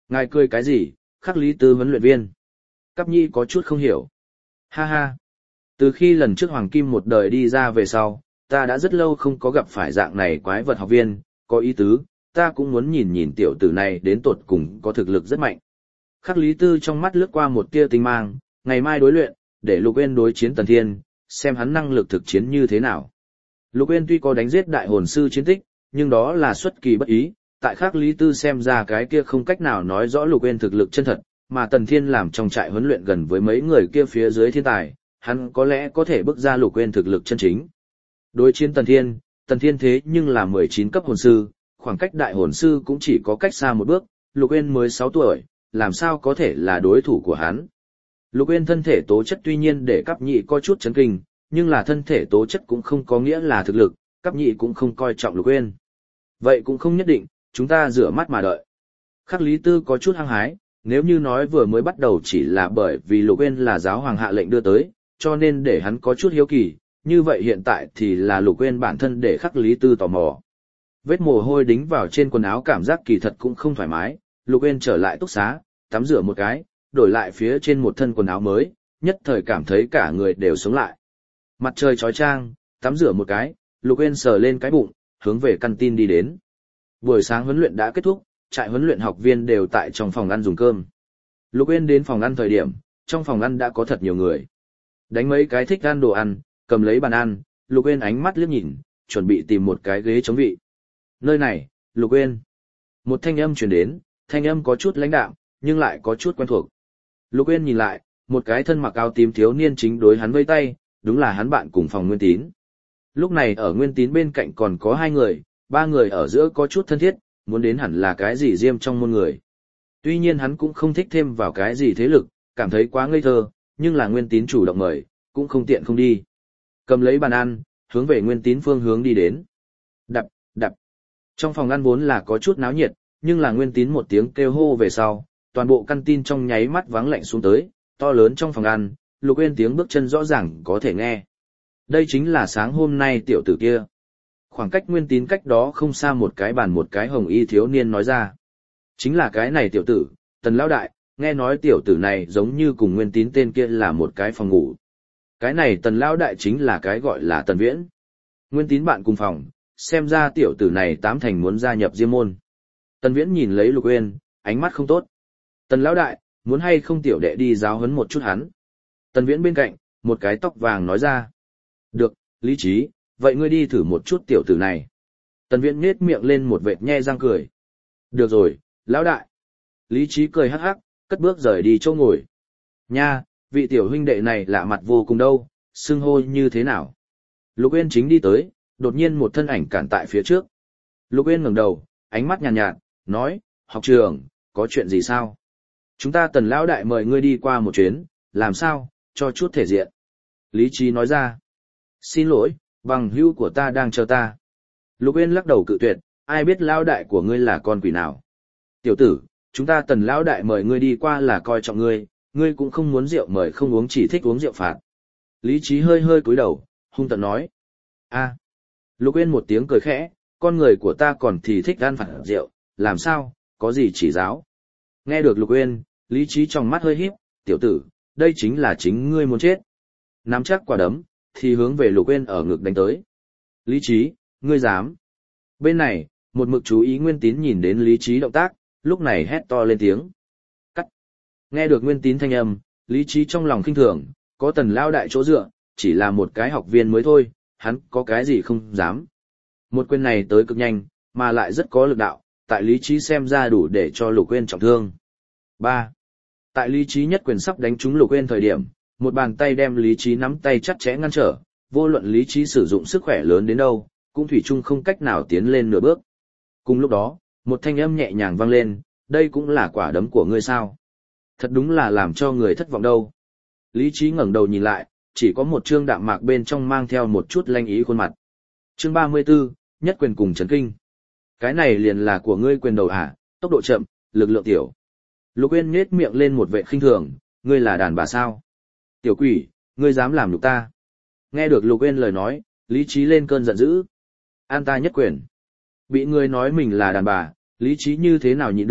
Ngài cười cái gì, Khắc Lý Tư huấn luyện viên. Cáp Nhĩ có chút không hiểu. Ha ha. Từ khi lần trước Hoàng Kim một đời đi ra về sau, ta đã rất lâu không có gặp phải dạng này quái vật học viên, có ý tứ, ta cũng muốn nhìn nhìn tiểu tử này đến tột cùng có thực lực rất mạnh. Khắc Lý Tư trong mắt lướt qua một tia tinh mang, ngày mai đối luyện, để Lục Uyên đối chiến Tần Thiên, xem hắn năng lực thực chiến như thế nào. Lục Uyên tuy có đánh giết đại hồn sư chiến tích, nhưng đó là xuất kỳ bất ý, tại Khắc Lý Tư xem ra cái kia không cách nào nói rõ Lục Uyên thực lực chân thật, mà Tần Thiên làm trong trại huấn luyện gần với mấy người kia phía dưới thiên tài, hắn có lẽ có thể bước ra Lục Uyên thực lực chân chính. Đối chiến Tần Thiên thế nhưng là 19 cấp hồn sư, khoảng cách đại hồn sư cũng chỉ có cách xa một bước, Lục Uyên mới 6 tuổi, làm sao có thể là đối thủ của hắn. Lục Uyên thân thể tố chất tuy nhiên để Cáp Nhĩ có chút chấn kinh, nhưng là thân thể tố chất cũng không có nghĩa là thực lực, Cáp Nhĩ cũng không coi trọng Lục Uyên. Vậy cũng không nhất định, chúng ta rửa mắt mà đợi. Khắc Lý Tư có chút hăng hái, nếu như nói vừa mới bắt đầu chỉ là bởi vì Lục Uyên là giáo hoàng hạ lệnh đưa tới, cho nên để hắn có chút hiếu kỳ, như vậy hiện tại thì là Lục Uyên bản thân để Khắc Lý Tư tò mò. Vết mồ hôi đính vào trên quần áo cảm giác kỳ thật cũng không thoải mái, Lục Uyên trở lại túc xá, tắm rửa một cái, đổi lại phía trên một thân quần áo mới, nhất thời cảm thấy cả người đều sống lại. Mặt trời chói chang, tắm rửa một cái, Lục Uyên sờ lên cái bụng, hướng về căn tin đi đến. Buổi sáng huấn luyện đã kết thúc, trại huấn luyện học viên đều tại trong phòng ăn dùng cơm. Lục Uyên đến phòng ăn thời điểm, trong phòng ăn đã có thật nhiều người. Đánh mấy cái thích ăn đồ ăn, cầm lấy bàn ăn, Lục Uyên ánh mắt liếc nhìn, chuẩn bị tìm một cái ghế chống vị. Nơi này, Lục Uyên. Một thanh âm truyền đến, thanh âm có chút lãnh đạm, nhưng lại có chút quen thuộc. Lục Uyên nhìn lại, một cái thân mặc áo tím thiếu niên chính đối hắn vây tay, đúng là hắn bạn cùng phòng Nguyên Tín. Lúc này ở Nguyên Tín bên cạnh còn có 2 người, 3 người ở giữa có chút thân thiết, muốn đến hẳn là cái gì riêng trong môn người. Tuy nhiên hắn cũng không thích thêm vào cái gì thế lực, cảm thấy quá ngây thơ, nhưng là Nguyên Tín chủ động mời, cũng không tiện không đi. Cầm lấy bàn ăn, hướng về Nguyên Tín phương hướng đi đến. Đập, đập. Trong phòng ăn vốn là có chút náo nhiệt, nhưng là Nguyên Tín một tiếng kêu hô về sau, toàn bộ căn tin trong nháy mắt vắng lạnh xuống tới, to lớn trong phòng ăn, Lục Uyên tiếng bước chân rõ ràng có thể nghe. Đây chính là sáng hôm nay tiểu tử kia. Khoảng cách Nguyên Tín cách đó không xa một cái bàn một cái hồng y thiếu niên nói ra. Chính là cái này tiểu tử, Tần lão đại, nghe nói tiểu tử này giống như cùng Nguyên Tín tên kia là một cái phòng ngủ. Cái này Tần lão đại chính là cái gọi là Tần Viễn. Nguyên Tín bạn cùng phòng, xem ra tiểu tử này tám thành muốn gia nhập Diêm môn. Tần Viễn nhìn lấy Lục Uyên, ánh mắt không tốt. Tần lão đại, muốn hay không tiểu đệ đi giáo huấn một chút hắn. Tần Viễn bên cạnh, một cái tóc vàng nói ra. Được, Lý Trí, vậy ngươi đi thử một chút tiểu tử này. Tần Viễn nhếch miệng lên một vệt nhe răng cười. Được rồi, lão đại. Lý Trí cười hắc hắc, cất bước rời đi chỗ ngồi. Nha, vị tiểu huynh đệ này lạ mặt vô cùng đâu, xưng hô như thế nào? Lục Uyên chính đi tới, đột nhiên một thân ảnh cản tại phía trước. Lục Uyên ngẩng đầu, ánh mắt nhàn nhạt, nói, học trưởng, có chuyện gì sao? Chúng ta Tần lão đại mời ngươi đi qua một chuyến, làm sao, cho chút thể diện. Lý Trí nói ra. Xin lỗi, bằng hữu của ta đang chờ ta. Lục Uyên lắc đầu cự tuyệt, ai biết lão đại của ngươi là con quỷ nào. Tiểu tử, chúng ta Tần lão đại mời ngươi đi qua là coi trọng ngươi, ngươi cũng không muốn rượu mời không uống chỉ thích uống rượu phạt. Lý Trí hơi hơi cúi đầu, hung tợn nói. A. Lục Uyên một tiếng cười khẽ, con người của ta còn thì thích ăn phạt rượu, làm sao, có gì chỉ giáo. Nghe được Lục Uyên, Lý Trí trong mắt hơi híp, tiểu tử, đây chính là chính ngươi muốn chết. Nắm chắc quả đấm, thì hướng về Lục Uyên ở ngực đánh tới. Lý Trí, ngươi dám. Bên này, một mực chú ý Nguyên Tín nhìn đến Lý Trí động tác, lúc này hét to lên tiếng. Cắt. Nghe được Nguyên Tín thanh âm, Lý Trí trong lòng khinh thường, có Tần lão đại chỗ dựa, chỉ là một cái học viên mới thôi, hắn có cái gì không dám. Một quyền này tới cực nhanh, mà lại rất có lực đạo, tại Lý Trí xem ra đủ để cho Lục Uyên trọng thương. 3. Tại Lý Trí nhất quyền sắp đánh trúng Lục Uyên thời điểm, một bàn tay đem Lý Trí nắm tay chặt chẽ ngăn trở, vô luận Lý Trí sử dụng sức khỏe lớn đến đâu, cũng thủy chung không cách nào tiến lên nửa bước. Cùng lúc đó, một thanh âm nhẹ nhàng vang lên, đây cũng là quả đấm của ngươi sao? Thật đúng là làm cho người thất vọng đâu. Lý Trí ngẩng đầu nhìn lại, chỉ có một trương đạm mạc bên trong mang theo một chút lanh ý khuôn mặt. Chương 34, nhất quyền cùng chấn kinh. Cái này liền là của ngươi quyền đầu hả, tốc độ chậm, lực lượng tiểu. Lục Uyên nhếch miệng lên một vẻ khinh thường, ngươi là đàn bà sao? Tiểu quỷ, ngươi dám làm nhục ta? Nghe được Lục Uyên lời nói, Lý Trí lên cơn giận dữ. An ta nhất quyền. Bị ngươi nói mình là đàn bà, Lý Trí như thế nào nhịn được,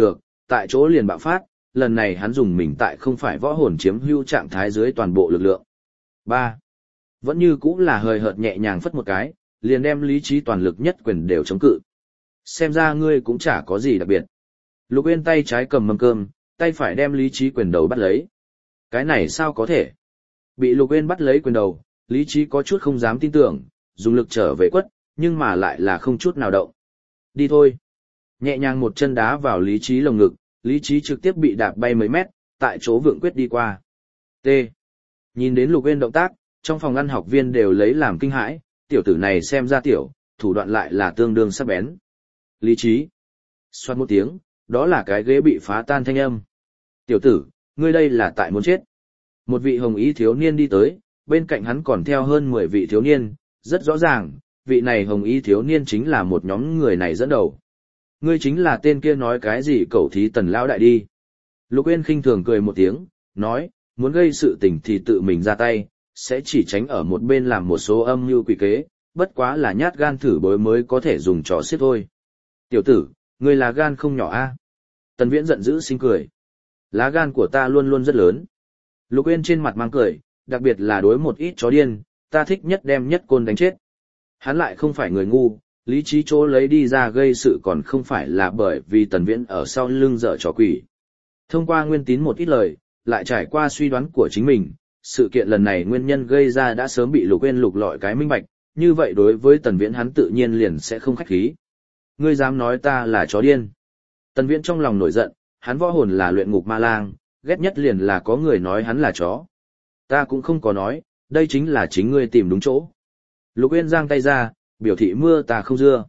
tại chỗ liền bạo phát, lần này hắn dùng mình tại không phải võ hồn chiếm hữu trạng thái dưới toàn bộ lực lượng. 3. Vẫn như cũng là hời hợt nhẹ nhàng phất một cái, liền đem lý trí toàn lực nhất quyền đều chống cự. Xem ra ngươi cũng chả có gì đặc biệt. Lục Uyên tay trái cầm mâm cơm, tay phải đem lý trí quyền đầu bắt lấy. Cái này sao có thể? Bị Lục Uyên bắt lấy quyền đầu, lý trí có chút không dám tin tưởng, dùng lực trở về quất, nhưng mà lại là không chút nào động. Đi thôi. Nhẹ nhàng một chân đá vào lý trí lồng ngực, lý trí trực tiếp bị đạp bay mấy mét, tại chỗ vượng quyết đi qua. T. Nhìn đến Lục Uyên động tác, trong phòng ăn học viên đều lấy làm kinh hãi, tiểu tử này xem ra tiểu, thủ đoạn lại là tương đương sắc bén. Lý trí. Xoát một tiếng, đó là cái ghế bị phá tan thanh âm. Tiểu tử, ngươi đây là tại muốn chết. Một vị hồng y thiếu niên đi tới, bên cạnh hắn còn theo hơn 10 vị thiếu niên, rất rõ ràng, vị này hồng y thiếu niên chính là một nhóm người này dẫn đầu. Ngươi chính là tên kia nói cái gì cẩu thí Tần lão đại đi. Lục Uyên khinh thường cười một tiếng, nói, muốn gây sự tình thì tự mình ra tay, sẽ chỉ tránh ở một bên làm một số âm mưu quỷ kế, bất quá là nhát gan thử bối mới có thể dùng trò xiết thôi. Tiểu tử, ngươi là gan không nhỏ a? Tần Viễn giận dữ sinh cười. Lá gan của ta luôn luôn rất lớn. Lục Uyên trên mặt mang cười, đặc biệt là đối một ít chó điên, ta thích nhất đem nhất côn đánh chết. Hắn lại không phải người ngu, lý trí chỗ lấy đi ra gây sự còn không phải là bởi vì Tần Viễn ở sau lưng dở trò quỷ. Thông qua Nguyên Tín một ít lời, lại trải qua suy đoán của chính mình, sự kiện lần này nguyên nhân gây ra đã sớm bị Lục Uyên lục lọi cái minh bạch, như vậy đối với Tần Viễn hắn tự nhiên liền sẽ không khách khí. Ngươi dám nói ta là chó điên? Tần Viễn trong lòng nổi giận, hắn võ hồn là luyện ngục ma lang, ghét nhất liền là có người nói hắn là chó. Ta cũng không có nói, đây chính là chính ngươi tìm đúng chỗ. Lục Uyên giang tay ra, biểu thị mưa ta không dưa.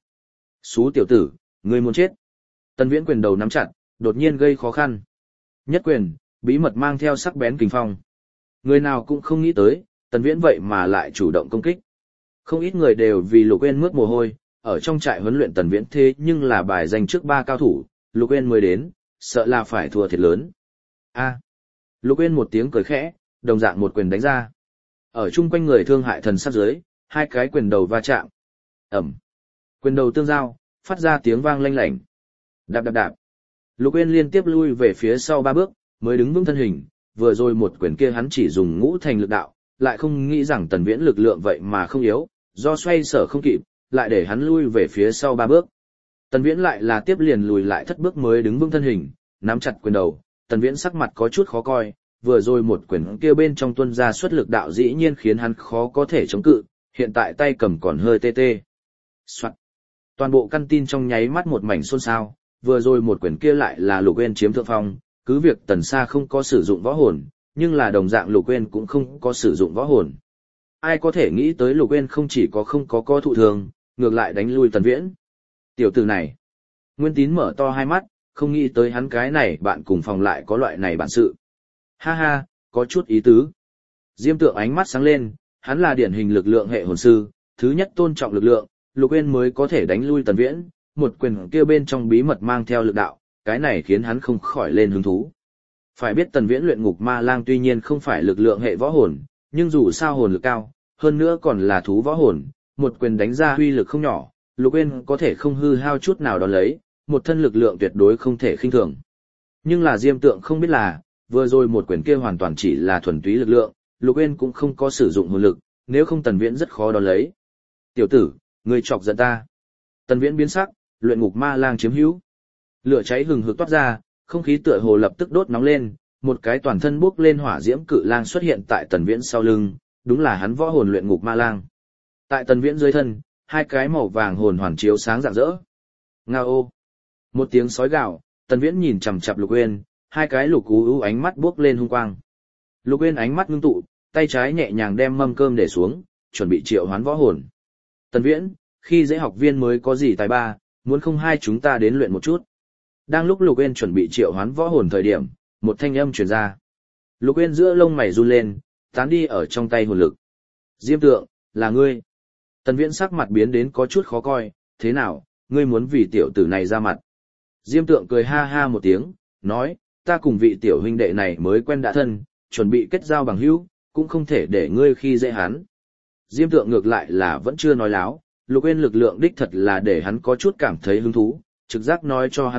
Xú tiểu tử, ngươi muốn chết. Tần Viễn quyền đầu nắm chặt, đột nhiên gây khó khăn. Nhất quyền, bí mật mang theo sắc bén kình phong. Người nào cũng không nghĩ tới, Tần Viễn vậy mà lại chủ động công kích. Không ít người đều vì Lục Uyên mướt mồ hôi, ở trong trại huấn luyện Tần Viễn thế nhưng là bài danh trước 3 cao thủ, Lục Uyên mới đến, sợ là phải thua thiệt lớn. A. Lục Uyên một tiếng cười khẽ, đồng dạng một quyền đánh ra. Ở chung quanh người thương hại thần sắc dưới, hai cái quyền đầu va chạm. Ầm. Quyền đầu tương giao, phát ra tiếng vang lanh lảnh. Đạp đạp đạp. Lục Uyên liên tiếp lui về phía sau 3 bước, mới đứng vững thân hình, vừa rồi một quyền kia hắn chỉ dùng ngũ thành lực đạo, lại không nghĩ rằng Tần Viễn lực lượng vậy mà không yếu, do xoay sở không kịp, lại để hắn lui về phía sau 3 bước. Tần Viễn lại là tiếp liền lùi lại thất bước mới đứng vững thân hình, nắm chặt quyền đầu, Tần Viễn sắc mặt có chút khó coi, vừa rồi một quyền kia bên trong tuôn ra xuất lực đạo dĩ nhiên khiến hắn khó có thể chống cự, hiện tại tay cầm còn hơi tê tê. Soạn. Toàn bộ căn tin trong nháy mắt một mảnh xôn xao, vừa rồi một quyền kia lại là Lục Uyên chiếm thượng phong, cứ việc Tần Sa không có sử dụng võ hồn, nhưng là đồng dạng Lục Uyên cũng không có sử dụng võ hồn. Ai có thể nghĩ tới Lục Uyên không chỉ có không có thụ thường, ngược lại đánh lui Tần Viễn. Tiểu tử này. Nguyên Tín mở to hai mắt, không nghĩ tới hắn cái này bạn cùng phòng lại có loại này bản sự. Ha ha, có chút ý tứ. Diêm Tượng ánh mắt sáng lên, hắn là điển hình lực lượng hệ hồn sư, thứ nhất tôn trọng lực lượng, Lục Uyên mới có thể đánh lui Tần Viễn, một quyền kia bên trong bí mật mang theo lực đạo, cái này khiến hắn không khỏi lên hứng thú. Phải biết Tần Viễn luyện ngục ma lang tuy nhiên không phải lực lượng hệ võ hồn, nhưng dù sao hồn lực cao, hơn nữa còn là thú võ hồn, một quyền đánh ra uy lực không nhỏ, Lục Uyên có thể không hư hao chút nào đón lấy, một thân lực lượng tuyệt đối không thể khinh thường. Nhưng là Diêm Tượng không biết là, vừa rồi một quyền kia hoàn toàn chỉ là thuần túy lực lượng, Lục Uyên cũng không có sử dụng hồn lực, nếu không Tần Viễn rất khó đón lấy. Tiểu tử, ngươi chọc giận ta. Tần Viễn biến sắc, luyện ngục ma lang chiếm hữu. Lửa cháy hừng hực toát ra, không khí tựa hồ lập tức đốt nóng lên, một cái toàn thân bốc lên hỏa diễm cự lang xuất hiện tại Tần Viễn sau lưng, đúng là hắn võ hồn luyện ngục ma lang. Tại Tần Viễn dưới thân, hai cái màu vàng hồn hoàn chiếu sáng rạng rỡ. Ngao. Một tiếng sói gào, Tần Viễn nhìn chằm chằm Lục Uyên, hai cái lục u ánh mắt bốc lên hung quang. Lục Uyên ánh mắt ngưng tụ, tay trái nhẹ nhàng đem mâm cơm để xuống, chuẩn bị triệu hoán võ hồn. Tần Viễn, khi dễ học viên mới có gì tài ba, muốn không hai chúng ta đến luyện một chút. Đang lúc Lục Uyên chuẩn bị triệu hoán võ hồn thời điểm, một thanh âm truyền ra. Lục Uyên giữa lông mày run lên, tán đi ở trong tay hồn lực. Diêm Tượng, là ngươi. Tần Viễn sắc mặt biến đến có chút khó coi, thế nào, ngươi muốn vì tiểu tử này ra mặt. Diêm Tượng cười ha ha một tiếng, nói, ta cùng vị tiểu huynh đệ này mới quen đã thân, chuẩn bị kết giao bằng hữu, cũng không thể để ngươi khi dễ hắn. Diêm Tượng ngược lại là vẫn chưa nói láo, Lục Uyên lực lượng đích thật là để hắn có chút cảm thấy hứng thú, trực giác nói cho hắn biết,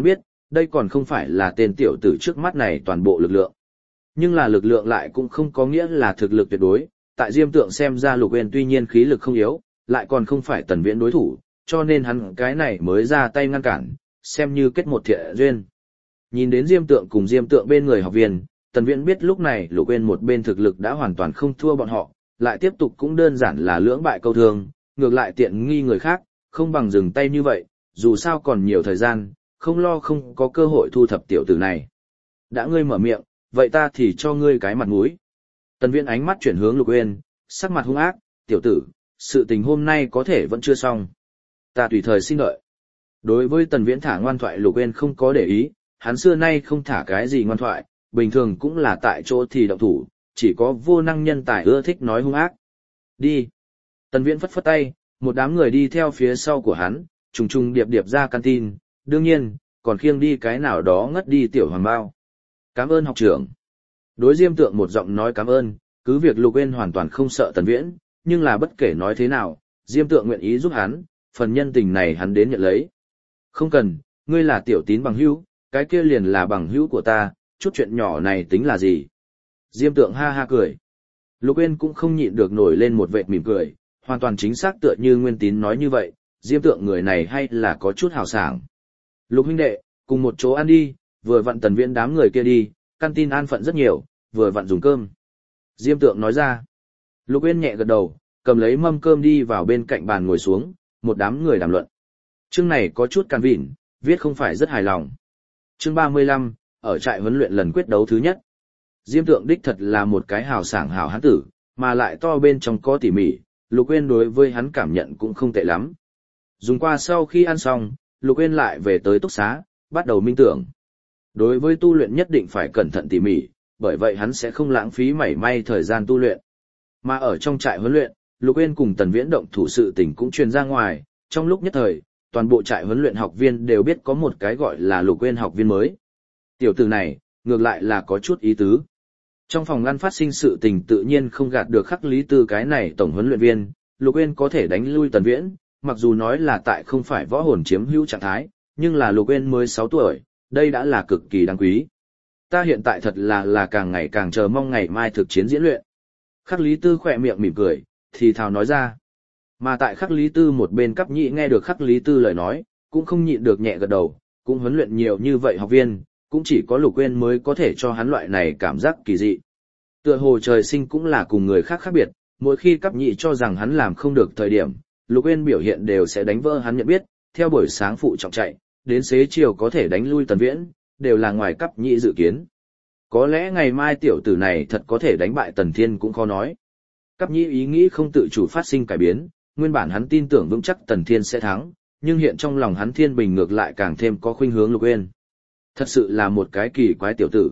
đây còn không phải là tên tiểu tử trước mắt này toàn bộ lực lượng. Nhưng là lực lượng lại cũng không có nghĩa là thực lực tuyệt đối, tại Diêm Tượng xem ra Lục Uyên tuy nhiên khí lực không yếu, lại còn không phải Tần Viễn đối thủ, cho nên hắn cái này mới ra tay ngăn cản, xem như kết một thiện duyên. Nhìn đến Diêm Tượng cùng Diêm Tượng bên người học viên, Tần Viễn biết lúc này Lục Uyên một bên thực lực đã hoàn toàn không thua bọn họ, lại tiếp tục cũng đơn giản là lưỡng bại câu thương, ngược lại tiện nghi người khác, không bằng dừng tay như vậy, dù sao còn nhiều thời gian, không lo không có cơ hội thu thập tiểu tử này. Đã ngươi mở miệng, vậy ta thì cho ngươi cái mặt mũi. Tần Viễn ánh mắt chuyển hướng Lục Uyên, sắc mặt hung ác, tiểu tử, sự tình hôm nay có thể vẫn chưa xong. Ta tùy thời xin đợi. Đối với Tần Viễn thả ngoan thoại Lục Uyên không có để ý, hắn xưa nay không thả cái gì ngoan thoại, bình thường cũng là tại chỗ thì động thủ, chỉ có vô năng nhân tài ưa thích nói hung ác. Đi. Tần Viễn phất phất tay, một đám người đi theo phía sau của hắn, trùng trùng điệp điệp ra canteen, đương nhiên, còn khiêng đi cái nào đó ngất đi tiểu hoàng bao. Cảm ơn học trưởng. Đối Diêm Tượng một giọng nói cảm ơn, cứ việc Lục Uyên hoàn toàn không sợ Tần Viễn, nhưng là bất kể nói thế nào, Diêm Tượng nguyện ý giúp hắn, phần nhân tình này hắn đến nhận lấy. Không cần, ngươi là tiểu tín bằng hữu, cái kia liền là bằng hữu của ta, chút chuyện nhỏ này tính là gì? Diêm Tượng ha ha cười. Lục Uyên cũng không nhịn được nổi lên một vệt mỉm cười, hoàn toàn chính xác tựa như Nguyên Tín nói như vậy, Diêm Tượng người này hay là có chút hào sảng. Lục huynh đệ, cùng một chỗ ăn đi, vừa vặn Tần Viễn đám người kia đi, canteen an phận rất nhiều, vừa vặn dùng cơm. Diêm Tượng nói ra. Lục Uyên nhẹ gật đầu, cầm lấy mâm cơm đi vào bên cạnh bàn ngồi xuống, một đám người đàm luận. Chương này có chút càn vịn, viết không phải rất hài lòng. Chương 35, ở trại huấn luyện lần quyết đấu thứ nhất. Diêm Tượng đích thật là một cái hào sảng hào hán tử, mà lại to bên trong có tỉ mỉ, Lục Uyên đối với hắn cảm nhận cũng không tệ lắm. Dùng qua sau khi ăn xong, Lục Uyên lại về tới túc xá, bắt đầu minh tưởng. Đối với tu luyện nhất định phải cẩn thận tỉ mỉ, bởi vậy hắn sẽ không lãng phí mảy may thời gian tu luyện. Mà ở trong trại huấn luyện, Lục Uyên cùng Tần Viễn động thủ sự tình cũng truyền ra ngoài, trong lúc nhất thời, toàn bộ trại huấn luyện học viên đều biết có một cái gọi là Lục Uyên học viên mới. Tiểu tử này, ngược lại là có chút ý tứ. Trong phòng ngăn phát sinh sự tình tự nhiên không gạt được Khắc Lý Tư cái này tổng huấn luyện viên, Lục Uyên có thể đánh lui Tần Viễn, mặc dù nói là tại không phải võ hồn chiếm hữu trạng thái, nhưng là Lục Uyên mới 6 tuổi, đây đã là cực kỳ đáng quý. Ta hiện tại thật là càng ngày càng chờ mong ngày mai thực chiến diễn luyện. Khắc Lý Tư khỏe miệng mỉm cười, thì thào nói ra. Mà tại Khắc Lý Tư một bên Cáp Nhĩ nghe được Khắc Lý Tư lời nói, cũng không nhịn được nhẹ gật đầu, cũng huấn luyện nhiều như vậy học viên, cũng chỉ có Lục Uyên mới có thể cho hắn loại này cảm giác kỳ dị. Tựa hồ trời sinh cũng là cùng người khác khác biệt, mỗi khi Cáp Nhĩ cho rằng hắn làm không được thời điểm, Lục Uyên biểu hiện đều sẽ đánh vỡ hắn nhận biết, theo buổi sáng phụ trọng chạy, đến xế chiều có thể đánh lui Tần Viễn, đều là ngoài Cáp Nhĩ dự kiến. Có lẽ ngày mai tiểu tử này thật có thể đánh bại Tần Thiên cũng khó nói. Cáp Nhĩ ý nghĩ không tự chủ phát sinh cải biến, nguyên bản hắn tin tưởng vững chắc Tần Thiên sẽ thắng, nhưng hiện trong lòng hắn Thiên Bình ngược lại càng thêm có khuynh hướng Lục Uyên. Thật sự là một cái kỳ quái tiểu tử.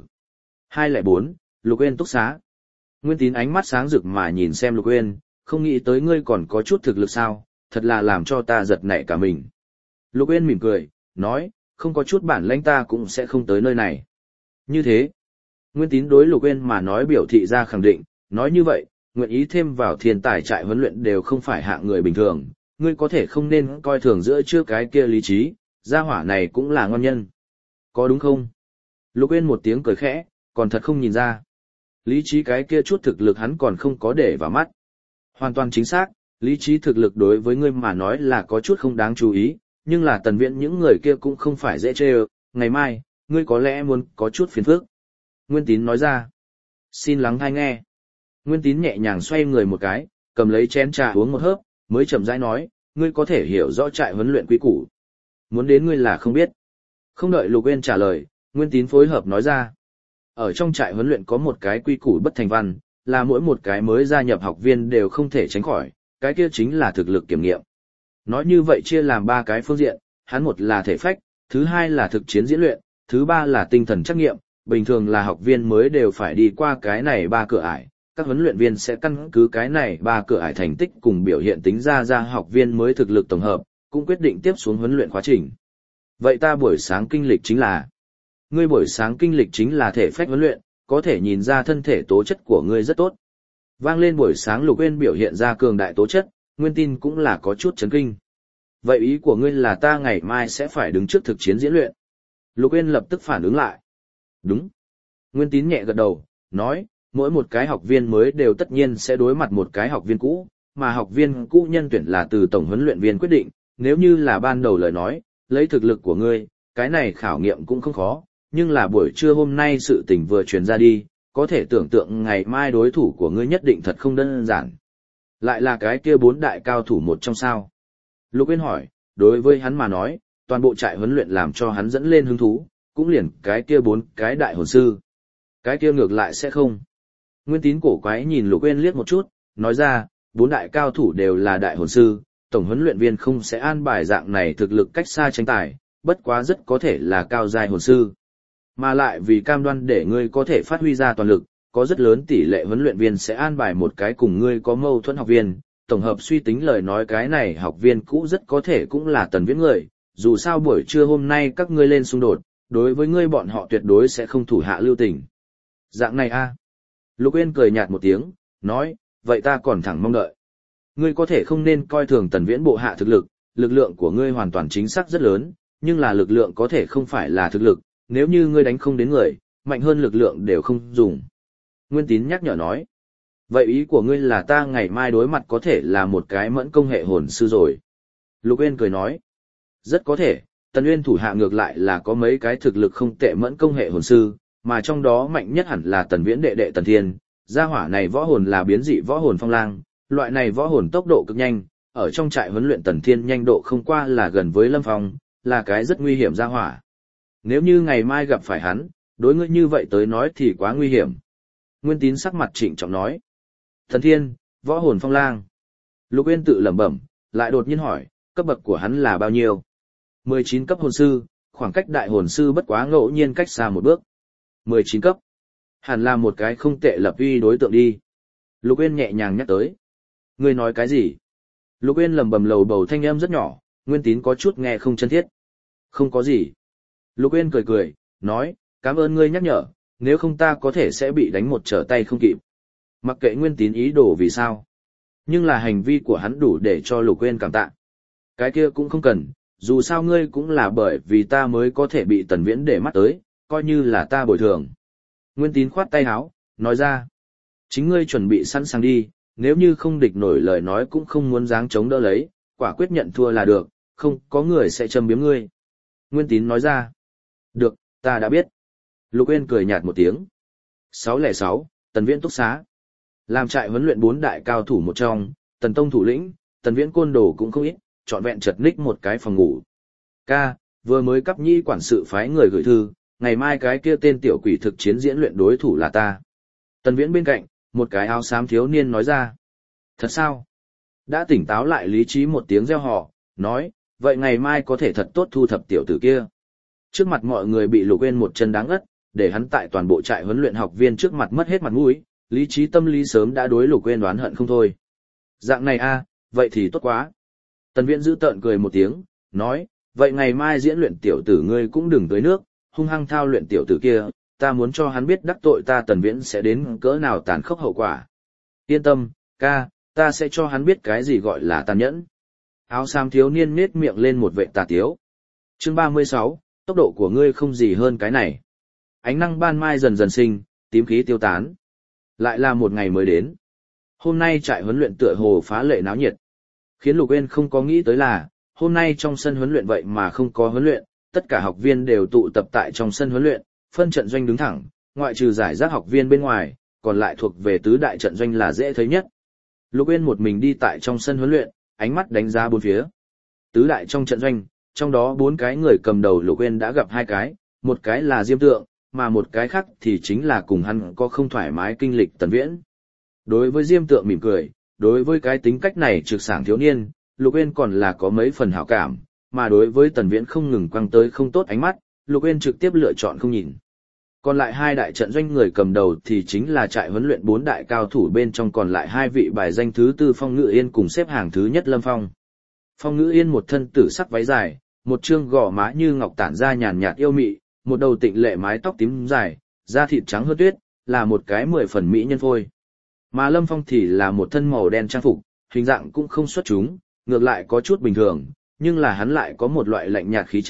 204, Lục Uyên túc xá. Nguyên Tín ánh mắt sáng rực mà nhìn xem Lục Uyên, không nghĩ tới ngươi còn có chút thực lực sao, thật là làm cho ta giật nảy cả mình. Lục Uyên mỉm cười, nói, không có chút bản lĩnh ta cũng sẽ không tới nơi này. Như thế, Nguyên Tín đối Lục Uyên mà nói biểu thị ra khẳng định, nói như vậy, nguyện ý thêm vào thiên tài trại huấn luyện đều không phải hạng người bình thường, ngươi có thể không nên coi thường giữa trước cái kia lý trí, gia hỏa này cũng là ngon nhân. Có đúng không? Lục Uyên một tiếng cười khẽ, còn thật không nhìn ra. Lý trí cái kia chút thực lực hắn còn không có để vào mắt. Hoàn toàn chính xác, lý trí thực lực đối với ngươi mà nói là có chút không đáng chú ý, nhưng là Tần Viễn những người kia cũng không phải dễ chê ơ, ngày mai, ngươi có lẽ muốn có chút phiền phức. Nguyên Tín nói ra. Xin lắng tai nghe. Nguyên Tín nhẹ nhàng xoay người một cái, cầm lấy chén trà uống một hớp, mới chậm rãi nói, ngươi có thể hiểu rõ trại huấn luyện quy củ. Muốn đến ngươi là không biết. Không đợi Lục Uyên trả lời, Nguyên Tín phối hợp nói ra. Ở trong trại huấn luyện có một cái quy củ bất thành văn, là mỗi một cái mới gia nhập học viên đều không thể tránh khỏi, cái kia chính là thực lực kiểm nghiệm. Nói như vậy chia làm 3 cái phương diện, hắn một là thể phách, thứ hai là thực chiến diễn luyện, thứ ba là tinh thần trắc nghiệm, bình thường là học viên mới đều phải đi qua cái này 3 cửa ải, các huấn luyện viên sẽ căn cứ cái này 3 cửa ải thành tích cùng biểu hiện tính ra học viên mới thực lực tổng hợp, cũng quyết định tiếp xuống huấn luyện quá trình. Vậy ta buổi sáng kinh lịch chính là, ngươi buổi sáng kinh lịch chính là thể phách huấn luyện, có thể nhìn ra thân thể tố chất của ngươi rất tốt. Vang lên buổi sáng Lục Uyên biểu hiện ra cường đại tố chất, Nguyên Tin cũng là có chút chấn kinh. Vậy ý của ngươi là ta ngày mai sẽ phải đứng trước thực chiến diễn luyện. Lục Uyên lập tức phản ứng lại. Đúng. Nguyên Tín nhẹ gật đầu, nói, mỗi một cái học viên mới đều tất nhiên sẽ đối mặt một cái học viên cũ, mà học viên cũ nhân tuyển là từ tổng huấn luyện viên quyết định, nếu như là ban đầu lời nói, lấy thực lực của ngươi, cái này khảo nghiệm cũng không khó, nhưng là buổi trưa hôm nay sự tình vừa truyền ra đi, có thể tưởng tượng ngày mai đối thủ của ngươi nhất định thật không đơn giản. Lại là cái kia 4 đại cao thủ một trong sao? Lục Uyên hỏi, đối với hắn mà nói, toàn bộ trại huấn luyện làm cho hắn dẫn lên hứng thú, cũng liền cái kia 4 cái đại hồn sư. Cái kia ngược lại sẽ không. Nguyên Tín cổ quái nhìn Lục Uyên liếc một chút, nói ra, 4 đại cao thủ đều là đại hồn sư, tổng huấn luyện viên không sẽ an bài dạng này thực lực cách xa tranh tài, bất quá rất có thể là cao giai hồn sư. Mà lại vì cam đoan để ngươi có thể phát huy ra toàn lực, có rất lớn tỷ lệ huấn luyện viên sẽ an bài một cái cùng ngươi có mâu thuẫn học viên, tổng hợp suy tính lời nói cái này học viên cũ rất có thể cũng là Tần Viễn người, dù sao buổi trưa hôm nay các ngươi lên xung đột, đối với ngươi bọn họ tuyệt đối sẽ không thủ hạ lưu tình. Dạng này a. Lục Uyên cười nhạt một tiếng, nói, vậy ta còn thẳng mong đợi. Ngươi có thể không nên coi thường Tần Viễn bộ hạ thực lực, lực lượng của ngươi hoàn toàn chính xác rất lớn, nhưng là lực lượng có thể không phải là thực lực, nếu như ngươi đánh không đến người, mạnh hơn lực lượng đều không dùng. Nguyên Tín nhắc nhở nói, vậy ý của ngươi là ta ngày mai đối mặt có thể là một cái mẫn công hệ hồn sư rồi. Lục Uyên cười nói, rất có thể, Tần Uyên thủ hạ ngược lại là có mấy cái thực lực không tệ mẫn công hệ hồn sư, mà trong đó mạnh nhất hẳn là Tần Viễn đệ đệ Tần Thiên, gia hỏa này võ hồn là biến dị võ hồn phong lang, loại này võ hồn tốc độ cực nhanh, ở trong trại huấn luyện Tần Thiên nhanh độ không qua là gần với Lâm Phong, là cái rất nguy hiểm gia hỏa. Nếu như ngày mai gặp phải hắn, đối ngươi như vậy tới nói thì quá nguy hiểm. Nguyên Tín sắc mặt trịnh trọng nói. Tần Thiên, võ hồn phong lang. Lục Uyên tự lẩm bẩm, lại đột nhiên hỏi, cấp bậc của hắn là bao nhiêu? 19 cấp hồn sư, khoảng cách đại hồn sư bất quá ngẫu nhiên cách xa một bước. 19 cấp. Hẳn là một cái không tệ lập uy đối tượng đi. Lục Uyên nhẹ nhàng nhắc tới. Ngươi nói cái gì? Lục Uyên lẩm bẩm lầu bầu thanh âm rất nhỏ, Nguyên Tín có chút nghe không chân thiết. Không có gì. Lục Uyên cười cười, nói, cảm ơn ngươi nhắc nhở, nếu không ta có thể sẽ bị đánh một trở tay không kịp. Mặc kệ Nguyên Tín ý đồ vì sao. Nhưng là hành vi của hắn đủ để cho Lục Uyên cảm tạ. Cái kia cũng không cần, dù sao ngươi cũng là bởi vì ta mới có thể bị Tần Viễn để mắt tới, coi như là ta bồi thường. Nguyên Tín khoát tay áo, nói ra. Chính ngươi chuẩn bị sẵn sàng đi, nếu như không địch nổi lời nói cũng không muốn dáng chống đỡ lấy, quả quyết nhận thua là được, không có người sẽ châm biếm ngươi. Nguyên Tín nói ra. Được, ta đã biết. Lục Uyên cười nhạt một tiếng. 606, Tần Viễn túc xá. Làm trại huấn luyện 4 đại cao thủ một trong, Tần Tông thủ lĩnh, Tần Viễn côn đồ cũng không ít, trọn vẹn chật ních một cái phòng ngủ. Ca, vừa mới cấp nhi quản sự phái người gửi thư, ngày mai cái kia tên tiểu quỷ thực chiến diễn luyện đối thủ là ta. Tần Viễn bên cạnh, một cái áo xám thiếu niên nói ra. Thật sao? Đã tỉnh táo lại lý trí một tiếng reo hò, nói, vậy ngày mai có thể thật tốt thu thập tiểu tử kia. Trước mặt mọi người bị Lục Uyên một chân đáng ất, để hắn tại toàn bộ trại huấn luyện học viên trước mặt mất hết mặt mũi, lý trí tâm lý sớm đã đối Lục Uyên đoán hận không thôi. Dạng này a, vậy thì tốt quá. Tần Viễn giữ tợn cười một tiếng, nói, vậy ngày mai diễn luyện tiểu tử ngươi cũng đừng tới nước, hung hăng thao luyện tiểu tử kia, ta muốn cho hắn biết đắc tội ta Tần Viễn sẽ đến cỡ nào tàn khốc hậu quả. Yên tâm, ca, ta sẽ cho hắn biết cái gì gọi là tàn nhẫn. Áo xám thiếu niên nết miệng lên một vệ tà tiếu. Chương 36, tốc độ của ngươi không gì hơn cái này. Ánh nắng ban mai dần dần sinh, tím khí tiêu tán. Lại là một ngày mới đến. Hôm nay trại huấn luyện tựa hồ phá lệ náo nhiệt. Khiến Lục Uyên không có nghĩ tới là, hôm nay trong sân huấn luyện vậy mà không có huấn luyện, tất cả học viên đều tụ tập tại trong sân huấn luyện, phân trận doanh đứng thẳng, ngoại trừ giải rác học viên bên ngoài, còn lại thuộc về tứ đại trận doanh là dễ thấy nhất. Lục Uyên một mình đi tại trong sân huấn luyện, ánh mắt đánh giá bốn phía. Tứ đại trong trận doanh, trong đó 4 cái người cầm đầu Lục Uyên đã gặp 2 cái, một cái là Diêm Tượng, mà một cái khác thì chính là cùng hắn có không thoải mái kinh lịch Tần Viễn. Đối với Diêm Tượng mỉm cười, đối với cái tính cách này trực sảng thiếu niên, Lục Uyên còn là có mấy phần hảo cảm, mà đối với Tần Viễn không ngừng quăng tới không tốt ánh mắt, Lục Uyên trực tiếp lựa chọn không nhìn. Còn lại 2 đại trận doanh người cầm đầu thì chính là trại huấn luyện 4 đại cao thủ bên trong còn lại 2 vị bài danh thứ 4 Phong Ngự Yên cùng xếp hàng thứ nhất Lâm Phong. Phong Ngự Yên một thân tử sắc váy dài, một trương gò má như ngọc tản ra nhàn nhạt yêu mị, một đầu tịnh lệ mái tóc tím dài, da thịt trắng hơn tuyết, là một cái 10 phần mỹ nhân phôi. Mà Lâm Phong thì là một thân màu đen trang phục, hình dạng cũng không xuất chúng, ngược lại có chút bình thường, nhưng là hắn lại có một loại lạnh nhạt khí chất,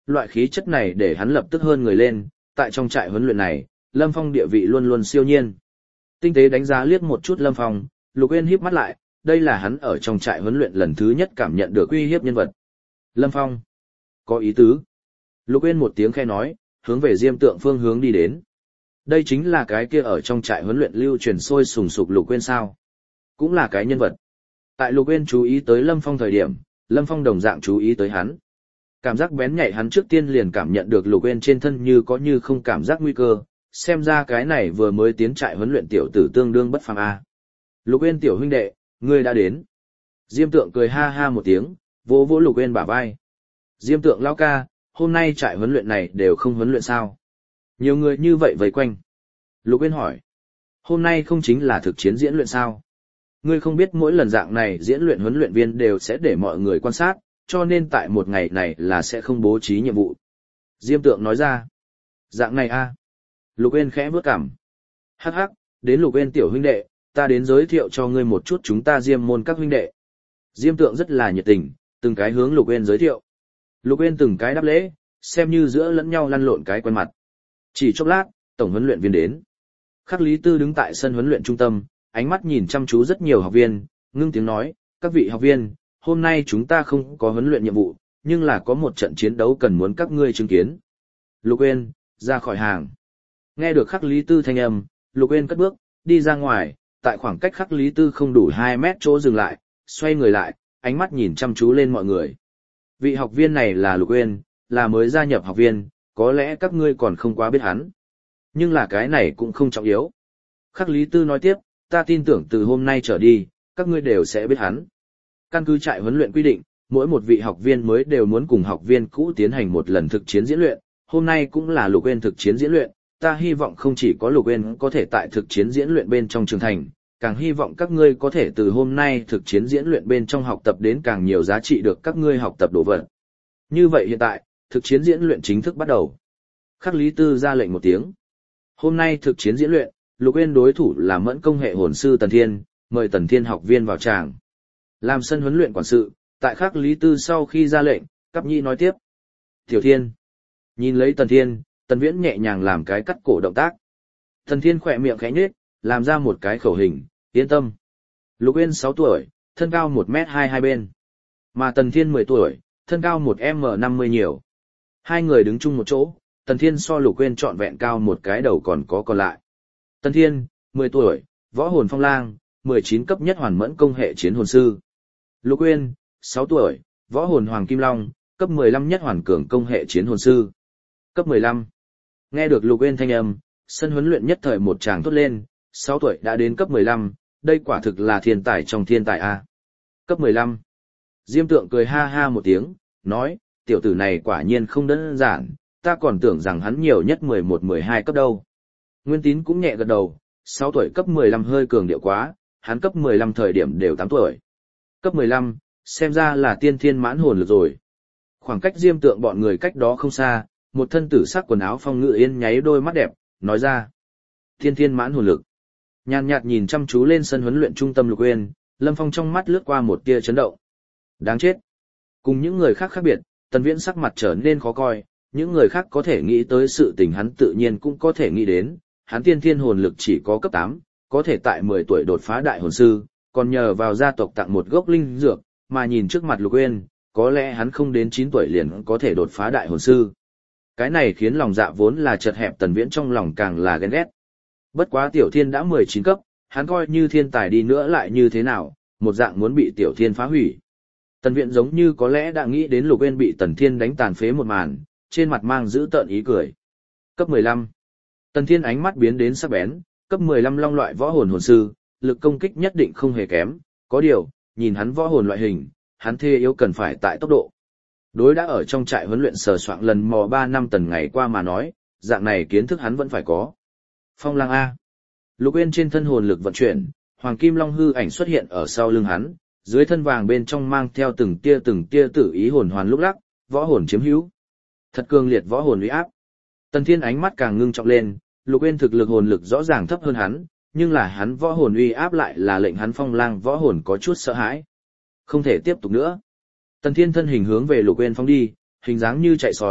loại khí chất này để hắn lập tức hơn người lên, tại trong trại huấn luyện này, Lâm Phong địa vị luôn luôn siêu nhiên. Tinh tế đánh giá liếc một chút Lâm Phong, Lục Uyên híp mắt lại, đây là hắn ở trong trại huấn luyện lần thứ nhất cảm nhận được uy hiếp nhân vật. Lâm Phong, có ý tứ. Lục Uyên một tiếng khẽ nói, hướng về Diêm Tượng phương hướng đi đến. Đây chính là cái kia ở trong trại huấn luyện lưu truyền sôi sùng sục Lục Uyên sao? Cũng là cái nhân vật. Tại Lục Uyên chú ý tới Lâm Phong thời điểm, Lâm Phong đồng dạng chú ý tới hắn. Cảm giác bén nhạy hắn trước tiên liền cảm nhận được Lục Uyên trên thân như có như không cảm giác nguy cơ, xem ra cái này vừa mới tiến trại huấn luyện tiểu tử tương đương bất phàm a. Lục Uyên tiểu huynh đệ, ngươi đã đến. Diêm Tượng cười ha ha một tiếng, vỗ vỗ Lục Uyên bả vai. Diêm Tượng lão ca, hôm nay trại huấn luyện này đều không huấn luyện sao? Nhiều người như vậy vây quanh. Lục Uyên hỏi. Hôm nay không chính là thực chiến diễn luyện sao? Ngươi không biết mỗi lần dạng này diễn luyện huấn luyện viên đều sẽ để mọi người quan sát, cho nên tại một ngày này là sẽ không bố trí nhiệm vụ. Diêm Tượng nói ra. Dạng này a? Lục Uyên khẽ bước cằm. Hắc hắc, đến Lục Uyên tiểu huynh đệ, ta đến giới thiệu cho ngươi một chút chúng ta Diêm môn các huynh đệ. Diêm Tượng rất là nhiệt tình, từng cái hướng Lục Uyên giới thiệu. Lục Uyên từng cái đáp lễ, xem như giữa lẫn nhau lăn lộn cái quen mặt. Chỉ chốc lát, tổng huấn luyện viên đến. Khắc Lý Tư đứng tại sân huấn luyện trung tâm, ánh mắt nhìn chăm chú rất nhiều học viên, ngưng tiếng nói, các vị học viên, hôm nay chúng ta không có huấn luyện nhiệm vụ, nhưng là có một trận chiến đấu cần muốn các ngươi chứng kiến. Lục Uyên, ra khỏi hàng. Nghe được Khắc Lý Tư thanh âm, Lục Uyên cất bước, đi ra ngoài, tại khoảng cách Khắc Lý Tư không đủ 2 mét chỗ dừng lại, xoay người lại, ánh mắt nhìn chăm chú lên mọi người. Vị học viên này là Lục Uyên, là mới gia nhập học viên, có lẽ các ngươi còn không quá biết hắn. Nhưng là cái này cũng không trọng yếu. Khắc Lý Tư nói tiếp, ta tin tưởng từ hôm nay trở đi, các ngươi đều sẽ biết hắn. Căn cứ trại huấn luyện quy định, mỗi một vị học viên mới đều muốn cùng học viên cũ tiến hành một lần thực chiến diễn luyện, hôm nay cũng là Lục Uyên thực chiến diễn luyện, ta hy vọng không chỉ có Lục Uyên có thể tại thực chiến diễn luyện bên trong trưởng thành, càng hy vọng các ngươi có thể từ hôm nay thực chiến diễn luyện bên trong học tập đến càng nhiều giá trị được các ngươi học tập đồ vật. Như vậy hiện tại, thực chiến diễn luyện chính thức bắt đầu. Khắc Lý Tư ra lệnh một tiếng. Hôm nay thực chiến diễn luyện, Lục Uyên đối thủ là Mẫn Công hệ hồn sư Tần Thiên, mời Tần Thiên học viên vào tràng. Làm sân huấn luyện quản sự, tại Khắc Lý Tư sau khi ra lệnh, Cáp Nhĩ nói tiếp. Tiểu Thiên. Nhìn lấy Tần Thiên, Tần Viễn nhẹ nhàng làm cái cắt cổ động tác. Tần Thiên khỏe miệng khẽ nhếch, làm ra một cái khẩu hình, yên tâm. Lục Uyên 6 tuổi, thân cao 1m2 hai bên. Mà Tần Thiên 10 tuổi, thân cao 1m50 nhiều. Hai người đứng chung một chỗ, Tần Thiên so Lục Uyên trọn vẹn cao một cái đầu còn lại. Tần Thiên, 10 tuổi, võ hồn phong lang, 19 cấp nhất hoàn mẫn công hệ chiến hồn sư. Lục Uyên, 6 tuổi, võ hồn hoàng kim long, cấp 15 nhất hoàn cường công hệ chiến hồn sư. Cấp 15. Nghe được Lục Uyên thanh âm, sân huấn luyện nhất thời một tràng thốt lên, 6 tuổi đã đến cấp 15, đây quả thực là thiên tài trong thiên tài a. Cấp 15. Diêm Tượng cười ha ha một tiếng, nói, tiểu tử này quả nhiên không đơn giản, ta còn tưởng rằng hắn nhiều nhất 11-12 cấp đâu. Nguyên Tín cũng nhẹ gật đầu, 6 tuổi cấp 15 hơi cường điệu quá, hắn cấp 15 thời điểm đều 8 tuổi. Cấp 15, xem ra là tiên thiên mãn hồn lực rồi. Khoảng cách Diêm Tượng bọn người cách đó không xa, một thân tử sắc quần áo Phong Ngự Yên nháy đôi mắt đẹp, nói ra. Tiên thiên mãn hồn lực. Nhàn nhạt nhìn chăm chú lên sân huấn luyện trung tâm Lục Uyên, Lâm Phong trong mắt lướt qua một tia chấn động. Đáng chết. Cùng những người khác khác biệt, Tần Viễn sắc mặt trở nên khó coi, những người khác có thể nghĩ tới sự tình hắn tự nhiên cũng có thể nghĩ đến, hắn tiên thiên hồn lực chỉ có cấp 8, có thể tại 10 tuổi đột phá đại hồn sư, còn nhờ vào gia tộc tặng một gốc linh dược, mà nhìn trước mặt Lục Uyên, có lẽ hắn không đến 9 tuổi liền có thể đột phá đại hồn sư. Cái này khiến lòng dạ vốn là chật hẹp Tần Viễn trong lòng càng là ghen ghét. Bất quá Tiểu Thiên đã 19 cấp, hắn coi như thiên tài đi nữa lại như thế nào, một dạng muốn bị Tiểu Thiên phá hủy. Tần Viễn giống như có lẽ đã nghĩ đến Lục Uyên bị Tần Thiên đánh tàn phế một màn, trên mặt mang dữ tợn ý cười. Cấp 15. Tần Thiên ánh mắt biến đến sắc bén, cấp 15 long loại võ hồn hồn sư, lực công kích nhất định không hề kém, có điều, nhìn hắn võ hồn loại hình, hắn thê yếu cần phải tại tốc độ. Đối đã ở trong trại huấn luyện sờ soạng lần mò 3 năm Tần ngày qua mà nói, dạng này kiến thức hắn vẫn phải có. Phong lang A. Lục Uyên trên thân hồn lực vận chuyển, hoàng kim long hư ảnh xuất hiện ở sau lưng hắn, dưới thân vàng bên trong mang theo từng tia tử ý hồn hoàn lúc lắc, võ hồn chiếm hữu. Thật cường liệt võ hồn uy áp. Tần Thiên ánh mắt càng ngưng trọng lên, Lục Uyên thực lực hồn lực rõ ràng thấp hơn hắn, nhưng là hắn võ hồn uy áp lại là lệnh hắn phong lang võ hồn có chút sợ hãi. Không thể tiếp tục nữa. Tần Thiên thân hình hướng về Lục Uyên phóng đi, hình dáng như chạy sói,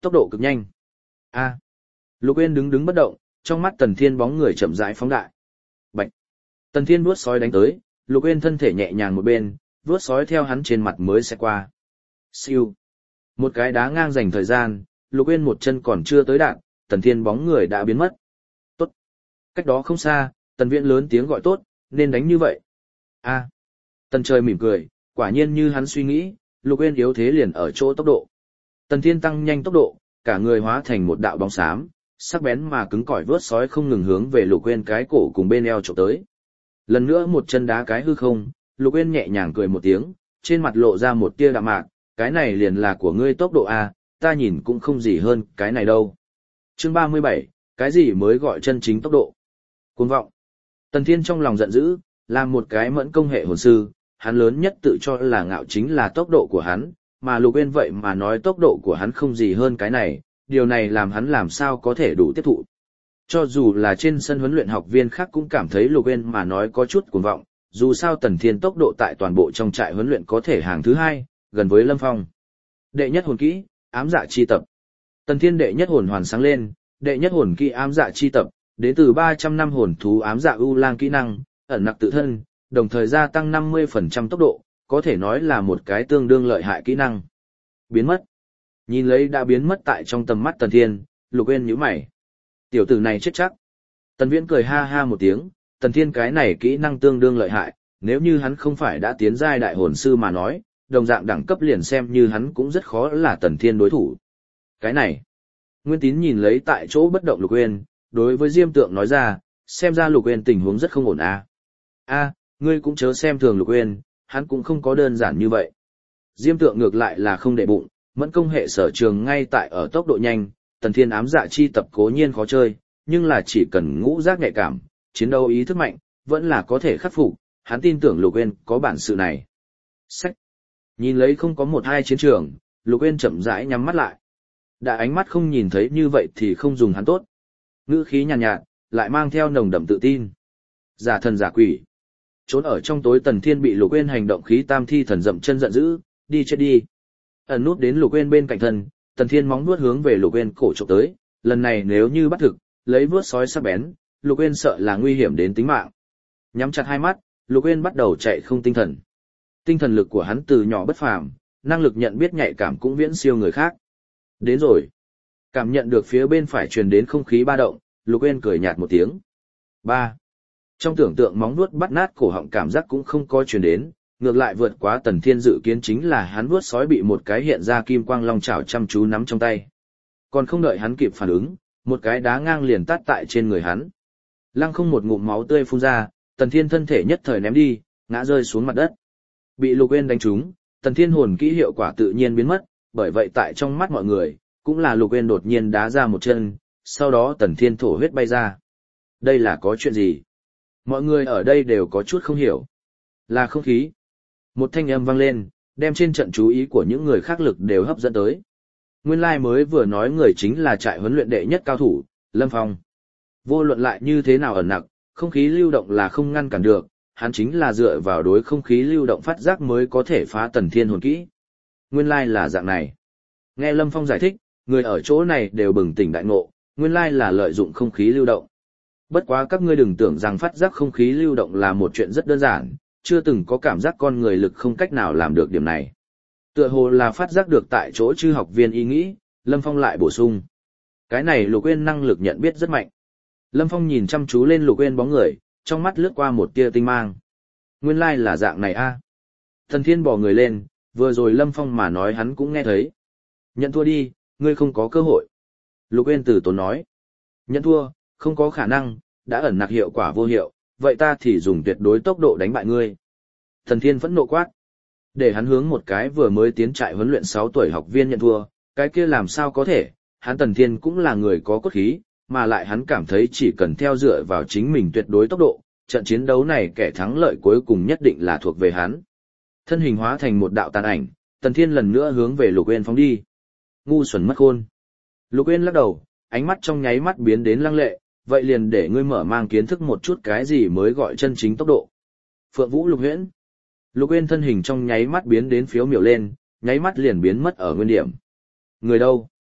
tốc độ cực nhanh. A. Lục Uyên đứng bất động, trong mắt Tần Thiên bóng người chậm rãi phóng đại. Bạch. Tần Thiên vuốt sói đánh tới, Lục Uyên thân thể nhẹ nhàng một bên, vuốt sói theo hắn trên mặt mới sẽ qua. Siêu. Một cái đá ngang dành thời gian, Lục Uyên một chân còn chưa tới đạn, Tần Thiên bóng người đã biến mất. Tốt. Cách đó không xa, Tần Viễn lớn tiếng gọi tốt, nên đánh như vậy. A. Tần Trời mỉm cười, quả nhiên như hắn suy nghĩ, Lục Uyên yếu thế liền ở chỗ tốc độ. Tần Thiên tăng nhanh tốc độ, cả người hóa thành một đạo bóng xám, sắc bén mà cứng cỏi vớt sói không ngừng hướng về Lục Uyên cái cổ cùng bên eo chụp tới. Lần nữa một chân đá cái hư không, Lục Uyên nhẹ nhàng cười một tiếng, trên mặt lộ ra một tia đạm mạc, cái này liền là của ngươi tốc độ a, ta nhìn cũng không gì hơn cái này đâu. Chương 37, cái gì mới gọi chân chính tốc độ? Cuồng vọng. Tần Thiên trong lòng giận dữ, làm một cái mẫn công hệ hồn sư, hắn lớn nhất tự cho là ngạo chính là tốc độ của hắn, mà Lục Uyên vậy mà nói tốc độ của hắn không gì hơn cái này, điều này làm hắn làm sao có thể đủ tiếp thụ. Cho dù là trên sân huấn luyện học viên khác cũng cảm thấy Lục Uyên mà nói có chút cuồng vọng, dù sao Tần Thiên tốc độ tại toàn bộ trong trại huấn luyện có thể hàng thứ 2, gần với Lâm Phong. Đệ nhất hồn kỹ, ám dạ chi tập. Tần Thiên đệ nhất hồn hoàn sáng lên, đệ nhất hồn kỹ ám dạ chi tập, đến từ 300 năm hồn thú ám dạ u lang kỹ năng, ẩn nặc tự thân, đồng thời gia tăng 50% tốc độ, có thể nói là một cái tương đương lợi hại kỹ năng. Biến mất. Nhìn lấy đã biến mất tại trong tầm mắt Tần Thiên, Lục Uyên nhíu mày. Tiểu tử này chết chắc. Tần Viễn cười ha ha một tiếng, Tần Thiên cái này kỹ năng tương đương lợi hại, nếu như hắn không phải đã tiến giai đại hồn sư mà nói, đồng dạng đẳng cấp liền xem như hắn cũng rất khó là Tần Thiên đối thủ. Cái này. Nguyên Tín nhìn lấy tại chỗ bất động Lục Uyên, đối với Diêm Tượng nói ra, xem ra Lục Uyên tình huống rất không ổn a. A, ngươi cũng chớ xem thường Lục Uyên, hắn cũng không có đơn giản như vậy. Diêm Tượng ngược lại là không để bụng, mẫn công hệ sở trường ngay tại ở tốc độ nhanh, Tần Thiên ám dạ chi tập cố nhiên khó chơi, nhưng là chỉ cần ngũ giác nhạy cảm, chiến đấu ý thức mạnh, vẫn là có thể khắc phục, hắn tin tưởng Lục Uyên có bản sự này. Sách. Nhìn lấy không có một hai chiến trường, Lục Uyên chậm rãi nhắm mắt lại. Đã ánh mắt không nhìn thấy như vậy thì không dùng hắn tốt. Ngữ khí nhàn nhạt, lại mang theo nồng đậm tự tin. Giả thần giả quỷ. Trốn ở trong tối Tần Thiên bị Lục Uyên hành động khí tam thi thần dậm chân giận dữ, đi chết đi. Ẩn nút đến Lục Uyên bên cạnh thân, Tần Thiên móng vuốt hướng về Lục Uyên cổ chụp tới, lần này nếu như bắt thực, lấy vuốt sói sắc bén, Lục Uyên sợ là nguy hiểm đến tính mạng. Nhắm chặt hai mắt, Lục Uyên bắt đầu chạy không tinh thần. Tinh thần lực của hắn từ nhỏ bất phàm, năng lực nhận biết nhạy cảm cũng viễn siêu người khác. Đến rồi. Cảm nhận được phía bên phải truyền đến không khí ba động, Lục Uyên cười nhạt một tiếng. 3. Trong tưởng tượng móng vuốt bắt nát cổ họng cảm giác cũng không có truyền đến, ngược lại vượt quá Tần Thiên dự kiến chính là hắn vuốt sói bị một cái hiện ra kim quang long chảo chăm chú nắm trong tay. Còn không đợi hắn kịp phản ứng, một cái đá ngang liền tát tại trên người hắn. Lăng không một ngụm máu tươi phun ra, Tần Thiên thân thể nhất thời ném đi, ngã rơi xuống mặt đất. Bị Lục Uyên đánh trúng, Tần Thiên hồn kỹ hiệu quả tự nhiên biến mất, bởi vậy tại trong mắt mọi người, cũng là Lục Uyên đột nhiên đá ra một chân, sau đó Tần Thiên thổ huyết bay ra. Đây là có chuyện gì? Mọi người ở đây đều có chút không hiểu. Là không khí. Một thanh âm vang lên, đem trên trận chú ý của những người khác lực đều hấp dẫn tới. Nguyên lai mới vừa nói người chính là trại huấn luyện đệ nhất cao thủ, Lâm Phong. Vô luận lại như thế nào ẩn nặc, không khí lưu động là không ngăn cản được, hắn chính là dựa vào đối không khí lưu động phát giác mới có thể phá Tần Thiên hồn kỹ. Nguyên lai là dạng này. Nghe Lâm Phong giải thích, người ở chỗ này đều bừng tỉnh đại ngộ, nguyên lai là lợi dụng không khí lưu động. Bất quá các ngươi đừng tưởng rằng phát giác không khí lưu động là một chuyện rất đơn giản, chưa từng có cảm giác con người lực không cách nào làm được điểm này. Tựa hồ là phát giác được tại chỗ chư học viên ý nghĩ, Lâm Phong lại bổ sung. Cái này Lục Uyên năng lực nhận biết rất mạnh. Lâm Phong nhìn chăm chú lên Lục Uyên bóng người, trong mắt lướt qua một tia tinh mang. Nguyên lai là dạng này a. Tần Thiên bỏ người lên, vừa rồi Lâm Phong mà nói hắn cũng nghe thấy. Nhận thua đi, ngươi không có cơ hội. Lục Uyên từ tốn nói. Nhận thua, không có khả năng, đã ẩn nặc hiệu quả vô hiệu, vậy ta thì dùng tuyệt đối tốc độ đánh bại ngươi. Tần Thiên phẫn nộ quát. Để hắn hướng một cái vừa mới tiến trại huấn luyện 6 tuổi học viên nhận thua, cái kia làm sao có thể, hắn Tần Thiên cũng là người có cốt khí, mà lại hắn cảm thấy chỉ cần theo dựa vào chính mình tuyệt đối tốc độ, trận chiến đấu này kẻ thắng lợi cuối cùng nhất định là thuộc về hắn. Thân hình hóa thành một đạo tàn ảnh, Tần Thiên lần nữa hướng về Lục Uyên phóng đi. Ngu xuẩn mất khôn. Lục Uyên lắc đầu, ánh mắt trong nháy mắt biến đến lăng lệ, vậy liền để ngươi mở mang kiến thức một chút cái gì mới gọi chân chính tốc độ. Phượng Vũ Lục Huyễn. Lục Uyên thân hình trong nháy mắt biến đến phiếu miểu lên, nháy mắt liền biến mất ở nguyên điểm. Người đâu?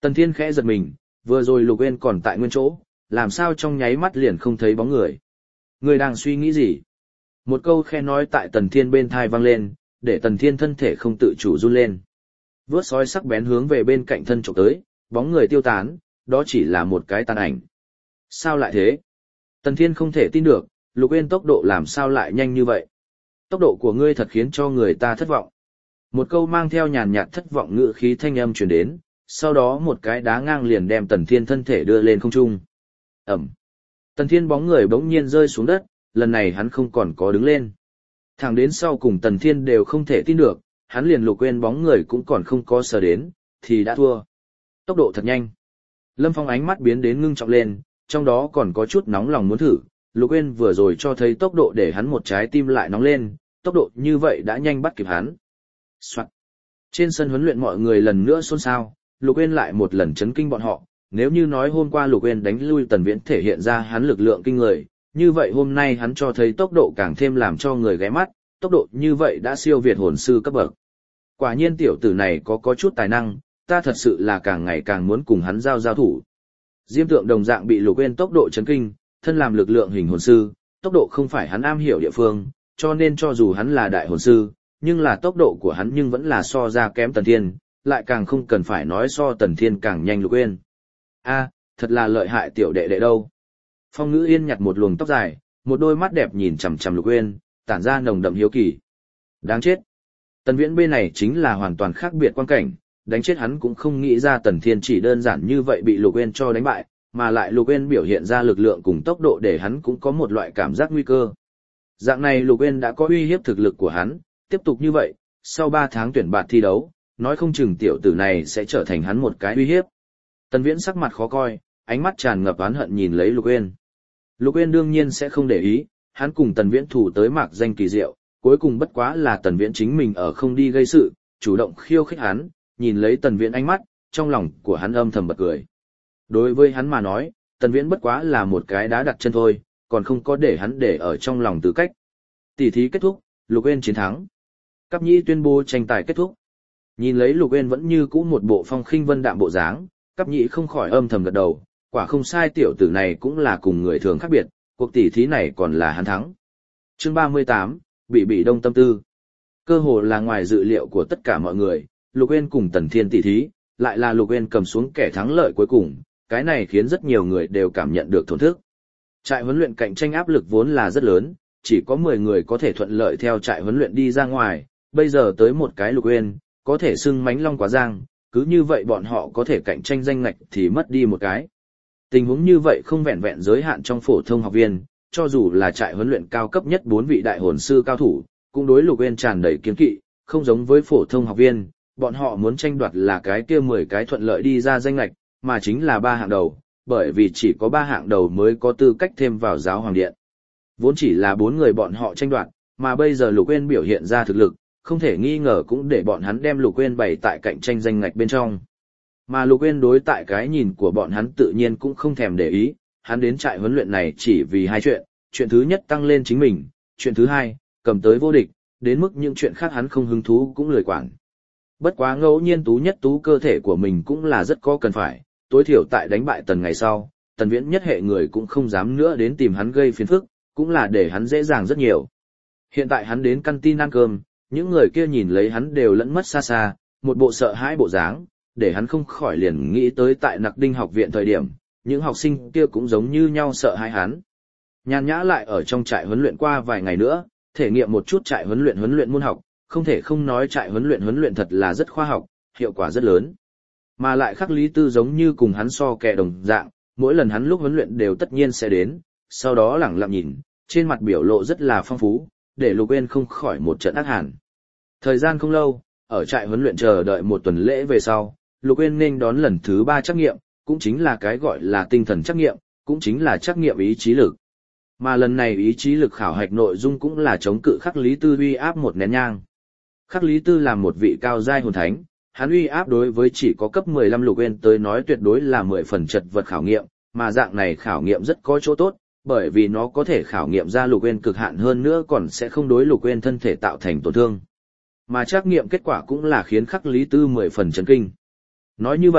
Tần Thiên khẽ giật mình, vừa rồi Lục Uyên còn tại nguyên chỗ, làm sao trong nháy mắt liền không thấy bóng người. Người đang suy nghĩ gì? Một câu khe nói tại Tần Thiên bên thai vang lên, để Tần Thiên thân thể không tự chủ run lên. Vướt sói sắc bén hướng về bên cạnh thân chụp tới, bóng người tiêu tán, đó chỉ là một cái tàn ảnh. Sao lại thế? Tần Thiên không thể tin được, Lục Uyên tốc độ làm sao lại nhanh như vậy? Tốc độ của ngươi thật khiến cho người ta thất vọng. Một câu mang theo nhàn nhạt thất vọng ngữ khí thanh âm truyền đến, sau đó một cái đá ngang liền đem Tần Thiên thân thể đưa lên không trung. Ẩm. Tần Thiên bóng người bỗng nhiên rơi xuống đất, lần này hắn không còn có đứng lên. Thẳng đến sau cùng Tần Thiên đều không thể tin được, hắn liền Lục Uyên bóng người cũng còn không có sờ đến, thì đã thua. Tốc độ thật nhanh. Lâm Phong ánh mắt biến đến ngưng trọng lên, trong đó còn có chút nóng lòng muốn thử. Lục Uyên vừa rồi cho thấy tốc độ để hắn một trái tim lại nóng lên, tốc độ như vậy đã nhanh bắt kịp hắn. Soạn. Trên sân huấn luyện mọi người lần nữa xôn xao, Lục Uyên lại một lần chấn kinh bọn họ. Nếu như nói hôm qua Lục Uyên đánh lui Tần Viễn thể hiện ra hắn lực lượng kinh người, như vậy hôm nay hắn cho thấy tốc độ càng thêm làm cho người ghé mắt, tốc độ như vậy đã siêu việt hồn sư cấp bậc. Quả nhiên tiểu tử này có chút tài năng, ta thật sự là càng ngày càng muốn cùng hắn giao thủ. Diêm Tượng đồng dạng bị Lục Uyên tốc độ chấn kinh, thân làm lực lượng hình hồn sư, tốc độ không phải hắn am hiểu địa phương, cho nên cho dù hắn là đại hồn sư, nhưng là tốc độ của hắn nhưng vẫn là so ra kém Tần Thiên, lại càng không cần phải nói so Tần Thiên càng nhanh Lục Uyên. A, thật là lợi hại tiểu đệ đệ đâu. Phong Ngữ Yên nhặt một luồng tóc dài, một đôi mắt đẹp nhìn chằm chằm Lục Uyên, tản ra nồng đậm hiếu kỳ. Đáng chết. Tần Viễn bên này chính là hoàn toàn khác biệt quan cảnh, đánh chết hắn cũng không nghĩ ra Tần Thiên chỉ đơn giản như vậy bị Lục Uyên cho đánh bại, mà lại Lục Uyên biểu hiện ra lực lượng cùng tốc độ để hắn cũng có một loại cảm giác nguy cơ. Dạng này Lục Uyên đã có uy hiếp thực lực của hắn, tiếp tục như vậy, sau 3 tháng tuyển bạt thi đấu, nói không chừng tiểu tử này sẽ trở thành hắn một cái uy hiếp. Tần Viễn sắc mặt khó coi, ánh mắt tràn ngập oán hận nhìn lấy Lục Uyên. Lục Uyên đương nhiên sẽ không để ý, hắn cùng Tần Viễn thủ tới mạc danh kỳ diệu, cuối cùng bất quá là Tần Viễn chính mình ở không đi gây sự, chủ động khiêu khích hắn, nhìn lấy Tần Viễn ánh mắt, trong lòng của hắn âm thầm bật cười. Đối với hắn mà nói, Tần Viễn bất quá là một cái đá đặt chân thôi, còn không có để hắn để ở trong lòng tư cách. Tỷ thí kết thúc, Lục Uyên chiến thắng. Cáp Nhĩ tuyên bố tranh tài kết thúc. Nhìn lấy Lục Uyên vẫn như cũ một bộ phong khinh vân đạm bộ dáng, Cáp Nhĩ không khỏi âm thầm gật đầu, quả không sai tiểu tử này cũng là cùng người thường khác biệt, cuộc tỷ thí này còn là hắn thắng. Chương 38, bị đông tâm tư. Cơ hồ là ngoài dự liệu của tất cả mọi người, Lục Uyên cùng Tần Thiên tỷ thí, lại là Lục Uyên cầm xuống kẻ thắng lợi cuối cùng, cái này khiến rất nhiều người đều cảm nhận được thổn thức. Trại huấn luyện cạnh tranh áp lực vốn là rất lớn, chỉ có 10 người có thể thuận lợi theo trại huấn luyện đi ra ngoài, bây giờ tới một cái Lục Uyên, có thể xưng mánh long quá giang, cứ như vậy bọn họ có thể cạnh tranh danh ngạch thì mất đi một cái. Tình huống như vậy không vẹn vẹn giới hạn trong phổ thông học viên, cho dù là trại huấn luyện cao cấp nhất 4 vị đại hồn sư cao thủ, cũng đối Lục Uyên tràn đầy kiêng kỵ, không giống với phổ thông học viên, bọn họ muốn tranh đoạt là cái kia 10 cái thuận lợi đi ra danh ngạch, mà chính là 3 hạng đầu, bởi vì chỉ có 3 hạng đầu mới có tư cách thêm vào giáo hoàng điện. Vốn chỉ là 4 người bọn họ tranh đoạt, mà bây giờ Lục Uyên biểu hiện ra thực lực, không thể nghi ngờ cũng để bọn hắn đem Lục Uyên bày tại cạnh tranh danh ngạch bên trong. Mà Lục Uyên đối tại cái nhìn của bọn hắn tự nhiên cũng không thèm để ý, hắn đến trại huấn luyện này chỉ vì 2 chuyện, chuyện thứ nhất tăng lên chính mình, chuyện thứ hai, cầm tới vô địch, đến mức những chuyện khác hắn không hứng thú cũng lười quản. Bất quá ngẫu nhiên tú nhất tú cơ thể của mình cũng là rất có cần phải, tối thiểu tại đánh bại Tần ngày sau, Tần Viễn nhất hệ người cũng không dám nữa đến tìm hắn gây phiền phức, cũng là để hắn dễ dàng rất nhiều. Hiện tại hắn đến canteen ăn cơm, những người kia nhìn lấy hắn đều lẫn mất xa xa, một bộ sợ hãi bộ dáng, để hắn không khỏi liền nghĩ tới tại Nặc Đinh học viện thời điểm, những học sinh kia cũng giống như nhau sợ hãi hắn. Nhàn nhã lại ở trong trại huấn luyện qua vài ngày nữa, thể nghiệm một chút trại huấn luyện môn học, không thể không nói trại huấn luyện thật là rất khoa học, hiệu quả rất lớn. Mà lại Khắc Lý Tư giống như cùng hắn so kẻ đồng dạng, mỗi lần hắn lúc huấn luyện đều tất nhiên sẽ đến, sau đó lẳng lặng nhìn, trên mặt biểu lộ rất là phong phú, để Lục Uyên không khỏi một trận ác hàn. Thời gian không lâu, ở trại huấn luyện chờ đợi một tuần lễ về sau, Lục Uyên nên đón lần thứ 3 trắc nghiệm, cũng chính là cái gọi là tinh thần trắc nghiệm, cũng chính là trắc nghiệm ý chí lực. Mà lần này ý chí lực khảo hạch nội dung cũng là chống cự Khắc Lý Tư uy áp một nén nhang. Khắc Lý Tư là một vị cao giai hồn thánh, hắn uy áp đối với chỉ có cấp 15 Lục Uyên tới nói tuyệt đối là 10 phần chật vật khảo nghiệm, mà dạng này khảo nghiệm rất có chỗ tốt, bởi vì nó có thể khảo nghiệm ra Lục Uyên cực hạn hơn nữa còn sẽ không đối Lục Uyên thân thể tạo thành tổn thương. Mà trắc nghiệm kết quả cũng là khiến Khắc Lý Tư 10 phần chấn kinh. Nói như vậy,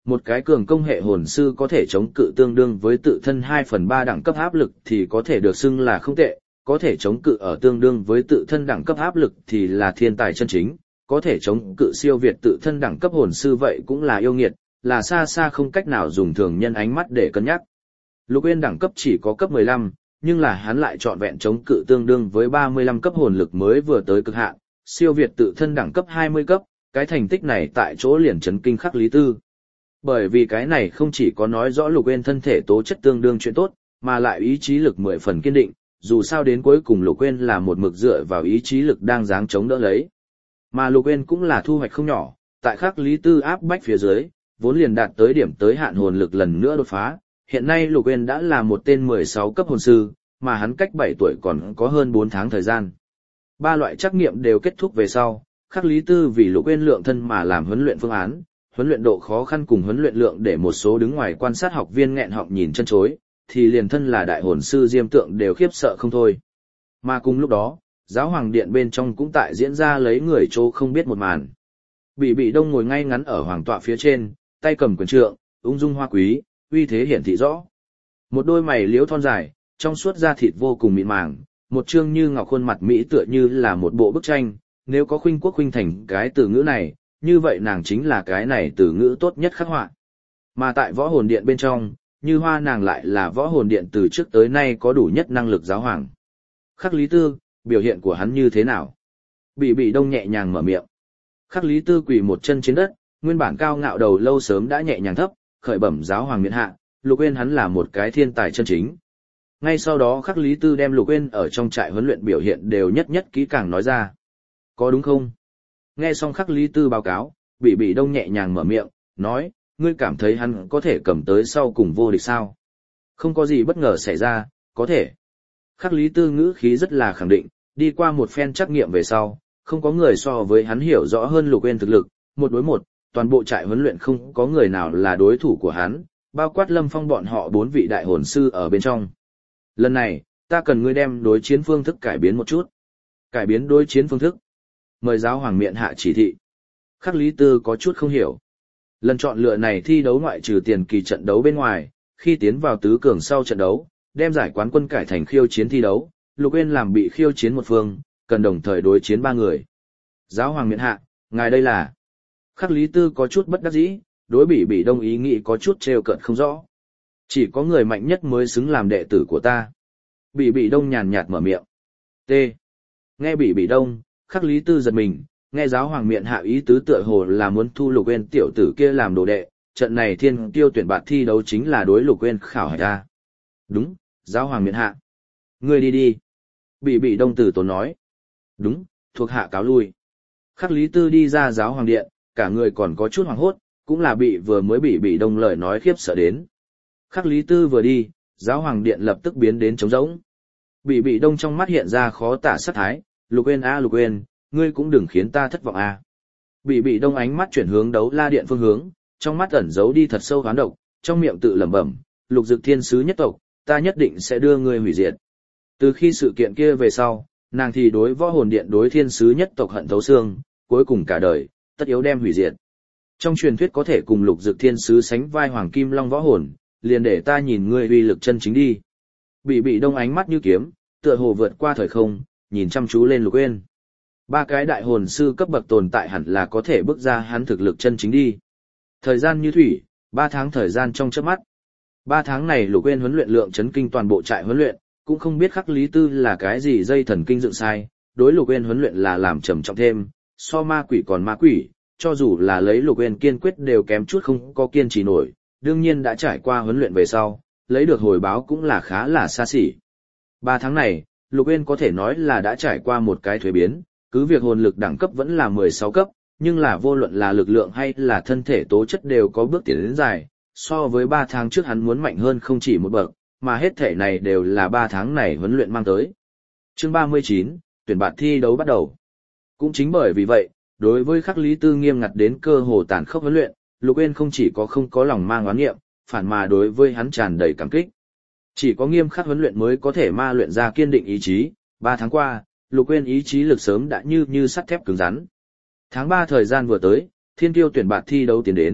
Một cái cường công hệ hồn sư có thể chống cự tương đương với tự thân 2/3 đẳng cấp áp lực thì có thể được xưng là không tệ, có thể chống cự ở tương đương với tự thân đẳng cấp áp lực thì là thiên tài chân chính, có thể chống cự siêu việt tự thân đẳng cấp hồn sư vậy cũng là yêu nghiệt, là xa xa không cách nào dùng thường nhân ánh mắt để cân nhắc. Lục Uyên đẳng cấp chỉ có cấp 15, nhưng là hắn lại trọn vẹn chống cự tương đương với 35 cấp hồn lực mới vừa tới cực hạn, siêu việt tự thân đẳng cấp 20 cấp, cái thành tích này tại chỗ liền chấn kinh Khắc Lý Tư. Bởi vì cái này không chỉ có nói rõ Lục Uyên thân thể tố chất tương đương chuyện tốt, mà lại ý chí lực 10 phần kiên định, dù sao đến cuối cùng Lục Uyên là một mực dựa vào ý chí lực đang dáng chống đỡ lấy. Mà Lục Uyên cũng là thu hoạch không nhỏ, tại Khắc Lý Tư áp bách phía dưới, vốn liền đạt tới điểm tới hạn hồn lực lần nữa đột phá, hiện nay Lục Uyên đã là một tên 16 cấp hồn sư, mà hắn cách 7 tuổi còn có hơn 4 tháng thời gian. Ba loại trắc nghiệm đều kết thúc về sau, Khắc Lý Tư vì Lục Uyên lượng thân mà làm huấn luyện phương án, huấn luyện độ khó khăn cùng huấn luyện lượng để một số đứng ngoài quan sát học viên nghẹn họng nhìn chân chối, thì liền thân là đại hồn sư Diêm Tượng đều khiếp sợ không thôi. Mà cùng lúc đó, giáo hoàng điện bên trong cũng tại diễn ra lấy người chỗ không biết một màn. Bị Đông ngồi ngay ngắn ở hoàng tọa phía trên, tay cầm quyền trượng, ung dung hoa quý, uy thế hiển thị rõ. Một đôi mày liễu thon dài, trong suốt da thịt vô cùng mịn màng, một trương như ngọc khuôn mặt mỹ tựa như là một bộ bức tranh, nếu có khuynh quốc khuynh thành cái từ ngữ này, như vậy nàng chính là cái này từ ngữ tốt nhất khắc họa. Mà tại võ hồn điện bên trong, Như Hoa nàng lại là võ hồn điện từ trước tới nay có đủ nhất năng lực giáo hoàng. Khắc Lý Tư, biểu hiện của hắn như thế nào? Bị Đông nhẹ nhàng mở miệng. Khắc Lý Tư quỳ một chân trên đất, nguyên bản cao ngạo đầu lâu sớm đã nhẹ nhàng thấp, khởi bẩm giáo hoàng miện hạ, Lục Uyên hắn là một cái thiên tài chân chính. Ngay sau đó Khắc Lý Tư đem Lục Uyên ở trong trại huấn luyện biểu hiện đều nhất nhất kỹ càng nói ra. Có đúng không? Nghe xong Khắc Lý Tư báo cáo, Bị Đông nhẹ nhàng mở miệng, nói, ngươi cảm thấy hắn có thể cầm tới sau cùng vô địch sao? Không có gì bất ngờ xảy ra, có thể. Khắc Lý Tư ngữ khí rất là khẳng định, đi qua một phen trắc nghiệm về sau, không có người so với hắn hiểu rõ hơn Lục Uyên thực lực, 1 đối 1, toàn bộ trại huấn luyện không có người nào là đối thủ của hắn, bao quát Lâm Phong bọn họ 4 vị đại hồn sư ở bên trong. Lần này, ta cần ngươi đem đối chiến phương thức cải biến một chút. Cải biến đối chiến phương thức. Mời giáo hoàng miện hạ chỉ thị. Khắc Lý Tư có chút không hiểu. Lần chọn lựa này thi đấu ngoại trừ tiền kỳ trận đấu bên ngoài, khi tiến vào tứ cường sau trận đấu, đem giải quán quân cải thành khiêu chiến thi đấu, Lục Uyên làm bị khiêu chiến một phương, cần đồng thời đối chiến 3 người. Giáo hoàng miện hạ, ngài đây là... Khắc Lý Tư có chút bất đắc dĩ, đối Bị Đông ý nghĩ có chút trêu cợt không rõ. Chỉ có người mạnh nhất mới xứng làm đệ tử của ta. Bị Đông nhàn nhạt mở miệng. T. Nghe Bị Đông, Khắc Lý Tư giật mình, nghe giáo hoàng miện hạ ý tứ tựa hồ là muốn thu Lục Uyên tiểu tử kia làm đồ đệ, trận này thiên tiêu tuyển bạt thi đấu chính là đối Lục Uyên khảo hạch ra. Đúng, giáo hoàng miện hạ. Ngươi đi đi. Bị Đông tử tốn nói. Đúng, thuộc hạ cáo lui. Khắc Lý Tư đi ra giáo hoàng điện, cả người còn có chút hoảng hốt, cũng là vừa mới Bị Đông lời nói khiếp sợ đến. Khắc Lý Tư vừa đi, giáo hoàng điện lập tức biến đến trống rỗng. Bị Đông trong mắt hiện ra khó tả sát thái, Lục Uyên Lục Uyên, ngươi cũng đừng khiến ta thất vọng a. Bị Đông ánh mắt chuyển hướng đấu la điện phương hướng, trong mắt ẩn giấu đi thật sâu hoán độc, trong miệng tự lẩm bẩm, Lục Dực Thiên sứ nhất tộc, ta nhất định sẽ đưa ngươi hủy diệt. Từ khi sự kiện kia về sau, nàng thì đối võ hồn điện đối thiên sứ nhất tộc hận thấu xương, cuối cùng cả đời, tất yếu đem hủy diệt. Trong truyền thuyết có thể cùng Lục Dực Thiên sứ sánh vai Hoàng Kim Long võ hồn, liền để ta nhìn ngươi uy lực chân chính đi. Bị Đông ánh mắt như kiếm, tựa hồ vượt qua thời không, nhìn chăm chú lên Lục Uyên. 3 cái đại hồn sư cấp bậc tồn tại hẳn là có thể bước ra hắn thực lực chân chính đi. Thời gian như thủy, 3 tháng thời gian trong chớp mắt. 3 tháng này Lục Uyên huấn luyện lượng chấn kinh toàn bộ trại huấn luyện, cũng không biết Khắc Lý Tư là cái gì dây thần kinh dựng sai, đối Lục Uyên huấn luyện là làm trầm trọng thêm, so ma quỷ còn ma quỷ, cho dù là lấy Lục Uyên kiên quyết đều kém chút không có kiên trì nổi, đương nhiên đã trải qua huấn luyện về sau, lấy được hồi báo cũng là khá là xa xỉ. 3 tháng này, Lục Uyên có thể nói là đã trải qua một cái thuế biến, cứ việc hồn lực đẳng cấp vẫn là 16 cấp, nhưng là vô luận là lực lượng hay là thân thể tố chất đều có bước tiến đến dài, so với 3 tháng trước hắn muốn mạnh hơn không chỉ một bậc, mà hết thể này đều là 3 tháng này huấn luyện mang tới. Chương 39, tuyển bạt thi đấu bắt đầu. Cũng chính bởi vì vậy, đối với Khắc Lý Tư nghiêm ngặt đến cơ hồ tàn khốc huấn luyện, Lục Uyên không chỉ có không có lòng mang oán nghiệm, phản mà đối với hắn tràn đầy cảm kích. Chỉ có nghiêm khắc huấn luyện mới có thể ma luyện ra kiên định ý chí, 3 tháng qua, Lục Uyên ý chí lực sớm đã như sắt thép cứng rắn. Tháng 3 thời gian vừa tới, thiên tiêu tuyển bạt thi đấu tiến đến,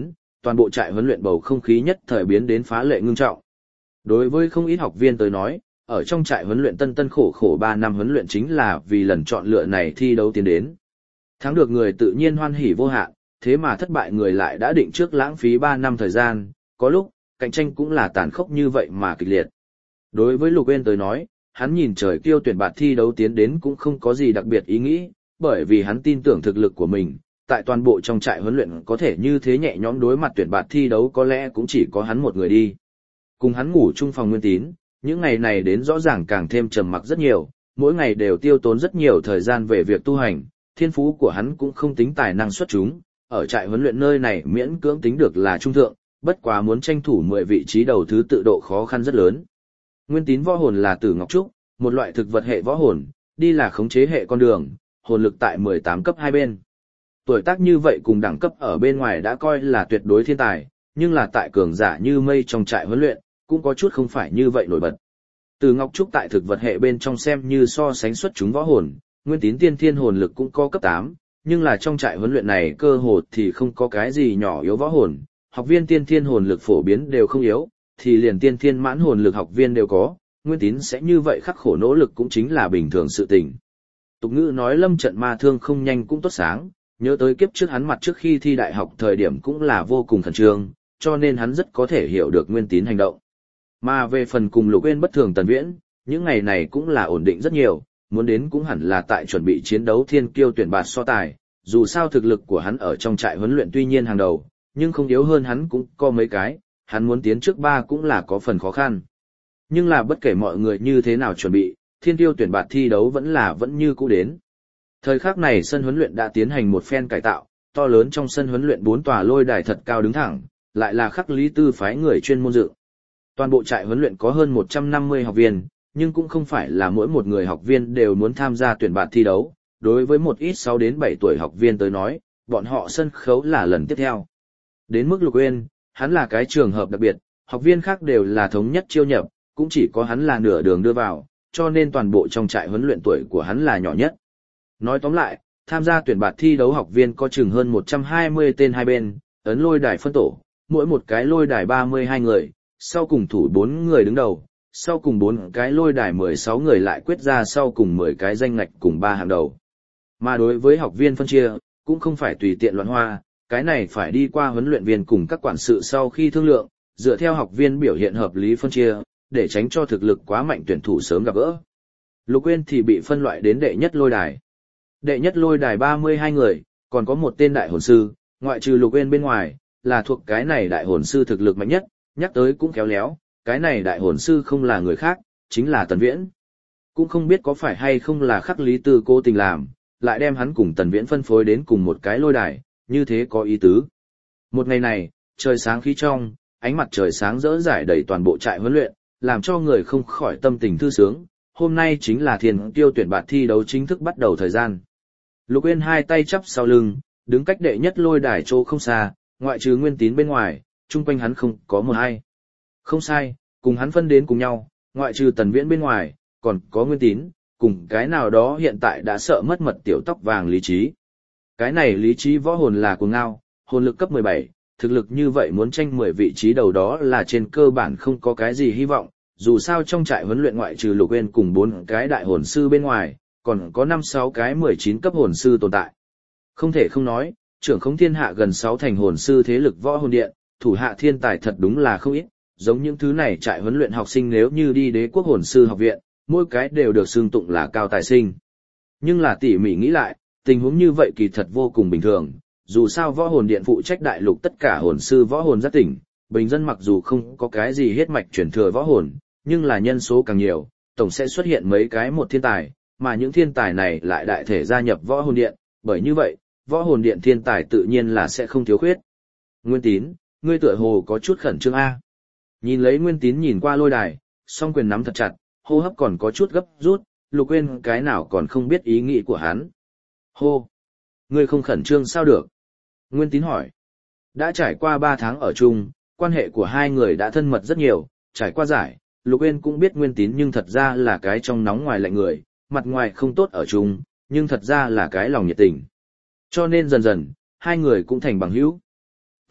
toàn bộ trại huấn luyện bầu không khí nhất thời biến đến phá lệ ngưng trọng. Đối với không ít học viên tới nói, ở trong trại huấn luyện tân tân khổ khổ 3 năm huấn luyện chính là vì lần chọn lựa này thi đấu tiến đến. Thắng được người tự nhiên hoan hỉ vô hạn, thế mà thất bại người lại đã định trước lãng phí 3 năm thời gian, có lúc, cạnh tranh cũng là tàn khốc như vậy mà kịch liệt. Đối với Lục Uyên tới nói, hắn nhìn trời kiêu tuyển bạt thi đấu tiến đến cũng không có gì đặc biệt ý nghĩ, bởi vì hắn tin tưởng thực lực của mình, tại toàn bộ trong trại huấn luyện có thể như thế nhẹ nhõm đối mặt tuyển bạt thi đấu có lẽ cũng chỉ có hắn một người đi. Cùng hắn ngủ chung phòng Nguyên Tín, những ngày này đến rõ ràng càng thêm trầm mặc rất nhiều, mỗi ngày đều tiêu tốn rất nhiều thời gian về việc tu hành, thiên phú của hắn cũng không tính tài năng xuất chúng, ở trại huấn luyện nơi này miễn cưỡng tính được là trung thượng, bất quá muốn tranh thủ 10 vị trí đầu thứ tự độ khó khăn rất lớn. Nguyên Tín võ hồn là Tử Ngọc Trúc, một loại thực vật hệ võ hồn, đi là khống chế hệ con đường, hồn lực tại 18 cấp hai bên. Tuổi tác như vậy cùng đẳng cấp ở bên ngoài đã coi là tuyệt đối thiên tài, nhưng là tại cường giả như mây trong trại huấn luyện, cũng có chút không phải như vậy nổi bật. Tử Ngọc Trúc tại thực vật hệ bên trong xem như so sánh xuất chúng võ hồn, Nguyên Tín tiên thiên hồn lực cũng có cấp 8, nhưng là trong trại huấn luyện này cơ hồ thì không có cái gì nhỏ yếu võ hồn, học viên tiên thiên hồn lực phổ biến đều không yếu, thì liền tiên thiên mãn hồn lực học viên đều có, Nguyên Tín sẽ như vậy khắc khổ nỗ lực cũng chính là bình thường sự tình. Tục ngữ nói lâm trận ma thương không nhanh cũng tốt sáng, nhớ tới kiếp trước hắn mặt trước khi thi đại học thời điểm cũng là vô cùng khẩn trương, cho nên hắn rất có thể hiểu được Nguyên Tín hành động. Mà về phần cùng Lục Uyên bất thường Tần Viễn, những ngày này cũng là ổn định rất nhiều, muốn đến cũng hẳn là tại chuẩn bị chiến đấu thiên kiêu tuyển bạt so tài, dù sao thực lực của hắn ở trong trại huấn luyện tuy nhiên hàng đầu, nhưng không yếu hơn hắn cũng có mấy cái, hắn muốn tiến trước 3 cũng là có phần khó khăn. Nhưng là bất kể mọi người như thế nào chuẩn bị, thiên kiêu tuyển bạt thi đấu vẫn như cũ đến. Thời khắc này sân huấn luyện đã tiến hành một phen cải tạo, to lớn trong sân huấn luyện 4 tòa lôi đài thật cao đứng thẳng, lại là Khắc Lý Tư phái người chuyên môn dựng. Toàn bộ trại huấn luyện có hơn 150 học viên, nhưng cũng không phải là mỗi một người học viên đều muốn tham gia tuyển bạt thi đấu. Đối với một ít 6 đến 7 tuổi học viên tới nói, bọn họ sân khấu là lần tiếp theo. Đến mức Lục Uyên, hắn là cái trường hợp đặc biệt, học viên khác đều là thống nhất chiêu nhập, cũng chỉ có hắn là nửa đường đưa vào, cho nên toàn bộ trong trại huấn luyện tuổi của hắn là nhỏ nhất. Nói tóm lại, tham gia tuyển bạt thi đấu học viên có chừng hơn 120 tên hai bên, ấn lôi đài phân tổ, mỗi một cái lôi đài 32 người, sau cùng thủ 4 người đứng đầu, sau cùng 4 cái lôi đài 16 người lại quyết ra sau cùng 10 cái danh ngạch cùng 3 hàng đầu. Mà đối với học viên phân chia, cũng không phải tùy tiện loạn hoa, cái này phải đi qua huấn luyện viên cùng các quản sự sau khi thương lượng, dựa theo học viên biểu hiện hợp lý phân chia, để tránh cho thực lực quá mạnh tuyển thủ sớm gặp gỡ. Lục Uyên thì bị phân loại đến đệ nhất lôi đài. Đệ nhất lôi đài 32 người, còn có một tên đại hồn sư, ngoại trừ Lục Uyên bên ngoài, là thuộc cái này đại hồn sư thực lực mạnh nhất, nhắc tới cũng khéo léo, cái này đại hồn sư không là người khác, chính là Tần Viễn. Cũng không biết có phải hay không là Khắc Lý Tư cố tình làm, lại đem hắn cùng Tần Viễn phân phối đến cùng một cái lôi đài, như thế có ý tứ. Một ngày này, trời sáng khí trong, ánh mặt trời sáng rỡ rải đầy toàn bộ trại huấn luyện, làm cho người không khỏi tâm tình thư sướng. Hôm nay chính là thiên kiêu tuyển bạt thi đấu chính thức bắt đầu thời gian. Lục Uyên hai tay chắp sau lưng, đứng cách đệ nhất lôi đài chỗ không xa, ngoại trừ Nguyên Tín bên ngoài, chung quanh hắn không có một ai. Không sai, cùng hắn phân đến cùng nhau, ngoại trừ Tần Viễn bên ngoài, còn có Nguyên Tín, cùng cái nào đó hiện tại đã sợ mất mật tiểu tóc vàng Lý Trí. Cái này Lý Trí võ hồn là cuồng ngao, hồn lực cấp 17, thực lực như vậy muốn tranh 10 vị trí đầu đó là trên cơ bản không có cái gì hy vọng, dù sao trong trại huấn luyện ngoại trừ Lục Uyên cùng 4 cái đại hồn sư bên ngoài, còn có 5-6 cái 19 cấp hồn sư tồn tại. Không thể không nói, trưởng khống thiên hạ gần 6 thành hồn sư thế lực võ hồn điện, thủ hạ thiên tài thật đúng là không ít, giống những thứ này trại huấn luyện học sinh nếu như đi Đế quốc hồn sư học viện, mỗi cái đều được xưng tụng là cao tài sinh. Nhưng là tỉ mỉ nghĩ lại, tình huống như vậy kỳ thật vô cùng bình thường, dù sao võ hồn điện phụ trách đại lục tất cả hồn sư võ hồn giác tỉnh, bình dân mặc dù không có cái gì huyết mạch truyền thừa võ hồn, nhưng là nhân số càng nhiều, tổng sẽ xuất hiện mấy cái một thiên tài, mà những thiên tài này lại đại thể gia nhập võ hồn điện, bởi như vậy, võ hồn điện thiên tài tự nhiên là sẽ không thiếu khuyết. Nguyên Tín, ngươi tựa hồ có chút khẩn trương a. Nhìn lấy Nguyên Tín nhìn qua lôi đài, song quyền nắm thật chặt, hô hấp còn có chút gấp rút, Lục Uyên cái nào còn không biết ý nghĩ của hắn. Hô, ngươi không khẩn trương sao được? Nguyên Tín hỏi. Đã trải qua 3 tháng ở chung, quan hệ của hai người đã thân mật rất nhiều, trải qua giải, Lục Uyên cũng biết Nguyên Tín nhưng thật ra là cái trong nóng ngoài lạnh người, mặt ngoài không tốt ở chung, nhưng thật ra là cái lòng nhiệt tình. Cho nên dần dần, hai người cũng thành bằng hữu.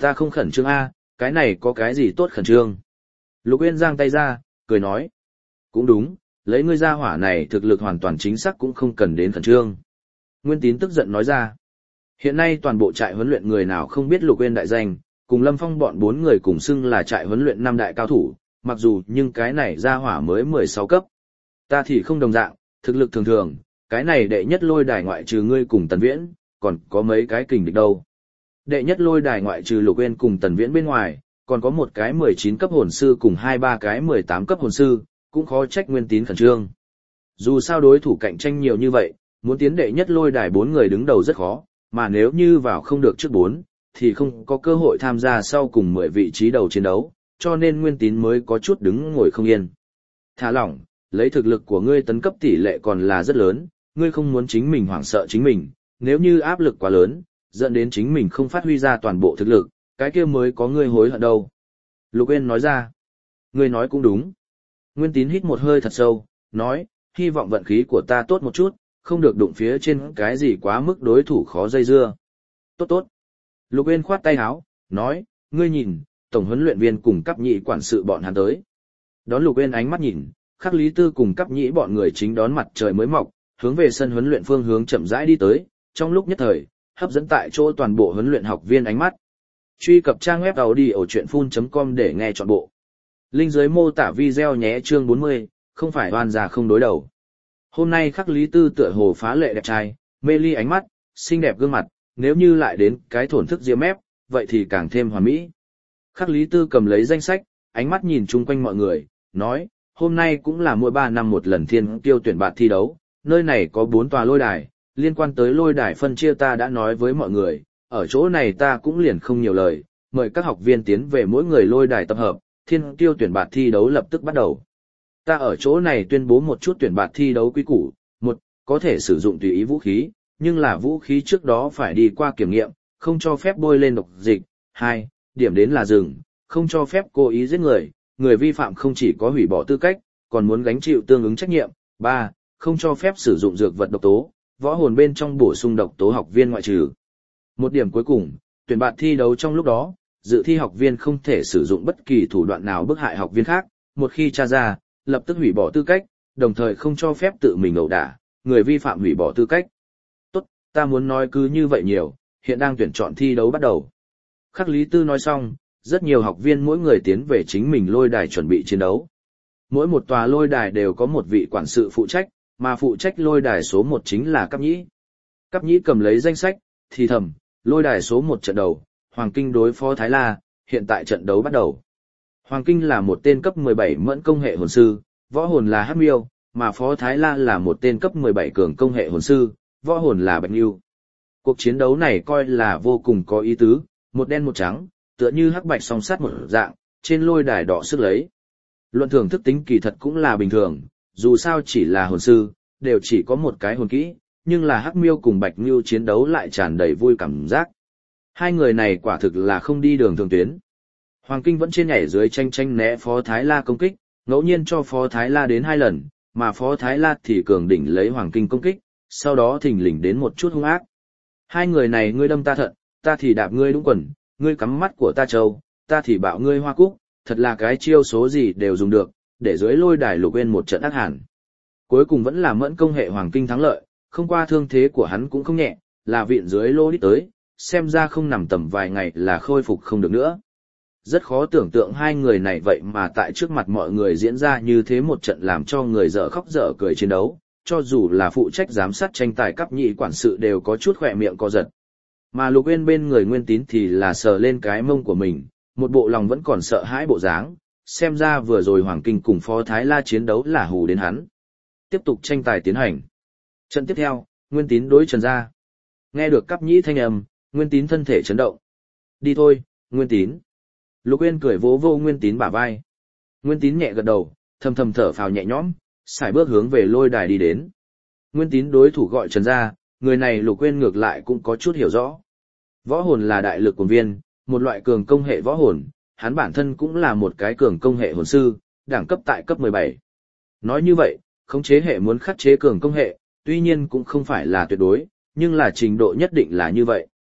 Ta không khẩn trương a, cái này có cái gì tốt khẩn trương. Lục Uyên giang tay ra, cười nói. Cũng đúng, lấy ngươi ra hỏa này thực lực hoàn toàn chính xác cũng không cần đến khẩn trương. Nguyên Tín tức giận nói ra. Hiện nay toàn bộ trại huấn luyện người nào không biết Lục Uyên đại danh, cùng Lâm Phong bọn 4 người cùng xưng là trại huấn luyện 5 đại cao thủ, mặc dù nhưng cái này ra hỏa mới 16 cấp. Ta thì không đồng dạng, thực lực thường thường, cái này đệ nhất lôi đài ngoại trừ ngươi cùng Tần Viễn, còn có mấy cái kình địch đâu. Đệ nhất lôi đài ngoại trừ Lục Uyên cùng Tần Viễn bên ngoài, còn có một cái 19 cấp hồn sư cùng 2-3 cái 18 cấp hồn sư, cũng khó trách Nguyên Tín khẩn trương. Dù sao đối thủ cạnh tranh nhiều như vậy, muốn tiến đệ nhất lôi đài 4 người đứng đầu rất khó, mà nếu như vào không được trước 4, thì không có cơ hội tham gia sau cùng 10 vị trí đầu chiến đấu, cho nên Nguyên Tín mới có chút đứng ngồi không yên. Thả lỏng, lấy thực lực của ngươi tấn cấp tỷ lệ còn là rất lớn, ngươi không muốn chính mình hoảng sợ chính mình, nếu như áp lực quá lớn, dẫn đến chính mình không phát huy ra toàn bộ thực lực, cái kia mới có ngươi hối hận đâu. Lục Uyên nói ra, ngươi nói cũng đúng. Nguyên Tín hít một hơi thật sâu, nói, hy vọng vận khí của ta tốt một chút, không được đụng phía trên cái gì quá mức đối thủ khó dây dưa. Tốt tốt. Lục Uyên khoát tay áo, nói, ngươi nhìn, tổng huấn luyện viên cùng cấp nhị quản sự bọn hắn tới. Đón Lục Uyên ánh mắt nhìn, Khắc Lý Tư cùng cấp nhị bọn người chính đón mặt trời mới mọc, hướng về sân huấn luyện phương hướng chậm rãi đi tới, trong lúc nhất thời, hấp dẫn tại chỗ toàn bộ huấn luyện học viên ánh mắt. Truy cập trang web audio.full.com để nghe trọn bộ. Link dưới mô tả video nhé. Chương 40, không phải oan già không đối đầu. Hôm nay Khắc Lý Tư tựa hồ phá lệ đẹp trai, mê ly ánh mắt, xinh đẹp gương mặt, nếu như lại đến cái thổn thức ria mép, vậy thì càng thêm hoàn mỹ. Khắc Lý Tư cầm lấy danh sách, ánh mắt nhìn chung quanh mọi người, nói, hôm nay cũng là mỗi 3 năm một lần thiên kiêu tuyển bạt thi đấu, nơi này có 4 tòa lôi đài, liên quan tới lôi đài phân chia ta đã nói với mọi người, ở chỗ này ta cũng liền không nhiều lời, mời các học viên tiến về mỗi người lôi đài tập hợp, thiên kiêu tuyển bạt thi đấu lập tức bắt đầu. Ta ở chỗ này tuyên bố một chút tuyển bạt thi đấu quy củ, 1. Có thể sử dụng tùy ý vũ khí, nhưng là vũ khí trước đó phải đi qua kiểm nghiệm, không cho phép bôi lên độc dịch. 2. Điểm đến là dừng, không cho phép cố ý giết người, người vi phạm không chỉ có hủy bỏ tư cách, còn muốn gánh chịu tương ứng trách nhiệm. 3. Không cho phép sử dụng dược vật độc tố, võ hồn bên trong bổ sung độc tố học viên ngoại trừ. Một điểm cuối cùng, tuyển bạt thi đấu trong lúc đó, dự thi học viên không thể sử dụng bất kỳ thủ đoạn nào bức hại học viên khác, một khi tra ra, lập tức hủy bỏ tư cách, đồng thời không cho phép tự mình ẩu đả, người vi phạm hủy bỏ tư cách. Tốt, ta muốn nói cứ như vậy nhiều, hiện đang tuyển chọn thi đấu bắt đầu. Khắc Lý Tư nói xong, rất nhiều học viên mỗi người tiến về chính mình lôi đài chuẩn bị chiến đấu. Mỗi một tòa lôi đài đều có một vị quản sự phụ trách, mà phụ trách lôi đài số 1 chính là Cấp Nhĩ. Cấp Nhĩ cầm lấy danh sách, thì thầm, lôi đài số 1 trận đầu, Hoàng Kinh đối phó Thái La, hiện tại trận đấu bắt đầu. Hoàng Kinh là một tên cấp 17 mẫn công hệ hồn sư, võ hồn là Hắc Miêu, mà Phó Thái La là một tên cấp 17 cường công hệ hồn sư, võ hồn là Bạch Nưu. Cuộc chiến đấu này coi là vô cùng có ý tứ, một đen một trắng, tựa như hắc bạch song sát một dạng, trên lôi đài đỏ sức lấy. Luận thưởng thức tính kỳ thật cũng là bình thường, dù sao chỉ là hồn sư, đều chỉ có một cái hồn kỹ, nhưng là Hắc Miêu cùng Bạch Nưu chiến đấu lại tràn đầy vui cảm giác. Hai người này quả thực là không đi đường thường tuyến. Hoàng Kinh vẫn trên nhảy dưới tranh né Phó Thái La công kích, ngẫu nhiên cho Phó Thái La đến 2 lần, mà Phó Thái La thì cường đỉnh lấy Hoàng Kinh công kích, sau đó thình lình đến một chút hung ác. Hai người này ngươi đâm ta thận, ta thì đạp ngươi đúng quần, ngươi cắm mắt của ta trâu, ta thì bạo ngươi hoa cúc, thật là cái chiêu số gì đều dùng được, để dưới lôi đài Lục Uyên một trận ác hàn. Cuối cùng vẫn là mẫn công hệ Hoàng Kinh thắng lợi, không qua thương thế của hắn cũng không nhẹ, là viện dưới lô đi tới, xem ra không nằm tầm vài ngày là khôi phục không được nữa. Rất khó tưởng tượng hai người này vậy mà tại trước mặt mọi người diễn ra như thế một trận làm cho người dở khóc dở cười chiến đấu, cho dù là phụ trách giám sát tranh tài cấp nhị quản sự đều có chút khỏe miệng co giật. Mà Lục Uyên bên người Nguyên Tín thì là sờ lên cái mông của mình, một bộ lòng vẫn còn sợ hãi bộ dáng, xem ra vừa rồi Hoàng Kinh cùng Phó Thái La chiến đấu là hù đến hắn. Tiếp tục tranh tài tiến hành. Trận tiếp theo, Nguyên Tín đối Trần Gia. Nghe được cấp nhĩ thanh âm, Nguyên Tín thân thể chấn động. Đi thôi, Nguyên Tín. Lục Uyên cười vỗ vô Nguyên Tín bả vai. Nguyên Tín nhẹ gật đầu, thầm thầm thở phào nhẹ nhõm, sải bước hướng về lôi đài đi đến. Nguyên Tín đối thủ gọi Trần Gia, người này Lục Uyên ngược lại cũng có chút hiểu rõ. Võ hồn là đại lực hồn viên, một loại cường công hệ võ hồn, hắn bản thân cũng là một cái cường công hệ hồn sư, đẳng cấp tại cấp 17. Nói như vậy, khống chế hệ muốn khắc chế cường công hệ, tuy nhiên cũng không phải là tuyệt đối, nhưng là trình độ nhất định là như vậy.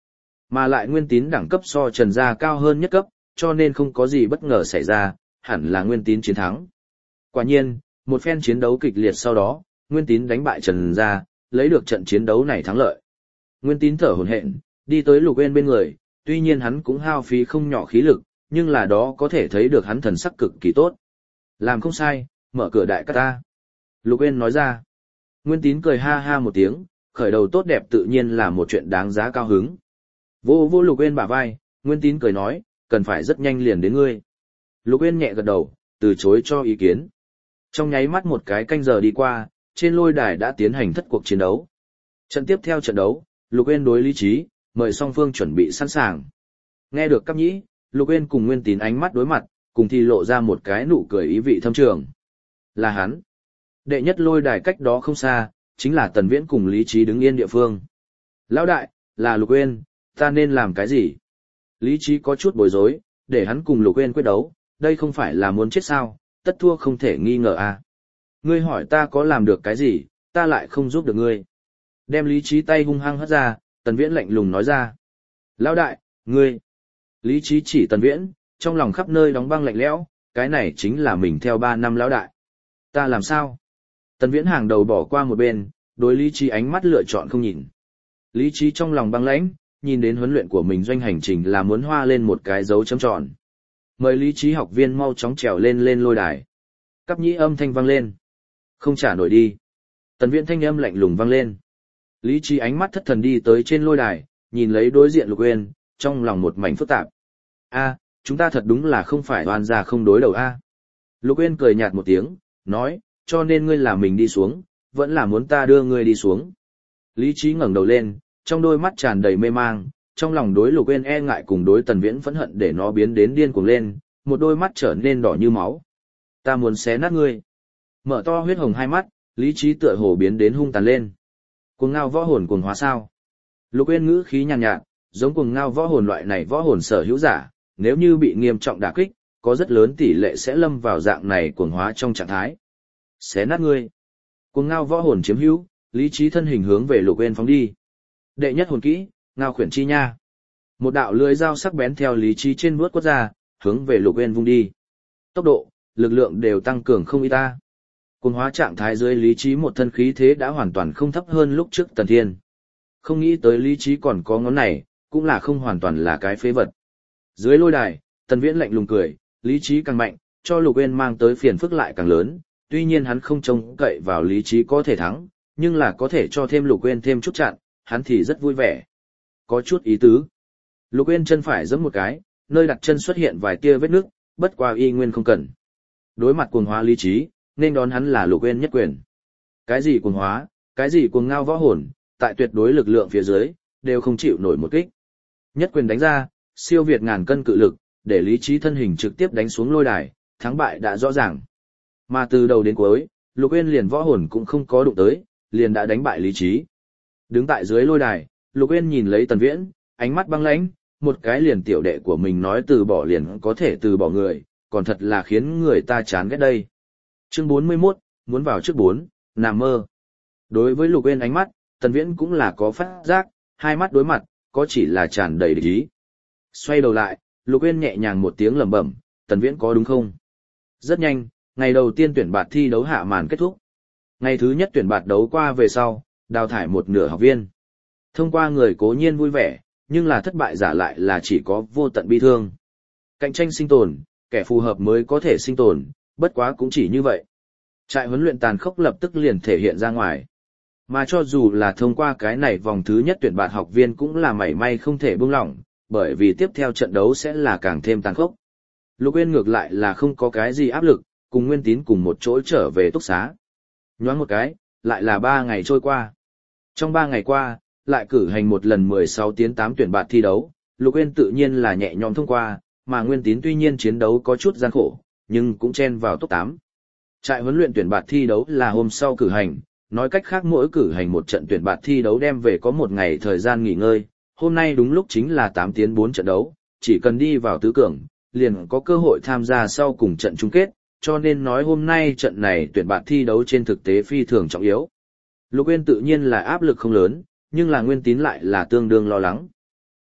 Mà lại Nguyên Tín đẳng cấp so Trần Gia cao hơn nhất cấp, cho nên không có gì bất ngờ xảy ra, hẳn là Nguyên Tín chiến thắng. Quả nhiên, một phen chiến đấu kịch liệt sau đó, Nguyên Tín đánh bại Trần Gia, lấy được trận chiến đấu này thắng lợi. Nguyên Tín thở hổn hển, đi tới Lục Uyên bên người, tuy nhiên hắn cũng hao phí không nhỏ khí lực, nhưng là đó có thể thấy được hắn thần sắc cực kỳ tốt. Làm không sai, mở cửa đại ca ta. Lục Uyên nói ra. Nguyên Tín cười ha ha một tiếng, khởi đầu tốt đẹp tự nhiên là một chuyện đáng giá cao hứng. Vô vô Lục Uyên bả vai, Nguyên Tín cười nói, cần phải rất nhanh liền đến ngươi. Lục Uyên nhẹ gật đầu, từ chối cho ý kiến. Trong nháy mắt một cái canh giờ đi qua, trên lôi đài đã tiến hành thất cuộc chiến đấu. Trận tiếp theo trận đấu, Lục Uyên đối Lý Trí, mời song phương chuẩn bị sẵn sàng. Nghe được Cáp Nhĩ, Lục Uyên cùng Nguyên Tín ánh mắt đối mặt, cùng thì lộ ra một cái nụ cười ý vị thâm trường. Là hắn. Đệ nhất lôi đài cách đó không xa, chính là Tần Viễn cùng Lý Trí đứng yên địa phương. Lão đại, là Lục Uyên, ta nên làm cái gì? Lý Trí có chút bối rối, để hắn cùng Lục Uyên quyết đấu, đây không phải là muốn chết sao, tất thua không thể nghi ngờ à. Ngươi hỏi ta có làm được cái gì, ta lại không giúp được ngươi. Đem Lý Trí tay hung hăng hất ra, Tần Viễn lạnh lùng nói ra. Lão đại, ngươi. Lý Trí chỉ Tần Viễn, trong lòng khắp nơi đóng băng lạnh lẽo, cái này chính là mình theo 3 năm lão đại. Ta làm sao? Tần Viễn hàng đầu bỏ qua một bên, đối Lý Trí ánh mắt lựa chọn không nhìn. Lý Trí trong lòng băng lãnh, nhìn đến huấn luyện của mình doanh hành trình là muốn hoa lên một cái dấu chấm tròn. Mời Lý Trí học viên mau chóng trèo lên lôi đài. Cáp Nhĩ âm thanh vang lên. Không trả nổi đi. Tần Viễn thanh âm lạnh lùng vang lên. Lý Trí ánh mắt thất thần đi tới trên lôi đài, nhìn lấy đối diện Lục Uyên, trong lòng một mảnh phức tạp. A, chúng ta thật đúng là không phải oan gia không đối đầu a. Lục Uyên cười nhạt một tiếng, nói, cho nên ngươi là mình đi xuống, vẫn là muốn ta đưa ngươi đi xuống. Lý Trí ngẩng đầu lên, trong đôi mắt tràn đầy mê mang, trong lòng đối Lục Uyên e ngại cùng đối Tần Viễn phẫn hận để nó biến đến điên cuồng lên, một đôi mắt trở nên đỏ như máu. Ta muốn xé nát ngươi. Mở to huyết hồng hai mắt, Lý Trí tựa hồ biến đến hung tàn lên. Cuồng ngao võ hồn cuồng hóa sao? Lục Uyên ngữ khí nhàn nhạt, giống cuồng ngao võ hồn loại này võ hồn sở hữu giả, nếu như bị nghiêm trọng đả kích, có rất lớn tỷ lệ sẽ lâm vào dạng này cuồng hóa trong trạng thái. Xé nát ngươi. Cuồng ngao võ hồn chiếm hữu, Lý Trí thân hình hướng về Lục Uyên phóng đi. Đệ nhất hồn kỹ, ngao khuyển chi nha. Một đạo lưỡi dao sắc bén theo Lý Trí trên vuốt quất ra, hướng về Lục Uyên vung đi. Tốc độ, lực lượng đều tăng cường không ít ta. Cuồng hóa trạng thái dưới Lý Trí một thân khí thế đã hoàn toàn không thấp hơn lúc trước Tần Thiên. Không nghĩ tới Lý Trí còn có ngón này, cũng là không hoàn toàn là cái phế vật. Dưới lôi đài, Tần Viễn lạnh lùng cười, Lý Trí càng mạnh, cho Lục Uyên mang tới phiền phức lại càng lớn, tuy nhiên hắn không trông cậy vào Lý Trí có thể thắng, nhưng là có thể cho thêm Lục Uyên thêm chút chặn, hắn thì rất vui vẻ. Có chút ý tứ. Lục Uyên chân phải giẫm một cái, nơi đặt chân xuất hiện vài tia vết nứt, bất qua y nguyên không cần. Đối mặt cuồng hóa Lý Trí, nên đón hắn là Lục Uyên nhất quyền. Cái gì cuồng hóa, cái gì cuồng ngao võ hồn, tại tuyệt đối lực lượng phía dưới, đều không chịu nổi một kích. Nhất quyền đánh ra, siêu việt ngàn cân cự lực, để Lý Trí thân hình trực tiếp đánh xuống lôi đài, thắng bại đã rõ ràng. Mà từ đầu đến cuối, Lục Uyên liền võ hồn cũng không có đụng tới, liền đã đánh bại Lý Trí. Đứng tại dưới lôi đài, Lục Uyên nhìn lấy Tần Viễn, ánh mắt băng lãnh, một cái liền tiểu đệ của mình nói từ bỏ liền có thể từ bỏ người, còn thật là khiến người ta chán ghét đây. Chương 41, muốn vào trước 4, nằm mơ. Đối với Lục Uyên ánh mắt, Tần Viễn cũng là có phát giác, hai mắt đối mặt, có chỉ là tràn đầy địch ý. Xoay đầu lại, Lục Uyên nhẹ nhàng một tiếng lẩm bẩm, Tần Viễn có đúng không? Rất nhanh, ngày đầu tiên tuyển bạt thi đấu hạ màn kết thúc. Ngày thứ nhất tuyển bạt đấu qua về sau, đào thải một nửa học viên. Thông qua người cố nhiên vui vẻ, nhưng là thất bại giả lại là chỉ có vô tận bi thương. Cạnh tranh sinh tồn, kẻ phù hợp mới có thể sinh tồn, bất quá cũng chỉ như vậy. Trại huấn luyện tàn khốc lập tức liền thể hiện ra ngoài. Mà cho dù là thông qua cái này vòng thứ nhất tuyển bạt học viên cũng là mảy may không thể buông lỏng, bởi vì tiếp theo trận đấu sẽ là càng thêm tàn khốc. Lục Uyên ngược lại là không có cái gì áp lực, cùng Nguyên Tín cùng một chỗ trở về túc xá. Nhoáng một cái, lại là 3 ngày trôi qua. Trong 3 ngày qua, lại cử hành một lần 16 tiến 8 tuyển bạt thi đấu, Lục Uyên tự nhiên là nhẹ nhõm thông qua, mà Nguyên Tín tuy nhiên chiến đấu có chút gian khổ, nhưng cũng chen vào top 8. Trại huấn luyện tuyển bạt thi đấu là hôm sau cử hành, nói cách khác mỗi cử hành một trận tuyển bạt thi đấu đem về có một ngày thời gian nghỉ ngơi, hôm nay đúng lúc chính là 8 tiến 4 trận đấu, chỉ cần đi vào tứ cường, liền có cơ hội tham gia sau cùng trận chung kết, cho nên nói hôm nay trận này tuyển bạt thi đấu trên thực tế phi thường trọng yếu. Lục Uyên tự nhiên là áp lực không lớn, nhưng là Nguyên Tín lại là tương đương lo lắng.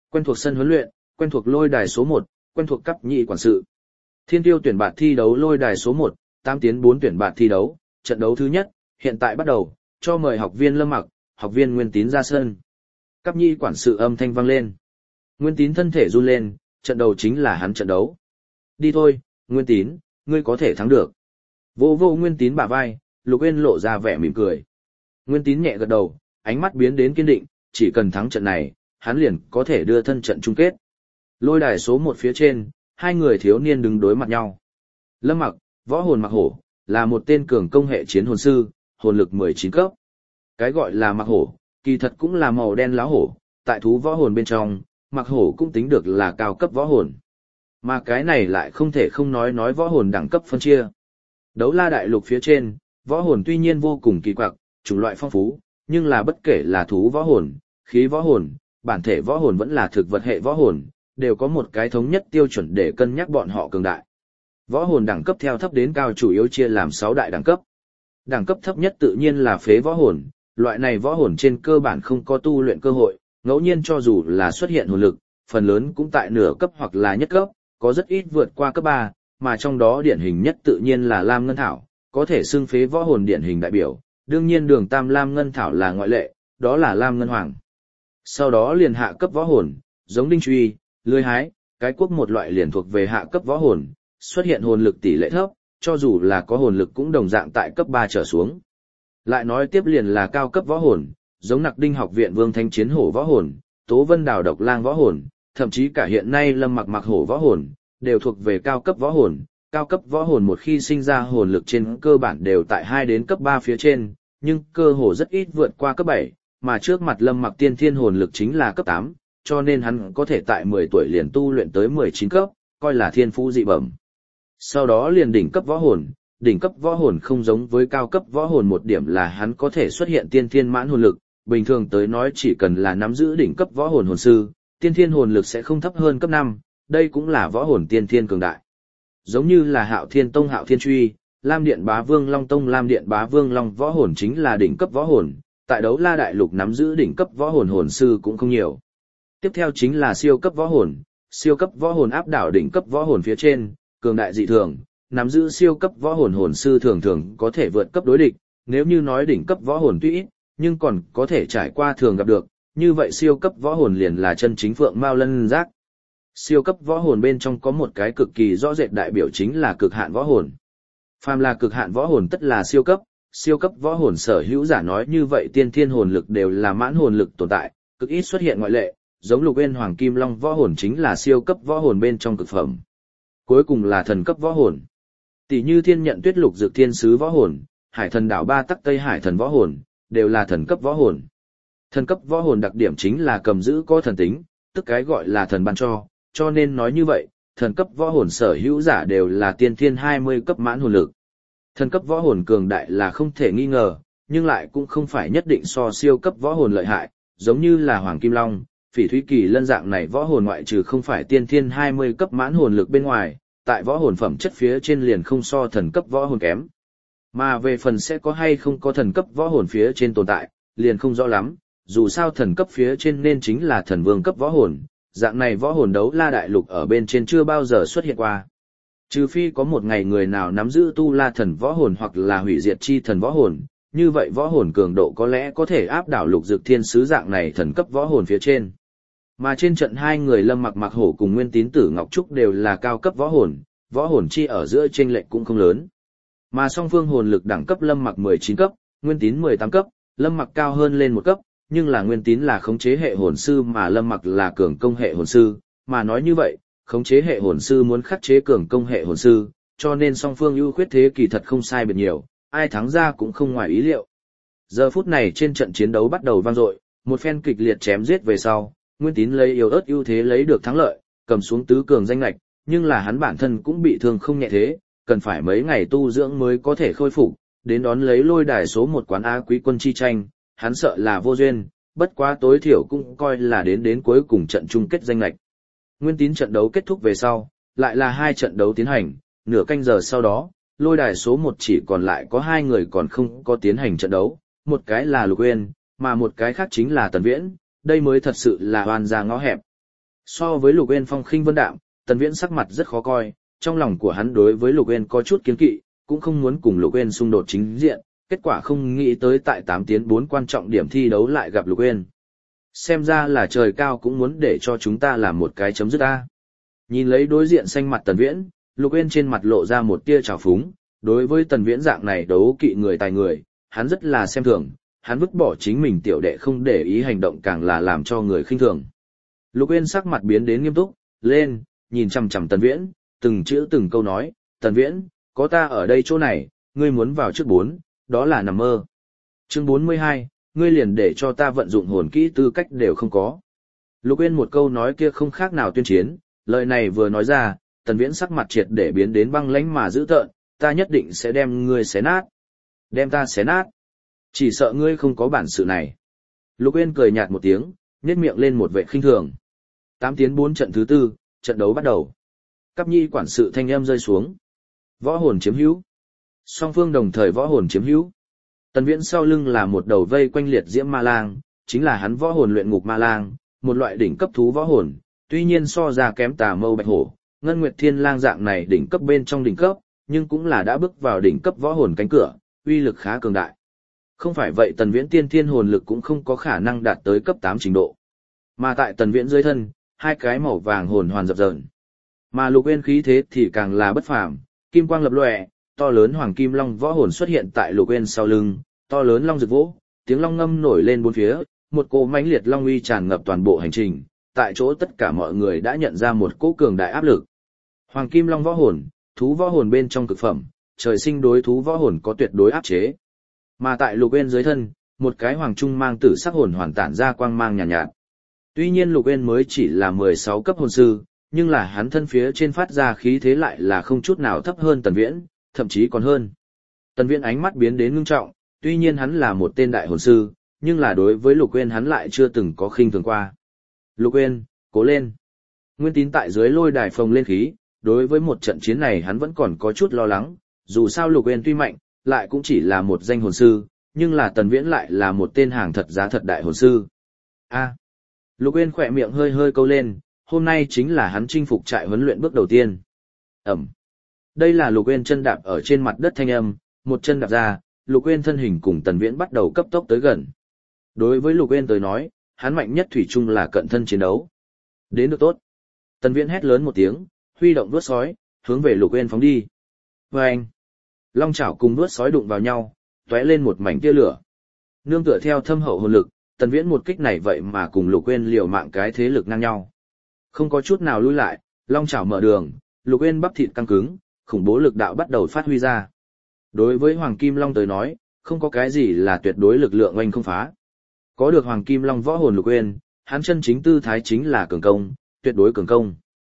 Quen thuộc sân huấn luyện, quen thuộc lôi đài số 1, quen thuộc cấp nhị quản sự. Thiên tiêu tuyển bạt thi đấu lôi đài số 1, 8 tiến 4 tuyển bạt thi đấu, trận đấu thứ nhất, hiện tại bắt đầu, cho mời học viên Lâm Mặc, học viên Nguyên Tín ra sân. Cấp nhị quản sự âm thanh vang lên. Nguyên Tín thân thể run lên, trận đầu chính là hắn trận đấu. Đi thôi, Nguyên Tín, ngươi có thể thắng được. Vô vô Nguyên Tín bả vai, Lục Uyên lộ ra vẻ mỉm cười. Nguyên Tín nhẹ gật đầu, ánh mắt biến đến kiên định, chỉ cần thắng trận này, hắn liền có thể đưa thân trận chung kết. Lôi đài số 1 phía trên, hai người thiếu niên đứng đối mặt nhau. Lâm Mặc, võ hồn Mặc Hổ, là một tên cường công hệ chiến hồn sư, hồn lực 19 cấp. Cái gọi là Mặc Hổ, kỳ thật cũng là màu đen lá hổ, tại thú võ hồn bên trong, Mặc Hổ cũng tính được là cao cấp võ hồn. Mà cái này lại không thể không nói võ hồn đẳng cấp phân chia. Đấu la đại lục phía trên, võ hồn tuy nhiên vô cùng kỳ quặc, chủng loại phong phú, nhưng là bất kể là thú võ hồn, khí võ hồn, bản thể võ hồn vẫn là thực vật hệ võ hồn, đều có một cái thống nhất tiêu chuẩn để cân nhắc bọn họ cường đại. Võ hồn đẳng cấp theo thấp đến cao chủ yếu chia làm 6 đại đẳng cấp. Đẳng cấp thấp nhất tự nhiên là phế võ hồn, loại này võ hồn trên cơ bản không có tu luyện cơ hội, ngẫu nhiên cho dù là xuất hiện hồn lực, phần lớn cũng tại nửa cấp hoặc là nhất cấp, có rất ít vượt qua cấp 3, mà trong đó điển hình nhất tự nhiên là Lam Ngân Thảo, có thể xưng phế võ hồn điển hình đại biểu, đương nhiên đường tam Lam Ngân Thảo là ngoại lệ, đó là Lam Ngân Hoàng. Sau đó liền hạ cấp võ hồn, giống đinh truy, lưới hái, cái quốc một loại liền thuộc về hạ cấp võ hồn, xuất hiện hồn lực tỷ lệ thấp, cho dù là có hồn lực cũng đồng dạng tại cấp 3 trở xuống. Lại nói tiếp liền là cao cấp võ hồn, giống Nặc Đinh học viện Vương Thanh Chiến Hổ võ hồn, Tố Vân Đào Độc Lang võ hồn, thậm chí cả hiện nay Lâm Mặc Mặc Hổ võ hồn, đều thuộc về cao cấp võ hồn. Cao cấp võ hồn một khi sinh ra hồn lực trên cơ bản đều tại 2 đến cấp 3 phía trên, nhưng cơ hồ rất ít vượt qua cấp 7, mà trước mặt Lâm Mặc tiên thiên hồn lực chính là cấp 8, cho nên hắn có thể tại 10 tuổi liền tu luyện tới 19 cấp, coi là thiên phú dị bẩm. Sau đó liền đỉnh cấp võ hồn không giống với cao cấp võ hồn một điểm là hắn có thể xuất hiện tiên thiên mãn hồn lực, bình thường tới nói chỉ cần là nắm giữ đỉnh cấp võ hồn hồn sư, tiên thiên hồn lực sẽ không thấp hơn cấp 5, đây cũng là võ hồn tiên thiên cường đại. Giống như là Hạo Thiên Tông Hạo Thiên Truy, Lam Điện Bá Vương Long Tông Lam Điện Bá Vương Long võ hồn chính là đỉnh cấp võ hồn, tại đấu la đại lục nắm giữ đỉnh cấp võ hồn hồn sư cũng không nhiều. Tiếp theo chính là siêu cấp võ hồn áp đảo đỉnh cấp võ hồn phía trên, cường đại dị thường, nắm giữ siêu cấp võ hồn hồn sư thường thường có thể vượt cấp đối địch, nếu như nói đỉnh cấp võ hồn tuy ít, nhưng còn có thể trải qua thường gặp được, như vậy siêu cấp võ hồn liền là chân chính phượng mao lân giác. Siêu cấp võ hồn bên trong có một cái cực kỳ rõ rệt đại biểu chính là cực hạn võ hồn. Phàm là cực hạn võ hồn tất là siêu cấp võ hồn sở hữu giả nói như vậy tiên thiên hồn lực đều là mãn hồn lực tồn tại, cực ít xuất hiện ngoại lệ, giống Lục Uyên Hoàng Kim Long võ hồn chính là siêu cấp võ hồn bên trong cực phẩm. Cuối cùng là thần cấp võ hồn. Tỷ như Thiên Nhận Tuyết Lục Dược Thiên Sứ võ hồn, Hải Thần Đảo Ba Tắc Tây Hải Thần võ hồn, đều là thần cấp võ hồn. Thần cấp võ hồn đặc điểm chính là cầm giữ có thần tính, tức cái gọi là thần ban cho nên nói như vậy, thần cấp võ hồn sở hữu giả đều là tiên thiên 20 cấp mãn hồn lực. Thần cấp võ hồn cường đại là không thể nghi ngờ, nhưng lại cũng không phải nhất định so siêu cấp võ hồn lợi hại, giống như là Hoàng Kim Long, Phỉ Thúy Kỳ Lân dạng này võ hồn ngoại trừ không phải tiên thiên 20 cấp mãn hồn lực bên ngoài, tại võ hồn phẩm chất phía trên liền không so thần cấp võ hồn kém. Mà về phần sẽ có hay không có thần cấp võ hồn phía trên tồn tại, liền không rõ lắm, dù sao thần cấp phía trên nên chính là thần vương cấp võ hồn, dạng này võ hồn đấu la đại lục ở bên trên chưa bao giờ xuất hiện qua. Trừ phi có một ngày người nào nắm giữ tu la thần võ hồn hoặc là hủy diệt chi thần võ hồn, như vậy võ hồn cường độ có lẽ có thể áp đảo Lục Dược Thiên Sứ dạng này thần cấp võ hồn phía trên. Mà trên trận hai người Lâm Mặc Mặc Hổ cùng Nguyên Tín Tử Ngọc Trúc đều là cao cấp võ hồn chi ở giữa chênh lệch cũng không lớn. Mà song phương hồn lực đẳng cấp Lâm Mặc 19 cấp, Nguyên Tín 18 cấp, Lâm Mặc cao hơn lên một cấp, nhưng là Nguyên Tín là khống chế hệ hồn sư mà Lâm Mặc là cường công hệ hồn sư, mà nói như vậy, khống chế hệ hồn sư muốn khắc chế cường công hệ hồn sư, cho nên song phương ưu khuyết thế kỳ thật không sai biệt nhiều, ai thắng ra cũng không ngoài ý liệu. Giờ phút này trên trận chiến đấu bắt đầu vang dội, một phen kịch liệt chém giết về sau, Nguyên Tín lấy yếu ớt ưu thế lấy được thắng lợi, cầm xuống tứ cường danh ngạch, nhưng là hắn bản thân cũng bị thương không nhẹ thế, cần phải mấy ngày tu dưỡng mới có thể khôi phục, đến đón lấy lôi đài số 1 quán Á quý quân chi tranh, hắn sợ là vô duyên, bất quá tối thiểu cũng coi là đến cuối cùng trận chung kết danh ngạch. Nguyên Tín trận đấu kết thúc về sau, lại là 2 trận đấu tiến hành, nửa canh giờ sau đó, lôi đài số 1 chỉ còn lại có 2 người còn không có tiến hành trận đấu, một cái là Lục Uyên, mà một cái khác chính là Tần Viễn, đây mới thật sự là oan ra ngõ hẹp. So với Lục Uyên phong khinh vân đạm, Tần Viễn sắc mặt rất khó coi, trong lòng của hắn đối với Lục Uyên có chút kiến kỵ, cũng không muốn cùng Lục Uyên xung đột chính diện, kết quả không nghĩ tới tại 8 tiến 4 quan trọng điểm thi đấu lại gặp Lục Uyên. Xem ra là trời cao cũng muốn để cho chúng ta làm một cái chấm dứt a. Nhìn lấy đối diện xanh mặt Tần Viễn, Lục Uyên trên mặt lộ ra một tia trào phúng, đối với Tần Viễn dạng này đấu kỵ người tài người, hắn rất là xem thường, hắn vứt bỏ chính mình tiểu đệ không để ý hành động càng là làm cho người khinh thường. Lục Uyên sắc mặt biến đến nghiêm túc, lên, nhìn chằm chằm Tần Viễn, từng chữ từng câu nói, Tần Viễn, có ta ở đây chỗ này, ngươi muốn vào trước 4, đó là nằm mơ. Chương 42, ngươi liền để cho ta vận dụng hồn kỹ tư cách đều không có. Lục Uyên một câu nói kia không khác nào tuyên chiến, lời này vừa nói ra, Tần Viễn sắc mặt triệt để biến đến băng lãnh mà dữ tợn, ta nhất định sẽ đem ngươi xé nát. Đem ta xé nát. Chỉ sợ ngươi không có bản sự này. Lục Uyên cười nhạt một tiếng, nhếch miệng lên một vẻ khinh thường. 8 tiến 4 trận thứ 4, trận đấu bắt đầu. Cáp nhi quản sự thanh âm rơi xuống. Võ hồn chiếm hữu. Song phương đồng thời võ hồn chiếm hữu. Tần Viễn sau lưng là một đầu vây quanh liệt diễm ma lang, chính là hắn võ hồn luyện ngục ma lang, một loại đỉnh cấp thú võ hồn, tuy nhiên so ra kém Tà Mâu Bạch Hổ, Ngân Nguyệt Thiên Lang dạng này đỉnh cấp bên trong đỉnh cấp, nhưng cũng là đã bước vào đỉnh cấp võ hồn cánh cửa, uy lực khá cường đại. Không phải vậy Tần Viễn tiên thiên hồn lực cũng không có khả năng đạt tới cấp 8 trình độ. Mà tại Tần Viễn dưới thân, hai cái màu vàng hồn hoàn dập dờn. Mà Lục Uyên khí thế thì càng là bất phàm, kim quang lập lòe, to lớn hoàng kim long võ hồn xuất hiện tại Lục Uyên sau lưng, to lớn long rực vỗ, tiếng long ngâm nổi lên bốn phía, một cỗ mãnh liệt long uy tràn ngập toàn bộ hành trình, tại chỗ tất cả mọi người đã nhận ra một cỗ cường đại áp lực. Hoàng kim long võ hồn, thú võ hồn bên trong cực phẩm, trời sinh đối thú võ hồn có tuyệt đối áp chế. Mà tại Lục Uyên dưới thân, một cái hoàng trung mang tử sắc hồn hoàn tản ra quang mang nhàn nhạt. Tuy nhiên Lục Uyên mới chỉ là 16 cấp hồn sư, nhưng là hắn thân phía trên phát ra khí thế lại là không chút nào thấp hơn Tần Viễn, thậm chí còn hơn. Tần Viễn ánh mắt biến đến ngưng trọng, tuy nhiên hắn là một tên đại hồn sư, nhưng là đối với Lục Uyên hắn lại chưa từng có khinh thường qua. Lục Uyên, cố lên. Nguyên Tín tại dưới lôi đài phồng lên khí, đối với một trận chiến này hắn vẫn còn có chút lo lắng, dù sao Lục Uyên tuy mạnh, lại cũng chỉ là một danh hồn sư, nhưng là Tần Viễn lại là một tên hàng thật giá thật đại hồn sư. A. Lục Uyên khỏe miệng hơi hơi câu lên, hôm nay chính là hắn chinh phục trại huấn luyện bước đầu tiên. Ẩm. Đây là Lục Uyên chân đạp ở trên mặt đất thanh âm, một chân đạp ra, Lục Uyên thân hình cùng Tần Viễn bắt đầu cấp tốc tới gần. Đối với Lục Uyên tới nói, hắn mạnh nhất thủy chung là cận thân chiến đấu. Đến được tốt. Tần Viễn hét lớn một tiếng, huy động đuốt sói, hướng về Lục Uyên phóng đi. Oeng! Long chảo cùng đuốt sói đụng vào nhau, tóe lên một mảnh tia lửa. Nương tựa theo thâm hậu hồn lực, Tần Viễn một kích này vậy mà cùng Lục Uyên liều mạng cái thế lực ngang nhau. Không có chút nào lui lại, long chảo mở đường, Lục Uyên bắp thịt căng cứng, khủng bố lực đạo bắt đầu phát huy ra. Đối với Hoàng Kim Long tới nói, không có cái gì là tuyệt đối lực lượng oanh không phá. Có được Hoàng Kim Long võ hồn Lục Uyên, hắn chân chính tư thái chính là cường công, tuyệt đối cường công.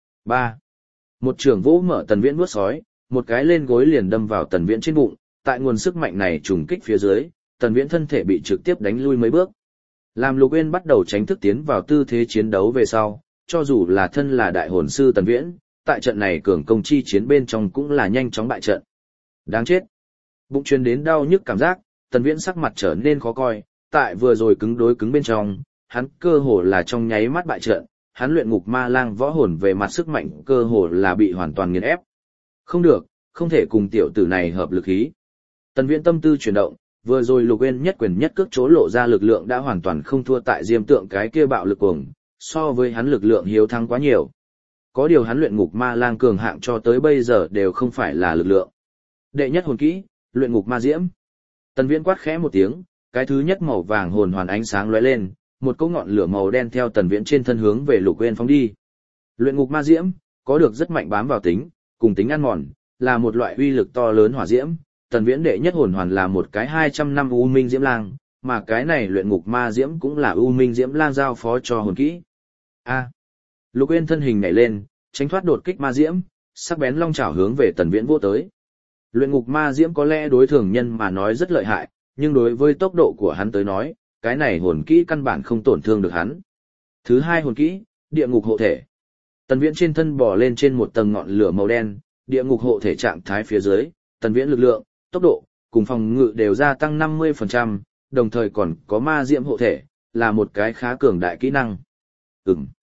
3. Một trường vỗ mở Tần Viễn vuốt sói, một cái lên gối liền đâm vào Tần Viễn trên bụng, tại nguồn sức mạnh này trùng kích phía dưới, Tần Viễn thân thể bị trực tiếp đánh lui mấy bước. Làm Lục Uyên bắt đầu tránh thức tiến vào tư thế chiến đấu về sau, cho dù là thân là đại hồn sư Tần Viễn, tại trận này cường công chi chiến bên trong cũng là nhanh chóng bại trận. Đáng chết. Bụng truyền đến đau nhức cảm giác, Tần Viễn sắc mặt trở nên khó coi, tại vừa rồi cứng đối cứng bên trong, hắn cơ hồ là trong nháy mắt bại trận, hắn luyện ngục ma lang võ hồn về mặt sức mạnh cơ hồ là bị hoàn toàn nghiền ép. Không được, không thể cùng tiểu tử này hợp lực khí. Tần Viễn tâm tư chuyển động, vừa rồi Lục Uyên nhất quyền nhất cước chỗ lộ ra lực lượng đã hoàn toàn không thua tại Diêm Tượng cái kia bạo lực cuồng, so với hắn lực lượng hiếu thắng quá nhiều. Có điều hắn luyện ngục ma lang cường hạng cho tới bây giờ đều không phải là lực lượng. Đệ nhất hồn kỹ, luyện ngục ma diễm. Tần Viễn quát khẽ một tiếng, cái thứ nhất màu vàng hồn hoàn ánh sáng lóe lên, một cỗ ngọn lửa màu đen theo Tần Viễn trên thân hướng về Lục Uyên phóng đi. Luyện ngục ma diễm có được rất mạnh bám vào tính, cùng tính ăn mòn, là một loại uy lực to lớn hỏa diễm. Tần Viễn đệ nhất hồn hoàn là một cái 200 năm U Minh Diễm Lang, mà cái này luyện ngục ma diễm cũng là U Minh Diễm Lang giao phó cho hồn kỹ. A. Lục Uyên thân hình nhảy lên, tránh thoát đột kích ma diễm, sắc bén long chảo hướng về Tần Viễn vỗ tới. Luyện ngục ma diễm có lẽ đối thường nhân mà nói rất lợi hại, nhưng đối với tốc độ của hắn tới nói, cái này hồn kỹ căn bản không tổn thương được hắn. Thứ hai hồn kỹ, địa ngục hộ thể. Tần Viễn trên thân bò lên trên một tầng ngọn lửa màu đen, địa ngục hộ thể trạng thái phía dưới, Tần Viễn lực lượng, tốc độ, cùng phòng ngự đều gia tăng 50%, đồng thời còn có ma diễm hộ thể, là một cái khá cường đại kỹ năng.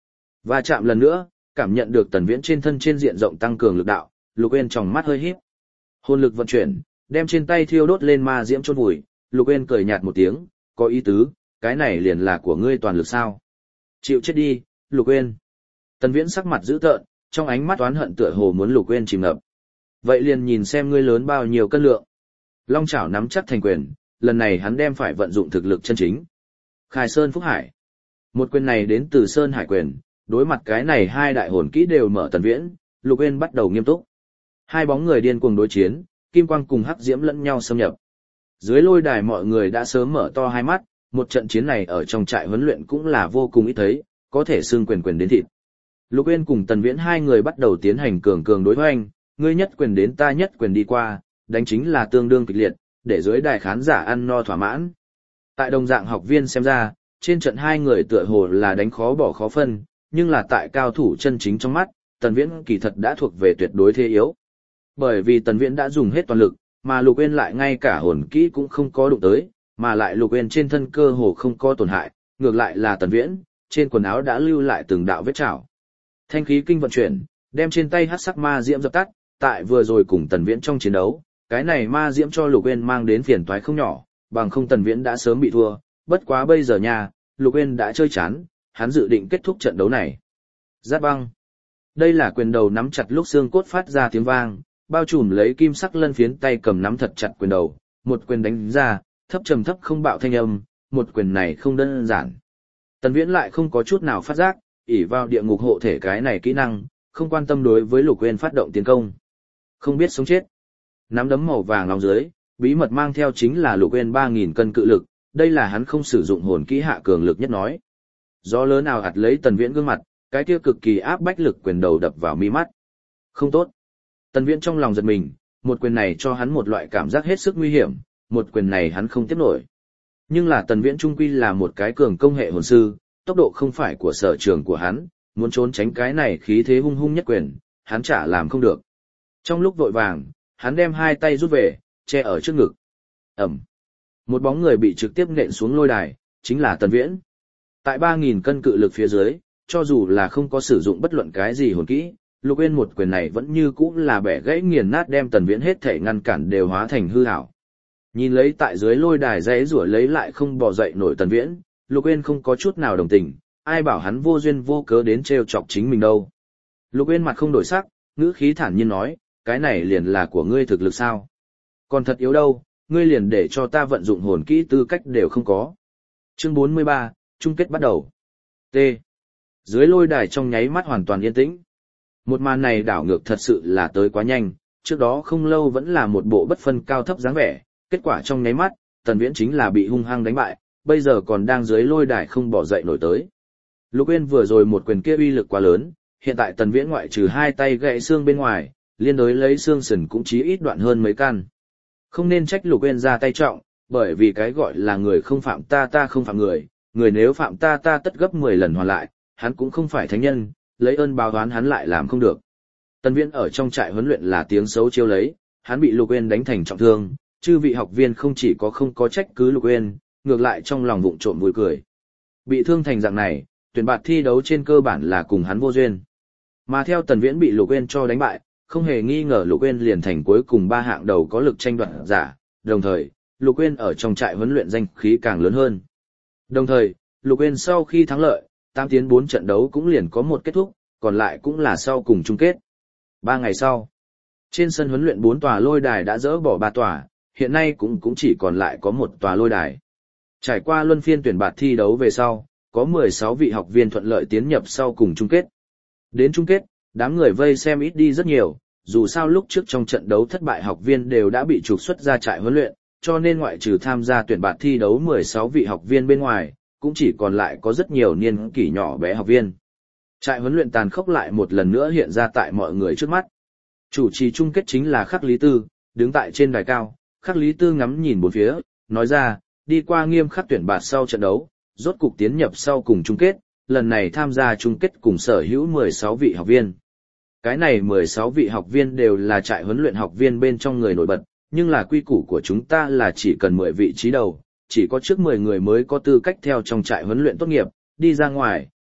Va chạm lần nữa, cảm nhận được Tần Viễn trên thân trên diện rộng tăng cường lực đạo, Lục Uyên trong mắt hơi híp. Hồn lực vận chuyển, đem trên tay thiêu đốt lên ma diễm chôn vùi, Lục Uyên cười nhạt một tiếng, có ý tứ, cái này liền là của ngươi toàn lực sao? Chịu chết đi, Lục Uyên. Tần Viễn sắc mặt dữ tợn, trong ánh mắt oán hận tựa hồ muốn Lục Uyên chìm ngập. Vậy liền nhìn xem ngươi lớn bao nhiêu cân lượng. Long chảo nắm chắc thành quyền, lần này hắn đem phải vận dụng thực lực chân chính. Khai Sơn Phúc Hải. Một quyền này đến từ Sơn Hải quyền, đối mặt cái này hai đại hồn kỹ đều mở Tần Viễn, Lục Uyên bắt đầu nghiêm túc. Hai bóng người điên cuồng đối chiến, kim quang cùng hắc diễm lẫn nhau xâm nhập. Dưới lôi đài mọi người đã sớm mở to hai mắt, một trận chiến này ở trong trại huấn luyện cũng là vô cùng ít thấy, có thể xương quyền quyền đến thịt. Lục Uyên cùng Tần Viễn hai người bắt đầu tiến hành cường cường đối hoành, ngươi nhất quyền đến ta nhất quyền đi qua, đánh chính là tương đương kịch liệt, để dưới đài khán giả ăn no thỏa mãn. Tại đồng dạng học viên xem ra, trên trận hai người tựa hồ là đánh khó bỏ khó phân, nhưng là tại cao thủ chân chính trong mắt, Tần Viễn kỳ thật đã thuộc về tuyệt đối thế yếu. Bởi vì Tần Viễn đã dùng hết toàn lực, mà Lục Uyên lại ngay cả hồn kỹ cũng không có đụng tới, mà lại Lục Uyên trên thân cơ hồ không có tổn hại, ngược lại là Tần Viễn, trên quần áo đã lưu lại từng đạo vết trảo. Thanh khí kinh vận chuyển, đem trên tay hắc sắc ma diễm dập tắt, tại vừa rồi cùng Tần Viễn trong chiến đấu, cái này ma diễm cho Lục Uyên mang đến phiền toái không nhỏ, bằng không Tần Viễn đã sớm bị thua, bất quá bây giờ nha, Lục Uyên đã chơi chán, hắn dự định kết thúc trận đấu này. Giáp băng. Đây là quyền đầu nắm chặt lúc xương cốt phát ra tiếng vang, bao trùm lấy kim sắc lân phiến tay cầm nắm thật chặt quyền đầu, một quyền đánh ra, thấp trầm thấp không bạo thanh âm, một quyền này không đơn giản. Tần Viễn lại không có chút nào phát giác, ỷ vào địa ngục hộ thể cái này kỹ năng, không quan tâm đối với Lục Uyên phát động tiến công. Không biết sống chết. Nắm đấm màu vàng nóng dưới, bí mật mang theo chính là Lục Uyên 3000 cân cự lực, đây là hắn không sử dụng hồn kỹ hạ cường lực nhất nói. Gió lớn ào ạt lấy Tần Viễn gương mặt, cái kia cực kỳ áp bách lực quyền đầu đập vào mi mắt. Không tốt. Tần Viễn trong lòng giật mình, một quyền này cho hắn một loại cảm giác hết sức nguy hiểm, một quyền này hắn không tiếp nổi. Nhưng là Tần Viễn trung quy là một cái cường công hệ hồn sư, tốc độ không phải của sở trường của hắn, muốn trốn tránh cái này khí thế hung hung nhất quyền, hắn chả làm không được. Trong lúc vội vàng, hắn đem hai tay rút về, che ở trước ngực. Ầm. Một bóng người bị trực tiếp nện xuống lôi đài, chính là Tần Viễn. Tại 3000 cân cự lực phía dưới, cho dù là không có sử dụng bất luận cái gì hồn kỹ, Lục Uyên một quyền này vẫn như cũ là bẻ gãy nghiền nát đem Tần Viễn hết thể ngăn cản đều hóa thành hư ảo. Nhìn lấy tại dưới lôi đài giãy giụa lấy lại không bò dậy nổi Tần Viễn, Lục Uyên không có chút nào đồng tình, ai bảo hắn vô duyên vô cớ đến trêu chọc chính mình đâu. Lục Uyên mặt không đổi sắc, ngữ khí thản nhiên nói, cái này liền là của ngươi thực lực sao? Còn thật yếu đâu, ngươi liền để cho ta vận dụng hồn kỹ tư cách đều không có. Chương 43, chung kết bắt đầu. T. Dưới lôi đài trong nháy mắt hoàn toàn yên tĩnh. Một màn này đảo ngược thật sự là tới quá nhanh, trước đó không lâu vẫn là một bộ bất phân cao thấp dáng vẻ, kết quả trong nháy mắt, Tần Viễn chính là bị hung hăng đánh bại, bây giờ còn đang dưới lôi đài không bỏ dậy nổi tới. Lục Uyên vừa rồi một quyền kia uy lực quá lớn, hiện tại Tần Viễn ngoại trừ hai tay gãy xương bên ngoài, liên đối lấy xương sườn cũng chí ít đoạn hơn mấy căn. Không nên trách Lục Uyên ra tay trọng, bởi vì cái gọi là người không phạm ta ta không phạm người, người nếu phạm ta ta tất gấp 10 lần hoàn lại, hắn cũng không phải thánh nhân, lấy ơn báo oán hắn lại làm không được. Tần Viễn ở trong trại huấn luyện là tiếng xấu chiêu lấy, hắn bị Lục Uyên đánh thành trọng thương, chư vị học viên không chỉ có không có trách cứ Lục Uyên, ngược lại trong lòng vụng trộm vui cười. Bị thương thành dạng này, tuyển bạt thi đấu trên cơ bản là cùng hắn vô duyên. Mà theo Tần Viễn bị Lục Uyên cho đánh bại, không hề nghi ngờ Lục Uyên liền thành cuối cùng ba hạng đầu có lực tranh đoạt giả, đồng thời, Lục Uyên ở trong trại huấn luyện danh khí càng lớn hơn. Đồng thời, Lục Uyên sau khi thắng lợi, 8 tiến 4 trận đấu cũng liền có một kết thúc, còn lại cũng là sau cùng chung kết. 3 ngày sau, trên sân huấn luyện 4 tòa lôi đài đã dỡ bỏ 3 tòa, hiện nay cũng chỉ còn lại có một tòa lôi đài. Trải qua luân phiên tuyển bạt thi đấu về sau, có 16 vị học viên thuận lợi tiến nhập sau cùng chung kết. Đến chung kết, đám người vây xem ít đi rất nhiều, dù sao lúc trước trong trận đấu thất bại học viên đều đã bị trục xuất ra trại huấn luyện, cho nên ngoại trừ tham gia tuyển bạt thi đấu 16 vị học viên bên ngoài, cũng chỉ còn lại có rất nhiều niên kỷ nhỏ bé học viên. Trại huấn luyện tàn khốc lại một lần nữa hiện ra tại mọi người trước mắt. Chủ trì chung kết chính là Khắc Lý Tư, đứng tại trên đài cao, Khắc Lý Tư ngắm nhìn bốn phía, nói ra, đi qua nghiêm khắc tuyển bạt sau trận đấu, rốt cục tiến nhập sau cùng chung kết, lần này tham gia chung kết cùng sở hữu 16 vị học viên. Cái này 16 vị học viên đều là trại huấn luyện học viên bên trong người nổi bật, nhưng là quy củ của chúng ta là chỉ cần 10 vị trí đầu, chỉ có trước 10 người mới có tư cách theo trong trại huấn luyện tốt nghiệp, đi ra ngoài,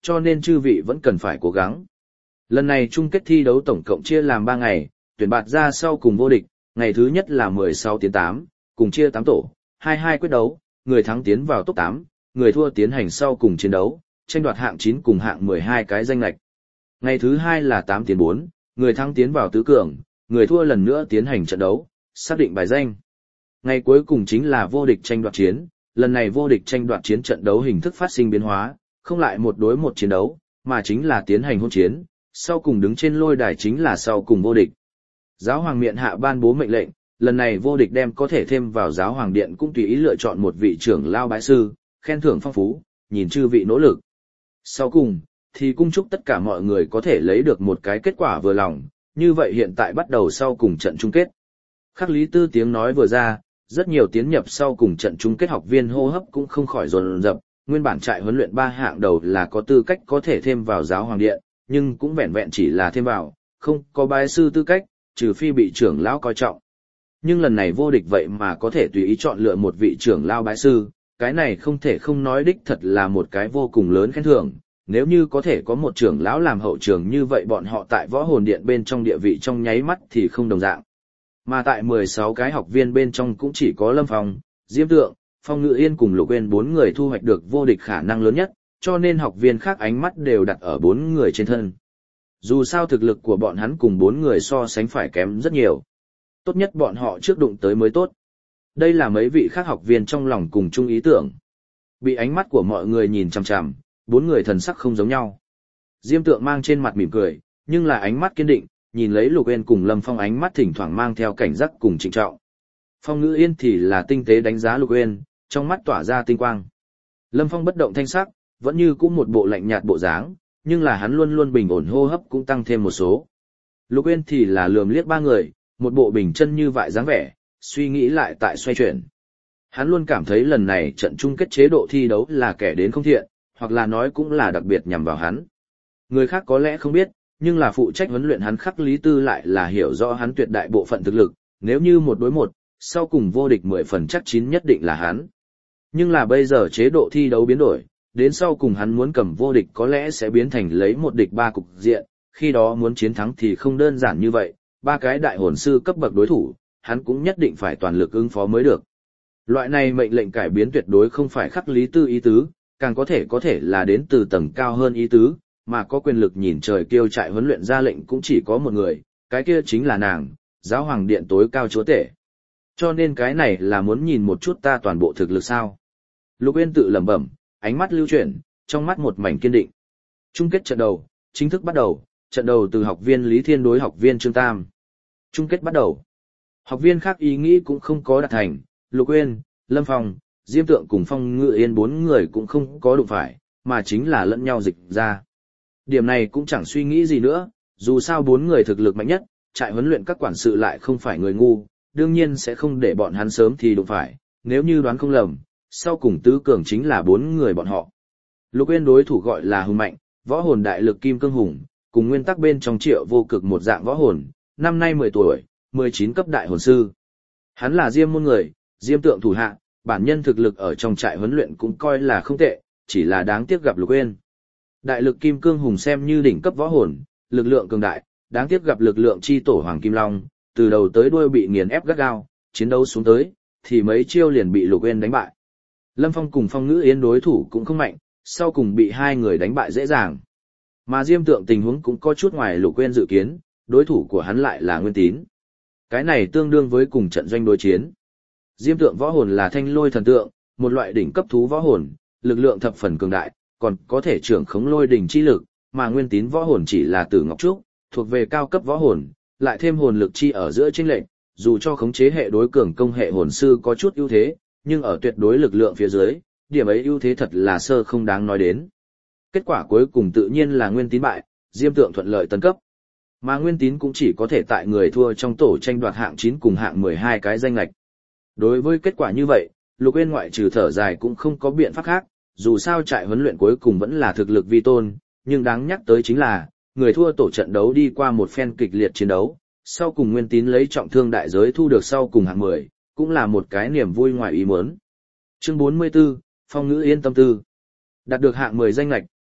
cho nên chư vị vẫn cần phải cố gắng. Lần này chung kết thi đấu tổng cộng chia làm 3 ngày, tuyển bạt ra sau cùng vô địch, ngày thứ nhất là 16 tiến 8, cùng chia 8 tổ, 22 quyết đấu, người thắng tiến vào top 8, người thua tiến hành sau cùng chiến đấu, tranh đoạt hạng 9 cùng hạng 12 cái danh lệch. Ngày thứ hai là 8 tiến 4, người thắng tiến vào tứ cường, người thua lần nữa tiến hành trận đấu, xác định bài danh. Ngày cuối cùng chính là vô địch tranh đoạt chiến, lần này vô địch tranh đoạt chiến trận đấu hình thức phát sinh biến hóa, không lại một đối một chiến đấu, mà chính là tiến hành hôn chiến, sau cùng đứng trên lôi đài chính là sau cùng vô địch. Giáo hoàng miện hạ ban bố mệnh lệnh, lần này vô địch đem có thể thêm vào giáo hoàng điện cũng tùy ý lựa chọn một vị trưởng lao bái sư, khen thưởng phong phú, nhìn chư vị nỗ lực. Sau cùng, thì cung chúc tất cả mọi người có thể lấy được một cái kết quả vừa lòng, như vậy hiện tại bắt đầu sau cùng trận chung kết. Khắc Lý Tư tiếng nói vừa ra, rất nhiều tiến nhập sau cùng trận chung kết học viên hô hấp cũng không khỏi dồn dập, nguyên bản trại huấn luyện 3 hạng đầu là có tư cách có thể thêm vào giáo hoàng điện, nhưng cũng vẹn vẹn chỉ là thêm vào, không có bái sư tư cách, trừ phi bị trưởng lão coi trọng. Nhưng lần này vô địch vậy mà có thể tùy ý chọn lựa một vị trưởng lão bái sư, cái này không thể không nói đích thật là một cái vô cùng lớn khen thưởng. Nếu như có thể có một trưởng lão làm hậu trường như vậy bọn họ tại võ hồn điện bên trong địa vị trong nháy mắt thì không đồng dạng. Mà tại 16 cái học viên bên trong cũng chỉ có Lâm Phong, Diêm Tượng, Phong Ngự Yên cùng Lục Uyên 4 người thu hoạch được vô địch khả năng lớn nhất, cho nên học viên khác ánh mắt đều đặt ở 4 người trên thân. Dù sao thực lực của bọn hắn cùng 4 người so sánh phải kém rất nhiều. Tốt nhất bọn họ trước đụng tới mới tốt. Đây là mấy vị khác học viên trong lòng cùng chung ý tưởng. Bị ánh mắt của mọi người nhìn chằm chằm, 4 người thần sắc không giống nhau. Diêm Tượng mang trên mặt mỉm cười, nhưng là ánh mắt kiên định, nhìn lấy Lục Uyên cùng Lâm Phong ánh mắt thỉnh thoảng mang theo cảnh giác cùng trịnh trọng. Phong Ngữ Yên thì là tinh tế đánh giá Lục Uyên, trong mắt tỏa ra tinh quang. Lâm Phong bất động thanh sắc, vẫn như cũ một bộ lạnh nhạt bộ dáng, nhưng là hắn luôn luôn bình ổn hô hấp cũng tăng thêm một số. Lục Uyên thì là lườm liếc 3 người, một bộ bình chân như vậy dáng vẻ, suy nghĩ lại tại xoay chuyển. Hắn luôn cảm thấy lần này trận chung kết chế độ thi đấu là kẻ đến không thiện, hoặc là nói cũng là đặc biệt nhằm vào hắn. Người khác có lẽ không biết, nhưng là phụ trách huấn luyện hắn Khắc Lý Tư lại là hiểu rõ hắn tuyệt đại bộ phận thực lực, nếu như một đối một, sau cùng vô địch 10 phần chắc chín nhất định là hắn. Nhưng là bây giờ chế độ thi đấu biến đổi, đến sau cùng hắn muốn cầm vô địch có lẽ sẽ biến thành lấy một địch 3 cục diện, khi đó muốn chiến thắng thì không đơn giản như vậy, 3 cái đại hồn sư cấp bậc đối thủ, hắn cũng nhất định phải toàn lực ứng phó mới được. Loại này mệnh lệnh cải biến tuyệt đối không phải Khắc Lý Tư ý tứ, càng có thể là đến từ tầng cao hơn ý tứ, mà có quyền lực nhìn trời kêu trại huấn luyện ra lệnh cũng chỉ có một người, cái kia chính là nàng, giáo hoàng điện tối cao chúa tể. Cho nên cái này là muốn nhìn một chút ta toàn bộ thực lực sao. Lục Uyên tự lẩm bẩm, ánh mắt lưu chuyển, trong mắt một mảnh kiên định. Chung kết trận đầu, chính thức bắt đầu, trận đầu từ học viên Lý Thiên đối học viên Trương Tam. Chung kết bắt đầu. Học viên khác ý nghĩ cũng không có đạt thành, Lục Uyên, Lâm Phong, Diêm Tượng cùng Phong Ngự Yên 4 người cũng không có đụng phải, mà chính là lẫn nhau dịch ra. Điểm này cũng chẳng suy nghĩ gì nữa, dù sao 4 người thực lực mạnh nhất, trại huấn luyện các quản sự lại không phải người ngu, đương nhiên sẽ không để bọn hắn sớm thì đụng phải, nếu như đoán không lầm, sau cùng tứ cường chính là 4 người bọn họ. Lục Uyên đối thủ gọi là hùng mạnh, võ hồn đại lực kim cương hùng, cùng nguyên tắc bên trong Triệu Vô Cực một dạng võ hồn, năm nay 10 tuổi, 19 cấp đại hồn sư. Hắn là Diêm môn người, Diêm Tượng thủ hạ, bản nhân thực lực ở trong trại huấn luyện cũng coi là không tệ, chỉ là đáng tiếc gặp Lục Uyên. Đại lực kim cương hùng xem như đỉnh cấp võ hồn, lực lượng cường đại, đáng tiếc gặp lực lượng chi tổ Hoàng Kim Long, từ đầu tới đuôi bị nghiền ép gắt gao, chiến đấu xuống tới, thì mấy chiêu liền bị Lục Uyên đánh bại. Lâm Phong cùng Phong Ngữ Yên đối thủ cũng không mạnh, sau cùng bị 2 người đánh bại dễ dàng. Mà Diêm Tượng tình huống cũng có chút ngoài Lục Uyên dự kiến, đối thủ của hắn lại là Nguyên Tín. Cái này tương đương với cùng trận doanh đối chiến. Diêm Tượng võ hồn là Thanh Lôi thần tượng, một loại đỉnh cấp thú võ hồn, lực lượng thập phần cường đại, còn có thể trưởng khống lôi đỉnh chi lực, mà Nguyên Tín võ hồn chỉ là Tử Ngọc Trúc, thuộc về cao cấp võ hồn, lại thêm hồn lực chi ở giữa chênh lệch, dù cho khống chế hệ đối cường công hệ hồn sư có chút ưu thế, nhưng ở tuyệt đối lực lượng phía dưới, điểm ấy ưu thế thật là sơ không đáng nói đến. Kết quả cuối cùng tự nhiên là Nguyên Tín bại, Diêm Tượng thuận lợi tấn cấp. Mà Nguyên Tín cũng chỉ có thể tại người thua trong tổ tranh đoạt hạng 9 cùng hạng 12 cái danh lệch. Đối với kết quả như vậy, Lục Uyên ngoại trừ thở dài cũng không có biện pháp khác, dù sao trại huấn luyện cuối cùng vẫn là thực lực vi tôn, nhưng đáng nhắc tới chính là, người thua tổ trận đấu đi qua một phen kịch liệt chiến đấu, sau cùng Nguyên Tín lấy trọng thương đại giới thu được sau cùng hạng 10, cũng là một cái niềm vui ngoài ý muốn. Chương 44, Phong Ngữ Yên tâm tư. Đạt được hạng 10 danh lệch,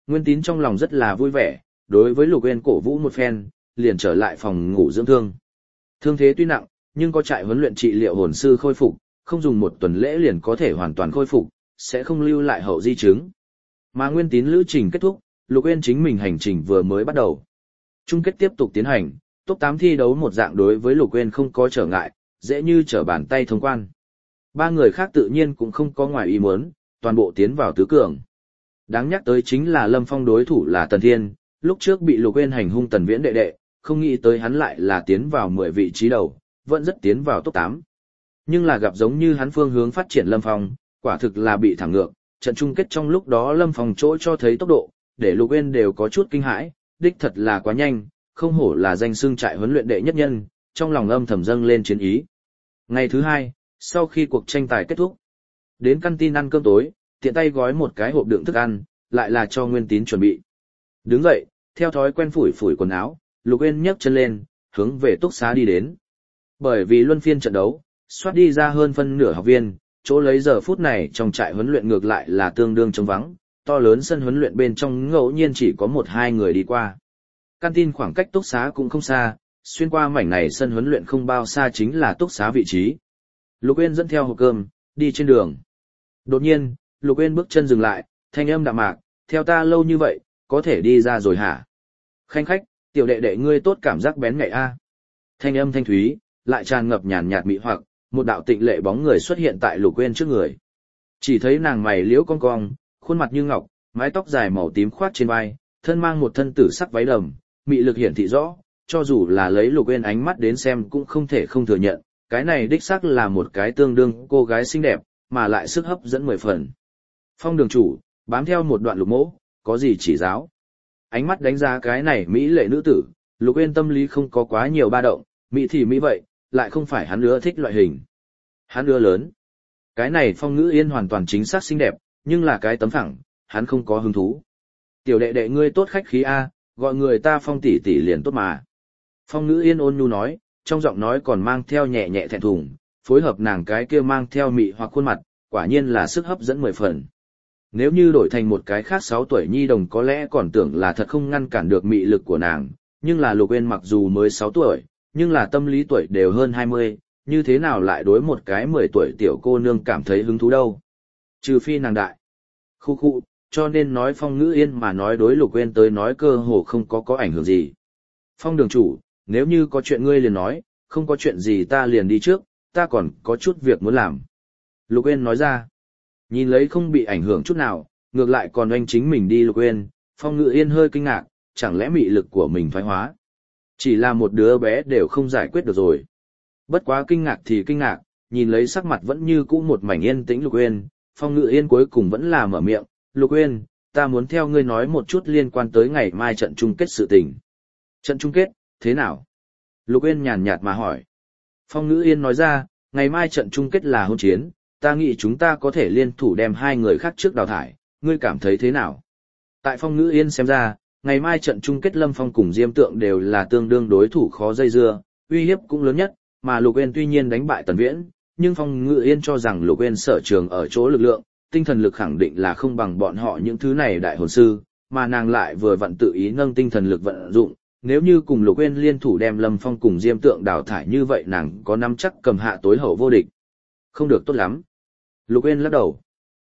Nguyên Tín trong lòng rất là vui vẻ, đối với Lục Uyên cổ vũ một phen, liền trở lại phòng ngủ dưỡng thương. Thương thế tuy nặng, nhưng có trại huấn luyện trị liệu hồn sư khôi phục, không dùng một tuần lễ liền có thể hoàn toàn khôi phục, sẽ không lưu lại hậu di chứng. Mà Nguyên Tín lữ trình kết thúc, Lục Uyên chính mình hành trình vừa mới bắt đầu. Chung kết tiếp tục tiến hành, top 8 thi đấu một dạng đối với Lục Uyên không có trở ngại, dễ như trở bàn tay thông quan. Ba người khác tự nhiên cũng không có ngoài ý muốn, toàn bộ tiến vào tứ cường. Đáng nhắc tới chính là Lâm Phong đối thủ là Tần Thiên, lúc trước bị Lục Uyên hành hung Tần Viễn đệ đệ, không nghĩ tới hắn lại là tiến vào 10 vị trí đầu, vẫn rất tiến vào top 8. Nhưng là gặp giống như hắn phương hướng phát triển Lâm Phong, quả thực là bị thẳng ngược, trận chung kết trong lúc đó Lâm Phong chỗ cho thấy tốc độ, để Lục Uyên đều có chút kinh hãi, đích thật là quá nhanh, không hổ là danh xưng trại huấn luyện đệ nhất nhân, trong lòng âm thầm dâng lên chiến ý. Ngày thứ 2, sau khi cuộc tranh tài kết thúc, đến căn tin ăn cơm tối, tiện tay gói một cái hộp đựng thức ăn, lại là cho Nguyên Tín chuẩn bị. Đứng dậy, theo thói quen phủi phủi quần áo, Lục Uyên nhấc chân lên, hướng về túc xá đi đến. Bởi vì luân phiên trận đấu, soát đi ra hơn phân nửa học viên, chỗ lấy giờ phút này trong trại huấn luyện ngược lại là tương đương trống vắng, to lớn sân huấn luyện bên trong ngẫu nhiên chỉ có 1-2 người đi qua. Canteen khoảng cách túc xá cũng không xa, xuyên qua mảnh này sân huấn luyện không bao xa chính là túc xá vị trí. Lục Uyên dẫn theo hộp cơm, đi trên đường. Đột nhiên, Lục Uyên bước chân dừng lại, thanh âm đạm mạc, theo ta lâu như vậy, có thể đi ra rồi hả? Khanh khách, tiểu đệ đệ ngươi tốt cảm giác bén nhạy a. Thanh âm thanh thúy, lại tràn ngập nhàn nhạt mị hoặc, một đạo tịnh lệ bóng người xuất hiện tại Lục Uyên trước người. Chỉ thấy nàng mày liễu cong cong, khuôn mặt như ngọc, mái tóc dài màu tím khoát trên vai, thân mang một thân tử sắc váy đầm, mị lực hiển thị rõ, cho dù là lấy Lục Uyên ánh mắt đến xem cũng không thể không thừa nhận, cái này đích xác là một cái tương đương cô gái xinh đẹp, mà lại sức hấp dẫn 10 phần. Phong đường chủ, bám theo một đoạn Lục mỗ, có gì chỉ giáo? Ánh mắt đánh giá cái này mỹ lệ nữ tử, Lục Uyên tâm lý không có quá nhiều ba động, mỹ thì mỹ vậy, lại không phải hắn ưa thích loại hình. Hắn ưa lớn. Cái này Phong Ngữ Yên hoàn toàn chính xác xinh đẹp, nhưng là cái tấm phẳng, hắn không có hứng thú. Tiểu đệ đệ ngươi tốt khách khí a, gọi người ta Phong tỷ tỷ liền tốt mà. Phong Ngữ Yên ôn nhu nói, trong giọng nói còn mang theo nhẹ nhẹ thẹn thùng, phối hợp nàng cái kia mang theo mị hoặc khuôn mặt, quả nhiên là sức hấp dẫn 10 phần. Nếu như đổi thành một cái khác 6 tuổi nhi đồng có lẽ còn tưởng là thật không ngăn cản được mị lực của nàng, nhưng là Lục Uyên mặc dù mới 6 tuổi, nhưng là tâm lý tuổi đều hơn 20, như thế nào lại đối một cái 10 tuổi tiểu cô nương cảm thấy hứng thú đâu. Trừ phi nàng đại. Khu khu, cho nên nói Phong Ngữ Yên mà nói đối Lục Uyên tới nói cơ hồ không có ảnh hưởng gì. Phong đường chủ, nếu như có chuyện ngươi liền nói, không có chuyện gì ta liền đi trước, ta còn có chút việc muốn làm. Lục Uyên nói ra. Nhìn lấy không bị ảnh hưởng chút nào, ngược lại còn anh chính mình đi Lục Uyên, Phong Ngữ Yên hơi kinh ngạc, chẳng lẽ mị lực của mình thoái hóa. Chỉ là một đứa bé đều không giải quyết được rồi. Bất quá kinh ngạc thì kinh ngạc, nhìn lấy sắc mặt vẫn như cũ một mảnh yên tĩnh Lục Uyên, Phong Ngữ Yên cuối cùng vẫn là mở miệng, Lục Uyên, ta muốn theo ngươi nói một chút liên quan tới ngày mai trận chung kết sự tình. Trận chung kết, thế nào? Lục Uyên nhàn nhạt mà hỏi. Phong Ngữ Yên nói ra, ngày mai trận chung kết là hôn chiến, ta nghĩ chúng ta có thể liên thủ đem 2 người khác trước đào thải, ngươi cảm thấy thế nào? Tại Phong Ngữ Yên xem ra, ngày mai trận chung kết Lâm Phong cùng Diêm Tượng đều là tương đương đối thủ khó dây dưa, uy hiếp cũng lớn nhất, mà Lục Uyên tuy nhiên đánh bại Tần Viễn, nhưng Phong Ngữ Yên cho rằng Lục Uyên sở trường ở chỗ lực lượng, tinh thần lực khẳng định là không bằng bọn họ những thứ này đại hồn sư, mà nàng lại vừa vặn tự ý nâng tinh thần lực vận dụng, nếu như cùng Lục Uyên liên thủ đem Lâm Phong cùng Diêm Tượng đào thải như vậy nàng có nắm chắc cầm hạ tối hậu vô địch. Không được tốt lắm. Lục Uyên lắc đầu.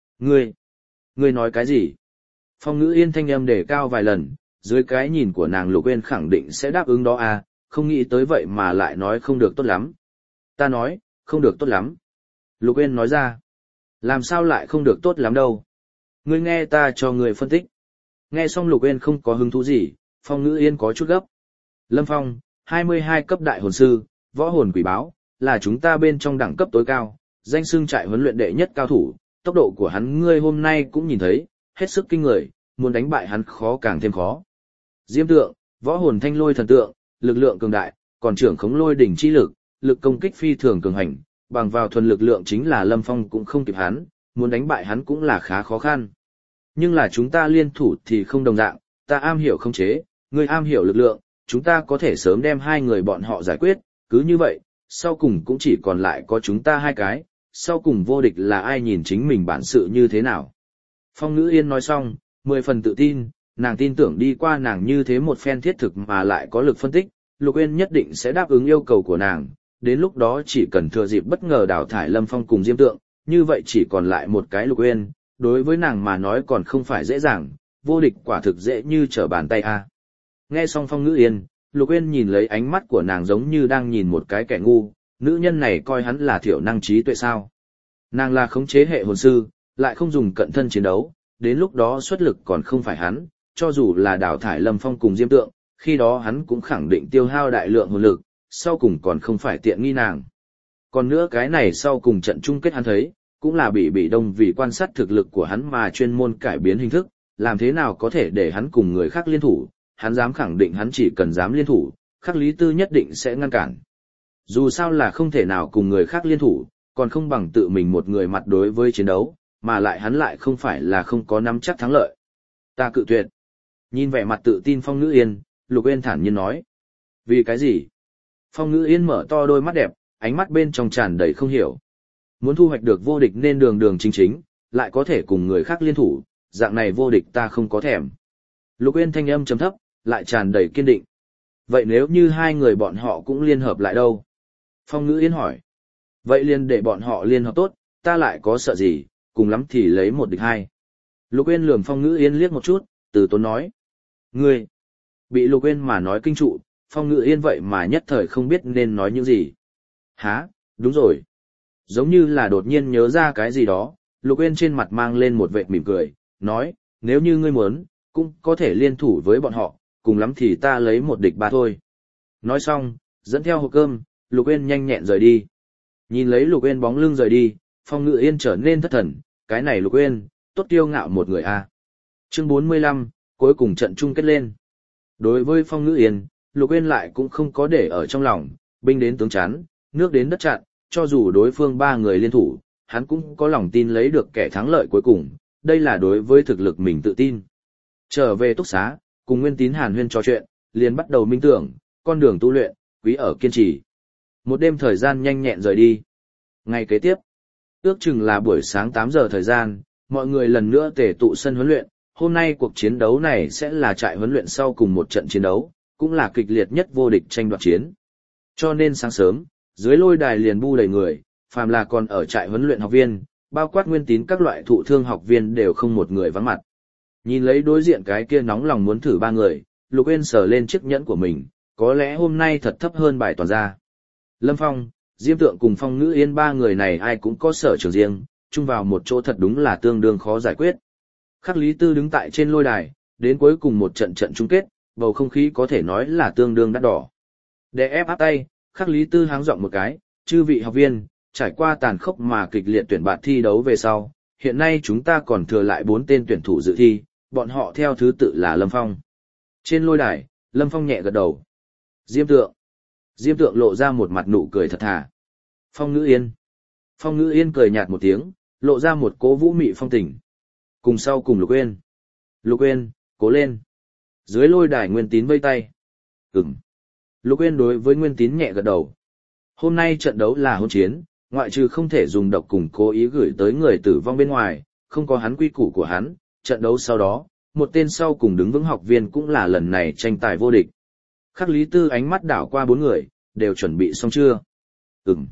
Ngươi nói cái gì? Phong Ngữ Yên thanh âm đề cao vài lần, dưới cái nhìn của nàng Lục Uyên khẳng định sẽ đáp ứng đó à, không nghĩ tới vậy mà lại nói không được tốt lắm. Ta nói, không được tốt lắm. Lục Uyên nói ra. Làm sao lại không được tốt lắm đâu? Ngươi nghe ta cho ngươi phân tích. Nghe xong Lục Uyên không có hứng thú gì, Phong Ngữ Yên có chút gấp. Lâm Phong, 22 cấp đại hồn sư, võ hồn quỷ báo, là chúng ta bên trong đẳng cấp tối cao, danh xưng trại huấn luyện đệ nhất cao thủ, tốc độ của hắn ngươi hôm nay cũng nhìn thấy, hết sức kinh người, muốn đánh bại hắn khó càng thêm khó. Diêm Tượng, võ hồn thanh lôi thần tượng, lực lượng cường đại, còn trưởng khống lôi đỉnh chi lực, lực công kích phi thường cường hành, bằng vào thuần lực lượng chính là Lâm Phong cũng không kịp hắn, muốn đánh bại hắn cũng là khá khó khăn. Nhưng là chúng ta liên thủ thì không đồng dạng, ta am hiểu khống chế, ngươi am hiểu lực lượng, chúng ta có thể sớm đem 2 người bọn họ giải quyết, cứ như vậy, sau cùng cũng chỉ còn lại có chúng ta 2 cái, sau cùng vô địch là ai nhìn chính mình bản sự như thế nào. Phong Ngữ Yên nói xong, 10 phần tự tin, nàng tin tưởng đi qua nàng như thế một phen thiết thực mà lại có lực phân tích, Lục Uyên nhất định sẽ đáp ứng yêu cầu của nàng, đến lúc đó chỉ cần thừa dịp bất ngờ đào thải Lâm Phong cùng Diêm Tượng, như vậy chỉ còn lại một cái Lục Uyên, đối với nàng mà nói còn không phải dễ dàng, vô địch quả thực dễ như trở bàn tay a. Nghe xong Phong Ngữ Yên, Lục Uyên nhìn lấy ánh mắt của nàng giống như đang nhìn một cái kẻ ngu, nữ nhân này coi hắn là thiểu năng trí tuệ sao? Nàng là khống chế hệ hồn sư, lại không dùng cận thân chiến đấu, đến lúc đó xuất lực còn không phải hắn, cho dù là đào thải Lâm Phong cùng Diêm Tượng, khi đó hắn cũng khẳng định tiêu hao đại lượng hồn lực, sau cùng còn không phải tiện nghi nàng. Còn nữa cái này sau cùng trận chung kết hắn thấy, cũng là bị đông vì quan sát thực lực của hắn mà chuyên môn cải biến hình thức, làm thế nào có thể để hắn cùng người khác liên thủ, hắn dám khẳng định hắn chỉ cần dám liên thủ, Khắc Lý Tư nhất định sẽ ngăn cản. Dù sao là không thể nào cùng người khác liên thủ, còn không bằng tự mình một người mặt đối với chiến đấu, mà lại hắn lại không phải là không có nắm chắc thắng lợi. Ta cự tuyệt. Nhìn vẻ mặt tự tin Phong Ngữ Yên, Lục Uyên thản nhiên nói. Vì cái gì? Phong Ngữ Yên mở to đôi mắt đẹp, ánh mắt bên trong tràn đầy không hiểu. Muốn thu hoạch được vô địch nên đường đường chính chính, lại có thể cùng người khác liên thủ, dạng này vô địch ta không có thèm. Lục Uyên thanh âm trầm thấp, lại tràn đầy kiên định. Vậy nếu như hai người bọn họ cũng liên hợp lại đâu? Phong Ngữ Yên hỏi. Vậy liền để bọn họ liên hợp tốt, ta lại có sợ gì, cùng lắm thì lấy một địch hai. Lục Uyên lườm Phong Ngữ Yên liếc một chút, từ tốn nói. Ngươi! Bị Lục Uyên mà nói kinh trụ, Phong Ngữ Yên vậy mà nhất thời không biết nên nói những gì. Hả, đúng rồi. Giống như là đột nhiên nhớ ra cái gì đó, Lục Uyên trên mặt mang lên một vệt mỉm cười, nói, nếu như ngươi muốn, cũng có thể liên thủ với bọn họ, cùng lắm thì ta lấy một địch ba thôi. Nói xong, dẫn theo hộp cơm, Lục Uyên nhanh nhẹn rời đi. Nhìn lấy Lục Uyên bóng lưng rời đi, Phong Ngữ Yên trở nên thất thần, cái này Lục Uyên, tốt kiêu ngạo một người a. Chương 45, cuối cùng trận chung kết lên. Đối với Phong Ngữ Yên, Lục Uyên lại cũng không có để ở trong lòng, binh đến tướng chắn, nước đến đất chặn, cho dù đối phương ba người liên thủ, hắn cũng có lòng tin lấy được kẻ thắng lợi cuối cùng, đây là đối với thực lực mình tự tin. Trở về túc xá, cùng Nguyên Tín hàn huyên trò chuyện, liền bắt đầu minh tưởng, con đường tu luyện, quý ở kiên trì. Một đêm thời gian nhanh nhẹn rời đi. Ngày kế tiếp, ước chừng là buổi sáng 8 giờ thời gian, mọi người lần nữa tề tụ sân huấn luyện. Hôm nay cuộc chiến đấu này sẽ là trại huấn luyện sau cùng một trận chiến đấu, cũng là kịch liệt nhất vô địch tranh đoạt chiến. Cho nên sáng sớm, dưới lôi đài liền bu đầy người, phàm là còn ở trại huấn luyện học viên, bao quát Nguyên Tín các loại thụ thương học viên đều không một người vắng mặt. Nhìn lấy đối diện cái kia nóng lòng muốn thử ba người, Lục Uyên sờ lên chiếc nhẫn của mình, có lẽ hôm nay thật thấp hơn bài toàn ra. Lâm Phong, Diêm Tượng cùng Phong Ngữ Yên ba người này ai cũng có sở trường riêng, chung vào một chỗ thật đúng là tương đương khó giải quyết. Khắc Lý Tư đứng tại trên lôi đài, đến cuối cùng một trận trận chung kết, bầu không khí có thể nói là tương đương đắt đỏ. Để ép áp tay, Khắc Lý Tư háng giọng một cái, chư vị học viên, trải qua tàn khốc mà kịch liệt tuyển bạt thi đấu về sau, hiện nay chúng ta còn thừa lại 4 tên tuyển thủ dự thi, bọn họ theo thứ tự là Lâm Phong. Trên lôi đài, Lâm Phong nhẹ gật đầu. Diêm Tượng. Diêm Tượng lộ ra một mặt nụ cười thật thà. Phong Ngữ Yên. Phong Ngữ Yên cười nhạt một tiếng, lộ ra một cố vũ mị phong tình. Cùng sau cùng Lục Uyên. Lục Uyên, cố lên. Dưới lôi đài Nguyên Tín vây tay. Ừm. Lục Uyên đối với Nguyên Tín nhẹ gật đầu. Hôm nay trận đấu là hôn chiến, ngoại trừ không thể dùng độc cùng cố ý gửi tới người tử vong bên ngoài, không có hắn quy củ của hắn, trận đấu sau đó, một tên sau cùng đứng vững học viên cũng là lần này tranh tài vô địch. Khắc Lý Tư ánh mắt đảo qua 4 người, đều chuẩn bị xong chưa? Ừm.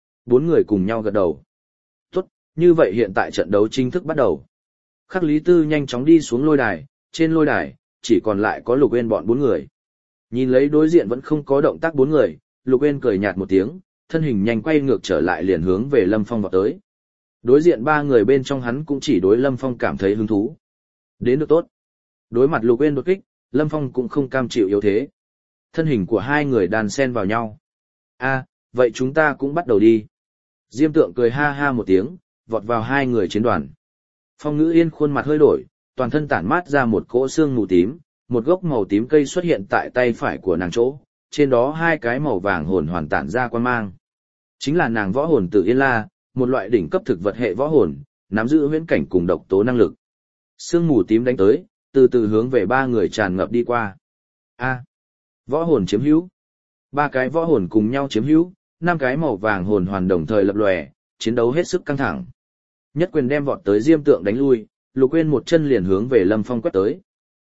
4 người cùng nhau gật đầu. Tốt, như vậy hiện tại trận đấu chính thức bắt đầu. Khắc Lý Tư nhanh chóng đi xuống lôi đài, trên lôi đài, chỉ còn lại có Lục Uyên bọn 4 người. Nhìn lấy đối diện vẫn không có động tác 4 người, Lục Uyên cười nhạt một tiếng, thân hình nhanh quay ngược trở lại liền hướng về Lâm Phong vọt tới. Đối diện 3 người bên trong hắn cũng chỉ đối Lâm Phong cảm thấy hứng thú. Đến được tốt. Đối mặt Lục Uyên đột kích, Lâm Phong cũng không cam chịu yếu thế. Thân hình của hai người đan xen vào nhau. Vậy chúng ta cũng bắt đầu đi. Diêm Tượng cười ha ha một tiếng, vọt vào hai người chiến đoàn. Phong Ngữ Yên khuôn mặt hơi đổi, toàn thân tản mát ra một cỗ xương mù tím, một gốc màu tím cây xuất hiện tại tay phải của nàng chỗ, trên đó 2 cái màu vàng hồn hoàn tản ra quang mang. Chính là nàng võ hồn Tử Yên La, một loại đỉnh cấp thực vật hệ võ hồn, nắm giữ huyễn cảnh cùng độc tố năng lực. Sương mù tím đánh tới, từ từ hướng về 3 người tràn ngập đi qua. Võ hồn chiếm hữu. 3 cái võ hồn cùng nhau chiếm hữu, 5 cái màu vàng hồn hoàn đồng thời lập lòe, chiến đấu hết sức căng thẳng. Nhất quyền đem vọt tới Diêm Tượng đánh lui, Lục Uyên một chân liền hướng về Lâm Phong quét tới.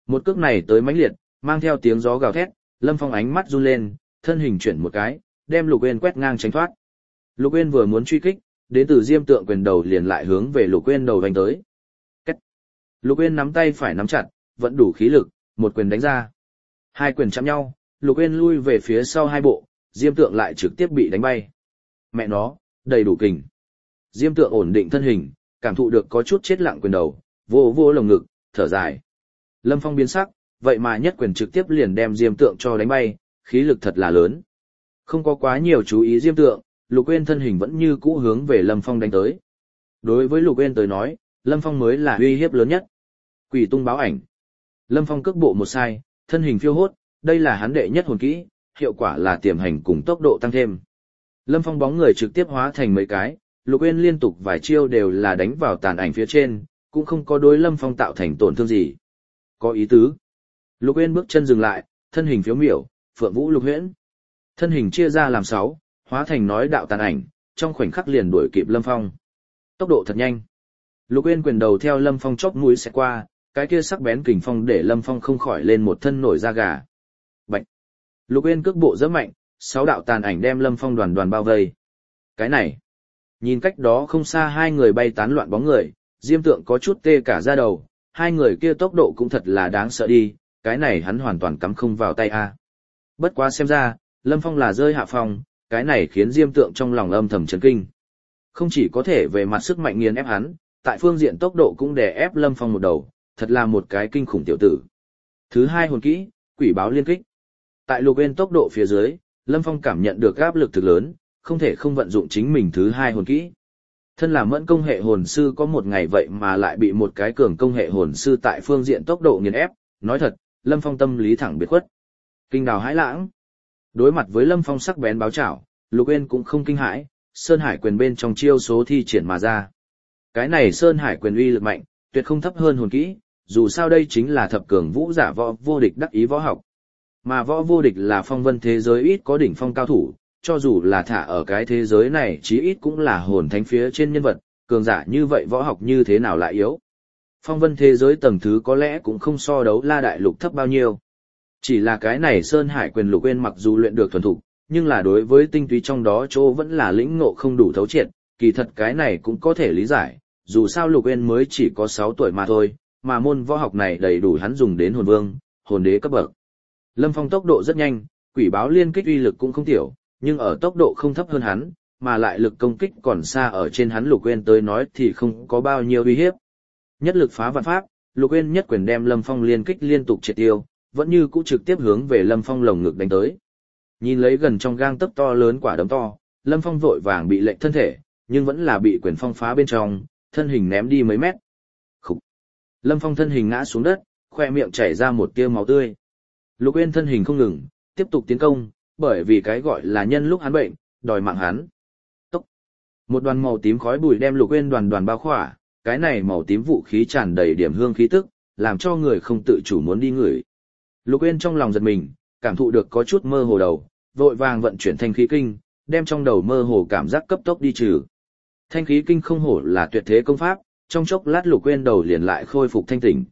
Một cước này tới mãnh liệt, mang theo tiếng gió gào thét, Lâm Phong ánh mắt run lên, thân hình chuyển một cái, đem Lục Uyên quét ngang tránh thoát. Lục Uyên vừa muốn truy kích, đến từ Diêm Tượng quyền đầu liền lại hướng về Lục Uyên đầu vành tới. Cách. Lục Uyên nắm tay phải nắm chặt, vẫn đủ khí lực, một quyền đánh ra. Hai quyền chạm nhau, Lục Uyên lui về phía sau hai bộ, Diêm Tượng lại trực tiếp bị đánh bay. Mẹ nó, đầy đủ kình. Diêm Tượng ổn định thân hình, cảm thụ được có chút chết lặng quyền đầu, vô vô lồng ngực, thở dài. Lâm Phong biến sắc, vậy mà nhất quyền trực tiếp liền đem Diêm Tượng cho đánh bay, khí lực thật là lớn. Không có quá nhiều chú ý Diêm Tượng, Lục Uyên thân hình vẫn như cũ hướng về Lâm Phong đánh tới. Đối với Lục Uyên tới nói, Lâm Phong mới là uy hiếp lớn nhất. Quỷ tung báo ảnh. Lâm Phong cước bộ một sai, thân hình phiêu hốt, đây là hắn đệ nhất hồn kỹ, hiệu quả là tiềm hành cùng tốc độ tăng thêm. Lâm Phong bóng người trực tiếp hóa thành mấy cái, Lục Uyên liên tục vài chiêu đều là đánh vào tàn ảnh phía trên, cũng không có đối Lâm Phong tạo thành tổn thương gì. Có ý tứ. Lục Uyên bước chân dừng lại, thân hình phiếu miểu, Phượng Vũ Lục Huyễn. Thân hình chia ra làm 6, hóa thành nói đạo tàn ảnh, trong khoảnh khắc liền đuổi kịp Lâm Phong. Tốc độ thật nhanh. Lục Uyên quyền đầu theo Lâm Phong chóp mũi sẽ qua, cái kia sắc bén kình phong để Lâm Phong không khỏi lên một thân nổi da gà. Bạch. Lục Uyên cước bộ rất mạnh, 6 đạo tàn ảnh đem Lâm Phong đoàn đoàn bao vây. Cái này, nhìn cách đó không xa hai người bay tán loạn bóng người, Diêm Tượng có chút tê cả da đầu, hai người kia tốc độ cũng thật là đáng sợ đi, cái này hắn hoàn toàn cắm không vào tay a. Bất quá xem ra, Lâm Phong là rơi hạ phong, cái này khiến Diêm Tượng trong lòng âm thầm chấn kinh. Không chỉ có thể về mặt sức mạnh nghiền ép hắn, tại phương diện tốc độ cũng đè ép Lâm Phong một đầu, thật là một cái kinh khủng tiểu tử. Thứ hai hồn kỹ, Quỷ báo liên kích. Tại Lục Uyên tốc độ phía dưới, Lâm Phong cảm nhận được áp lực thực lớn, không thể không vận dụng chính mình thứ hai hồn kỹ. Thân là mẫn công hệ hồn sư có một ngày vậy mà lại bị một cái cường công hệ hồn sư tại phương diện tốc độ nghiền ép, nói thật, Lâm Phong tâm lý thẳng biệt khuất. Kinh đào hãi lãng. Đối mặt với Lâm Phong sắc bén báo chảo, Lục Uyên cũng không kinh hãi, Sơn Hải quyền bên trong chiêu số thi triển mà ra. Cái này Sơn Hải quyền uy lực mạnh, tuyệt không thấp hơn hồn kỹ, dù sao đây chính là thập cường vũ giả võ vô địch đắc ý võ học. Mà võ vô địch là phong vân thế giới ít có đỉnh phong cao thủ, cho dù là thả ở cái thế giới này chí ít cũng là hồn thánh phía trên nhân vật, cường giả như vậy võ học như thế nào lại yếu. Phong vân thế giới tầng thứ có lẽ cũng không so đấu La Đại Lục thấp bao nhiêu. Chỉ là cái này Sơn Hải quyền Lục Uyên mặc dù luyện được thuần thục, nhưng là đối với tinh túy trong đó chỗ vẫn là lĩnh ngộ không đủ thấu triệt, kỳ thật cái này cũng có thể lý giải, dù sao Lục Uyên mới chỉ có 6 tuổi mà thôi, mà môn võ học này đầy đủ hắn dùng đến hồn vương, hồn đế cấp bậc. Lâm Phong tốc độ rất nhanh, Quỷ báo liên kích uy lực cũng không tiểu, nhưng ở tốc độ không thấp hơn hắn, mà lại lực công kích còn xa ở trên hắn Lục Uyên tới nói thì không có bao nhiêu uy hiếp. Nhất lực phá vạn pháp, Lục Uyên nhất quyền đem Lâm Phong liên kích liên tục triệt tiêu, vẫn như cũ trực tiếp hướng về Lâm Phong lồng ngực đánh tới. Nhìn lấy gần trong gang tấc to lớn quả đấm to, Lâm Phong vội vàng bị lệch thân thể, nhưng vẫn là bị quyền phong phá bên trong, thân hình ném đi mấy mét. Khục. Lâm Phong thân hình ngã xuống đất, khoe miệng chảy ra một tia máu tươi. Lục Uyên thân hình không ngừng, tiếp tục tiến công, bởi vì cái gọi là nhân lúc hắn bệnh, đòi mạng hắn. Tốc. Một đoàn màu tím khói bụi đem Lục Uyên đoàn đoàn bao khỏa, cái này màu tím vũ khí tràn đầy điểm hương khí tức, làm cho người không tự chủ muốn đi ngửi. Lục Uyên trong lòng giật mình, cảm thụ được có chút mơ hồ đầu, vội vàng vận chuyển thanh khí kinh, đem trong đầu mơ hồ cảm giác cấp tốc đi trừ. Thanh khí kinh không hổ là tuyệt thế công pháp, trong chốc lát Lục Uyên đầu liền lại khôi phục thanh tỉnh.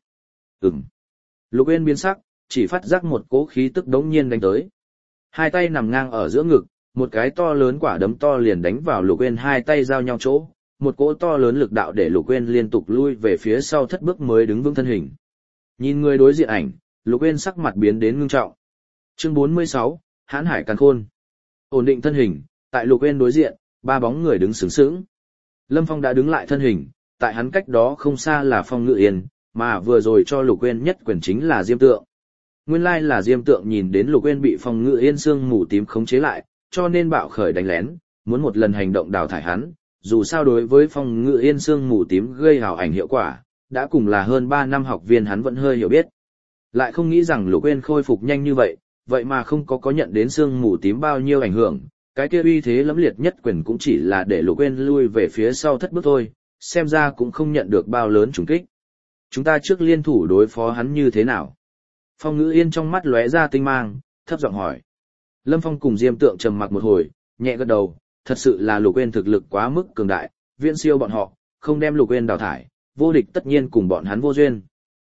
Lục Uyên biến sắc, chỉ phát giác một cỗ khí tức đống nhiên đánh tới. Hai tay nằm ngang ở giữa ngực, một cái to lớn quả đấm to liền đánh vào Lục Uyên hai tay giao nhau chỗ, một cỗ to lớn lực đạo để Lục Uyên liên tục lui về phía sau thất bước mới đứng vững thân hình. Nhìn người đối diện ảnh, Lục Uyên sắc mặt biến đến ngưng trọng. Chương 46, Hãn Hải Càn Khôn. Ổn định thân hình, tại Lục Uyên đối diện, ba bóng người đứng sướng sướng. Lâm Phong đã đứng lại thân hình, tại hắn cách đó không xa là Phong Ngự Yên, mà vừa rồi cho Lục Uyên nhất quyền chính là Diêm Tượng. Nguyên lai là Diêm Tượng nhìn đến Lục Uyên bị Phong Ngự Yên xương mù tím khống chế lại, cho nên bạo khởi đánh lén, muốn một lần hành động đào thải hắn. Dù sao đối với Phong Ngự Yên xương mù tím gây hào ảnh hiệu quả, đã cùng là hơn 3 năm học viên hắn vẫn hơi hiểu biết. Lại không nghĩ rằng Lục Uyên khôi phục nhanh như vậy, vậy mà không có nhận đến xương mù tím bao nhiêu ảnh hưởng, cái kia uy thế lẫm liệt nhất quyền cũng chỉ là để Lục Uyên lui về phía sau thất bước thôi, xem ra cũng không nhận được bao lớn trùng kích. Chúng ta trước liên thủ đối phó hắn như thế nào? Phong Ngữ Yên trong mắt lóe ra tinh mang, thấp giọng hỏi. Lâm Phong cùng Diêm Tượng trầm mặc một hồi, nhẹ gật đầu, thật sự là Lục Uyên thực lực quá mức cường đại, viễn siêu bọn họ, không đem Lục Uyên đào thải, vô địch tất nhiên cùng bọn hắn vô duyên.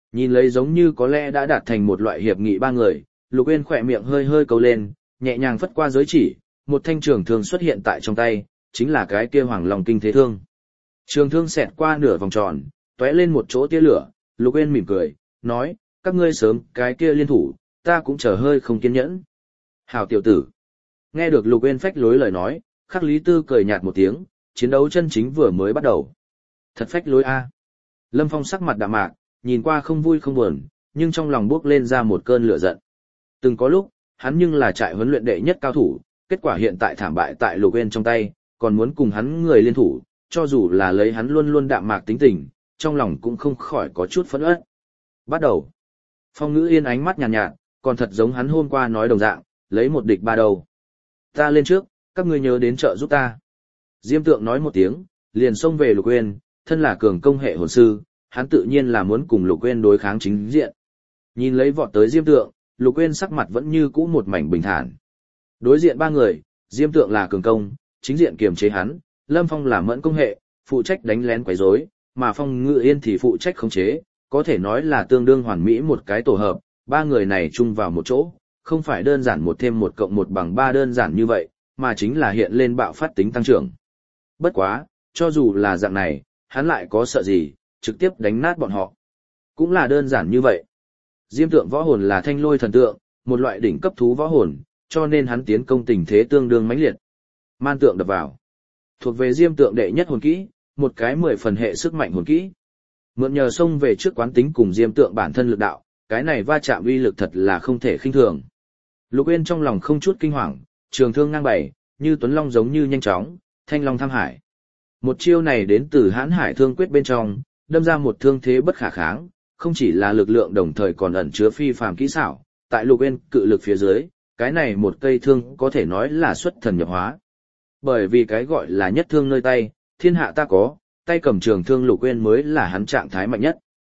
Nhìn lấy giống như có lẽ đã đạt thành một loại hiệp nghị ba người, Lục Uyên khỏe miệng hơi hơi câu lên, nhẹ nhàng phất qua giới chỉ, một thanh trường thương xuất hiện tại trong tay, chính là cái kia Hoàng Long Kinh Thế Thương. Trường thương xẹt qua nửa vòng tròn, tóe lên một chỗ tia lửa, Lục Uyên mỉm cười, nói, các ngươi sớm cái kia liên thủ, ta cũng chờ hơi không kiên nhẫn. Hảo tiểu tử. Nghe được Lục Uyên phách lối lời nói, Khắc Lý Tư cười nhạt một tiếng, chiến đấu chân chính vừa mới bắt đầu. Thật phách lối a. Lâm Phong sắc mặt đạm mạc, nhìn qua không vui không buồn, nhưng trong lòng bốc lên ra một cơn lửa giận. Từng có lúc, hắn nhưng là trại huấn luyện đệ nhất cao thủ, kết quả hiện tại thảm bại tại Lục Uyên trong tay, còn muốn cùng hắn người liên thủ, cho dù là lấy hắn luôn luôn đạm mạc tính tình, trong lòng cũng không khỏi có chút phẫn uất. Bắt đầu. Phong Ngữ Yên ánh mắt nhàn nhạt, còn thật giống hắn hôm qua nói đồng dạng, lấy một địch ba đầu. Ta lên trước, các ngươi nhớ đến trợ giúp ta. Diêm Tượng nói một tiếng, liền xông về Lục Uyên, thân là cường công hệ hồn sư, hắn tự nhiên là muốn cùng Lục Uyên đối kháng chính diện. Nhìn lấy vọt tới Diêm Tượng, Lục Uyên sắc mặt vẫn như cũ một mảnh bình thản. Đối diện ba người, Diêm Tượng là cường công, chính diện kiềm chế hắn, Lâm Phong là mẫn công hệ, phụ trách đánh lén quấy rối, mà Phong Ngự Yên thì phụ trách khống chế, có thể nói là tương đương hoàn mỹ một cái tổ hợp, ba người này chung vào một chỗ, không phải đơn giản một thêm một cộng một bằng ba đơn giản như vậy, mà chính là hiện lên bạo phát tính tăng trưởng. Bất quá, cho dù là dạng này, hắn lại có sợ gì, trực tiếp đánh nát bọn họ. Cũng là đơn giản như vậy. Diêm Tượng võ hồn là thanh lôi thần tượng, một loại đỉnh cấp thú võ hồn, cho nên hắn tiến công tình thế tương đương mãnh liệt. Man tượng đập vào. Thuộc về Diêm Tượng đệ nhất hồn kỹ, một cái 10 phần hệ sức mạnh hồn kỹ. Mượn nhờ xông về trước quán tính cùng Diêm Tượng bản thân lực đạo, cái này va chạm uy lực thật là không thể khinh thường. Lục Uyên trong lòng không chút kinh hoàng, trường thương ngang bảy, như tuấn long giống như nhanh chóng, thanh long tham hải. Một chiêu này đến từ Hãn Hải Thương Quyết bên trong, đâm ra một thương thế bất khả kháng, không chỉ là lực lượng đồng thời còn ẩn chứa phi phàm kỹ xảo, tại Lục Uyên cự lực phía dưới, cái này một cây thương có thể nói là xuất thần nhập hóa. Bởi vì cái gọi là nhất thương nơi tay, thiên hạ ta có, tay cầm trường thương Lục Uyên mới là hắn trạng thái mạnh nhất.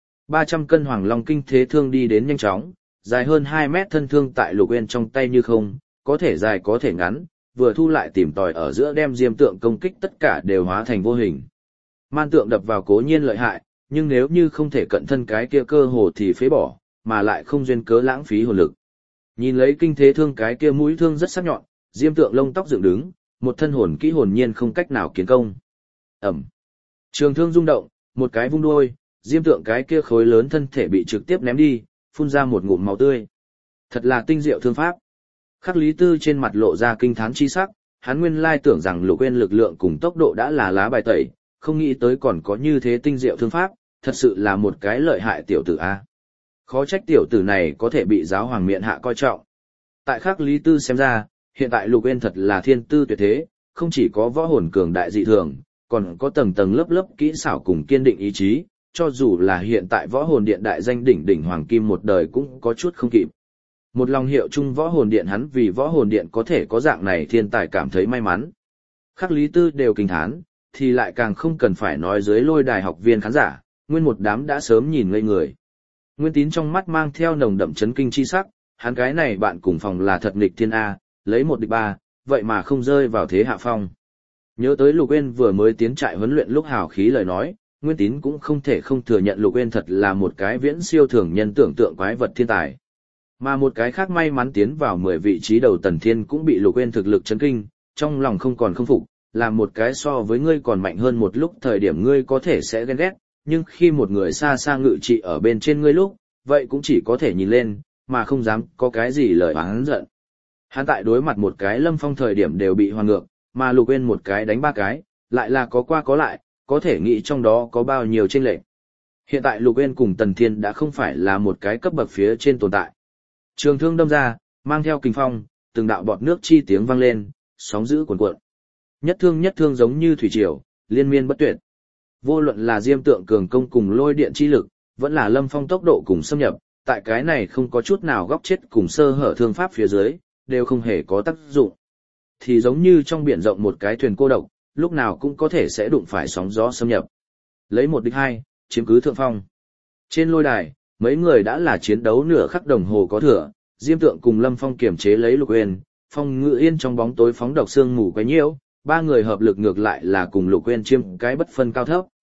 300 cân Hoàng Long Kinh Thế Thương đi đến nhanh chóng, dài hơn 2 mét thân thương tại Lục Uyên trong tay như không, có thể dài có thể ngắn, vừa thu lại tìm tòi ở giữa đem Diêm Tượng công kích tất cả đều hóa thành vô hình. Man tượng đập vào cố nhiên lợi hại, nhưng nếu như không thể cận thân cái kia cơ hồ thì phế bỏ, mà lại không duyên cớ lãng phí hồn lực. Nhìn lấy Kinh Thế Thương cái kia mũi thương rất sắc nhọn, Diêm Tượng lông tóc dựng đứng, một thân hồn kỹ hồn nhiên không cách nào kiến công. Ẩm. Trường thương rung động, một cái vung đuôi, Diêm Tượng cái kia khối lớn thân thể bị trực tiếp ném đi, phun ra một ngụm máu tươi. Thật là tinh diệu thương pháp. Khắc Lý Tư trên mặt lộ ra kinh thán chi sắc, hắn nguyên lai tưởng rằng Lục Uyên lực lượng cùng tốc độ đã là lá bài tẩy, không nghĩ tới còn có như thế tinh diệu thương pháp, thật sự là một cái lợi hại tiểu tử a. Khó trách tiểu tử này có thể bị giáo hoàng miện hạ coi trọng. Tại Khắc Lý Tư xem ra, hiện tại Lục Uyên thật là thiên tư tuyệt thế, không chỉ có võ hồn cường đại dị thường, còn có tầng tầng lớp lớp kỹ xảo cùng kiên định ý chí, cho dù là hiện tại võ hồn điện đại danh đỉnh đỉnh hoàng kim một đời cũng có chút không kịp. Một lòng hiệu chung võ hồn điện, hắn vì võ hồn điện có thể có dạng này thiên tài cảm thấy may mắn. Khắc Lý Tư đều kinh thán, thì lại càng không cần phải nói dưới lôi đài học viên khán giả, nguyên một đám đã sớm nhìn ngây người. Nguyên Tín trong mắt mang theo nồng đậm chấn kinh chi sắc, hắn cái này bạn cùng phòng là thật nghịch thiên A, lấy một địch ba, vậy mà không rơi vào thế hạ phong. Nhớ tới Lục Uyên vừa mới tiến trại huấn luyện lúc hào khí lời nói, Nguyên Tín cũng không thể không thừa nhận Lục Uyên thật là một cái viễn siêu thường nhân tưởng tượng quái vật thiên tài. Mà một cái khác may mắn tiến vào 10 vị trí đầu Tần Thiên cũng bị Lục Uyên thực lực chấn kinh, trong lòng không còn không phục, làm một cái so với ngươi còn mạnh hơn một lúc thời điểm ngươi có thể sẽ ghen ghét, nhưng khi một người xa xa ngự trị ở bên trên ngươi lúc, vậy cũng chỉ có thể nhìn lên, mà không dám có cái gì lời oán giận. Hắn tại đối mặt một cái Lâm Phong thời điểm đều bị hoàn ngược, mà Lục Uyên một cái đánh ba cái, lại là có qua có lại, có thể nghĩ trong đó có bao nhiêu chênh lệch. Hiện tại Lục Uyên cùng Tần Thiên đã không phải là một cái cấp bậc phía trên tồn tại. Trường thương đâm ra, mang theo kình phong, từng đạo bọt nước chi tiếng vang lên, sóng dữ cuồn cuộn. Nhất thương giống như thủy triều, liên miên bất tuyệt. Vô luận là Diêm Tượng cường công cùng lôi điện chi lực, vẫn là Lâm Phong tốc độ cùng xâm nhập, tại cái này không có chút nào góc chết cùng sơ hở thương pháp phía dưới, đều không hề có tác dụng. Thì giống như trong biển rộng một cái thuyền cô độc, lúc nào cũng có thể sẽ đụng phải sóng gió xâm nhập. Lấy một địch hai, chiếm cứ thượng phong. Trên lôi đài, mấy người đã là chiến đấu nửa khắc đồng hồ có thừa, Diêm Tượng cùng Lâm Phong kiểm chế lấy Lục Uyên, Phong Ngự Yên trong bóng tối phóng độc xương mù quấy nhiễu, ba người hợp lực ngược lại là cùng Lục Uyên chiếm cái bất phân cao thấp.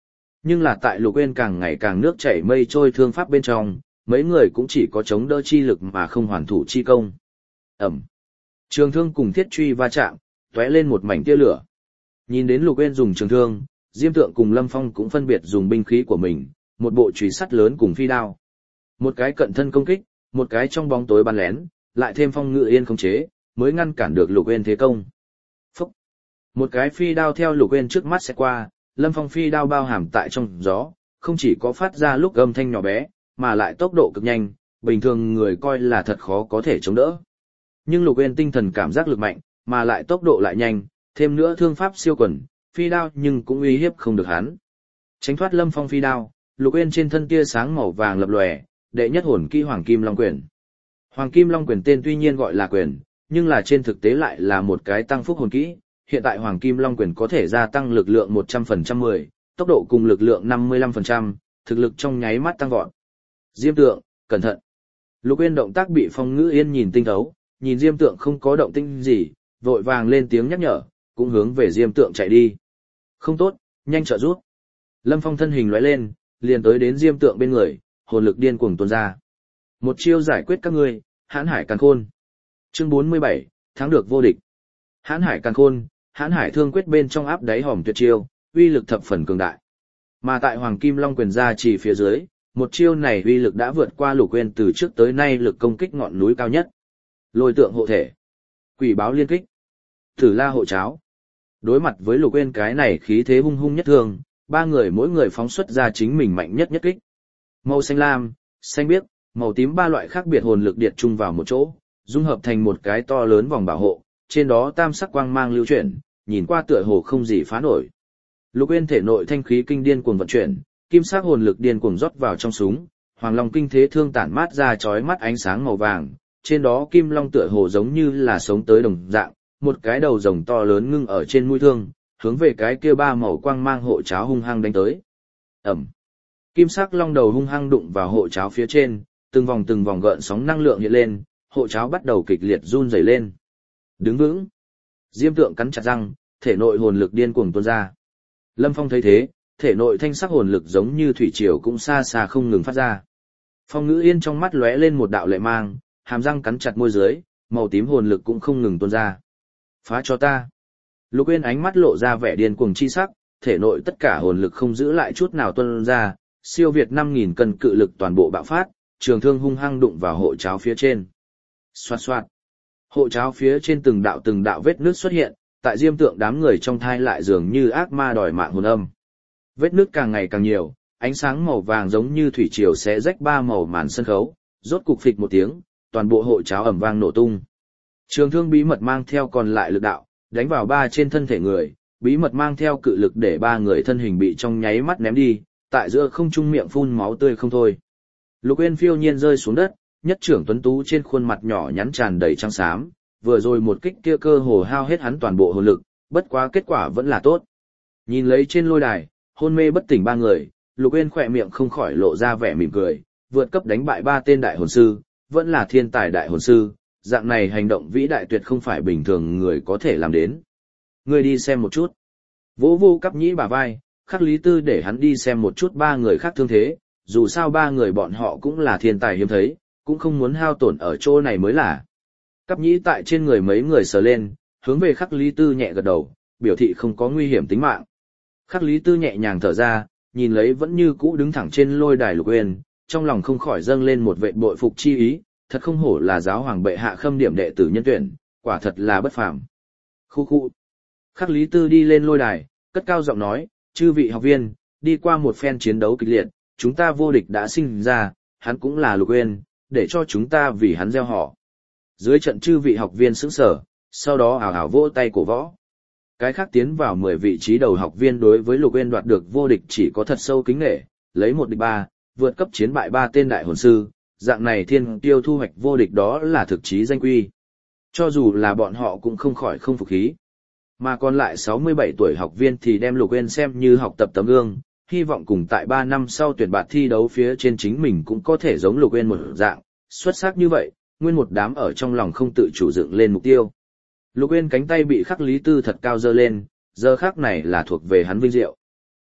Nhưng là tại Lục Uyên càng ngày càng nước chảy mây trôi thương pháp bên trong, mấy người cũng chỉ có chống đỡ chi lực mà không hoàn thủ chi công. Ẩm. Trường thương cùng thiết truy va chạm, tóe lên một mảnh tia lửa. Nhìn đến Lục Uyên dùng trường thương, Diêm Tượng cùng Lâm Phong cũng phân biệt dùng binh khí của mình, một bộ chùy sắt lớn cùng phi đao. Một cái cận thân công kích, một cái trong bóng tối bắn lén, lại thêm Phong Ngự Yên khống chế, mới ngăn cản được Lục Uyên thế công. Phúc! Một cái phi đao theo Lục Uyên trước mắt sẽ qua, Lâm Phong phi đao bao hàm tại trong gió, không chỉ có phát ra lúc âm thanh nhỏ bé, mà lại tốc độ cực nhanh, bình thường người coi là thật khó có thể chống đỡ. Nhưng Lục Uyên tinh thần cảm giác lực mạnh, mà lại tốc độ lại nhanh, thêm nữa thương pháp siêu quần, phi đao nhưng cũng uy hiếp không được hắn. Tránh thoát Lâm Phong phi đao, Lục Uyên trên thân tia sáng màu vàng lập lòe, đệ nhất hồn kỹ Hoàng Kim Long Quyền. Hoàng Kim Long Quyền tên tuy nhiên gọi là quyền, nhưng là trên thực tế lại là một cái tăng phúc hồn kỹ. Hiện tại Hoàng Kim Long Quyền có thể gia tăng lực lượng 100% 10, tốc độ cùng lực lượng 55%, thực lực trong nháy mắt tăng vọt. Diêm Tượng, cẩn thận. Lục Uyên động tác bị Phong Ngữ Yên nhìn tinh thấu, nhìn Diêm Tượng không có động tĩnh gì, vội vàng lên tiếng nhắc nhở, cũng hướng về Diêm Tượng chạy đi. Không tốt, nhanh trợ giúp. Lâm Phong thân hình lóe lên, liền tới đến Diêm Tượng bên người, hồn lực điên cuồng tuôn ra. Một chiêu giải quyết các ngươi, Hãn Hải Càn Khôn. Chương 47, thắng được vô địch. Hãn Hải Càn Khôn, Hãn Hải Thương Quyết bên trong áp đáy hòm tuyệt chiêu, uy lực thập phần cường đại. Mà tại Hoàng Kim Long Quyền ra chỉ phía dưới, một chiêu này uy lực đã vượt qua Lục Uyên từ trước tới nay lực công kích ngọn núi cao nhất. Lôi tượng hộ thể, Quỷ báo liên kích, Thử La hộ cháo. Đối mặt với Lục Uyên cái này khí thế hung hung nhất thường, ba người mỗi người phóng xuất ra chính mình mạnh nhất nhất kích. Màu xanh lam, xanh biếc, màu tím ba loại khác biệt hồn lực điệt chung vào một chỗ, dung hợp thành một cái to lớn vòng bảo hộ, trên đó tam sắc quang mang lưu chuyển, nhìn qua tựa hồ không gì phá nổi. Lục Uyên thể nội thanh khí kinh điên cuồng vận chuyển, kim sắc hồn lực điên cuồng rót vào trong súng, Hoàng Long kinh thế thương tản mát ra chói mắt ánh sáng màu vàng, trên đó kim long tựa hồ giống như là sống tới đồng dạng, một cái đầu rồng to lớn ngưng ở trên mũi thương, hướng về cái kia ba màu quang mang hộ cháo hung hăng đánh tới. Ầm. Kim sắc long đầu hung hăng đụng vào hộ cháo phía trên, từng vòng gợn sóng năng lượng hiện lên, hộ cháo bắt đầu kịch liệt run rẩy lên. Đứng vững. Diêm Tượng cắn chặt răng, thể nội hồn lực điên cuồng tuôn ra. Lâm Phong thấy thế, thể nội thanh sắc hồn lực giống như thủy triều cũng xa xa không ngừng phát ra. Phong Ngữ Yên trong mắt lóe lên một đạo lệ mang, hàm răng cắn chặt môi dưới, màu tím hồn lực cũng không ngừng tuôn ra. Phá cho ta. Lục Uyên ánh mắt lộ ra vẻ điên cuồng chi sắc, thể nội tất cả hồn lực không giữ lại chút nào tuôn ra, siêu việt 5000 cân cự lực toàn bộ bạo phát, trường thương hung hăng đụng vào hộ cháo phía trên. Xoạt xoạt. Hộ cháo phía trên từng đạo vết nước xuất hiện, tại Diêm Tượng đám người trong thai lại dường như ác ma đòi mạng hồn âm. Vết nước càng ngày càng nhiều, ánh sáng màu vàng giống như thủy triều xé rách ba màu màn sân khấu, rốt cục phịch một tiếng, toàn bộ hộ cháo ầm vang nổ tung. Trường thương bí mật mang theo còn lại lực đạo, đánh vào ba trên thân thể người, bí mật mang theo cự lực để ba người thân hình bị trong nháy mắt ném đi, tại giữa không trung miệng phun máu tươi không thôi. Lục Uyên phiêu nhiên rơi xuống đất, nhất trưởng tuấn tú trên khuôn mặt nhỏ nhắn tràn đầy trắng xám, vừa rồi một kích kia cơ hồ hao hết hắn toàn bộ hồn lực, bất quá kết quả vẫn là tốt. Nhìn lấy trên lôi đài, hôn mê bất tỉnh ba người, Lục Uyên khỏe miệng không khỏi lộ ra vẻ mỉm cười, vượt cấp đánh bại ba tên đại hồn sư, vẫn là thiên tài đại hồn sư, dạng này hành động vĩ đại tuyệt không phải bình thường người có thể làm đến. Ngươi đi xem một chút. Vỗ vô Cáp Nhĩ bả vai, Khắc Lý Tư để hắn đi xem một chút ba người khác thương thế, dù sao ba người bọn họ cũng là thiên tài hiếm thấy, cũng không muốn hao tổn ở chỗ này mới là. Cáp Nhĩ tại trên người mấy người sờ lên, hướng về Khắc Lý Tư nhẹ gật đầu, biểu thị không có nguy hiểm tính mạng. Khắc Lý Tư nhẹ nhàng thở ra, nhìn lấy vẫn như cũ đứng thẳng trên lôi đài Lục Uyên, trong lòng không khỏi dâng lên một vệt bội phục chi ý, thật không hổ là giáo hoàng bệ hạ khâm điểm đệ tử nhân tuyển, quả thật là bất phàm. Khu khu. Khắc Lý Tư đi lên lôi đài, cất cao giọng nói, chư vị học viên, đi qua một phen chiến đấu kịch liệt, chúng ta vô địch đã sinh ra, hắn cũng là Lục Uyên, để cho chúng ta vì hắn gieo họ. Dưới trận chư vị học viên sững sờ, sau đó ào ào vỗ tay cổ võ. Cái khác tiến vào 10 vị trí đầu học viên đối với Lục Uyên đoạt được vô địch chỉ có thật sâu kính nể, lấy 1 địch 3, vượt cấp chiến bại 3 tên đại hồn sư, dạng này thiên tiêu thu hoạch vô địch đó là thực chí danh quy. Cho dù là bọn họ cũng không khỏi không phục khí. Mà còn lại 67 tuổi học viên thì đem Lục Uyên xem như học tập tấm gương, hy vọng cùng tại 3 năm sau tuyển bạt thi đấu phía trên chính mình cũng có thể giống Lục Uyên một dạng, xuất sắc như vậy, nguyên một đám ở trong lòng không tự chủ dựng lên mục tiêu. Lục Uyên cánh tay bị Khắc Lý Tư thật cao giơ lên, giờ khắc này là thuộc về hắn vinh diệu.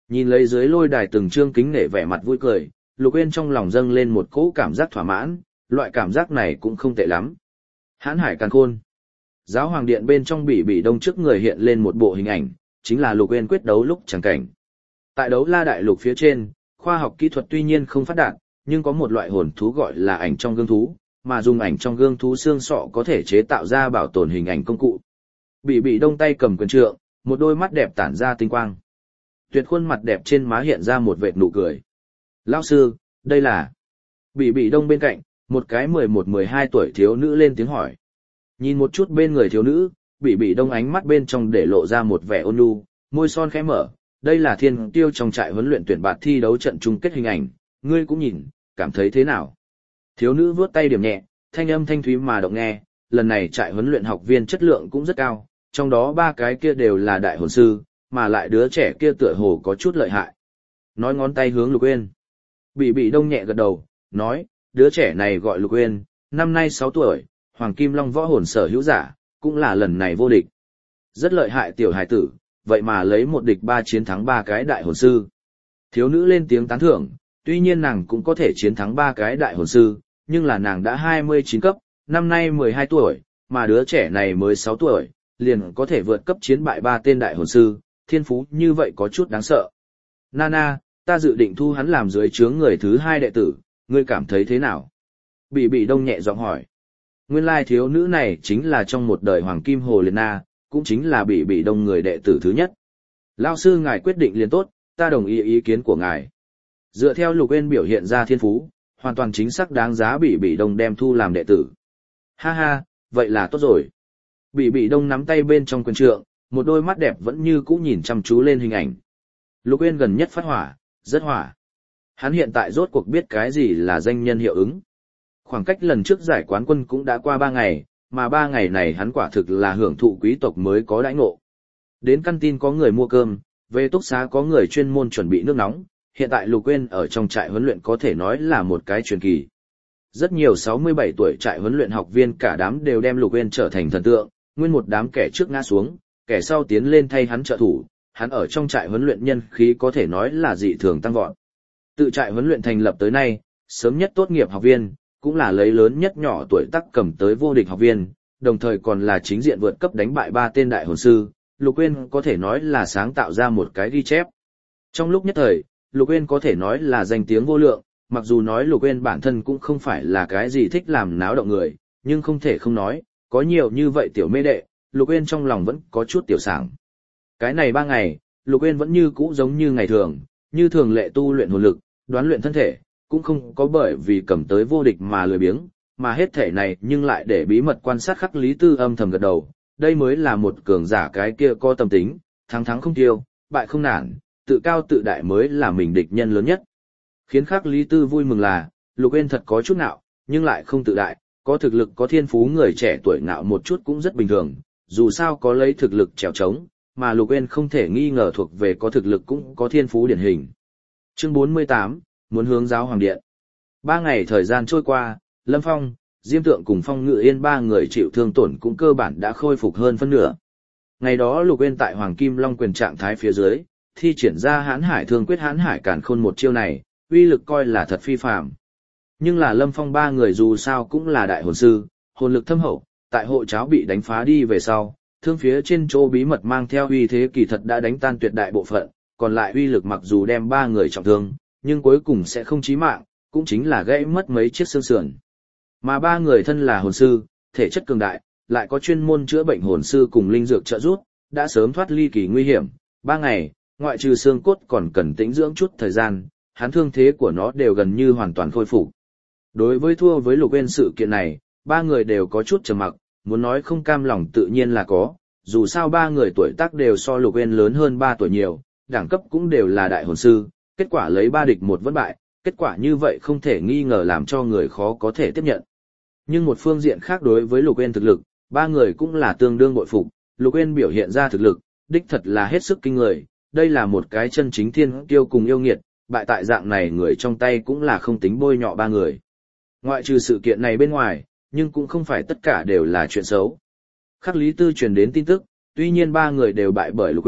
Nhìn lấy dưới lôi đài từng trương kính nể vẻ mặt vui cười, Lục Uyên trong lòng dâng lên một cỗ cảm giác thỏa mãn, loại cảm giác này cũng không tệ lắm. Hãn hải càn khôn. Giáo hoàng điện bên trong Bỉ Đông trước người hiện lên một bộ hình ảnh, chính là Lục Uyên quyết đấu lúc chẳng cảnh. Tại đấu la đại lục phía trên, khoa học kỹ thuật tuy nhiên không phát đạt, nhưng có một loại hồn thú gọi là ảnh trong gương thú, mà dùng ảnh trong gương thú xương sọ có thể chế tạo ra bảo tồn hình ảnh công cụ. Bỉ Đông tay cầm quyền trượng, một đôi mắt đẹp tản ra tinh quang. Tuyệt khuôn mặt đẹp trên má hiện ra một vệt nụ cười. Lão sư, đây là... Bỉ Đông bên cạnh, một cái 11-12 tuổi thiếu nữ lên tiếng hỏi. Nhìn một chút bên người thiếu nữ, Bỉ Đông ánh mắt bên trong để lộ ra một vẻ ôn nhu, môi son khẽ mở. Đây là thiên tiêu trong trại huấn luyện tuyển bạt thi đấu trận chung kết hình ảnh, ngươi cũng nhìn, cảm thấy thế nào? Thiếu nữ vuốt tay điểm nhẹ, thanh âm thanh thúy mà động nghe, lần này trại huấn luyện học viên chất lượng cũng rất cao, trong đó 3 cái kia đều là đại hồn sư, mà lại đứa trẻ kia tựa hồ có chút lợi hại. Nói ngón tay hướng Lục Uyên. Bỉ Đông nhẹ gật đầu, nói, đứa trẻ này gọi Lục Uyên, năm nay 6 tuổi, Hoàng Kim Long võ hồn sở hữu giả, cũng là lần này vô địch. Rất lợi hại tiểu hải tử, vậy mà lấy một địch 3 chiến thắng 3 cái đại hồn sư. Thiếu nữ lên tiếng tán thưởng, tuy nhiên nàng cũng có thể chiến thắng 3 cái đại hồn sư, nhưng là nàng đã 29 cấp, năm nay 12 tuổi, mà đứa trẻ này mới 6 tuổi, liền có thể vượt cấp chiến bại 3 tên đại hồn sư, thiên phú như vậy có chút đáng sợ. Nana, ta dự định thu hắn làm dưới trướng người thứ 2 đệ tử, ngươi cảm thấy thế nào? Bỉ Đông nhẹ giọng hỏi. Nguyên lai thiếu nữ này chính là trong một đời Hoàng Kim Hồ Liệt Na, cũng chính là Bỉ Đông người đệ tử thứ nhất. Lão sư ngài quyết định liền tốt, ta đồng ý ý kiến của ngài. Dựa theo Lục Uyên biểu hiện ra thiên phú, hoàn toàn chính xác đáng giá Bỉ Đông đem thu làm đệ tử. Ha ha, vậy là tốt rồi. Bỉ Đông nắm tay bên trong quyền trượng, một đôi mắt đẹp vẫn như cũ nhìn chăm chú lên hình ảnh. Lục Uyên gần nhất phát hỏa, rất hỏa. Hắn hiện tại rốt cuộc biết cái gì là danh nhân hiệu ứng. Khoảng cách lần trước giải quán quân cũng đã qua 3 ngày, mà 3 ngày này hắn quả thực là hưởng thụ quý tộc mới có đãi ngộ. Đến căn tin có người mua cơm, về túc xá có người chuyên môn chuẩn bị nước nóng, hiện tại Lục Uyên ở trong trại huấn luyện có thể nói là một cái truyền kỳ. Rất nhiều 67 tuổi trại huấn luyện học viên cả đám đều đem Lục Uyên trở thành thần tượng, nguyên một đám kẻ trước ngã xuống, kẻ sau tiến lên thay hắn trợ thủ, hắn ở trong trại huấn luyện nhân khí có thể nói là dị thường tăng vọt. Tự trại huấn luyện thành lập tới nay, sớm nhất tốt nghiệp học viên, cũng là lấy lớn nhất nhỏ tuổi tác cầm tới vô địch học viên, đồng thời còn là chính diện vượt cấp đánh bại 3 tên đại hồn sư, Lục Uyên có thể nói là sáng tạo ra một cái ghi chép. Trong lúc nhất thời, Lục Uyên có thể nói là danh tiếng vô lượng, mặc dù nói Lục Uyên bản thân cũng không phải là cái gì thích làm náo động người, nhưng không thể không nói, có nhiều như vậy tiểu mê đệ, Lục Uyên trong lòng vẫn có chút tiểu sảng. Cái này 3 ngày, Lục Uyên vẫn như cũ giống như ngày thường, như thường lệ tu luyện hồn lực, đoán luyện thân thể, cũng không có bởi vì cầm tới vô địch mà lười biếng, mà hết thể này nhưng lại để bí mật quan sát Khắc Lý Tư âm thầm gật đầu, đây mới là một cường giả cái kia có tâm tính, thắng thắng không tiêu, bại không nản, tự cao tự đại mới là mình địch nhân lớn nhất. Khiến Khắc Lý Tư vui mừng là, Lục Uyên thật có chút nạo, nhưng lại không tự đại, có thực lực có thiên phú người trẻ tuổi nạo một chút cũng rất bình thường, dù sao có lấy thực lực trèo trống, mà Lục Uyên không thể nghi ngờ thuộc về có thực lực cũng có thiên phú điển hình. Chương 48, muốn hướng giáo hoàng điện. 3 ngày thời gian trôi qua, Lâm Phong, Diêm Tượng cùng Phong Ngự Yên 3 người chịu thương tổn cũng cơ bản đã khôi phục hơn phân nửa. Ngày đó Lục Uyên tại Hoàng Kim Long quyền trạng thái phía dưới, thi triển ra Hãn Hải Thương Quyết Hãn Hải Càn Khôn một chiêu này, uy lực coi là thật phi phàm. Nhưng là Lâm Phong 3 người dù sao cũng là đại hồn sư, hồn lực thâm hậu, tại hộ cháo bị đánh phá đi về sau, thương phía trên chỗ bí mật mang theo uy thế kỳ thật đã đánh tan tuyệt đại bộ phận, còn lại uy lực mặc dù đem 3 người trọng thương, nhưng cuối cùng sẽ không chí mạng, cũng chính là gãy mất mấy chiếc xương sườn. Mà 3 người thân là hồn sư, thể chất cường đại, lại có chuyên môn chữa bệnh hồn sư cùng linh dược trợ giúp, đã sớm thoát ly kỳ nguy hiểm. 3 ngày, ngoại trừ xương cốt còn cần tĩnh dưỡng chút thời gian, hắn thương thế của nó đều gần như hoàn toàn khôi phục. Đối với thua với Lục Uyên sự kiện này, 3 người đều có chút trầm mặc, muốn nói không cam lòng tự nhiên là có, dù sao 3 người tuổi tác đều so Lục Uyên lớn hơn 3 tuổi nhiều, đẳng cấp cũng đều là đại hồn sư, kết quả lấy 3 địch 1 vẫn bại, kết quả như vậy không thể nghi ngờ làm cho người khó có thể tiếp nhận. Nhưng một phương diện khác đối với Lục Uyên thực lực, 3 người cũng là tương đương bội phục, Lục Uyên biểu hiện ra thực lực, đích thật là hết sức kinh người, đây là một cái chân chính thiên kiêu cùng yêu nghiệt, bại tại dạng này người trong tay cũng là không tính bôi nhọ 3 người. Ngoại trừ sự kiện này bên ngoài, nhưng cũng không phải tất cả đều là chuyện xấu. Khắc Lý Tư truyền đến tin tức, tuy nhiên 3 người đều bại bởi Lục Uyên,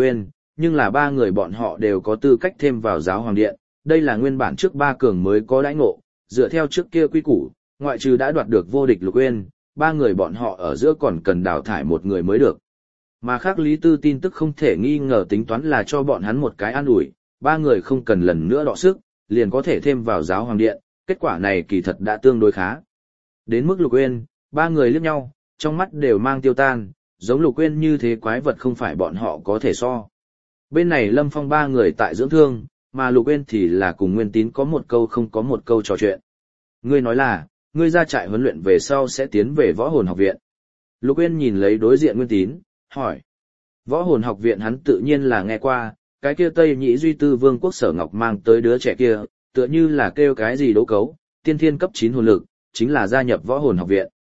nhưng là ba người bọn họ đều có tư cách thêm vào giáo hoàng điện, đây là nguyên bản trước ba cường mới có đãi ngộ, dựa theo trước kia quy củ, ngoại trừ đã đoạt được vô địch Lục Uyên, ba người bọn họ ở giữa còn cần đào thải một người mới được. Mà khác Lý Tư tin tức không thể nghi ngờ tính toán là cho bọn hắn một cái an ủi, ba người không cần lần nữa đọ sức, liền có thể thêm vào giáo hoàng điện, kết quả này kỳ thật đã tương đối khá. Đến mức Lục Uyên, ba người liếc nhau, trong mắt đều mang tiêu tan, giống Lục Uyên như thế quái vật không phải bọn họ có thể so. Bên này Lâm Phong ba người tại dưỡng thương, mà Lục Uyên thì là cùng Nguyên Tín có một câu không có một câu trò chuyện. Ngươi nói là, ngươi ra trại huấn luyện về sau sẽ tiến về võ hồn học viện. Lục Uyên nhìn lấy đối diện Nguyên Tín, hỏi. Võ hồn học viện hắn tự nhiên là nghe qua, cái kia Tây Nhĩ Duy Tư Vương quốc Sở Ngọc mang tới đứa trẻ kia, tựa như là kêu cái gì đấu cấu, tiên thiên cấp 9 hồn lực, chính là gia nhập võ hồn học viện.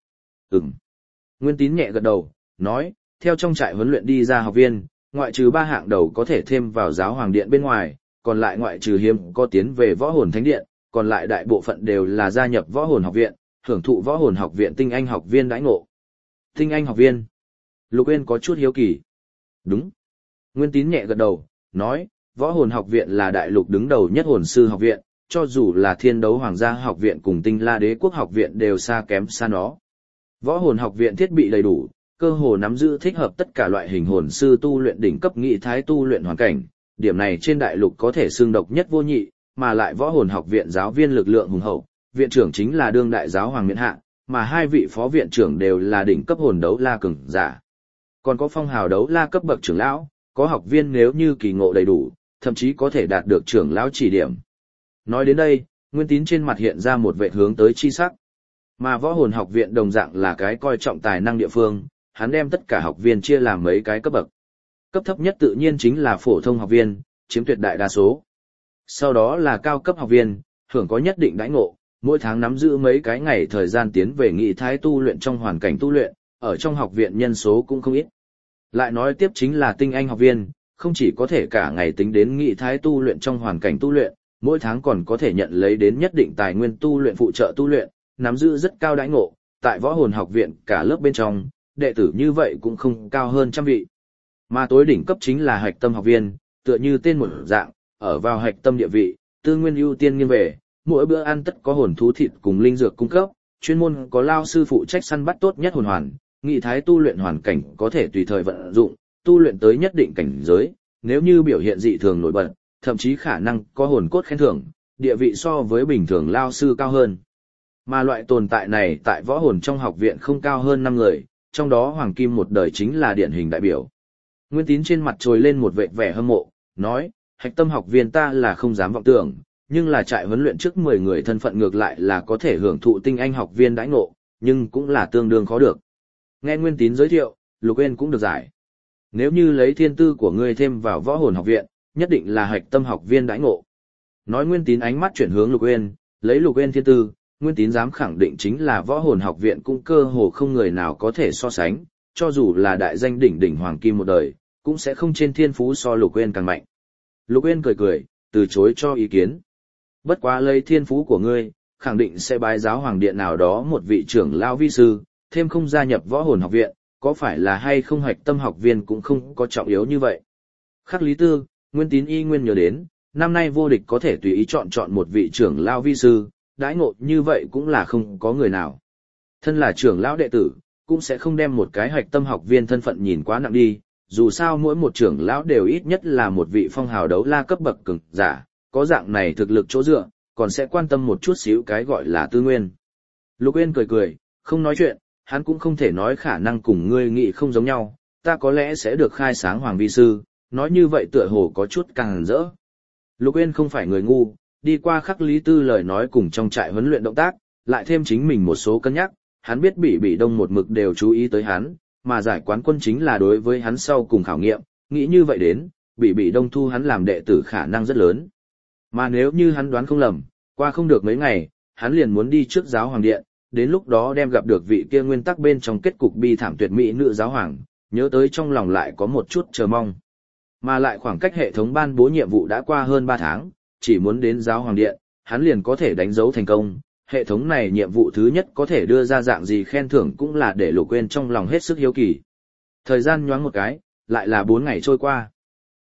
Nguyên Tín nhẹ gật đầu, nói, theo trong trại huấn luyện đi ra học viên, ngoại trừ 3 hạng đầu có thể thêm vào giáo hoàng điện bên ngoài, còn lại ngoại trừ hiếm có tiến về võ hồn thánh điện, còn lại đại bộ phận đều là gia nhập võ hồn học viện, hưởng thụ võ hồn học viện tinh anh học viên đãi ngộ. Tinh anh học viên? Lục Uyên có chút hiếu kỳ. Đúng. Nguyên Tín nhẹ gật đầu, nói, võ hồn học viện là đại lục đứng đầu nhất hồn sư học viện, cho dù là thiên đấu hoàng gia học viện cùng tinh la đế quốc học viện đều xa kém xa nó. Võ hồn học viện thiết bị đầy đủ, cơ hồ nắm giữ thích hợp tất cả loại hình hồn sư tu luyện đỉnh cấp nghị thái tu luyện hoàn cảnh, điểm này trên đại lục có thể xương độc nhất vô nhị, mà lại võ hồn học viện giáo viên lực lượng hùng hậu, viện trưởng chính là đương đại giáo hoàng miện hạ, mà 2 vị phó viện trưởng đều là đỉnh cấp hồn đấu la cường giả. Còn có phong hào đấu la cấp bậc trưởng lão, có học viên nếu như kỳ ngộ đầy đủ, thậm chí có thể đạt được trưởng lão chỉ điểm. Nói đến đây, Nguyên Tín trên mặt hiện ra một vẻ hướng tới chi sắc. Mà võ hồn học viện đồng dạng là cái coi trọng tài năng địa phương, hắn đem tất cả học viên chia làm mấy cái cấp bậc. Cấp thấp nhất tự nhiên chính là phổ thông học viên, chiếm tuyệt đại đa số. Sau đó là cao cấp học viên, hưởng có nhất định đãi ngộ, mỗi tháng nắm giữ mấy cái ngày thời gian tiến về nghị thái tu luyện trong hoàn cảnh tu luyện, ở trong học viện nhân số cũng không ít. Lại nói tiếp chính là tinh anh học viên, không chỉ có thể cả ngày tính đến nghị thái tu luyện trong hoàn cảnh tu luyện, mỗi tháng còn có thể nhận lấy đến nhất định tài nguyên tu luyện phụ trợ tu luyện, nắm giữ rất cao đãi ngộ, tại võ hồn học viện cả lớp bên trong, đệ tử như vậy cũng không cao hơn 100 vị. Mà tối đỉnh cấp chính là hạch tâm học viên, tựa như tên một dạng, ở vào hạch tâm địa vị, tư nguyên ưu tiên nghiêng về, mỗi bữa ăn tất có hồn thú thịt cùng linh dược cung cấp, chuyên môn có lao sư phụ trách săn bắt tốt nhất hồn hoàn, nghị thái tu luyện hoàn cảnh có thể tùy thời vận dụng, tu luyện tới nhất định cảnh giới, nếu như biểu hiện dị thường nổi bật, thậm chí khả năng có hồn cốt khen thưởng, địa vị so với bình thường lao sư cao hơn. Mà loại tồn tại này tại võ hồn trong học viện không cao hơn 5 người, trong đó Hoàng Kim một đời chính là điển hình đại biểu. Nguyên Tín trên mặt trồi lên một vẻ hâm mộ, nói, hạch tâm học viên ta là không dám vọng tưởng, nhưng là trại huấn luyện trước 10 người thân phận ngược lại là có thể hưởng thụ tinh anh học viên đãi ngộ, nhưng cũng là tương đương khó được. Nghe Nguyên Tín giới thiệu, Lục Uyên cũng được giải. Nếu như lấy thiên tư của ngươi thêm vào võ hồn học viện, nhất định là hạch tâm học viên đãi ngộ. Nói Nguyên Tín ánh mắt chuyển hướng Lục Uyên, lấy Lục Uyên thiên tư, Nguyên Tín dám khẳng định chính là võ hồn học viện cũng cơ hồ không người nào có thể so sánh, cho dù là đại danh đỉnh Hoàng Kim một đời, cũng sẽ không trên thiên phú so Lục Uyên càng mạnh. Lục Uyên cười, từ chối cho ý kiến. Bất quá lấy thiên phú của ngươi, khẳng định sẽ bái giáo hoàng điện nào đó một vị trưởng lão vi sư, thêm không gia nhập võ hồn học viện, có phải là hay không hạch tâm học viên cũng không có trọng yếu như vậy. Khắc Lý Tư, Nguyên Tín y nguyên nhớ đến, năm nay vô địch có thể tùy ý chọn một vị trưởng lão vi sư, đãi ngộ như vậy cũng là không có người nào. Thân là trưởng lão đệ tử, cũng sẽ không đem một cái hạch tâm học viên thân phận nhìn quá nặng đi, dù sao mỗi một trưởng lão đều ít nhất là một vị phong hào đấu la cấp bậc cường giả, có dạng này thực lực chỗ dựa, còn sẽ quan tâm một chút xíu cái gọi là tư nguyên. Lục Uyên cười, không nói chuyện, hắn cũng không thể nói khả năng cùng ngươi nghĩ không giống nhau, ta có lẽ sẽ được khai sáng hoàng vi sư, nói như vậy tựa hồ có chút càng rỡ. Lục Uyên không phải người ngu, đi qua Khắc Lý Tư lời nói cùng trong trại huấn luyện động tác, lại thêm chính mình một số cân nhắc, hắn biết Bỉ Đông một mực đều chú ý tới hắn, mà giải quán quân chính là đối với hắn sau cùng khảo nghiệm, nghĩ như vậy đến, Bỉ Đông thu hắn làm đệ tử khả năng rất lớn. Mà nếu như hắn đoán không lầm, qua không được mấy ngày, hắn liền muốn đi trước giáo hoàng điện, đến lúc đó đem gặp được vị kia nguyên tắc bên trong kết cục bi thảm tuyệt mỹ nữ giáo hoàng, nhớ tới trong lòng lại có một chút chờ mong. Mà lại khoảng cách hệ thống ban bố nhiệm vụ đã qua hơn 3 tháng, chỉ muốn đến giáo hoàng điện, hắn liền có thể đánh dấu thành công. Hệ thống này nhiệm vụ thứ nhất có thể đưa ra dạng gì khen thưởng cũng là để Lục Uyên trong lòng hết sức hiếu kỳ. Thời gian nhoáng một cái, lại là 4 ngày trôi qua.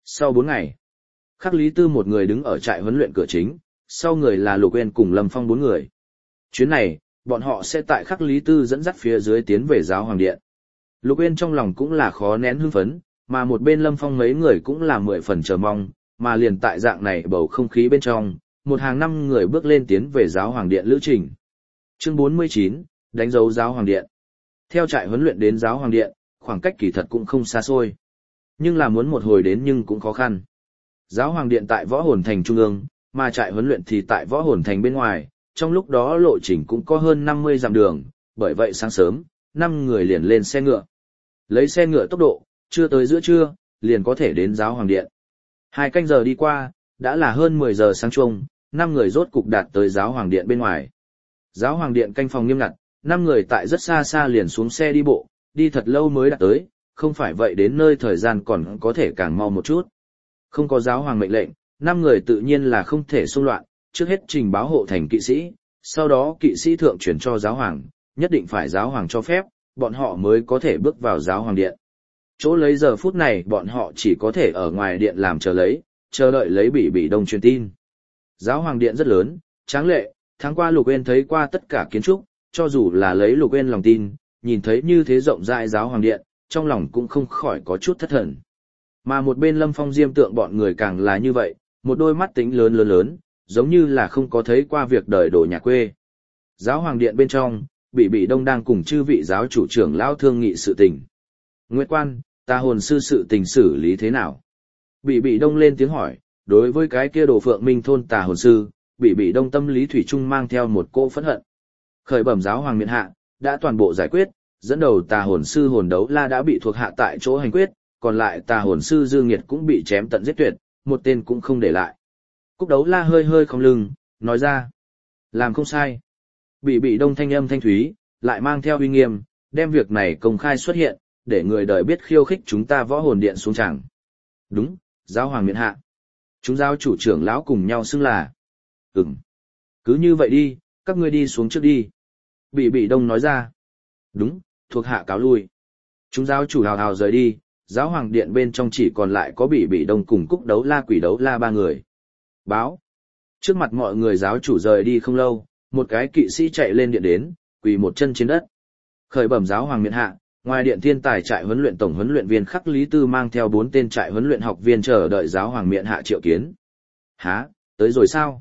Sau 4 ngày, Khắc Lý Tư một người đứng ở trại huấn luyện cửa chính, sau người là Lục Uyên cùng Lâm Phong 4 người. Chuyến này, bọn họ sẽ tại Khắc Lý Tư dẫn dắt phía dưới tiến về giáo hoàng điện. Lục Uyên trong lòng cũng là khó nén hưng phấn, mà một bên Lâm Phong mấy người cũng là 10 phần chờ mong, mà liền tại dạng này bầu không khí bên trong, một hàng 5 người bước lên tiến về giáo hoàng điện lữ trình. Chương 49, đánh dấu giáo hoàng điện. Theo trại huấn luyện đến giáo hoàng điện, khoảng cách kỳ thật cũng không xa xôi. Nhưng là muốn một hồi đến nhưng cũng khó khăn. Giáo hoàng điện tại Võ Hồn Thành trung ương, mà trại huấn luyện thì tại Võ Hồn Thành bên ngoài, trong lúc đó lộ trình cũng có hơn 50 dặm đường, bởi vậy sáng sớm, 5 người liền lên xe ngựa. Lấy xe ngựa tốc độ, chưa tới giữa trưa, liền có thể đến giáo hoàng điện. 2 canh giờ đi qua, đã là hơn 10 giờ sáng chung, 5 người rốt cục đạt tới giáo hoàng điện bên ngoài. Giáo hoàng điện canh phòng nghiêm ngặt, 5 người tại rất xa xa liền xuống xe đi bộ, đi thật lâu mới đạt tới, không phải vậy đến nơi thời gian còn có thể càng mau một chút. Không có giáo hoàng mệnh lệnh, 5 người tự nhiên là không thể xung loạn, trước hết trình báo hộ thành kỵ sĩ, sau đó kỵ sĩ thượng chuyển cho giáo hoàng, nhất định phải giáo hoàng cho phép, bọn họ mới có thể bước vào giáo hoàng điện. Chỗ lấy giờ phút này bọn họ chỉ có thể ở ngoài điện làm chờ đợi lấy Bỉ Đông truyền tin. Giáo hoàng điện rất lớn, tráng lệ, tháng qua Lục Uyên thấy qua tất cả kiến trúc, cho dù là lấy Lục Uyên lòng tin, nhìn thấy như thế rộng rãi giáo hoàng điện, trong lòng cũng không khỏi có chút thất thần. Mà một bên Lâm Phong Diêm Tượng bọn người càng là như vậy, một đôi mắt tính lớn, giống như là không có thấy qua việc đời đổ nhà quê. Giáo hoàng điện bên trong, Bỉ Đông đang cùng chư vị giáo chủ trưởng lão thương nghị sự tình. Nguyệt quan, Tà hồn sư sự tình xử lý thế nào? Bỉ Đông lên tiếng hỏi, đối với cái kia Đồ Phượng Minh thôn Tà hồn sư, Bỉ Đông tâm lý thủy chung mang theo một cỗ phẫn hận. Khởi bẩm giáo hoàng miện hạ, đã toàn bộ giải quyết, dẫn đầu Tà hồn sư hồn đấu la đã bị thuộc hạ tại chỗ hành quyết, còn lại Tà hồn sư Dương Nghiệt cũng bị chém tận giết tuyệt, một tên cũng không để lại. Cúc đấu la hơi không lưng, nói ra, làm không sai. Bỉ Đông thanh âm thanh thúy, lại mang theo uy nghiêm, đem việc này công khai xuất hiện, để người đời biết khiêu khích chúng ta Võ Hồn Điện xuống chẳng. Đúng, giáo hoàng miện hạ. Chúng giáo chủ trưởng lão cùng nhau xưng là. Cứ như vậy đi, các ngươi đi xuống trước đi. Bỉ Đông nói ra. Đúng, thuộc hạ cáo lui. Chúng giáo chủ hào hào rời đi, giáo hoàng điện bên trong chỉ còn lại có Bỉ Đông cùng Cúc đấu la Quỷ đấu la 3 người. Báo. Trước mặt mọi người giáo chủ rời đi không lâu, một cái kỵ sĩ chạy lên điện đến, quỳ một chân trên đất. Khởi bẩm giáo hoàng miện hạ, ngoài điện thiên tài trại huấn luyện tổng huấn luyện viên Khắc Lý Tư mang theo 4 tên trại huấn luyện học viên chờ đợi giáo hoàng miện hạ triệu kiến. Hả, tới rồi sao?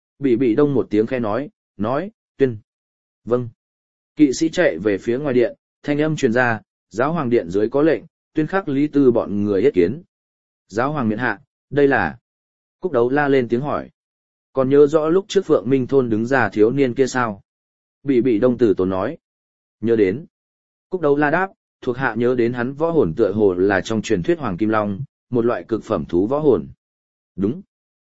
Bỉ Đông một tiếng khẽ nói, tuyên. Vâng. Kỵ sĩ chạy về phía ngoài điện, thanh âm truyền ra, giáo hoàng điện dưới có lệnh, tuyên Khắc Lý Tư bọn người yết kiến. Giáo hoàng miện hạ, đây là. Cúc đấu la lên tiếng hỏi. Còn nhớ rõ lúc trước Phượng Minh thôn đứng ra thiếu niên kia sao? Bỉ Đông tử tốn nói. Nhớ đến. Cúc đấu la đáp, thuộc hạ nhớ đến hắn võ hồn tựa hồ là trong truyền thuyết Hoàng Kim Long, một loại cực phẩm thú võ hồn. Đúng.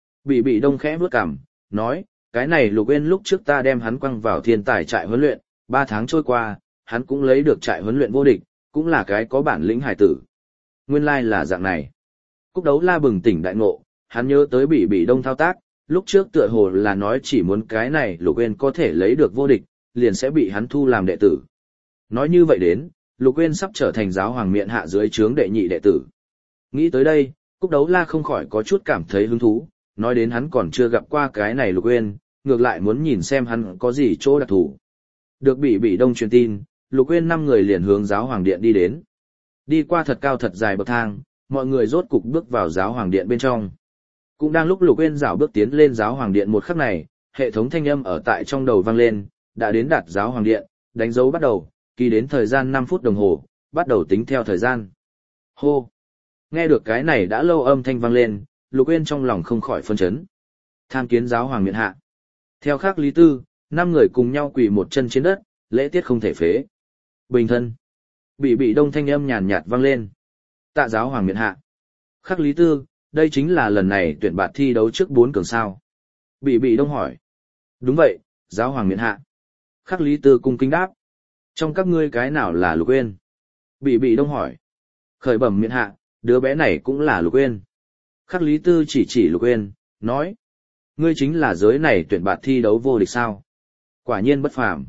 Bỉ Đông khẽ bước cằm, nói, cái này Lục Uyên lúc trước ta đem hắn quăng vào thiên tài trại huấn luyện, 3 tháng trôi qua, hắn cũng lấy được trại huấn luyện vô địch, cũng là cái có bản lĩnh hải tử. Nguyên lai là dạng này. Cúc đấu la bừng tỉnh đại ngộ, hắn nhớ tới Bỉ Đông thao tác, lúc trước tựa hồ là nói chỉ muốn cái này Lục Uyên có thể lấy được vô địch, liền sẽ bị hắn thu làm đệ tử. Nói như vậy đến, Lục Uyên sắp trở thành giáo hoàng miện hạ dưới trướng đệ nhị đệ tử. Nghĩ tới đây, Cúc đấu la không khỏi có chút cảm thấy hứng thú, nói đến hắn còn chưa gặp qua cái này Lục Uyên, ngược lại muốn nhìn xem hắn có gì chỗ đặc thù. Được Bỉ Đông truyền tin, Lục Uyên 5 người liền hướng giáo hoàng điện đi đến. Đi qua thật cao thật dài bậc thang, mọi người rốt cục bước vào giáo hoàng điện bên trong. Cũng đang lúc Lục Uyên rảo bước tiến lên giáo hoàng điện một khắc này, hệ thống thanh âm ở tại trong đầu vang lên, đã đến đạt giáo hoàng điện, đánh dấu bắt đầu, kỳ đến thời gian 5 phút đồng hồ, bắt đầu tính theo thời gian. Hô! Nghe được cái này đã lâu âm thanh vang lên, Lục Uyên trong lòng không khỏi phân chấn. Tham kiến giáo hoàng miện hạ. Theo Khắc Lý Tư, 5 người cùng nhau quỳ một chân trên đất, lễ tiết không thể phế. Bình thân. Bỉ Đông thanh âm nhàn nhạt vang lên. Tạ giáo hoàng miện hạ. Khắc Lý Tư, đây chính là lần này tuyển bạt thi đấu trước 4 cường sao. Bỉ Đông hỏi. Đúng vậy, giáo hoàng miện hạ. Khắc Lý Tư cung kính đáp. Trong các ngươi cái nào là Lục Uyên? Bỉ Đông hỏi. Khởi bẩm miện hạ, đứa bé này cũng là Lục Uyên. Khắc Lý Tư chỉ Lục Uyên, nói. Ngươi chính là giới này tuyển bạt thi đấu vô địch sao? Quả nhiên bất phàm.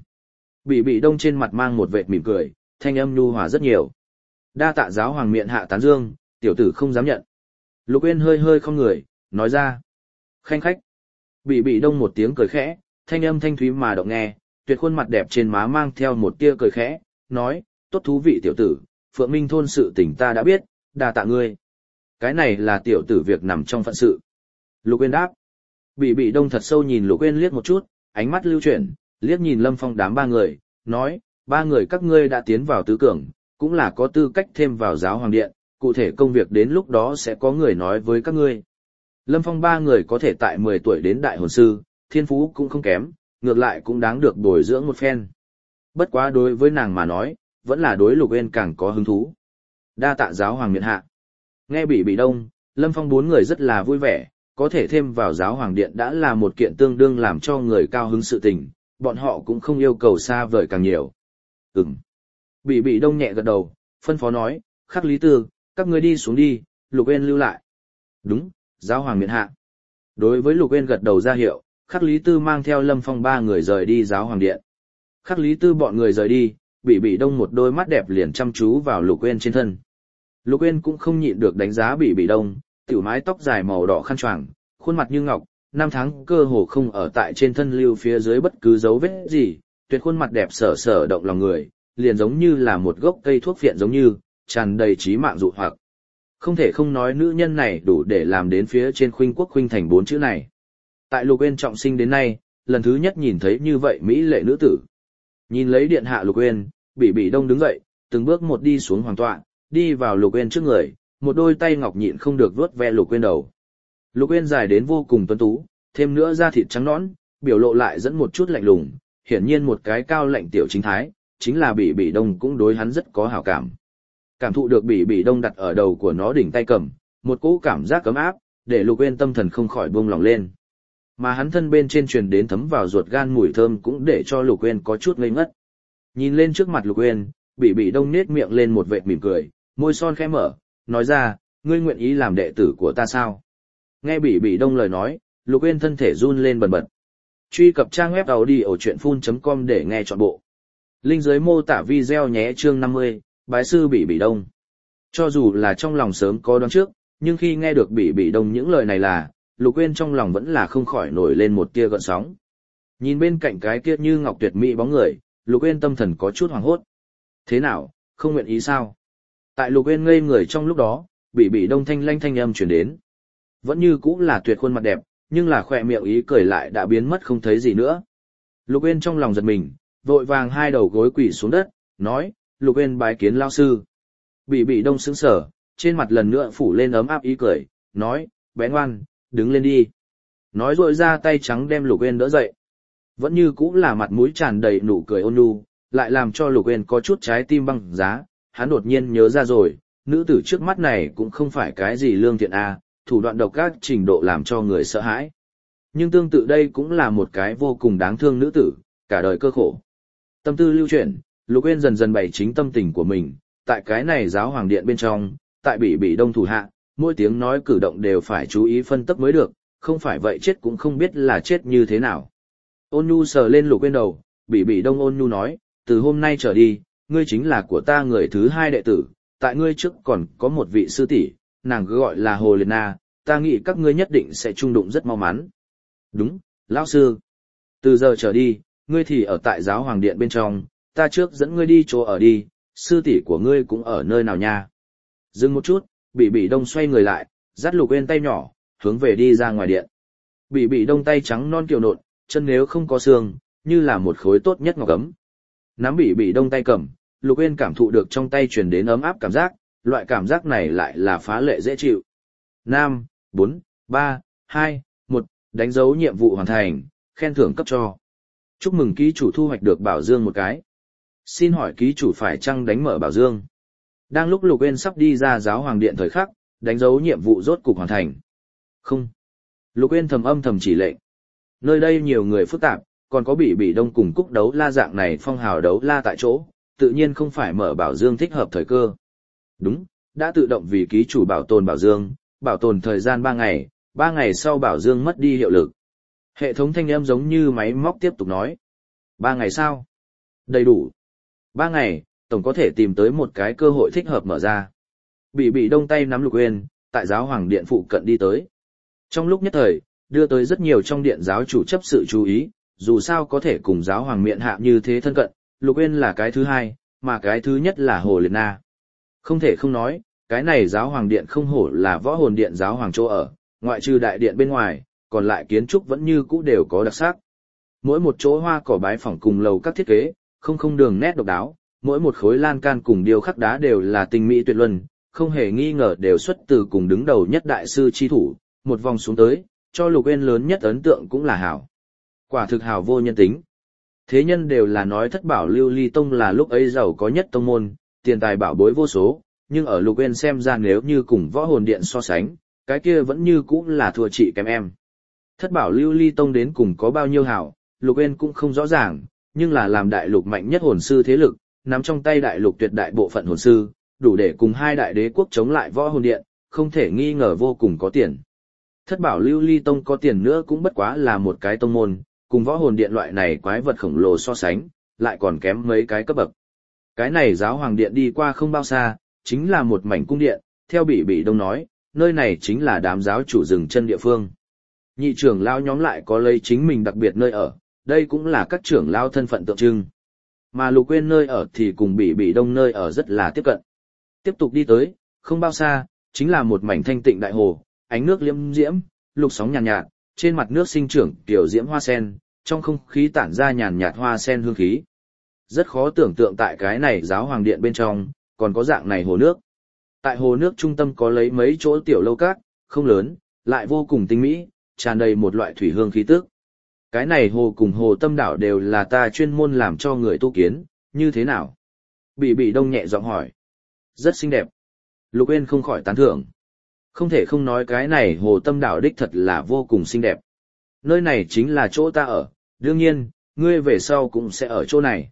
Bỉ Đông trên mặt mang một vệt mỉm cười, thanh âm nhu hòa rất nhiều. Đa tạ giáo hoàng miện hạ tán dương, tiểu tử không dám nhận. Lục Uyên hơi hơi không người, nói ra. Khanh khách. Bị đông một tiếng cười khẽ, thanh âm thanh thúy mà động nghe, tuyệt khuôn mặt đẹp trên má mang theo một tia cười khẽ, nói, tốt thú vị tiểu tử, Phượng Minh thôn sự tình ta đã biết, đa tạ ngươi. Cái này là tiểu tử việc nằm trong phận sự. Lục Uyên đáp. Bị đông thật sâu nhìn Lục Uyên liếc một chút, ánh mắt lưu chuyển, liếc nhìn Lâm Phong đám ba người, nói, ba người các ngươi đã tiến vào tứ cường, cũng là có tư cách thêm vào giáo hoàng điện, cụ thể công việc đến lúc đó sẽ có người nói với các ngươi. Lâm Phong ba người có thể tại 10 tuổi đến đại hồn sư, thiên phú cũng không kém, ngược lại cũng đáng được bồi dưỡng một phen. Bất quá đối với nàng mà nói, vẫn là đối Lục Uyên càng có hứng thú. Đa tạ giáo hoàng miện hạ. Nghe bị đông, Lâm Phong bốn người rất là vui vẻ, có thể thêm vào giáo hoàng điện đã là một kiện tương đương làm cho người cao hứng sự tình, bọn họ cũng không yêu cầu xa vời càng nhiều. Bị đông nhẹ gật đầu, phân phó nói, Khắc Lý Tư, các ngươi đi xuống đi, Lục Uyên lưu lại. Đúng, giáo hoàng miện hạ. Đối với Lục Uyên gật đầu ra hiệu, Khắc Lý Tư mang theo Lâm Phong ba người rời đi giáo hoàng điện. Khắc Lý Tư bọn người rời đi, bị đông một đôi mắt đẹp liền chăm chú vào Lục Uyên trên thân. Lục Uyên cũng không nhịn được đánh giá bị đông, tiểu mái tóc dài màu đỏ khăn choàng, khuôn mặt như ngọc, năm tháng cơ hồ không ở tại trên thân lưu phía dưới bất cứ dấu vết gì, tuyệt khuôn mặt đẹp sở sở động lòng người, liền giống như là một gốc cây thuốc phiện giống như, tràn đầy trí mạng dụ hoặc. Không thể không nói nữ nhân này đủ để làm đến phía trên Khuynh Quốc Khuynh Thành 4 chữ này. Tại Lục Uyên trọng sinh đến nay, lần thứ nhất nhìn thấy như vậy mỹ lệ nữ tử. Nhìn lấy điện hạ Lục Uyên, bị đông đứng dậy, từng bước một đi xuống hoàng tọa, đi vào Lục Uyên trước người, một đôi tay ngọc nhịn không được vuốt ve Lục Uyên đầu. Lục Uyên dài đến vô cùng tuấn tú, thêm nữa da thịt trắng nõn, biểu lộ lại dẫn một chút lạnh lùng, hiển nhiên một cái cao lạnh tiểu chính thái, chính là bị đông cũng đối hắn rất có hảo cảm. Cảm thụ được bị đông đặt ở đầu của nó đỉnh tay cầm, một cỗ cảm giác ấm áp, để Lục Uyên tâm thần không khỏi buông lỏng lên. Mà hắn thân bên trên truyền đến thấm vào ruột gan mùi thơm cũng để cho Lục Uyên có chút ngây ngất. Nhìn lên trước mặt Lục Uyên, bị đông nết miệng lên một vệt mỉm cười, môi son khẽ mở, nói ra, ngươi nguyện ý làm đệ tử của ta sao? Nghe bị đông lời nói, Lục Uyên thân thể run lên bần bật. Truy cập trang web audiochuyenphun.com để nghe trọn bộ. Link dưới mô tả video nhé. Chương 50, bái sư bị đông. Cho dù là trong lòng sớm có đoán trước, nhưng khi nghe được bị đông những lời này là, Lục Uyên trong lòng vẫn là không khỏi nổi lên một tia gợn sóng. Nhìn bên cạnh cái kia như ngọc tuyệt mỹ bóng người, Lục Uyên tâm thần có chút hoảng hốt. Thế nào, không nguyện ý sao? Tại Lục Uyên ngây người trong lúc đó, bị đông thanh lanh thanh âm truyền đến. Vẫn như cũng là tuyệt khuôn mặt đẹp, nhưng là khỏe miệng ý cười lại đã biến mất không thấy gì nữa. Lục Uyên trong lòng giật mình, vội vàng hai đầu gối quỳ xuống đất, nói, Lục Uyên bái kiến lão sư. Bị đông sững sờ, trên mặt lần nữa phủ lên ấm áp ý cười, nói, bé ngoan, đứng lên đi. Nói rồi ra tay trắng đem Lục Uyên đỡ dậy. Vẫn như cũng là mặt mũi tràn đầy nụ cười ôn nhu, lại làm cho Lục Uyên có chút trái tim băng giá, hắn đột nhiên nhớ ra rồi, nữ tử trước mắt này cũng không phải cái gì lương thiện thủ đoạn độc ác trình độ làm cho người sợ hãi. Nhưng tương tự đây cũng là một cái vô cùng đáng thương nữ tử, cả đời cơ khổ. Tâm tư lưu chuyển, Lục Uyên dần dần bày chính tâm tình của mình, tại cái này giáo hoàng điện bên trong, tại bị đông thủ hạ, mỗi tiếng nói cử động đều phải chú ý phân tích mới được, không phải vậy chết cũng không biết là chết như thế nào. Ôn Nhu sờ lên Lục Uyên đầu, bị đông ôn nhu nói, từ hôm nay trở đi, ngươi chính là của ta người thứ hai đệ tử, tại ngươi trước còn có một vị sư tỷ, nàng gọi là Hồ Liệt Na, ta nghĩ các ngươi nhất định sẽ chung đụng rất mau mắn. Đúng, lão sư. Từ giờ trở đi, ngươi thì ở tại giáo hoàng điện bên trong, ta trước dẫn ngươi đi chỗ ở đi, sư tỷ của ngươi cũng ở nơi nào nha. Dừng một chút, bị đông xoay người lại, dắt Lục Uyên tay nhỏ, hướng về đi ra ngoài điện. Bị đông tay trắng non kiều nộn, chân nếu không có xương, như là một khối tốt nhất ngọc ấm. Nắm bị đông tay cầm, Lục Uyên cảm thụ được trong tay truyền đến ấm áp cảm giác, loại cảm giác này lại là phá lệ dễ chịu. 5, 4, 3, 2, 1, đánh dấu nhiệm vụ hoàn thành, khen thưởng cấp cho. Chúc mừng ký chủ thu hoạch được bảo dương một cái. Xin hỏi ký chủ phải chăng đánh mở bảo dương? Đang lúc Lục Uyên sắp đi ra giáo hoàng điện thời khắc, đánh dấu nhiệm vụ rốt cục hoàn thành. Không. Lục Uyên thầm âm thầm chỉ lệnh. Nơi đây nhiều người phức tạp, còn có bị đông cùng Cúc Đấu La dạng này phong hào đấu la tại chỗ, tự nhiên không phải mở bảo dương thích hợp thời cơ. Đúng, đã tự động vì ký chủ bảo tồn thời gian 3 ngày, 3 ngày sau bảo dương mất đi hiệu lực. Hệ thống thanh âm giống như máy móc tiếp tục nói. 3 ngày sau? Đầy đủ. 3 ngày, tổng có thể tìm tới một cái cơ hội thích hợp mở ra. Bị đông tay nắm Lục Uyên, tại giáo hoàng điện phụ cận đi tới. Trong lúc nhất thời, đưa tới rất nhiều trong điện giáo chủ chấp sự chú ý, dù sao có thể cùng giáo hoàng miện hạ như thế thân cận, Lục Uyên là cái thứ hai, mà cái thứ nhất là Hồ Liệt Na. Không thể không nói, cái này giáo hoàng điện không hổ là võ hồn điện giáo hoàng chỗ ở, ngoại trừ đại điện bên ngoài, còn lại kiến trúc vẫn như cũ đều có đặc sắc. Mỗi một chỗ hoa cỏ bái phỏng cùng lầu các thiết kế, không đường nét độc đáo, mỗi một khối lan can cùng điêu khắc đá đều là tinh mỹ tuyệt luân, không hề nghi ngờ đều xuất từ cùng đứng đầu nhất đại sư chi thủ, một vòng xuống tới, cho Lục Uyên lớn nhất ấn tượng cũng là hảo. Quả thực hảo vô nhân tính. Thế nhân đều là nói Thất Bảo Lưu Ly Tông là lúc ấy giàu có nhất tông môn, tiền tài bảo bối vô số, nhưng ở Lục Uyên xem ra nếu như cùng võ hồn điện so sánh, cái kia vẫn như cũ là thua chị kém em. Thất Bảo Lưu Ly Tông đến cùng có bao nhiêu hảo, Lục Uyên cũng không rõ ràng, nhưng là làm đại lục mạnh nhất hồn sư thế lực, nắm trong tay đại lục tuyệt đại bộ phận hồn sư, đủ để cùng hai đại đế quốc chống lại võ hồn điện, không thể nghi ngờ vô cùng có tiền. Thất Bảo Lưu Ly Tông có tiền nữa cũng bất quá là một cái tông môn, cùng võ hồn điện loại này quái vật khổng lồ so sánh, lại còn kém mấy cái cấp bậc. Cái này giáo hoàng điện đi qua không bao xa, chính là một mảnh cung điện, theo Bỉ Đông nói, nơi này chính là đám giáo chủ dừng chân địa phương. Nhị trưởng lao nhóm lại có lấy chính mình đặc biệt nơi ở, đây cũng là các trưởng lao thân phận tượng trưng. Mà Lục Uyên nơi ở thì cùng Bỉ Đông nơi ở rất là tiếp cận. Tiếp tục đi tới, không bao xa, chính là một mảnh thanh tịnh đại hồ, ánh nước liễm diễm, lục sóng nhàn nhạt, trên mặt nước sinh trưởng tiểu diễm hoa sen, trong không khí tản ra nhàn nhạt hoa sen hương khí. Rất khó tưởng tượng tại cái này giáo hoàng điện bên trong, còn có dạng này hồ nước. Tại hồ nước trung tâm có lấy mấy chỗ tiểu lâu cát, không lớn, lại vô cùng tinh mỹ, tràn đầy một loại thủy hương khí tức. Cái này hồ cùng hồ tâm đảo đều là ta chuyên môn làm cho người tu kiến, như thế nào? Bỉ Đông nhẹ giọng hỏi. Rất xinh đẹp. Lục Uyên không khỏi tán thưởng. Không thể không nói cái này hồ tâm đảo đích thật là vô cùng xinh đẹp. Nơi này chính là chỗ ta ở, đương nhiên, ngươi về sau cũng sẽ ở chỗ này.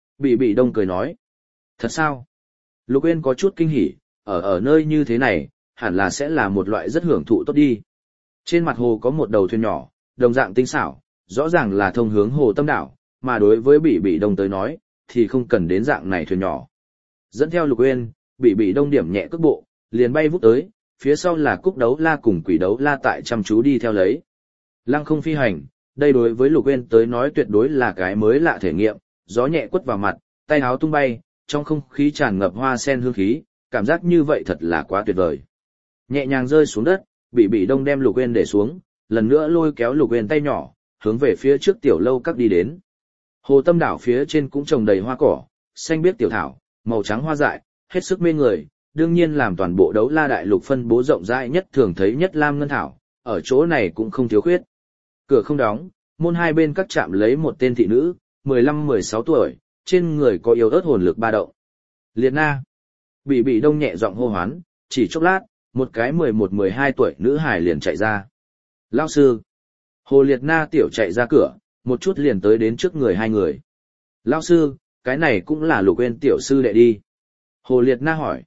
Bỉ Đông cười nói. Thật sao? Lục Uyên có chút kinh hỉ, ở nơi như thế này, hẳn là sẽ là một loại rất hưởng thụ tốt đi. Trên mặt hồ có một đầu thuyền nhỏ, đồng dạng tinh xảo, rõ ràng là thông hướng hồ tâm đảo, mà đối với Bỉ Đông tới nói, thì không cần đến dạng này thuyền nhỏ. Dẫn theo Lục Uyên, Bỉ Đông điểm nhẹ cước bộ, liền bay vút tới, phía sau là Cúc Đấu La cùng Quỷ Đấu La tại chăm chú đi theo lấy. Lăng không phi hành, đây đối với Lục Uyên tới nói tuyệt đối là cái mới lạ thể nghiệm, gió nhẹ quất vào mặt, tay áo tung bay, trong không khí tràn ngập hoa sen hương khí, cảm giác như vậy thật là quá tuyệt vời. Nhẹ nhàng rơi xuống đất, Bỉ Đông đem Lục Uyên để xuống, lần nữa lôi kéo Lục Uyên tay nhỏ, hướng về phía trước tiểu lâu các đi đến. Hồ tâm đảo phía trên cũng trồng đầy hoa cỏ, xanh biếc tiểu thảo, màu trắng hoa dại, hết sức mê người, đương nhiên làm toàn bộ Đấu La đại lục phân bố rộng rãi nhất thường thấy nhất lam ngân thảo, ở chỗ này cũng không thiếu khuyết. Cửa không đóng, môn hai bên các trạm lấy một tên thị nữ, 15-16 tuổi, trên người có yếu ớt hồn lực ba động. Liệt Na. Bỉ Đông nhẹ giọng hô hoán, chỉ chốc lát, một cái 11-12 tuổi nữ hài liền chạy ra. Lão sư. Hồ Liệt Na tiểu chạy ra cửa, một chút liền tới đến trước người hai người. Lão sư, cái này cũng là Lục Uyên tiểu sư đệ đi. Hồ Liệt Na hỏi.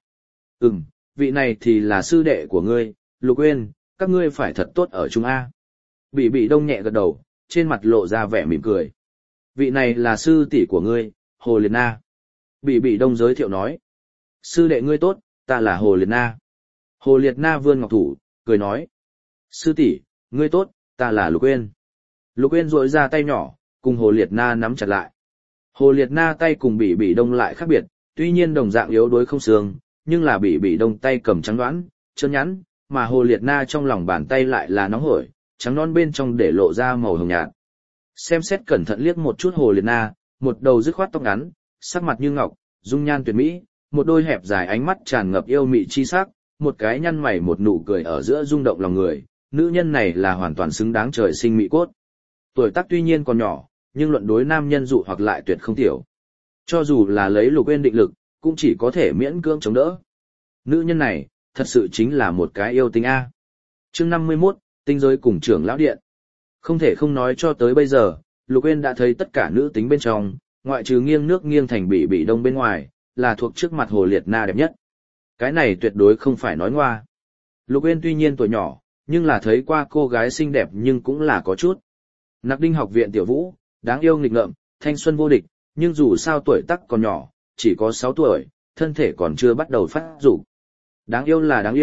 Vị này thì là sư đệ của ngươi, Lục Uyên, các ngươi phải thật tốt ở chung A. Bỉ Đông nhẹ gật đầu, trên mặt lộ ra vẻ mỉm cười. Vị này là sư tỷ của ngươi, Hồ Liệt Na. Bỉ Đông giới thiệu nói. Sư đệ ngươi tốt, ta là Hồ Liệt Na. Hồ Liệt Na vươn ngọc thủ, cười nói. Sư tỷ, ngươi tốt, ta là Lục Uyên. Lục Uyên duỗi ra tay nhỏ, cùng Hồ Liệt Na nắm chặt lại. Hồ Liệt Na tay cùng Bỉ Đông lại khác biệt, tuy nhiên đồng dạng yếu đuối không xương, nhưng là Bỉ Đông tay cầm trắng đoán, trơn nhẵn, mà Hồ Liệt Na trong lòng bàn tay lại là nóng hổi, trắng non bên trong để lộ ra màu hồng nhạt. Xem xét cẩn thận liếc một chút Hồ Liệt Na, một đầu dứt khoát tóc ngắn, sắc mặt như ngọc, dung nhan tuyệt mỹ, một đôi hẹp dài ánh mắt tràn ngập yêu mị chi sắc, một cái nhăn mày một nụ cười ở giữa rung động lòng người, nữ nhân này là hoàn toàn xứng đáng trời sinh mỹ cốt. Tuổi tác tuy nhiên còn nhỏ, nhưng luận đối nam nhân dụ hoặc lại tuyệt không tiểu. Cho dù là lấy Lục Uyên định lực, cũng chỉ có thể miễn cưỡng chống đỡ. Nữ nhân này, thật sự chính là một cái yêu tinh A. Chương 51, tinh giới cùng trưởng lão điện. Không thể không nói cho tới bây giờ, Lục Uyên đã thấy tất cả nữ tính bên trong, ngoại trừ nghiêng nước nghiêng thành Bỉ Đông bên ngoài, là thuộc trước mặt Hồ Liệt Na đẹp nhất. Cái này tuyệt đối không phải nói ngoa. Lục Uyên tuy nhiên tuổi nhỏ, nhưng là thấy qua cô gái xinh đẹp nhưng cũng là có chút. Nặc Đinh học viện tiểu vũ, đáng yêu nghịch ngợm, thanh xuân vô địch, nhưng dù sao tuổi tác còn nhỏ, chỉ có 6 tuổi, thân thể còn chưa bắt đầu phát dục. Đáng yêu là đáng yêu,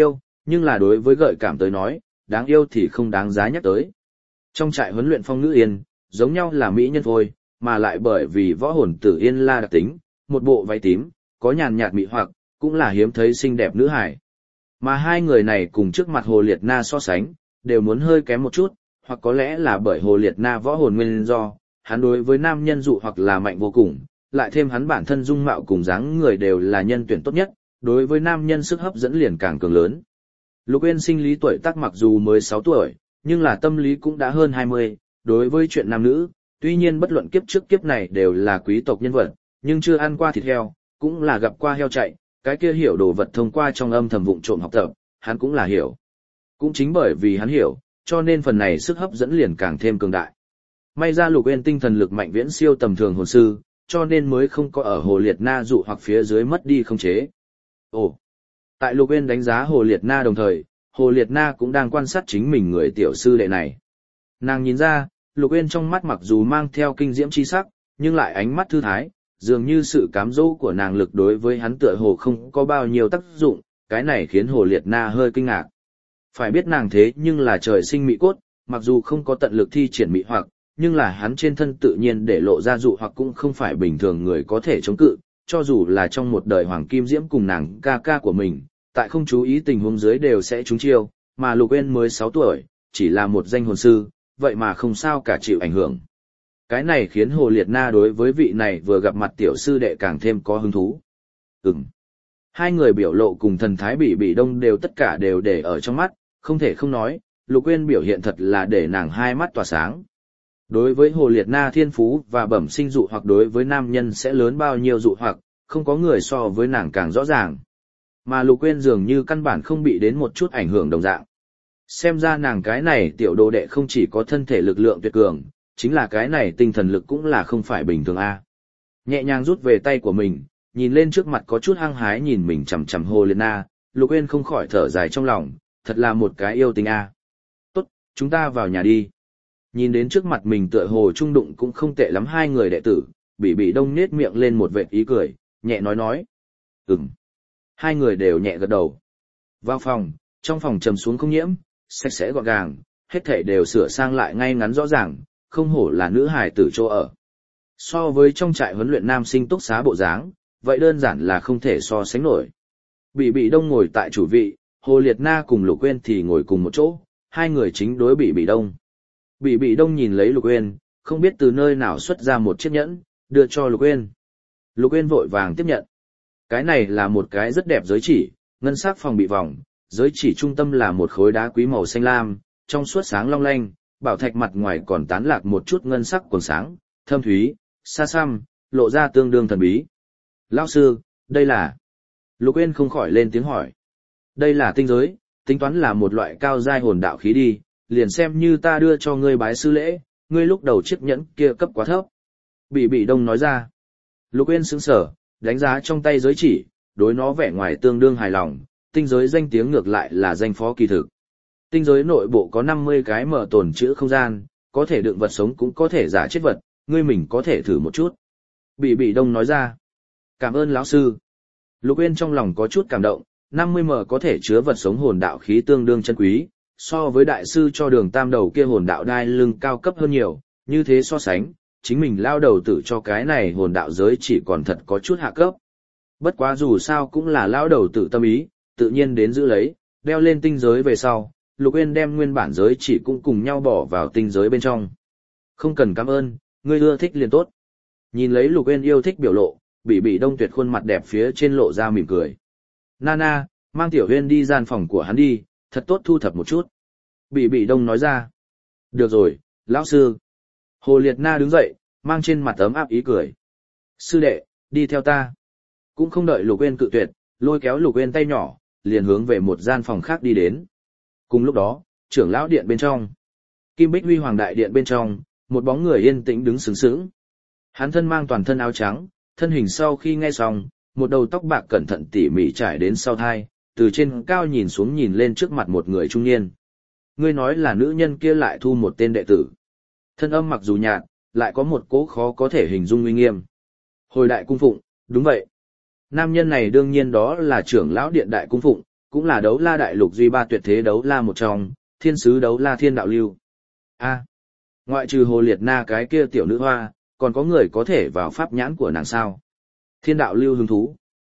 nhưng là đối với gợi cảm tới nói, đáng yêu thì không đáng giá nhắc tới. Trong trại huấn luyện Phong Ngữ Yên, giống nhau là mỹ nhân thôi, mà lại bởi vì võ hồn tử Yên La đặc tính, một bộ váy tím, có nhàn nhạt mị hoặc, cũng là hiếm thấy xinh đẹp nữ hải. Mà hai người này cùng trước mặt Hồ Liệt Na so sánh, đều muốn hơi kém một chút, hoặc có lẽ là bởi Hồ Liệt Na võ hồn nguyên do, hắn đối với nam nhân dụ hoặc là mạnh vô cùng, lại thêm hắn bản thân dung mạo cùng dáng người đều là nhân tuyển tốt nhất, đối với nam nhân sức hấp dẫn liền càng cường lớn. Lục Uyên sinh lý tuổi tác mặc dù mới 6 tuổi, nhưng là tâm lý cũng đã hơn 20, đối với chuyện nam nữ, tuy nhiên bất luận kiếp trước kiếp này đều là quý tộc nhân vật, nhưng chưa ăn qua thịt heo, cũng là gặp qua heo chạy, cái kia hiểu đồ vật thông qua trong âm thầm vụng trộm học tập, hắn cũng là hiểu. Cũng chính bởi vì hắn hiểu, cho nên phần này sức hấp dẫn liền càng thêm cường đại. May ra Lục Uyên tinh thần lực mạnh viễn siêu tầm thường hồn sư, cho nên mới không có ở Hồ Liệt Na dụ hoặc phía dưới mất đi không chế. Ồ! Tại Lục Uyên đánh giá Hồ Liệt Na đồng thời, Hồ Liệt Na cũng đang quan sát chính mình người tiểu sư đệ này. Nàng nhìn ra, Lục Uyên trong mắt mặc dù mang theo kinh diễm chi sắc, nhưng lại ánh mắt thư thái, dường như sự cám dỗ của nàng lực đối với hắn tựa hồ không có bao nhiêu tác dụng, cái này khiến Hồ Liệt Na hơi kinh ngạc. Phải biết nàng thế nhưng là trời sinh mỹ cốt, mặc dù không có tận lực thi triển mỹ hoặc, nhưng là hắn trên thân tự nhiên để lộ ra dụ hoặc cũng không phải bình thường người có thể chống cự, cho dù là trong một đời Hoàng Kim Diễm cùng nàng ca ca của mình, tại không chú ý tình huống dưới đều sẽ trúng chiêu, mà Lục Uyên mới 6 tuổi, chỉ là một danh hồn sư, vậy mà không sao cả chịu ảnh hưởng. Cái này khiến Hồ Liệt Na đối với vị này vừa gặp mặt tiểu sư đệ càng thêm có hứng thú. Hai người biểu lộ cùng thần thái bị đông đều tất cả đều để ở trong mắt, không thể không nói, Lục Uyên biểu hiện thật là để nàng hai mắt tỏa sáng. Đối với Hồ Liệt Na thiên phú và bẩm sinh dụ hoặc đối với nam nhân sẽ lớn bao nhiêu dụ hoặc, không có người so với nàng càng rõ ràng. Mà Lục Uyên dường như căn bản không bị đến một chút ảnh hưởng đồng dạng. Xem ra nàng cái này tiểu đồ đệ không chỉ có thân thể lực lượng tuyệt cường, chính là cái này tinh thần lực cũng là không phải bình thường a. Nhẹ nhàng rút về tay của mình, nhìn lên trước mặt có chút hăng hái nhìn mình chằm chằm Hồ Liệt Na, Lục Uyên không khỏi thở dài trong lòng, thật là một cái yêu tinh a. Tốt, chúng ta vào nhà đi. Nhìn đến trước mặt mình tựa hồ trung đụng cũng không tệ lắm hai người đệ tử, bị đông nết miệng lên một vệt ý cười, nhẹ nói. Hai người đều nhẹ gật đầu. Vào phòng, trong phòng trầm xuống không nhiễm, sạch sẽ gọn gàng, hết thảy đều sửa sang lại ngay ngắn rõ ràng, không hổ là nữ hài tử chỗ ở. So với trong trại huấn luyện nam sinh túc xá bộ dáng, vậy đơn giản là không thể so sánh nổi. Bị đông ngồi tại chủ vị, Hồ Liệt Na cùng Lục Uyên thì ngồi cùng một chỗ, hai người chính đối bị đông. Bị đông nhìn lấy Lục Uyên, không biết từ nơi nào xuất ra một chiếc nhẫn, đưa cho Lục Uyên. Lục Uyên vội vàng tiếp nhận. Cái này là một cái rất đẹp giới chỉ, ngân sắc phòng bị vòng, giới chỉ trung tâm là một khối đá quý màu xanh lam, trong suốt sáng long lanh, bảo thạch mặt ngoài còn tán lạc một chút ngân sắc quầng sáng, thâm thúy, xa xăm, lộ ra tương đương thần bí. Lão sư, đây là... Lục Uyên không khỏi lên tiếng hỏi. Đây là tinh giới, tính toán là một loại cao giai hồn đạo khí đi, liền xem như ta đưa cho ngươi bái sư lễ, ngươi lúc đầu chiếc nhẫn kia cấp quá thấp. Bị đông nói ra. Lục Uyên sững sờ, đánh giá trong tay giới chỉ, đối nó vẻ ngoài tương đương hài lòng, tinh giới danh tiếng ngược lại là danh phó kỳ thực. Tinh giới nội bộ có 50 cái mở tồn trữ không gian, có thể đựng vật sống cũng có thể giả chết vật, ngươi mình có thể thử một chút. Bị đông nói ra. Cảm ơn lão sư. Lục Uyên trong lòng có chút cảm động, 50m có thể chứa vật sống hồn đạo khí tương đương chân quý, so với đại sư cho Đường Tam đầu kia hồn đạo đai lưng cao cấp hơn nhiều, như thế so sánh, chính mình lao đầu tử cho cái này hồn đạo giới chỉ còn thật có chút hạ cấp. Bất quá dù sao cũng là lao đầu tử tâm ý, tự nhiên đến giữ lấy, đeo lên tinh giới về sau, Lục Uyên đem nguyên bản giới chỉ cũng cùng nhau bỏ vào tinh giới bên trong. Không cần cảm ơn, ngươi ưa thích liền tốt. Nhìn lấy Lục Uyên yêu thích biểu lộ, bị đông tuyệt khuôn mặt đẹp phía trên lộ ra mỉm cười. Nana, mang Tiểu Uyên đi gian phòng của hắn đi, thật tốt thu thập một chút. Bị đông nói ra. Được rồi, lão sư. Hồ Liệt Na đứng dậy, mang trên mặt ấm áp ý cười. Sư đệ, đi theo ta. Cũng không đợi Lục Uyên cự tuyệt, lôi kéo Lục Uyên tay nhỏ, liền hướng về một gian phòng khác đi đến. Cùng lúc đó, trưởng lão điện bên trong. Kim Bích Huy Hoàng đại điện bên trong, một bóng người yên tĩnh đứng sướng sướng. Hắn thân mang toàn thân áo trắng, thân hình sau khi nghe xong, một đầu tóc bạc cẩn thận tỉ mỉ trải đến sau thai, từ trên cao nhìn xuống nhìn lên trước mặt một người trung niên. Ngươi nói là nữ nhân kia lại thu một tên đệ tử. Thân âm mặc dù nhạt, lại có một cỗ khó có thể hình dung uy nghiêm. Hồi đại cung phụng, đúng vậy. Nam nhân này đương nhiên đó là trưởng lão điện đại cung phụng, cũng là đấu la đại lục duy ba tuyệt thế đấu la một trong, thiên sứ đấu la Thiên Đạo Lưu. A, ngoại trừ Hồ Liệt Na cái kia tiểu nữ hoa, còn có người có thể vào pháp nhãn của nàng sao? Thiên Đạo Lưu hứng thú.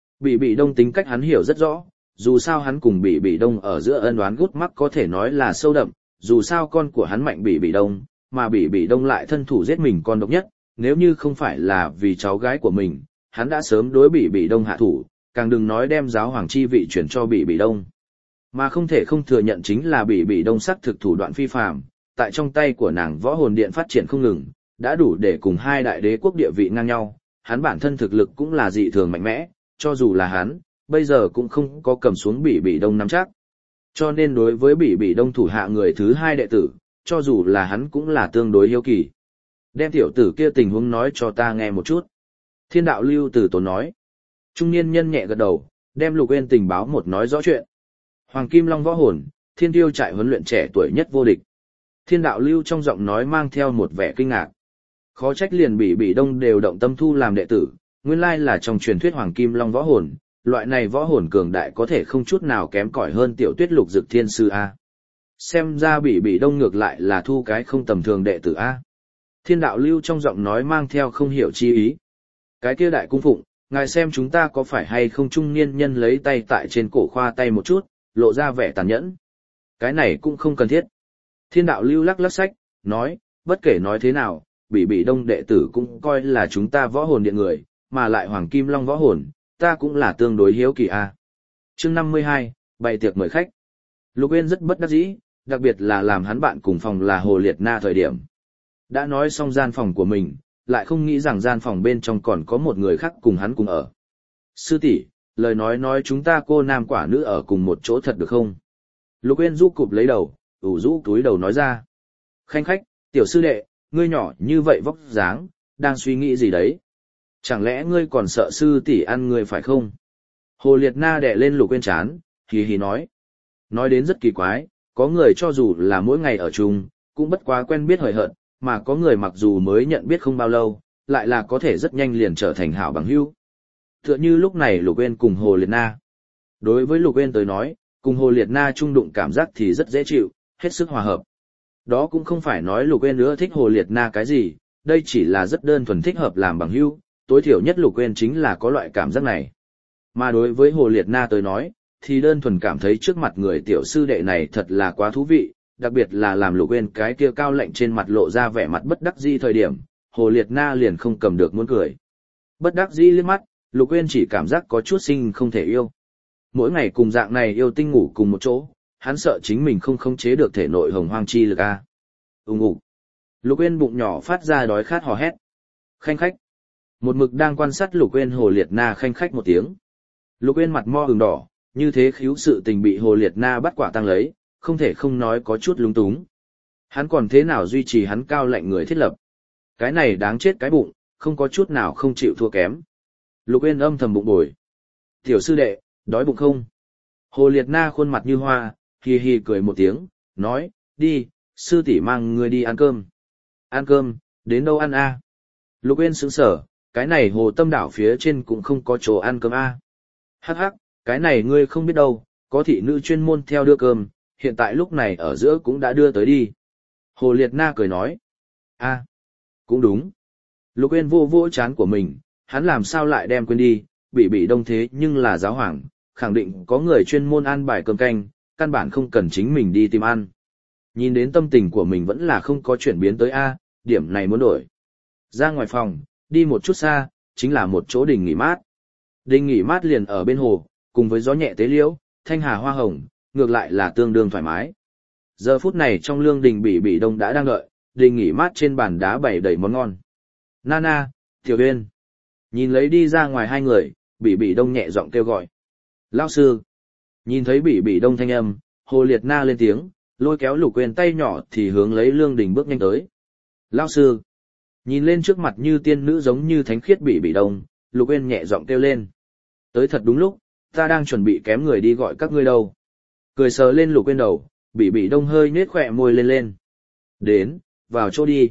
Bị Đông tính cách hắn hiểu rất rõ, dù sao hắn cùng Bị Đông ở giữa ân oán gút mắc có thể nói là sâu đậm, dù sao con của hắn mạnh Bị Đông, mà Bị Đông lại thân thủ giết mình con độc nhất, nếu như không phải là vì cháu gái của mình, hắn đã sớm đối Bị Đông hạ thủ, càng đừng nói đem giáo hoàng chi vị chuyển cho Bị Đông. Mà không thể không thừa nhận chính là Bị Đông sắc thực thủ đoạn phi phàm, tại trong tay của nàng võ hồn điện phát triển không ngừng, đã đủ để cùng hai đại đế quốc địa vị ngang nhau, hắn bản thân thực lực cũng là dị thường mạnh mẽ, cho dù là hắn, bây giờ cũng không có cầm xuống Bị Đông nắm chắc. Cho nên đối với Bị Đông thủ hạ người thứ hai đệ tử, cho dù là hắn cũng là tương đối hiếu kỳ. Đem tiểu tử kia tình huống nói cho ta nghe một chút. Thiên Đạo Lưu từ tốn nói. Trung niên nhân nhẹ gật đầu, đem Lục Uyên tình báo một nói rõ chuyện. Hoàng Kim Long võ hồn, Thiên Tiêu trại huấn luyện trẻ tuổi nhất vô địch. Thiên Đạo Lưu trong giọng nói mang theo một vẻ kinh ngạc. Khó trách liền Bị Đông đều động tâm thu làm đệ tử, nguyên lai là trong truyền thuyết Hoàng Kim Long võ hồn, loại này võ hồn cường đại có thể không chút nào kém cỏi hơn Tiểu Tuyết Lục Dực Thiên Sư A. Xem ra Bị Đông ngược lại là thu cái không tầm thường đệ tử A. Thiên Đạo Lưu trong giọng nói mang theo không hiểu chi ý. Cái kia đại cung phụng, ngài xem chúng ta có phải hay không? Trung niên nhân lấy tay tại trên cổ khoa tay một chút, lộ ra vẻ tàn nhẫn. Cái này cũng không cần thiết. Thiên Đạo Lưu lắc lắc sách, nói, bất kể nói thế nào, Bị Đông đệ tử cũng coi là chúng ta võ hồn điện người, mà lại Hoàng Kim Long võ hồn, ta cũng là tương đối hiếu kỳ a. Chương 52, bày tiệc mời khách. Lục Uyên rất bất đắc dĩ, đặc biệt là làm hắn bạn cùng phòng là Hồ Liệt Na thời điểm. Đã nói xong gian phòng của mình, lại không nghĩ rằng gian phòng bên trong còn có một người khác cùng hắn cùng ở. Sư tỷ, lời nói chúng ta cô nam quả nữ ở cùng một chỗ thật được không? Lục Uyên rũ cụp lấy đầu, rũ túi đầu nói ra. Khanh khách, tiểu sư đệ, ngươi nhỏ như vậy vóc dáng, đang suy nghĩ gì đấy? Chẳng lẽ ngươi còn sợ sư tỷ ăn ngươi phải không? Hồ Liệt Na đè lên Lục Uyên chán, hì hì nói. Nói đến rất kỳ quái, có người cho dù là mỗi ngày ở chung, cũng bất quá quen biết hời hợt, mà có người mặc dù mới nhận biết không bao lâu, lại là có thể rất nhanh liền trở thành hảo bằng hữu. Tựa như lúc này Lục Uyên cùng Hồ Liệt Na. Đối với Lục Uyên tới nói, cùng Hồ Liệt Na chung đụng cảm giác thì rất dễ chịu, hết sức hòa hợp. Đó cũng không phải nói Lục Uyên nữa thích Hồ Liệt Na cái gì, đây chỉ là rất đơn thuần thích hợp làm bằng hữu, tối thiểu nhất Lục Uyên chính là có loại cảm giác này. Mà đối với Hồ Liệt Na tới nói, thì đơn thuần cảm thấy trước mặt người tiểu sư đệ này thật là quá thú vị, đặc biệt là làm Lục Uyên cái kia cao lạnh trên mặt lộ ra vẻ mặt bất đắc dĩ thời điểm, Hồ Liệt Na liền không cầm được muốn cười. Bất đắc dĩ liếc mắt, Lục Uyên chỉ cảm giác có chút sinh không thể yêu. Mỗi ngày cùng dạng này yêu tinh ngủ cùng một chỗ, hắn sợ chính mình không khống chế được thể nội hồng hoang chi lực a. Ngủ. Lục Uyên bụng nhỏ phát ra đói khát hò hét. Khanh khách. Một mực đang quan sát Lục Uyên Hồ Liệt Na khanh khách một tiếng. Lục Uyên mặt mo ửng đỏ, như thế khiếu sự tình bị Hồ Liệt Na bắt quả tang lấy, không thể không nói có chút lúng túng. Hắn còn thế nào duy trì hắn cao lạnh người thiết lập? Cái này đáng chết cái bụng, không có chút nào không chịu thua kém. Lục Uyên âm thầm bụng bồi. Tiểu sư đệ, đói bụng không? Hồ Liệt Na khuôn mặt như hoa, hì hì cười một tiếng, nói, đi, sư tỷ mang ngươi đi ăn cơm. Ăn cơm, đến đâu ăn a? Lục Uyên sững sờ, cái này Hồ Tâm đảo phía trên cũng không có chỗ ăn cơm a. Hắc hắc, cái này ngươi không biết đâu, có thị nữ chuyên môn theo đưa cơm, hiện tại lúc này ở giữa cũng đã đưa tới đi. Hồ Liệt Na cười nói, a, cũng đúng. Lục Uyên vô vô chán của mình, hắn làm sao lại đem quên đi, Bị Đông thế nhưng là giáo hoàng, khẳng định có người chuyên môn ăn bài cơm canh, căn bản không cần chính mình đi tìm ăn. Nhìn đến tâm tình của mình vẫn là không có chuyển biến tới a, điểm này muốn đổi. Ra ngoài phòng, đi một chút xa, chính là một chỗ đình nghỉ mát. Đình nghỉ mát liền ở bên hồ, cùng với gió nhẹ tế liễu, thanh hà hoa hồng, ngược lại là tương đương thoải mái. Giờ phút này trong lương đình Bị Đông đã đang đợi, đình nghỉ mát trên bàn đá bày đầy món ngon. Nana, Tiểu Uyên. Nhìn lấy đi ra ngoài hai người, Bị Đông nhẹ giọng kêu gọi. Lão sư. Nhìn thấy Bị Đông thanh âm, Hồ Liệt Na lên tiếng, lôi kéo Lục Uyên tay nhỏ thì hướng lấy lương đình bước nhanh tới. Lão sư. Nhìn lên trước mặt như tiên nữ giống như thánh khiết Bị Đông, Lục Uyên nhẹ giọng kêu lên. Tới thật đúng lúc, ta đang chuẩn bị kém người đi gọi các ngươi đâu. Cười sờ lên Lục Uyên đầu, Bị Đông hơi nhếch khóe môi lên lên. Đến, vào chỗ đi.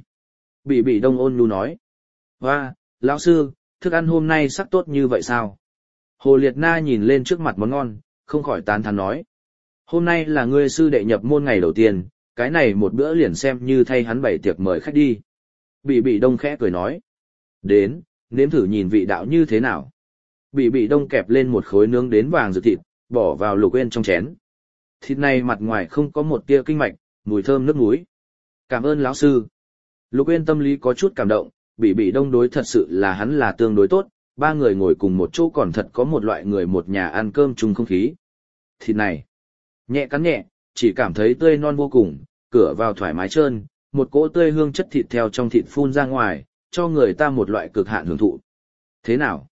Bị Đông ôn nhu nói. Hoa, lão sư, thức ăn hôm nay sắc tốt như vậy sao? Hồ Liệt Na nhìn lên trước mặt món ngon, không khỏi tán thán nói. Hôm nay là ngươi sư đệ nhập môn ngày đầu tiên, cái này một bữa liền xem như thay hắn bày tiệc mời khách đi. Bị đông khẽ cười nói. Đến, nếm thử nhìn vị đạo như thế nào. Bị đông kẹp lên một khối nướng đến vàng rực thịt, bỏ vào Lục Uyên trong chén. Thịt này mặt ngoài không có một tia kinh mạch, mùi thơm nước muối. Cảm ơn lão sư. Lục Uyên tâm lý có chút cảm động, bị đông đối thật sự là hắn là tương đối tốt, ba người ngồi cùng một chỗ còn thật có một loại người một nhà ăn cơm chung không khí. Thịt này, nhẹ cắn nhẹ, chỉ cảm thấy tươi non vô cùng, cửa vào thoải mái trơn, một cỗ tươi hương chất thịt theo trong thịt phun ra ngoài, cho người ta một loại cực hạn hưởng thụ. Thế nào?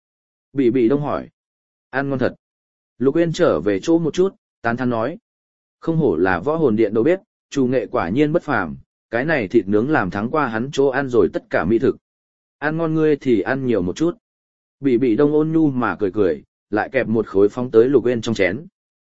Bị đông hỏi. Ăn ngon thật. Lục Uyên trở về chỗ một chút, tán thán nói. Không hổ là võ hồn điện đầu bếp, chủ nghệ quả nhiên bất phàm, cái này thịt nướng làm thắng qua hắn chỗ ăn rồi tất cả mỹ thực. Ăn ngon ngươi thì ăn nhiều một chút. Bị đông ôn nhu mà cười cười, lại kẹp một khối phóng tới Lục Uyên trong chén.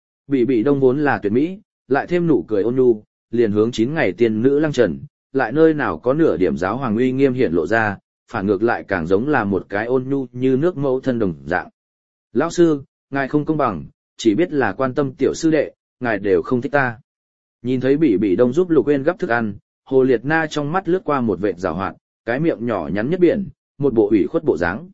Bị đông vốn là tuyệt mỹ, lại thêm nụ cười ôn nhu, liền hướng 9 ngày tiên nữ lăng trần, lại nơi nào có nửa điểm giáo hoàng uy nghiêm hiện lộ ra, phản ngược lại càng giống là một cái ôn nhu như nước mẫu thân đồng dạng. Lão sư, ngài không công bằng, chỉ biết là quan tâm tiểu sư đệ, ngài đều không thích ta. Nhìn thấy bị đông giúp Lục Uyên gấp thức ăn, Hồ Liệt Na trong mắt lướt qua một vệt giảo hoạt, cái miệng nhỏ nhắn nhất biển, một bộ ủy khuất bộ dáng.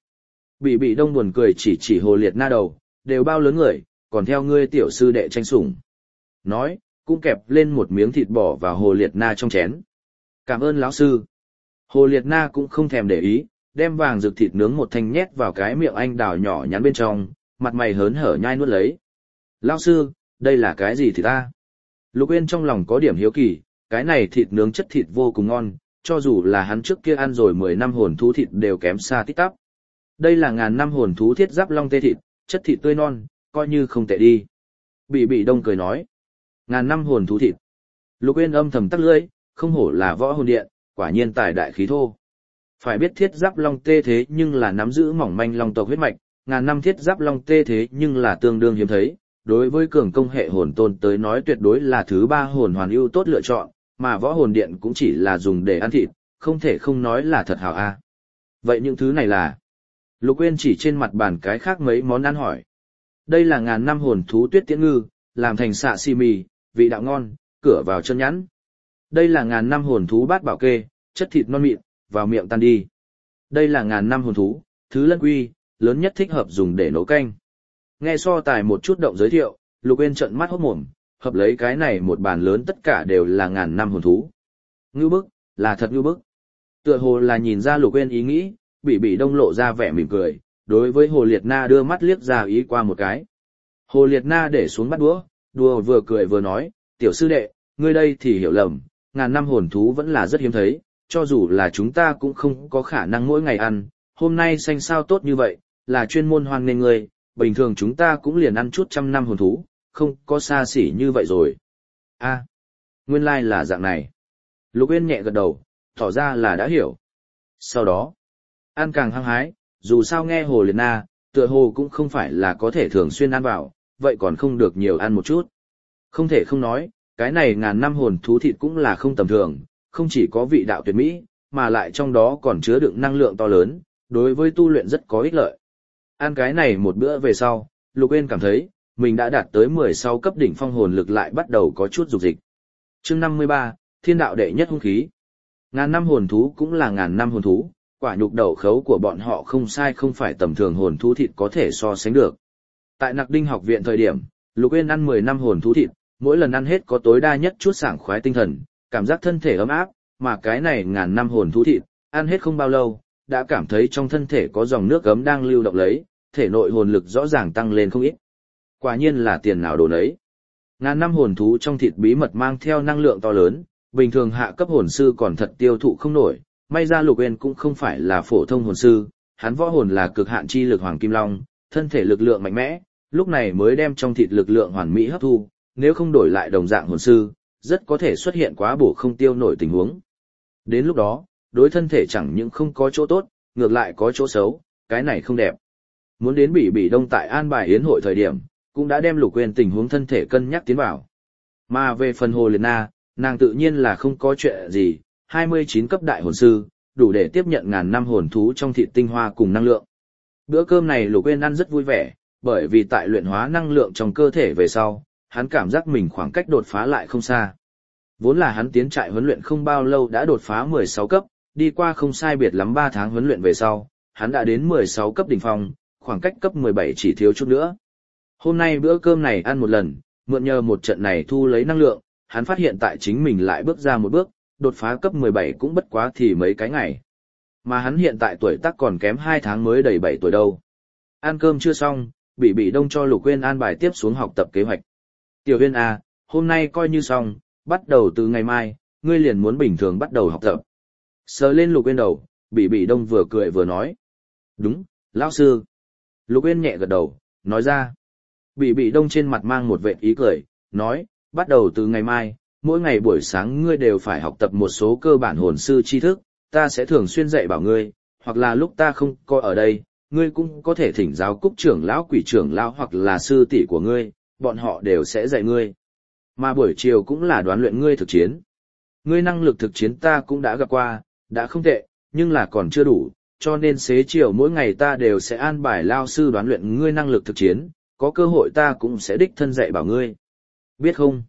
Bị đông buồn cười chỉ Hồ Liệt Na đầu, đều bao lớn người, còn theo ngươi tiểu sư đệ tranh sủng. Nói, cũng kẹp lên một miếng thịt bỏ vào Hồ Liệt Na trong chén. Cảm ơn lão sư. Hồ Liệt Na cũng không thèm để ý, đem vàng rực thịt nướng một thanh nhét vào cái miệng anh đào nhỏ nhắn bên trong, mặt mày hớn hở nhai nuốt lấy. Lão sư, đây là cái gì thì ta? Lục Uyên trong lòng có điểm hiếu kỳ, cái này thịt nướng chất thịt vô cùng ngon, cho dù là hắn trước kia ăn rồi 10 năm hồn thú thịt đều kém xa tít tắp. Đây là ngàn năm hồn thú thiết giáp long tê thịt, chất thịt tươi non, coi như không tệ đi. Bị đông cười nói. Ngàn năm hồn thú thịt. Lục Uyên âm thầm tắc lưỡi, không hổ là võ hồn điện, quả nhiên tài đại khí thô. Phải biết thiết giáp long tê thế nhưng là nắm giữ mỏng manh long tộc huyết mạch, ngàn năm thiết giáp long tê thế nhưng là tương đương hiếm thấy. Đối với cường công hệ hồn tôn tới nói tuyệt đối là thứ ba hồn hoàn ưu tốt lựa chọn, mà võ hồn điện cũng chỉ là dùng để ăn thịt, không thể không nói là thật hảo a. Vậy những thứ này là? Lục Uyên chỉ trên mặt bàn cái khác mấy món ăn hỏi. Đây là ngàn năm hồn thú tuyết tiễn ngư, làm thành xạ xì mì, vị đạo ngon, cửa vào chân nhẵn. Đây là ngàn năm hồn thú bát bảo kê, chất thịt non mịn, vào miệng tan đi. Đây là ngàn năm hồn thú, thứ lân quy, lớn nhất thích hợp dùng để nấu canh. Nghe so tài một chút động giới thiệu, Lục Uyên trợn mắt hốt mồm, hợp lấy cái này một bàn lớn tất cả đều là ngàn năm hồn thú. Ngưu bức, là thật ngưu bức. Tựa hồ là nhìn ra Lục Uyên ý nghĩ, bị đông lộ ra vẻ mỉm cười, đối với Hồ Liệt Na đưa mắt liếc ra ý qua một cái. Hồ Liệt Na để xuống bắt đũa, đùa vừa cười vừa nói, tiểu sư đệ, ngươi đây thì hiểu lầm, ngàn năm hồn thú vẫn là rất hiếm thấy, cho dù là chúng ta cũng không có khả năng mỗi ngày ăn, hôm nay xanh sao tốt như vậy, là chuyên môn hoan nghênh ngươi, bình thường chúng ta cũng liền ăn chút trăm năm hồn thú, không có xa xỉ như vậy rồi. A, nguyên lai là dạng này. Lục Uyên nhẹ gật đầu, tỏ ra là đã hiểu. Sau đó, ăn càng hăng hái, dù sao nghe Hồ Liệt Na, tựa hồ cũng không phải là có thể thường xuyên ăn vào, vậy còn không được nhiều ăn một chút. Không thể không nói, cái này ngàn năm hồn thú thịt cũng là không tầm thường, không chỉ có vị đạo tuyệt mỹ, mà lại trong đó còn chứa đựng năng lượng to lớn, đối với tu luyện rất có ích lợi. Ăn cái này một bữa về sau, Lục Uyên cảm thấy, mình đã đạt tới 16 cấp đỉnh phong hồn lực lại bắt đầu có chút dục dịch. Chương 53, Thiên đạo đệ nhất hung khí. Ngàn năm hồn thú cũng là ngàn năm hồn thú, quả nhục đậu khấu của bọn họ không sai không phải tầm thường hồn thú thịt có thể so sánh được. Tại Nặc Đinh học viện thời điểm, Lục Uyên ăn 10 năm hồn thú thịt, mỗi lần ăn hết có tối đa nhất chút sảng khoái tinh thần, cảm giác thân thể ấm áp, mà cái này ngàn năm hồn thú thịt, ăn hết không bao lâu, đã cảm thấy trong thân thể có dòng nước ấm đang lưu động lấy, thể nội hồn lực rõ ràng tăng lên không ít. Quả nhiên là tiền nào đồ nấy. Ngàn năm hồn thú trong thịt bí mật mang theo năng lượng to lớn, bình thường hạ cấp hồn sư còn thật tiêu thụ không nổi, may ra Lục Uyên cũng không phải là phổ thông hồn sư, hắn võ hồn là cực hạn chi lực Hoàng Kim Long, thân thể lực lượng mạnh mẽ, lúc này mới đem trong thịt lực lượng hoàn mỹ hấp thu, nếu không đổi lại đồng dạng hồn sư, rất có thể xuất hiện quá bổ không tiêu nổi tình huống. Đến lúc đó, đối thân thể chẳng những không có chỗ tốt, ngược lại có chỗ xấu, cái này không đẹp. Muốn đến bị đông tại an bài yến hội thời điểm, cũng đã đem Lục Uyên tình huống thân thể cân nhắc tiến vào. Mà về phần Hồ Liệt Na, nàng tự nhiên là không có chuyện gì, 29 cấp đại hồn sư, đủ để tiếp nhận ngàn năm hồn thú trong thịt tinh hoa cùng năng lượng. Bữa cơm này Lục Uyên ăn rất vui vẻ, bởi vì tại luyện hóa năng lượng trong cơ thể về sau, hắn cảm giác mình khoảng cách đột phá lại không xa. Vốn là hắn tiến trại huấn luyện không bao lâu đã đột phá 16 cấp, đi qua không sai biệt lắm 3 tháng huấn luyện về sau, hắn đã đến 16 cấp đỉnh phong, khoảng cách cấp 17 chỉ thiếu chút nữa. Hôm nay bữa cơm này ăn một lần, mượn nhờ một trận này thu lấy năng lượng, hắn phát hiện tại chính mình lại bước ra một bước, đột phá cấp 17 cũng bất quá thì mấy cái ngày. Mà hắn hiện tại tuổi tác còn kém 2 tháng mới đầy 7 tuổi đâu. Ăn cơm chưa xong, Bị Đông cho Lục Uyên an bài tiếp xuống học tập kế hoạch. Tiểu Uyên à, hôm nay coi như xong, bắt đầu từ ngày mai, ngươi liền muốn bình thường bắt đầu học tập. Sờ lên Lục Uyên đầu, Bị Đông vừa cười vừa nói. Đúng, lão sư. Lục Uyên nhẹ gật đầu, nói ra. Bị Đông trên mặt mang một vệt ý cười, nói, bắt đầu từ ngày mai, mỗi ngày buổi sáng ngươi đều phải học tập một số cơ bản hồn sư tri thức, ta sẽ thường xuyên dạy bảo ngươi, hoặc là lúc ta không có ở đây, ngươi cũng có thể thỉnh giáo Cúc trưởng lão, Quỷ trưởng lão hoặc là sư tỷ của ngươi, bọn họ đều sẽ dạy ngươi. Mà buổi chiều cũng là đoán luyện ngươi thực chiến. Ngươi năng lực thực chiến ta cũng đã gặp qua, đã không tệ, nhưng là còn chưa đủ, cho nên xế chiều mỗi ngày ta đều sẽ an bài lao sư đoán luyện ngươi năng lực thực chiến, có cơ hội ta cũng sẽ đích thân dạy bảo ngươi. Biết không?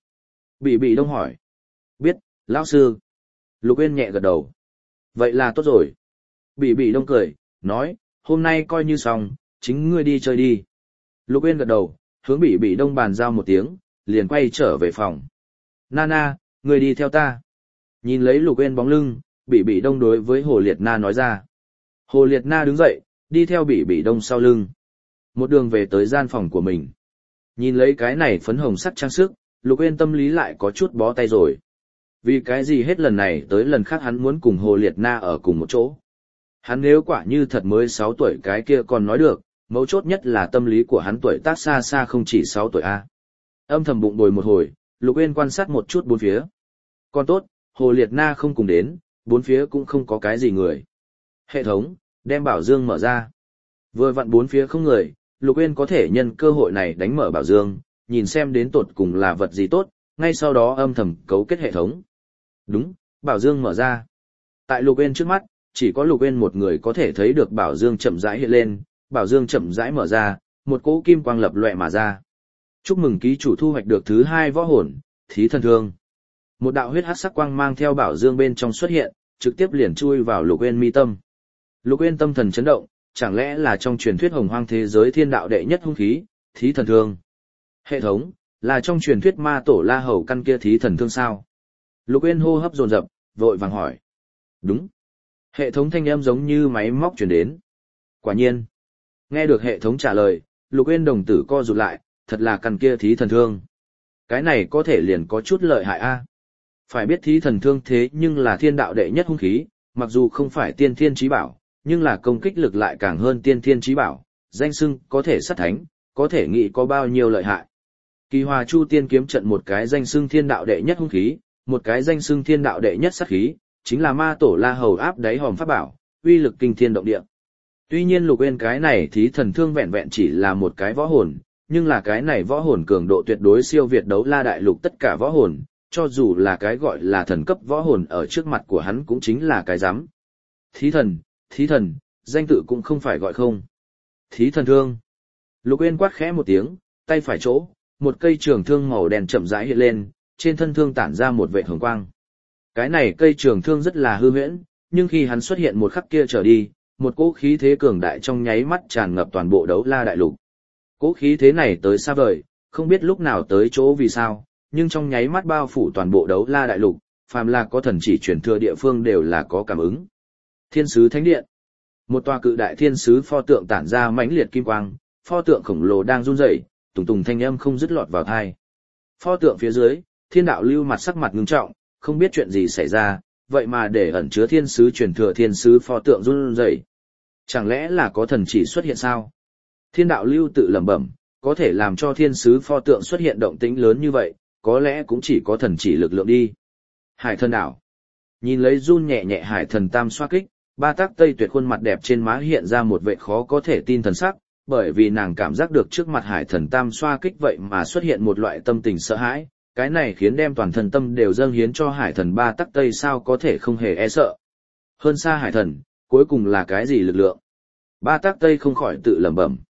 Bị Đông hỏi. Biết, lão sư. Lục Uyên nhẹ gật đầu. Vậy là tốt rồi. Bị Đông cười, nói, hôm nay coi như xong, chính ngươi đi chơi đi. Lục Uyên gật đầu, hướng Bị Đông bàn giao một tiếng, liền quay trở về phòng. Nana, ngươi đi theo ta. Nhìn lấy Lục Uyên bóng lưng, Bị Đông đối với Hồ Liệt Na nói ra. Hồ Liệt Na đứng dậy, đi theo Bị Đông sau lưng. Một đường về tới gian phòng của mình. Nhìn lấy cái này phấn hồng sắc trang sức, Lục Uyên tâm lý lại có chút bó tay rồi. Vì cái gì hết lần này tới lần khác hắn muốn cùng Hồ Liệt Na ở cùng một chỗ. Hắn nếu quả như thật mới 6 tuổi cái kia còn nói được, mấu chốt nhất là tâm lý của hắn tuổi tác xa xa không chỉ 6 tuổi A. Âm thầm bụng bồi một hồi, Lục Uyên quan sát một chút bốn phía. Còn tốt, Hồ Liệt Na không cùng đến, bốn phía cũng không có cái gì người. Hệ thống, đem bảo dương mở ra. Vừa vặn bốn phía không người, Lục Uyên có thể nhân cơ hội này đánh mở bảo dương, nhìn xem đến tột cùng là vật gì tốt, ngay sau đó âm thầm cấu kết hệ thống. Đúng, bảo dương mở ra. Tại Lục Uyên trước mắt, chỉ có Lục Uyên một người có thể thấy được bảo dương chậm rãi hiện lên, bảo dương chậm rãi mở ra, một cỗ kim quang lập lòe mà ra. Chúc mừng ký chủ thu hoạch được thứ 2 võ hồn, Thí Thần Thương. Một đạo huyết hắc sắc quang mang theo bảo dương bên trong xuất hiện, trực tiếp liền chui vào Lục Uyên mi tâm. Lục Uyên tâm thần chấn động, chẳng lẽ là trong truyền thuyết hồng hoang thế giới thiên đạo đệ nhất hung khí, Thí Thần Thương. Hệ thống, là trong truyền thuyết ma tổ La Hầu căn kia Thí Thần Thương sao? Lục Uyên hô hấp dồn dập, vội vàng hỏi. Đúng. Hệ thống thanh âm giống như máy móc truyền đến. Quả nhiên. Nghe được hệ thống trả lời, Lục Uyên đồng tử co rụt lại, thật là căn kia Thí Thần Thương. Cái này có thể liền có chút lợi hại a. Phải biết Thí Thần Thương thế nhưng là thiên đạo đệ nhất hung khí, mặc dù không phải tiên thiên chí bảo, nhưng là công kích lực lại càng hơn tiên thiên chí bảo, danh xưng có thể sát thánh, có thể nghĩ có bao nhiêu lợi hại. Kỳ Hòa Chu Tiên kiếm trận một cái danh xưng thiên đạo đệ nhất hung khí, một cái danh xưng thiên đạo đệ nhất sát khí, chính là ma tổ La Hầu áp đáy hòm pháp bảo, uy lực kinh thiên động địa. Tuy nhiên Lục Uyên cái này Thí Thần Thương vẹn vẹn chỉ là một cái võ hồn, nhưng là cái này võ hồn cường độ tuyệt đối siêu việt đấu la đại lục tất cả võ hồn, cho dù là cái gọi là thần cấp võ hồn ở trước mặt của hắn cũng chính là cái rắm. Thí thần, danh tự cũng không phải gọi không. Thí Thần Thương. Lục Uyên quát khẽ một tiếng, tay phải chỗ, một cây trường thương màu đen chậm rãi hiện lên, trên thân thương tản ra một vệt hồng quang. Cái này cây trường thương rất là hư huyễn, nhưng khi hắn xuất hiện một khắc kia trở đi, một cỗ khí thế cường đại trong nháy mắt tràn ngập toàn bộ đấu la đại lục. Cỗ khí thế này tới xa vời, không biết lúc nào tới chỗ vì sao, nhưng trong nháy mắt bao phủ toàn bộ đấu la đại lục, phàm là có thần chỉ truyền thừa địa phương đều là có cảm ứng. Thiên sứ thánh điện. Một tòa cự đại thiên sứ pho tượng tản ra mãnh liệt kim quang, pho tượng khổng lồ đang run rẩy, tùng tùng thanh âm không dứt lọt vào tai. Pho tượng phía dưới, Thiên Đạo Lưu mặt sắc mặt ngưng trọng, không biết chuyện gì xảy ra, vậy mà để ẩn chứa thiên sứ truyền thừa thiên sứ pho tượng run rẩy. Chẳng lẽ là có thần chỉ xuất hiện sao? Thiên Đạo Lưu tự lẩm bẩm, có thể làm cho thiên sứ pho tượng xuất hiện động tĩnh lớn như vậy, có lẽ cũng chỉ có thần chỉ lực lượng đi. Hải Thần Đảo. Nhìn lấy run nhẹ nhẹ Hải Thần Tam xoa kích, Ba Tác Tây Tuyệt khuôn mặt đẹp trên má hiện ra một vẻ khó có thể tin thần sắc, bởi vì nàng cảm giác được trước mặt Hải Thần Tam xoa kích vậy mà xuất hiện một loại tâm tình sợ hãi, cái này khiến đem toàn thân tâm đều dâng hiến cho Hải Thần Ba Tác Tây sao có thể không hề e sợ. Hơn xa Hải Thần, cuối cùng là cái gì lực lượng? Ba Tác Tây không khỏi tự lẩm bẩm.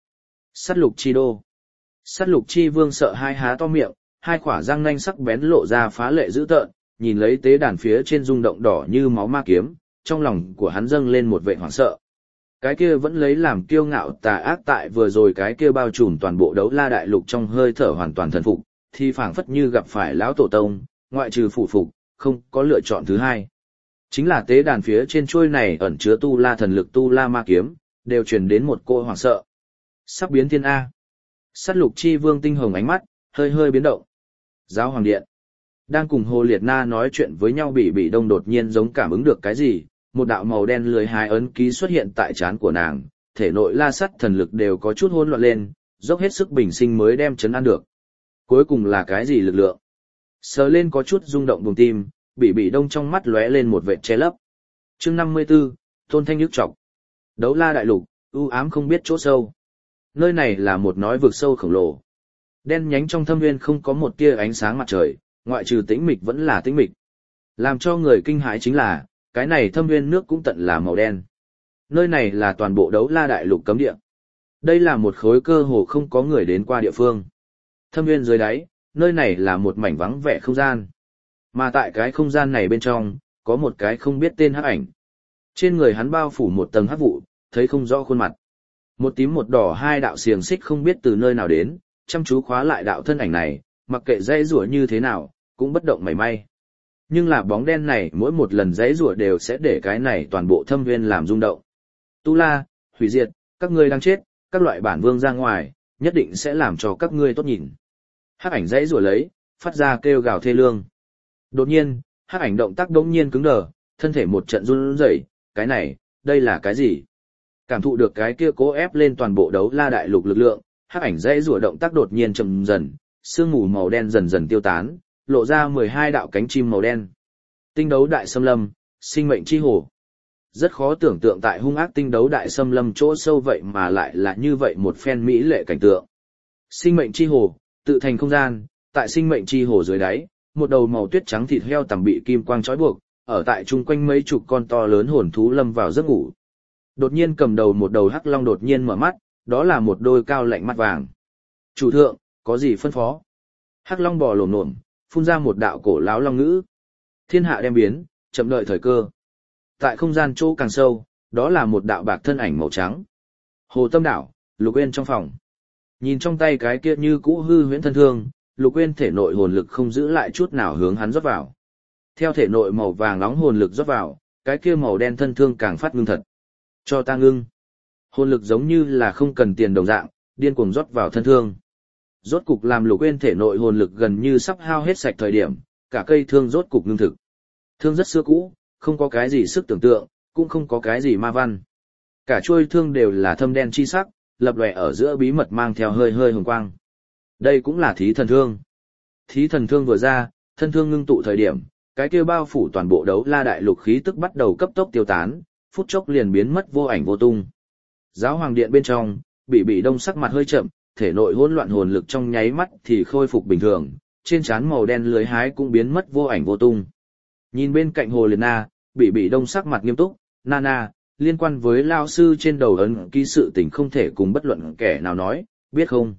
Sát lục chi đô. Sát lục chi vương sợ hai há to miệng, hai khỏa răng nanh sắc bén lộ ra phá lệ dữ tợn, nhìn lấy tế đàn phía trên rung động đỏ như máu ma kiếm, trong lòng của hắn dâng lên một vệ hoảng sợ. Cái kia vẫn lấy làm kiêu ngạo tà ác tại vừa rồi cái kia bao trùm toàn bộ đấu la đại lục trong hơi thở hoàn toàn thần phục, thì phảng phất như gặp phải lão tổ tông, ngoại trừ phụ phục, không có lựa chọn thứ hai. Chính là tế đàn phía trên chuôi này ẩn chứa tu la thần lực tu la ma kiếm, đều truyền đến một cô hoảng sợ. Sắp biến thiên A. Sát lục chi vương tinh hồng ánh mắt, hơi hơi biến động. Giáo hoàng điện. Đang cùng Hồ Liệt Na nói chuyện với nhau bị đông đột nhiên giống cảm ứng được cái gì, một đạo màu đen lưới hái ấn ký xuất hiện tại trán của nàng, thể nội la sắt thần lực đều có chút hỗn loạn lên, dốc hết sức bình sinh mới đem chấn an được. Cuối cùng là cái gì lực lượng? Sờ lên có chút rung động vùng tim, bị đông trong mắt lóe lên một vệt che lấp. Chương 54, Tôn Thanh nhức trọc. Đấu la đại lục, u ám không biết chỗ sâu. Nơi này là một nói vực sâu khổng lồ. Đen nhánh trong thâm nguyên không có một tia ánh sáng mặt trời, ngoại trừ tĩnh mịch vẫn là tĩnh mịch. Làm cho người kinh hãi chính là, cái này thâm nguyên nước cũng tận là màu đen. Nơi này là toàn bộ đấu la đại lục cấm địa. Đây là một khối cơ hồ không có người đến qua địa phương. Thâm nguyên dưới đáy, nơi này là một mảnh vắng vẻ không gian. Mà tại cái không gian này bên trong, có một cái không biết tên hắc ảnh. Trên người hắn bao phủ một tầng hắc vụ, thấy không rõ khuôn mặt. Một tím một đỏ hai đạo xiềng xích không biết từ nơi nào đến, chăm chú khóa lại đạo thân ảnh này, mặc kệ dãy rủa như thế nào, cũng bất động mảy may. Nhưng là bóng đen này mỗi một lần dãy rủa đều sẽ để cái này toàn bộ thâm viên làm rung động. Tu La, hủy diệt, các ngươi đang chết, các loại bản vương ra ngoài, nhất định sẽ làm cho các ngươi tốt nhìn. Hắc ảnh dãy rủa lấy, phát ra kêu gào thê lương. Đột nhiên, hắc ảnh động tác đống nhiên cứng đờ, thân thể một trận run rẩy, cái này, đây là cái gì? Cảm thụ được cái kia cố ép lên toàn bộ đấu la đại lục lực lượng, hắc ảnh dãy rủa động tác đột nhiên chậm dần, sương mù màu đen dần dần tiêu tán, lộ ra 12 đạo cánh chim màu đen. Tinh đấu đại xâm lâm, sinh mệnh chi hồ. Rất khó tưởng tượng tại hung ác tinh đấu đại xâm lâm chỗ sâu vậy mà lại là như vậy một phen mỹ lệ cảnh tượng. Sinh mệnh chi hồ, tự thành không gian, tại sinh mệnh chi hồ dưới đáy, một đầu màu tuyết trắng thịt heo tằm bị kim quang trói buộc, ở tại chung quanh mấy chục con to lớn hồn thú lâm vào giấc ngủ. Đột nhiên cầm đầu một đầu hắc long đột nhiên mở mắt, đó là một đôi cao lạnh mắt vàng. Chủ thượng, có gì phân phó? Hắc long bò lồm lồm, phun ra một đạo cổ láo long ngữ. Thiên hạ đem biến, chậm đợi thời cơ. Tại không gian chỗ càng sâu, đó là một đạo bạc thân ảnh màu trắng. Hồ Tâm đảo, Lục Uyên trong phòng. Nhìn trong tay cái kia như cũ hư huyễn thân thương, Lục Uyên thể nội hồn lực không giữ lại chút nào hướng hắn rót vào. Theo thể nội màu vàng nóng hồn lực rót vào, cái kia màu đen thân thương càng phát ngưng thật. Cho ta ngưng. Hồn lực giống như là không cần tiền đồng dạng, điên cuồng rót vào thân thương. Rốt cục làm Lục Uyên thể nội hồn lực gần như sắp hao hết sạch thời điểm, cả cây thương rốt cục ngưng thực. Thương rất xưa cũ, không có cái gì sức tưởng tượng, cũng không có cái gì ma văn. Cả chuôi thương đều là thâm đen chi sắc, lập lòe ở giữa bí mật mang theo hơi hơi hồng quang. Đây cũng là thí thần thương. Thí thần thương vừa ra, thân thương ngưng tụ thời điểm, cái kia bao phủ toàn bộ đấu la đại lục khí tức bắt đầu cấp tốc tiêu tán, phút chốc liền biến mất vô ảnh vô tung. Giáo hoàng điện bên trong, bị đông sắc mặt hơi chậm, thể nội hỗn loạn hồn lực trong nháy mắt thì khôi phục bình thường, trên trán màu đen lưới hái cũng biến mất vô ảnh vô tung. Nhìn bên cạnh Hồ Liệt Na, bị đông sắc mặt nghiêm túc, Nana, liên quan với lao sư trên đầu ấn ký sự tình không thể cùng bất luận kẻ nào nói, biết không?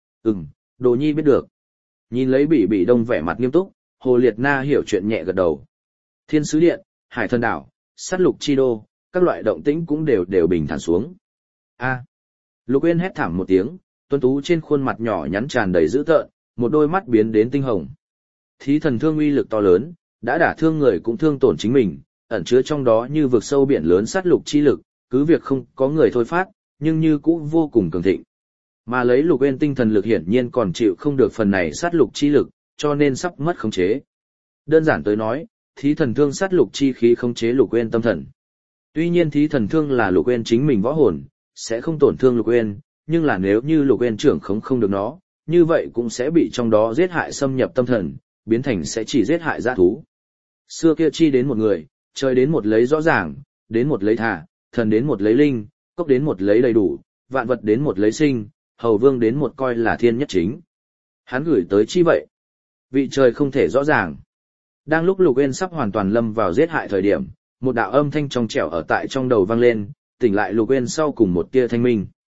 Đồ nhi biết được. Nhìn lấy bị đông vẻ mặt nghiêm túc, Hồ Liệt Na hiểu chuyện nhẹ gật đầu. Thiên sứ điện, Hải Thần đảo, sát lục chi đô, các loại động tĩnh cũng đều bình thản xuống. Lục Uyên hét thảm một tiếng, tuấn tú trên khuôn mặt nhỏ nhắn tràn đầy dữ tợn, một đôi mắt biến đến tinh hồng. Thí thần thương uy lực to lớn, đã đả thương người cũng thương tổn chính mình, ẩn chứa trong đó như vực sâu biển lớn sát lục chi lực, cứ việc không có người thôi phát, nhưng như cũ vô cùng cường thịnh. Mà lấy Lục Uyên tinh thần lực hiển nhiên còn chịu không được phần này sát lục chi lực, cho nên sắp mất khống chế. Đơn giản tới nói, thí thần thương sát lục chi khí khống chế Lục Uyên tâm thần. Tuy nhiên thí thần thương là Lục Uyên chính mình võ hồn, sẽ không tổn thương Lục Uyên, nhưng là nếu như Lục Uyên trưởng khống không được nó, như vậy cũng sẽ bị trong đó giết hại xâm nhập tâm thần, biến thành sẽ chỉ giết hại dã thú. Xưa kia chi đến một người, trời đến một lấy rõ ràng, đến một lấy thả, thần đến một lấy linh, cốc đến một lấy đầy đủ, vạn vật đến một lấy sinh, hầu vương đến một coi là thiên nhất chính. Hắn gửi tới chi vậy? Vị trời không thể rõ ràng. Đang lúc Lục Uyên sắp hoàn toàn lâm vào giết hại thời điểm, một đạo âm thanh trong trẻo ở tại trong đầu vang lên, tỉnh lại Lục Uyên sau cùng một tia thanh minh.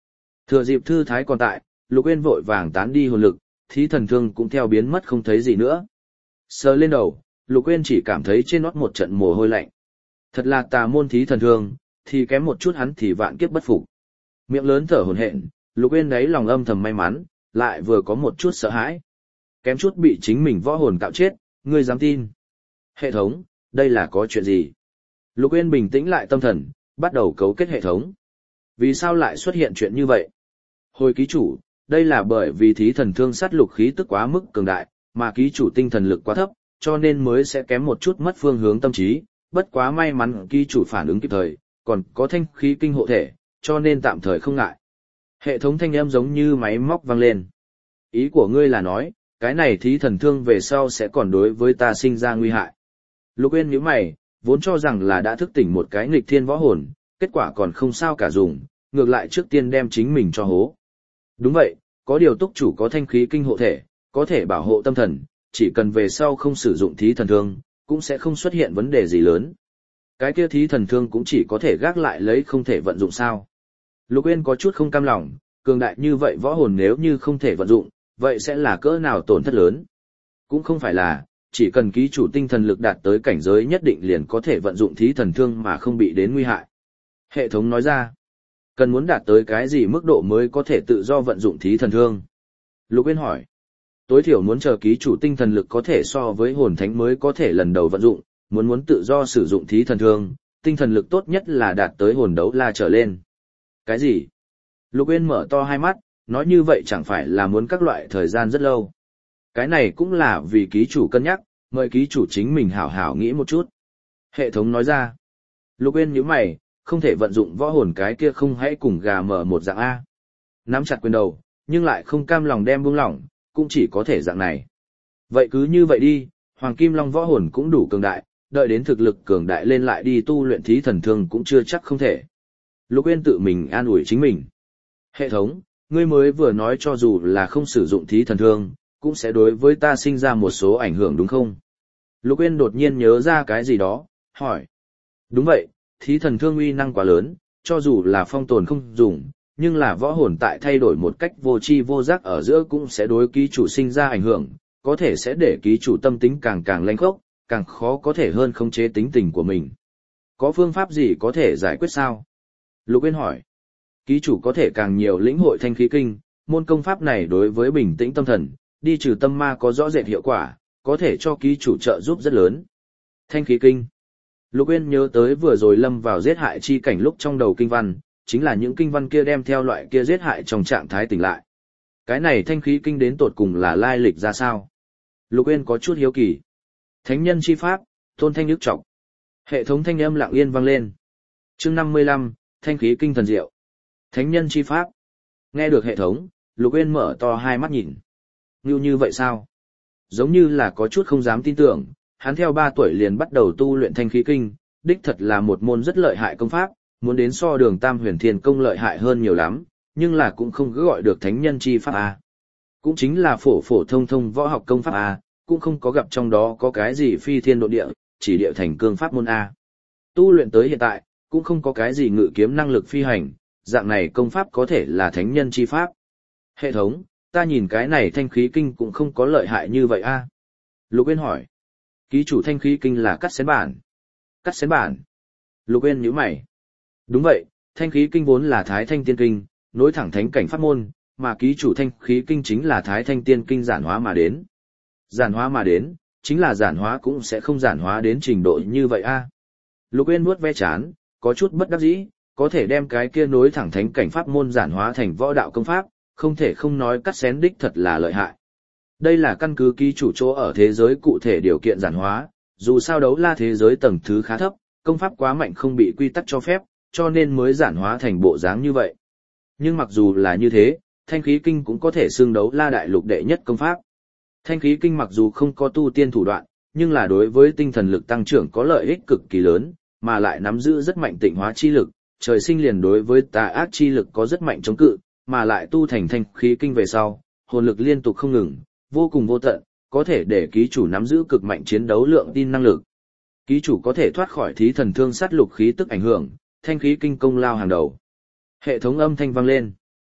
Thừa dịp thư thái còn tại, Lục Uyên vội vàng tán đi hồn lực, thí thần thương cũng theo biến mất không thấy gì nữa. Sờ lên đầu, Lục Uyên chỉ cảm thấy trên nót một trận mồ hôi lạnh. Thật là tà môn thí thần thương, thì kém một chút hắn thì vạn kiếp bất phục. Miệng lớn thở hổn hển, Lục Uyên đấy lòng âm thầm may mắn, lại vừa có một chút sợ hãi. Kém chút bị chính mình võ hồn cạo chết, ngươi dám tin? Hệ thống, đây là có chuyện gì? Lục Uyên bình tĩnh lại tâm thần, bắt đầu cấu kết hệ thống. Vì sao lại xuất hiện chuyện như vậy? Hồi ký chủ, đây là bởi vì thí thần thương sát lục khí tức quá mức cường đại, mà ký chủ tinh thần lực quá thấp, cho nên mới sẽ kém một chút mất phương hướng tâm trí, bất quá may mắn ký chủ phản ứng kịp thời, còn có thanh khí kinh hộ thể, cho nên tạm thời không ngại. Hệ thống thanh âm giống như máy móc vang lên. Ý của ngươi là nói, cái này thí thần thương về sau sẽ còn đối với ta sinh ra nguy hại. Lục Uyên nhíu mày, vốn cho rằng là đã thức tỉnh một cái nghịch thiên võ hồn, kết quả còn không sao cả dùng, ngược lại trước tiên đem chính mình cho hố. Đúng vậy, có điều túc chủ có thanh khí kinh hộ thể, có thể bảo hộ tâm thần, chỉ cần về sau không sử dụng thí thần thương, cũng sẽ không xuất hiện vấn đề gì lớn. Cái kia thí thần thương cũng chỉ có thể gác lại lấy không thể vận dụng sao. Lục Uyên có chút không cam lòng, cường đại như vậy võ hồn nếu như không thể vận dụng, vậy sẽ là cỡ nào tổn thất lớn. Cũng không phải là, chỉ cần ký chủ tinh thần lực đạt tới cảnh giới nhất định liền có thể vận dụng thí thần thương mà không bị đến nguy hại. Hệ thống nói ra, cần muốn đạt tới cái gì mức độ mới có thể tự do vận dụng thí thần thương? Lục Uyên hỏi, tối thiểu muốn chờ ký chủ tinh thần lực có thể so với hồn thánh mới có thể lần đầu vận dụng, muốn tự do sử dụng thí thần thương, tinh thần lực tốt nhất là đạt tới hồn đấu la trở lên. Cái gì? Lục Uyên mở to hai mắt, nói như vậy chẳng phải là muốn các loại thời gian rất lâu. Cái này cũng là vì ký chủ cân nhắc, mời ký chủ chính mình hảo hảo nghĩ một chút. Hệ thống nói ra. Lục Uyên nhíu mày, không thể vận dụng võ hồn cái kia không hãy cùng gà mở một dạng A. Nắm chặt quyền đầu, nhưng lại không cam lòng đem buông lỏng, cũng chỉ có thể dạng này. Vậy cứ như vậy đi, Hoàng Kim Long võ hồn cũng đủ cường đại, đợi đến thực lực cường đại lên lại đi tu luyện thí thần thương cũng chưa chắc không thể. Lục Uyên tự mình an ủi chính mình. Hệ thống, ngươi mới vừa nói cho dù là không sử dụng thí thần thương, cũng sẽ đối với ta sinh ra một số ảnh hưởng đúng không? Lục Uyên đột nhiên nhớ ra cái gì đó, hỏi. Đúng vậy, thí thần thương uy năng quá lớn, cho dù là phong tồn không dùng, nhưng là võ hồn tại thay đổi một cách vô tri vô giác ở giữa cũng sẽ đối ký chủ sinh ra ảnh hưởng, có thể sẽ để ký chủ tâm tính càng lênh khốc, càng khó có thể hơn khống chế tính tình của mình. Có phương pháp gì có thể giải quyết sao? Lục Uyên hỏi. Ký chủ có thể càng nhiều lĩnh hội thanh khí kinh, môn công pháp này đối với bình tĩnh tâm thần, đi trừ tâm ma có rõ rệt hiệu quả, có thể cho ký chủ trợ giúp rất lớn. Thanh khí kinh. Lục Uyên nhớ tới vừa rồi lâm vào giết hại chi cảnh lúc trong đầu kinh văn, chính là những kinh văn kia đem theo loại kia giết hại trong trạng thái tỉnh lại. Cái này thanh khí kinh đến tột cùng là lai lịch ra sao? Lục Uyên có chút hiếu kỳ. Thánh nhân chi pháp, tôn thanh nhức trọng. Hệ thống thanh âm lặng yên vang lên. Chương 55, thanh khí kinh thần diệu. Thánh nhân chi pháp. Nghe được hệ thống, Lục Uyên mở to hai mắt nhìn. Như vậy sao? Giống như là có chút không dám tin tưởng, hắn theo 3 tuổi liền bắt đầu tu luyện thanh khí kinh, đích thật là một môn rất lợi hại công pháp, muốn đến so Đường Tam Huyền Thiên công lợi hại hơn nhiều lắm, nhưng là cũng không cứ gọi được thánh nhân chi pháp a. Cũng chính là phổ phổ thông thông võ học công pháp a, cũng không có gặp trong đó có cái gì phi thiên độ địa, chỉ địa thành cương pháp môn a. Tu luyện tới hiện tại, cũng không có cái gì ngự kiếm năng lực phi hành, dạng này công pháp có thể là thánh nhân chi pháp. Hệ thống, ta nhìn cái này thanh khí kinh cũng không có lợi hại như vậy a. Lục Uyên hỏi. Ký chủ thanh khí kinh là cắt xén bản. Cắt xén bản. Lục Uyên nhíu mày. Đúng vậy, thanh khí kinh vốn là Thái Thanh Tiên Kinh, nối thẳng thánh cảnh pháp môn, mà ký chủ thanh khí kinh chính là Thái Thanh Tiên Kinh giản hóa mà đến. Giản hóa mà đến, chính là giản hóa cũng sẽ không giản hóa đến trình độ như vậy a. Lục Uyên vuốt ve trán, có chút bất đắc dĩ, có thể đem cái kia nối thẳng thánh cảnh pháp môn giản hóa thành võ đạo công pháp, không thể không nói cắt xén đích thật là lợi hại. Đây là căn cứ ký chủ chỗ ở thế giới cụ thể điều kiện giản hóa, dù sao đấu la thế giới tầng thứ khá thấp, công pháp quá mạnh không bị quy tắc cho phép, cho nên mới giản hóa thành bộ dáng như vậy. Nhưng mặc dù là như thế, thanh khí kinh cũng có thể xưng đấu la đại lục đệ nhất công pháp. Thanh khí kinh mặc dù không có tu tiên thủ đoạn, nhưng là đối với tinh thần lực tăng trưởng có lợi ích cực kỳ lớn, mà lại nắm giữ rất mạnh tịnh hóa chi lực, trời sinh liền đối với tà ác chi lực có rất mạnh chống cự, mà lại tu thành thanh khí kinh về sau, hồn lực liên tục không ngừng, vô cùng vô tận, có thể để ký chủ nắm giữ cực mạnh chiến đấu lượng tin năng lực. Ký chủ có thể thoát khỏi thí thần thương sát lục khí tức ảnh hưởng, thanh khí kinh công lao hàng đầu. Hệ thống âm thanh vang lên.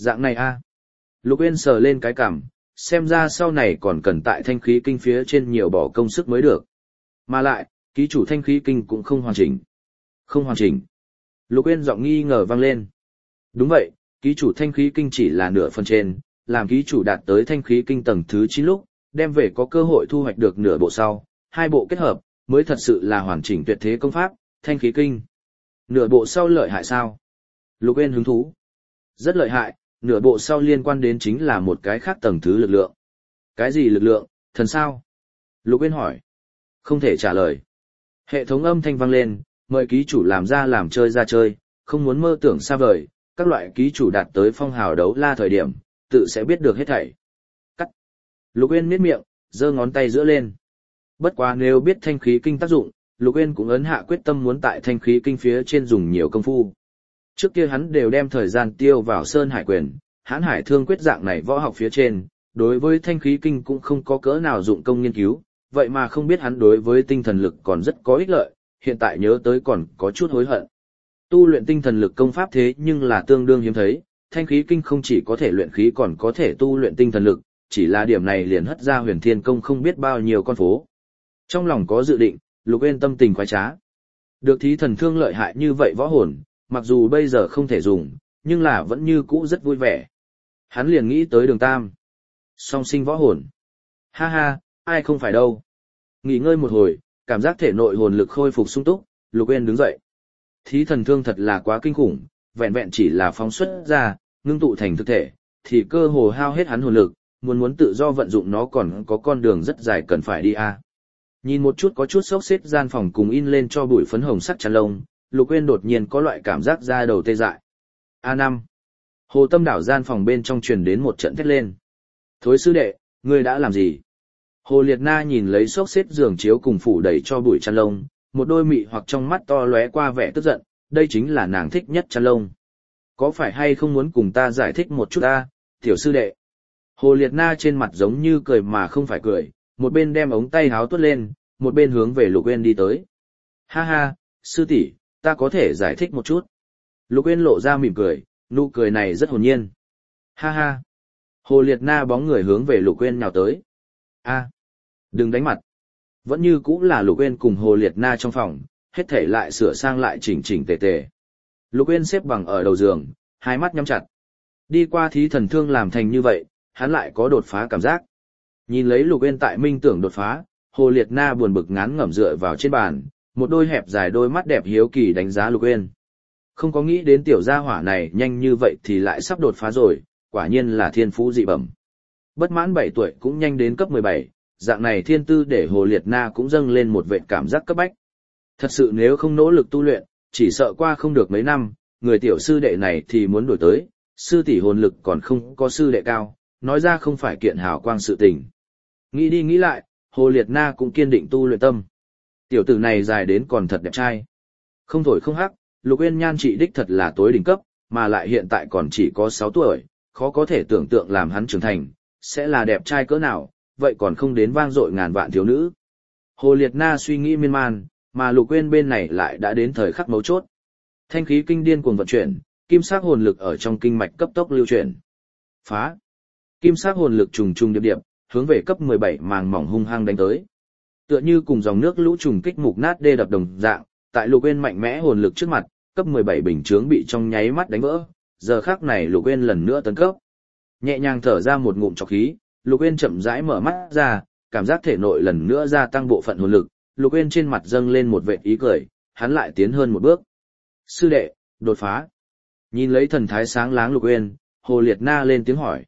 Dạng này a. Lục Uyên sờ lên cái cằm, xem ra sau này còn cần tại thanh khí kinh phía trên nhiều bỏ công sức mới được. Mà lại, ký chủ thanh khí kinh cũng không hoàn chỉnh. Không hoàn chỉnh. Lục Uyên giọng nghi ngờ vang lên. Đúng vậy, ký chủ thanh khí kinh chỉ là nửa phần trên, làm ký chủ đạt tới thanh khí kinh tầng thứ 9 lúc, đem về có cơ hội thu hoạch được nửa bộ sau, hai bộ kết hợp, mới thật sự là hoàn chỉnh tuyệt thế công pháp, thanh khí kinh. Nửa bộ sau lợi hại sao? Lục Uyên hứng thú. Rất lợi hại, nửa bộ sau liên quan đến chính là một cái khác tầng thứ lực lượng. Cái gì lực lượng, thần sao? Lục Uyên hỏi. Không thể trả lời. Hệ thống âm thanh vang lên, mời ký chủ làm ra làm chơi ra chơi, không muốn mơ tưởng xa vời, các loại ký chủ đạt tới phong hào đấu la thời điểm, tự sẽ biết được hết thảy. Cắt. Lục Uyên miết miệng, giơ ngón tay giữa lên. Bất quá nếu biết thanh khí kinh tác dụng, Lục Uyên cũng ấn hạ quyết tâm muốn tại thanh khí kinh phía trên dùng nhiều công phu. Trước kia hắn đều đem thời gian tiêu vào Sơn Hải Quyền, Hãn Hải Thương Quyết dạng này võ học phía trên, đối với thanh khí kinh cũng không có cỡ nào dụng công nghiên cứu, vậy mà không biết hắn đối với tinh thần lực còn rất có ích lợi, hiện tại nhớ tới còn có chút hối hận. Tu luyện tinh thần lực công pháp thế nhưng là tương đương hiếm thấy, thanh khí kinh không chỉ có thể luyện khí còn có thể tu luyện tinh thần lực, chỉ là điểm này liền hất ra Huyền Thiên Công không biết bao nhiêu con phố. Trong lòng có dự định, Lục Uyên tâm tình khoái trá. Được thí thần thương lợi hại như vậy võ hồn, mặc dù bây giờ không thể dùng, nhưng là vẫn như cũ rất vui vẻ. Hắn liền nghĩ tới Đường Tam. Song sinh võ hồn. Ha ha, ai không phải đâu. Nghỉ ngơi một hồi, cảm giác thể nội hồn lực khôi phục sung túc, Lục Uyên đứng dậy. Thí thần thương thật là quá kinh khủng, vẹn vẹn chỉ là phóng xuất ra, ngưng tụ thành thực thể, thì cơ hồ hao hết hắn hồn lực, muốn tự do vận dụng nó còn có con đường rất dài cần phải đi a. Nhìn một chút có chút xốc xếp gian phòng cùng in lên cho bụi phấn hồng sắc chăn lông, Lục Uyên đột nhiên có loại cảm giác da đầu tê dại. A5. Hồ Tâm đảo gian phòng bên trong truyền đến một trận thét lên. Thối sư đệ, ngươi đã làm gì? Hồ Liệt Na nhìn lấy xốc xếp giường chiếu cùng phủ đầy cho bụi chăn lông, một đôi mị hoặc trong mắt to lóe qua vẻ tức giận, đây chính là nàng thích nhất chăn lông. Có phải hay không muốn cùng ta giải thích một chút ta, tiểu sư đệ? Hồ Liệt Na trên mặt giống như cười mà không phải cười, một bên đem ống tay háo tuốt lên, một bên hướng về Lục Uyên đi tới. Ha ha, sư tỷ, ta có thể giải thích một chút. Lục Uyên lộ ra mỉm cười, nụ cười này rất hồn nhiên. Ha ha. Hồ Liệt Na bóng người hướng về Lục Uyên nhào tới. A, đừng đánh mặt. Vẫn như cũng là Lục Uyên cùng Hồ Liệt Na trong phòng, hết thảy lại sửa sang lại chỉnh chỉnh tề tề. Lục Uyên xếp bằng ở đầu giường, hai mắt nhắm chặt. Đi qua thí thần thương làm thành như vậy, hắn lại có đột phá cảm giác. Nhìn lấy Lục Uyên tại minh tưởng đột phá, Hồ Liệt Na buồn bực ngán ngẩm dựa vào trên bàn, một đôi hẹp dài đôi mắt đẹp hiếu kỳ đánh giá Lục Uyên. Không có nghĩ đến tiểu gia hỏa này nhanh như vậy thì lại sắp đột phá rồi, quả nhiên là thiên phú dị bẩm. Bất mãn 7 tuổi cũng nhanh đến cấp 17, dạng này thiên tư để Hồ Liệt Na cũng dâng lên một vệt cảm giác cấp bách. Thật sự nếu không nỗ lực tu luyện, chỉ sợ qua không được mấy năm, người tiểu sư đệ này thì muốn đổi tới, sư tỷ hồn lực còn không có sư đệ cao, nói ra không phải kiện hào quang sự tình. Nghĩ đi nghĩ lại, Hồ Liệt Na cũng kiên định tu luyện tâm. Tiểu tử này dài đến còn thật đẹp trai. Không thổi không hắc, Lục Uyên nhan trị đích thật là tối đỉnh cấp, mà lại hiện tại còn chỉ có 6 tuổi, khó có thể tưởng tượng làm hắn trưởng thành, sẽ là đẹp trai cỡ nào, vậy còn không đến vang dội ngàn vạn thiếu nữ. Hồ Liệt Na suy nghĩ miên man, mà Lục Uyên bên này lại đã đến thời khắc mấu chốt. Thanh khí kinh điên cuồng vận chuyển, kim sắc hồn lực ở trong kinh mạch cấp tốc lưu chuyển. Phá! Kim sắc hồn lực trùng trùng điệp điệp, hướng về cấp 17 màng mỏng hung hăng đánh tới. Tựa như cùng dòng nước lũ trùng kích mục nát đê đập đồng dạng, tại Lục Uyên mạnh mẽ hồn lực trước mặt, cấp 17 bình chướng bị trong nháy mắt đánh vỡ, giờ khắc này Lục Uyên lần nữa tấn cấp. Nhẹ nhàng thở ra một ngụm trọc khí, Lục Uyên chậm rãi mở mắt ra, cảm giác thể nội lần nữa gia tăng bộ phận hồn lực, Lục Uyên trên mặt dâng lên một vệt ý cười, hắn lại tiến hơn một bước. Sư đệ, đột phá. Nhìn lấy thần thái sáng láng Lục Uyên, Hồ Liệt Na lên tiếng hỏi.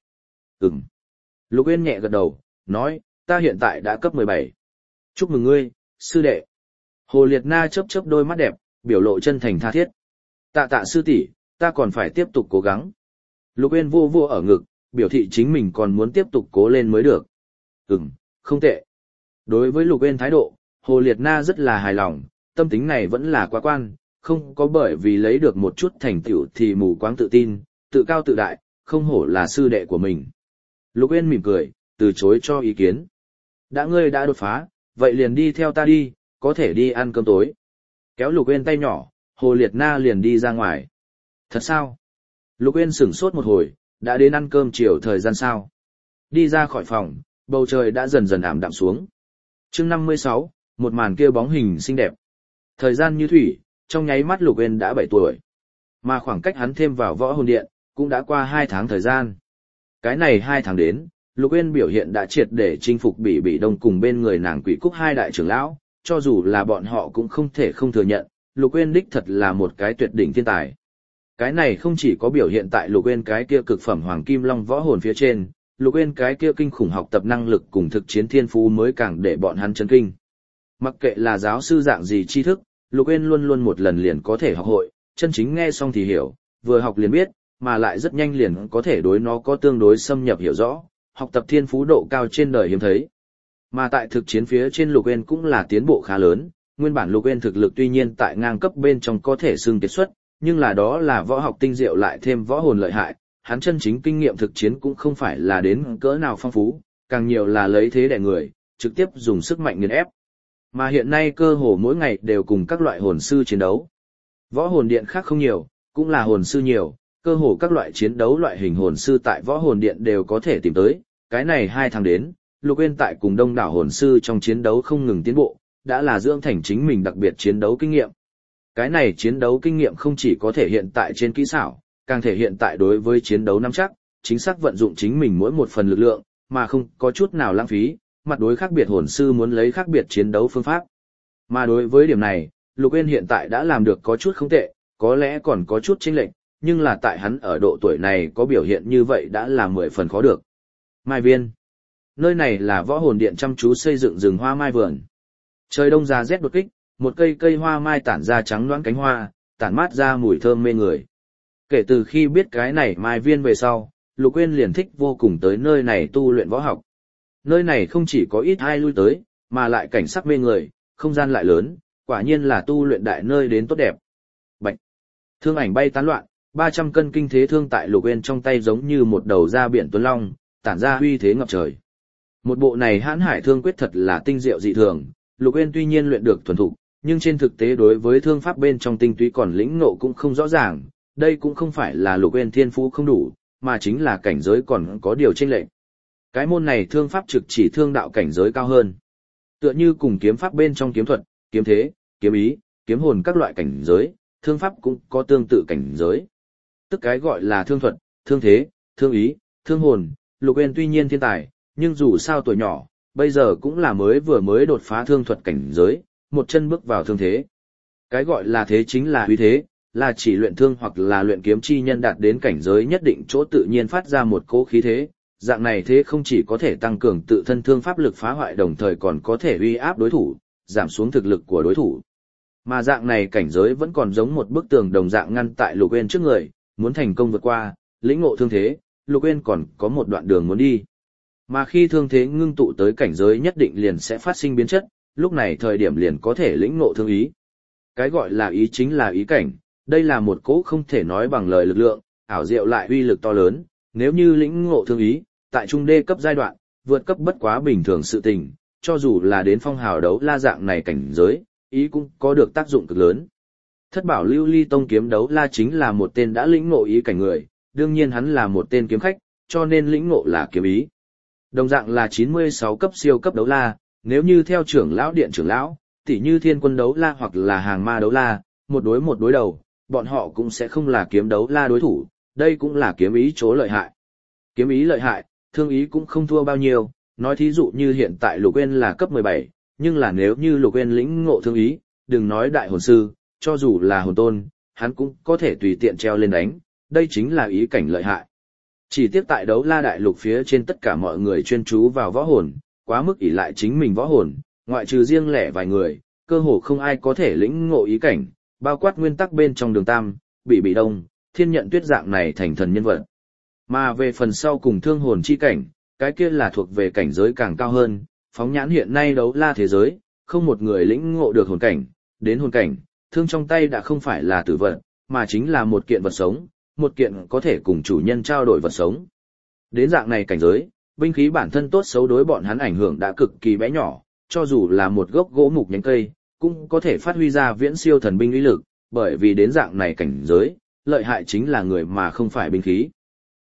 Lục Uyên nhẹ gật đầu, nói, ta hiện tại đã cấp 17. Chúc mừng ngươi, sư đệ. Hồ Liệt Na chớp chớp đôi mắt đẹp, biểu lộ chân thành tha thiết. Tạ tạ sư tỷ, ta còn phải tiếp tục cố gắng. Lục Uyên vô vô ở ngực, biểu thị chính mình còn muốn tiếp tục cố lên mới được. Không tệ. Đối với Lục Uyên thái độ, Hồ Liệt Na rất là hài lòng, tâm tính này vẫn là quá quan, không có bởi vì lấy được một chút thành tựu thì mù quáng tự tin, tự cao tự đại, không hổ là sư đệ của mình. Lục Uyên mỉm cười, từ chối cho ý kiến. Đã ngươi đã đột phá, vậy liền đi theo ta đi, có thể đi ăn cơm tối. Kéo Lục Uyên tay nhỏ, Hồ Liệt Na liền đi ra ngoài. Thật sao? Lục Uyên sửng sốt một hồi, Đã đến ăn cơm chiều thời gian sao? Đi ra khỏi phòng, bầu trời đã dần dần ảm đạm xuống. Chương 56, một màn kia bóng hình xinh đẹp. Thời gian như thủy, trong nháy mắt Lục Uyên đã 7 tuổi. Mà khoảng cách hắn thêm vào võ hồn điện, cũng đã qua 2 tháng thời gian. Cái này 2 tháng đến, Lục Uyên biểu hiện đã triệt để chinh phục Bỉ Bỉ Đông cùng bên người nàng Quỷ Cúc hai đại trưởng lão, cho dù là bọn họ cũng không thể không thừa nhận, Lục Uyên đích thật là một cái tuyệt đỉnh thiên tài. Cái này không chỉ có biểu hiện tại Lục Uyên cái kia cực phẩm Hoàng Kim Long võ hồn phía trên, Lục Uyên cái kia kinh khủng học tập năng lực cùng thực chiến thiên phú mới càng để bọn hắn chấn kinh. Mặc kệ là giáo sư dạng gì tri thức, Lục Uyên luôn luôn một lần liền có thể học hội, chân chính nghe xong thì hiểu, vừa học liền biết, mà lại rất nhanh liền có thể đối nó có tương đối xâm nhập hiểu rõ, học tập thiên phú độ cao trên đời hiếm thấy. Mà tại thực chiến phía trên Lục Uyên cũng là tiến bộ khá lớn, nguyên bản Lục Uyên thực lực tuy nhiên tại ngang cấp bên trong có thể xưng kiệt xuất, nhưng là đó là võ học tinh diệu lại thêm võ hồn lợi hại, hắn chân chính kinh nghiệm thực chiến cũng không phải là đến cỡ nào phong phú, càng nhiều là lấy thế đè người, trực tiếp dùng sức mạnh nghiền ép. Mà hiện nay cơ hồ mỗi ngày đều cùng các loại hồn sư chiến đấu. Võ hồn điện khác không nhiều, cũng là hồn sư nhiều, cơ hồ các loại chiến đấu loại hình hồn sư tại võ hồn điện đều có thể tìm tới, cái này 2 tháng đến, Lục Uyên tại cùng đông đảo hồn sư trong chiến đấu không ngừng tiến bộ, đã là dưỡng thành chính mình đặc biệt chiến đấu kinh nghiệm. Cái này chiến đấu kinh nghiệm không chỉ có thể hiện tại trên kỹ xảo, càng thể hiện tại đối với chiến đấu nắm chắc, chính xác vận dụng chính mình mỗi một phần lực lượng, mà không có chút nào lãng phí, mặt đối khác biệt hồn sư muốn lấy khác biệt chiến đấu phương pháp. Mà đối với điểm này, Lục Uyên hiện tại đã làm được có chút không tệ, có lẽ còn có chút chênh lệch, nhưng là tại hắn ở độ tuổi này có biểu hiện như vậy đã là 10 phần khó được. Mai Viên. Nơi này là võ hồn điện chăm chú xây dựng rừng hoa mai vườn. Trời đông ra rét đột kích, một cây hoa mai tản ra trắng loãng cánh hoa, tản mát ra mùi thơm mê người. Kể từ khi biết cái này Mai Viên về sau, Lục Uyên liền thích vô cùng tới nơi này tu luyện võ học. Nơi này không chỉ có ít ai lui tới, mà lại cảnh sắc mê người, không gian lại lớn, quả nhiên là tu luyện đại nơi đến tốt đẹp. Bạch. Thương ảnh bay tán loạn, 300 cân kinh thế thương tại Lục Uyên trong tay giống như một đầu ra biển tuấn long, tản ra uy thế ngập trời. Một bộ này hãn hải thương quyết thật là tinh diệu dị thường, Lục Uyên tuy nhiên luyện được thuần thục, nhưng trên thực tế đối với thương pháp bên trong tinh túy còn lĩnh ngộ cũng không rõ ràng, đây cũng không phải là Lục Uyên thiên phú không đủ, mà chính là cảnh giới còn có điều chênh lệch. Cái môn này thương pháp trực chỉ thương đạo cảnh giới cao hơn. Tựa như cùng kiếm pháp bên trong kiếm thuật, kiếm thế, kiếm ý, kiếm hồn các loại cảnh giới, thương pháp cũng có tương tự cảnh giới. Tức cái gọi là thương thuật, thương thế, thương ý, thương hồn, Lục Uyên tuy nhiên thiên tài, nhưng dù sao tuổi nhỏ, bây giờ cũng là mới đột phá thương thuật cảnh giới, một chân bước vào thương thế. Cái gọi là thế chính là uy thế, là chỉ luyện thương hoặc là luyện kiếm chi nhân đạt đến cảnh giới nhất định chỗ tự nhiên phát ra một cỗ khí thế, dạng này thế không chỉ có thể tăng cường tự thân thương pháp lực phá hoại đồng thời còn có thể uy áp đối thủ, giảm xuống thực lực của đối thủ. Mà dạng này cảnh giới vẫn còn giống một bức tường đồng dạng ngăn tại Lục Uyên trước người, muốn thành công vượt qua, lĩnh ngộ thương thế, Lục Uyên còn có một đoạn đường muốn đi. Mà khi thương thế ngưng tụ tới cảnh giới nhất định liền sẽ phát sinh biến chất, lúc này thời điểm liền có thể lĩnh ngộ thương ý. Cái gọi là ý chính là ý cảnh, đây là một cỗ không thể nói bằng lời lực lượng, ảo diệu lại uy lực to lớn, nếu như lĩnh ngộ thương ý, tại trung đê cấp giai đoạn, vượt cấp bất quá bình thường sự tình, cho dù là đến phong hào đấu la dạng này cảnh giới, ý cũng có được tác dụng cực lớn. Thất bảo lưu ly tông kiếm đấu la chính là một tên đã lĩnh ngộ ý cảnh người, đương nhiên hắn là một tên kiếm khách, cho nên lĩnh ngộ là kiếm ý. Đồng dạng là 96 cấp siêu cấp đấu la, nếu như theo trưởng lão điện trưởng lão, tỉ như thiên quân đấu la hoặc là hàng ma đấu la, một đối đầu, bọn họ cũng sẽ không là kiếm đấu la đối thủ, đây cũng là kiếm ý chỗ lợi hại. Kiếm ý lợi hại, thương ý cũng không thua bao nhiêu, nói thí dụ như hiện tại Lục Uyên là cấp 17, nhưng là nếu như Lục Uyên lĩnh ngộ thương ý, đừng nói đại hồn sư, cho dù là hồn tôn, hắn cũng có thể tùy tiện treo lên đánh, đây chính là ý cảnh lợi hại. Chỉ tiếc tại đấu la đại lục phía trên tất cả mọi người chuyên chú vào võ hồn, quá mức ỷ lại chính mình võ hồn, ngoại trừ riêng lẻ vài người, cơ hồ không ai có thể lĩnh ngộ ý cảnh, bao quát nguyên tắc bên trong Đường Tam, Bỉ Đông, Thiên Nhận Tuyết dạng này thành thần nhân vật. Mà về phần sau cùng thương hồn chi cảnh, cái kia là thuộc về cảnh giới càng cao hơn, phóng nhãn hiện nay đấu la thế giới, không một người lĩnh ngộ được hồn cảnh, đến hồn cảnh, thương trong tay đã không phải là tử vật, mà chính là một kiện vật sống, một kiện có thể cùng chủ nhân trao đổi vật sống. Đến dạng này cảnh giới, binh khí bản thân tốt xấu đối bọn hắn ảnh hưởng đã cực kỳ bé nhỏ, cho dù là một gốc gỗ mục nhánh cây, cũng có thể phát huy ra viễn siêu thần binh uy lực, bởi vì đến dạng này cảnh giới, lợi hại chính là người mà không phải binh khí.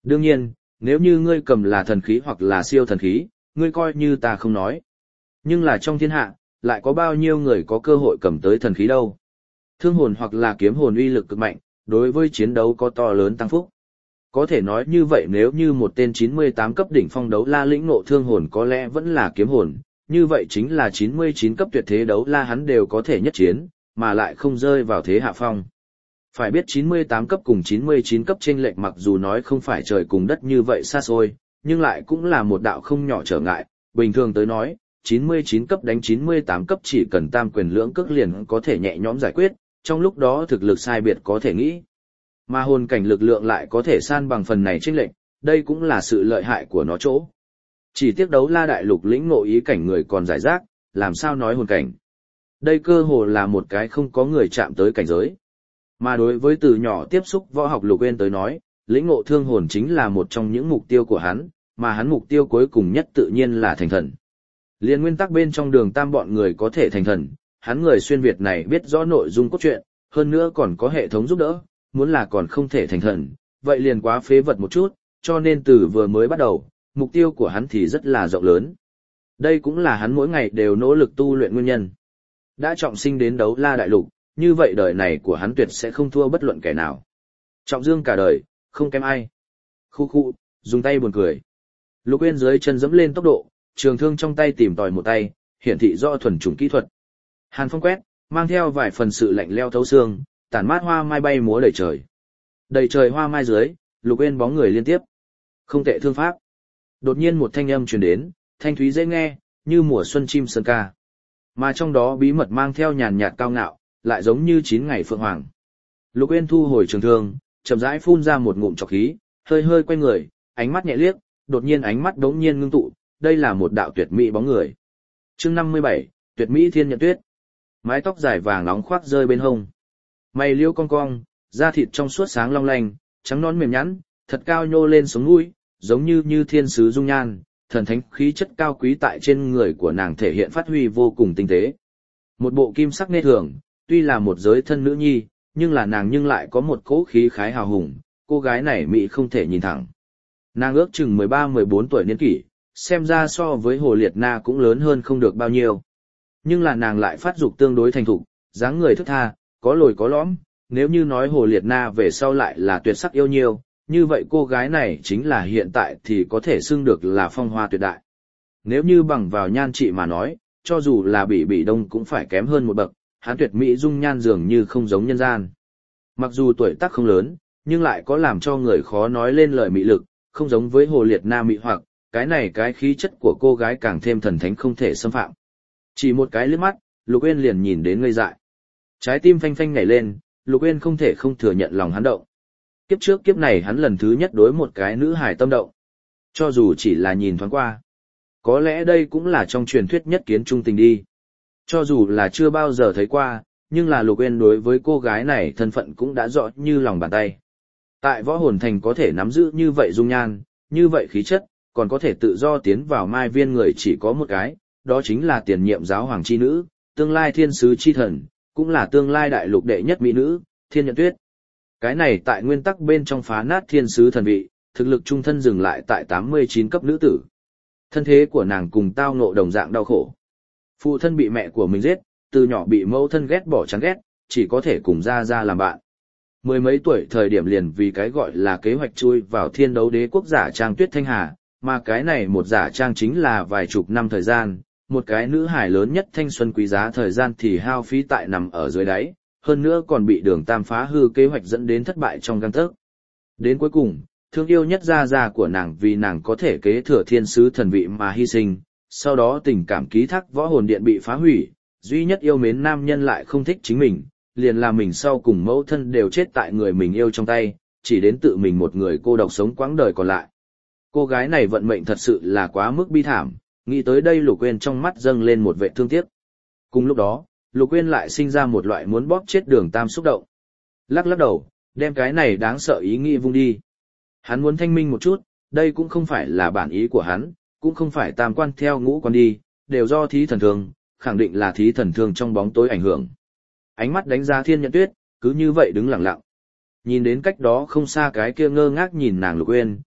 Đương nhiên, nếu như ngươi cầm là thần khí hoặc là siêu thần khí, ngươi coi như ta không nói. Nhưng là trong thiên hạ, lại có bao nhiêu người có cơ hội cầm tới thần khí đâu. Thương hồn hoặc là kiếm hồn uy lực cực mạnh, đối với chiến đấu có to lớn tăng phúc. Có thể nói như vậy nếu như một tên 98 cấp đỉnh phong đấu la lĩnh ngộ thương hồn có lẽ vẫn là kiếm hồn, như vậy chính là 99 cấp tuyệt thế đấu la hắn đều có thể nhất chiến, mà lại không rơi vào thế hạ phong. Phải biết 98 cấp cùng 99 cấp chênh lệch mặc dù nói không phải trời cùng đất như vậy xa xôi, nhưng lại cũng là một đạo không nhỏ trở ngại, bình thường tới nói, 99 cấp đánh 98 cấp chỉ cần tam quyền lưỡng cước liền có thể nhẹ nhõm giải quyết, trong lúc đó thực lực sai biệt có thể nghĩ. Mà hồn cảnh lực lượng lại có thể san bằng phần này chênh lệch, đây cũng là sự lợi hại của nó chỗ. Chỉ tiếc đấu la đại lục lĩnh ngộ ý cảnh người còn giải rác, làm sao nói hồn cảnh. Đây cơ hồ là một cái không có người chạm tới cảnh giới. Mà đối với từ nhỏ tiếp xúc võ học Lục Uyên tới nói, lĩnh ngộ thương hồn chính là một trong những mục tiêu của hắn, mà hắn mục tiêu cuối cùng nhất tự nhiên là thành thần. Liên nguyên tắc bên trong Đường Tam bọn người có thể thành thần, hắn người xuyên Việt này biết rõ nội dung cốt truyện, hơn nữa còn có hệ thống giúp đỡ, muốn là còn không thể thành thần, vậy liền quá phế vật một chút, cho nên từ vừa mới bắt đầu, mục tiêu của hắn thì rất là rộng lớn. Đây cũng là hắn mỗi ngày đều nỗ lực tu luyện nguyên nhân. Đã trọng sinh đến đấu la đại lục, như vậy đời này của hắn tuyệt sẽ không thua bất luận kẻ nào. Trọng dương cả đời, không kém ai. Khu khu, dùng tay buồn cười. Lục Uyên dưới chân dẫm lên tốc độ, trường thương trong tay tìm tòi một tay, hiển thị rõ thuần chủng kỹ thuật. Hàn phong quét, mang theo vài phần sự lạnh leo thấu xương, tản mát hoa mai bay múa đầy trời. Đầy trời hoa mai dưới, Lục Uyên bóng người liên tiếp. Không tệ thương pháp. Đột nhiên một thanh âm truyền đến, thanh thúy dễ nghe, như mùa xuân chim sơn ca. Mà trong đó bí mật mang theo nhàn nhạt cao ngạo, lại giống như 9 ngày phượng hoàng. Lục Uyên thu hồi trường thương, chậm rãi phun ra một ngụm trọc khí, hơi hơi quay người, ánh mắt nhẹ liếc, đột nhiên ánh mắt đống nhiên ngưng tụ, đây là một đạo tuyệt mỹ bóng người. Chương 57, tuyệt mỹ thiên nhận tuyết. Mái tóc dài vàng nóng khoác rơi bên hông. Mày liễu cong cong, da thịt trong suốt sáng long lanh, trắng nõn mềm nhẵn, thật cao nhô lên sống mũi, giống như thiên sứ dung nhan, thần thánh khí chất cao quý tại trên người của nàng thể hiện phát huy vô cùng tinh tế. Một bộ kim sắc nê thường, tuy là một giới thân nữ nhi, nhưng là nàng nhưng lại có một cỗ khí khái hào hùng, cô gái này mỹ không thể nhìn thẳng. Nàng ước chừng 13-14 tuổi niên kỷ, xem ra so với Hồ Liệt Na cũng lớn hơn không được bao nhiêu. Nhưng là nàng lại phát dục tương đối thành thục, dáng người thức tha, có lồi có lõm, nếu như nói Hồ Liệt Na về sau lại là tuyệt sắc yêu nhiêu, như vậy cô gái này chính là hiện tại thì có thể xưng được là phong hoa tuyệt đại. Nếu như bằng vào nhan trị mà nói, cho dù là Bỉ Đông cũng phải kém hơn một bậc, hắn tuyệt mỹ dung nhan dường như không giống nhân gian. Mặc dù tuổi tác không lớn, nhưng lại có làm cho người khó nói lên lời mỹ lực, không giống với Hồ Liệt Na mỹ hoặc, cái này cái khí chất của cô gái càng thêm thần thánh không thể xâm phạm. Chỉ một cái liếc mắt, Lục Uyên liền nhìn đến ngây dại. Trái tim phanh phanh nhảy lên, Lục Uyên không thể không thừa nhận lòng hắn động. Kiếp trước kiếp này hắn lần thứ nhất đối một cái nữ hài tâm động. Cho dù chỉ là nhìn thoáng qua. Có lẽ đây cũng là trong truyền thuyết nhất kiến trung tình đi. Cho dù là chưa bao giờ thấy qua, nhưng là Lục Uyên đối với cô gái này thân phận cũng đã rõ như lòng bàn tay. Tại Võ Hồn Thành có thể nắm giữ như vậy dung nhan, như vậy khí chất, còn có thể tự do tiến vào Mai Viên người chỉ có một cái, đó chính là tiền nhiệm giáo hoàng chi nữ, tương lai thiên sứ chi thần, cũng là tương lai đại lục đệ nhất mỹ nữ, Thiên Nhận Tuyết. Cái này tại nguyên tắc bên trong phá nát thiên sứ thần vị, thực lực trung thân dừng lại tại 89 cấp nữ tử. Thân thế của nàng cùng tao ngộ đồng dạng đau khổ. Phụ thân bị mẹ của mình giết, từ nhỏ bị mẫu thân ghét bỏ chán ghét, chỉ có thể cùng ra làm bạn. Mười mấy tuổi thời điểm liền vì cái gọi là kế hoạch chui vào Thiên Đấu Đế quốc giả trang Tuyết Thanh Hà, mà cái này một giả trang chính là vài chục năm thời gian, một cái nữ hài lớn nhất thanh xuân quý giá thời gian thì hao phí tại nằm ở dưới đáy, hơn nữa còn bị Đường Tam phá hư kế hoạch dẫn đến thất bại trong gang tấc. Đến cuối cùng, thương yêu nhất gia của nàng vì nàng có thể kế thừa thiên sứ thần vị mà hy sinh, sau đó tình cảm ký thác Võ Hồn Điện bị phá hủy, duy nhất yêu mến nam nhân lại không thích chính mình, liền là mình sau cùng mẫu thân đều chết tại người mình yêu trong tay, chỉ đến tự mình một người cô độc sống quãng đời còn lại. Cô gái này vận mệnh thật sự là quá mức bi thảm, nghĩ tới đây Lục Uyên trong mắt dâng lên một vẻ thương tiếc. Cùng lúc đó, Lục Uyên lại sinh ra một loại muốn bóp chết Đường Tam xúc động. Lắc lắc đầu, đem cái này đáng sợ ý nghĩ vung đi. Hắn muốn thanh minh một chút, đây cũng không phải là bản ý của hắn, cũng không phải tam quan theo ngũ quan đi, đều do thí thần thương, khẳng định là thí thần thương trong bóng tối ảnh hưởng. Ánh mắt đánh giá Thiên Nhận Tuyết, cứ như vậy đứng lặng lặng. Nhìn đến cách đó không xa cái kia ngơ ngác nhìn nàng Lục Uyên,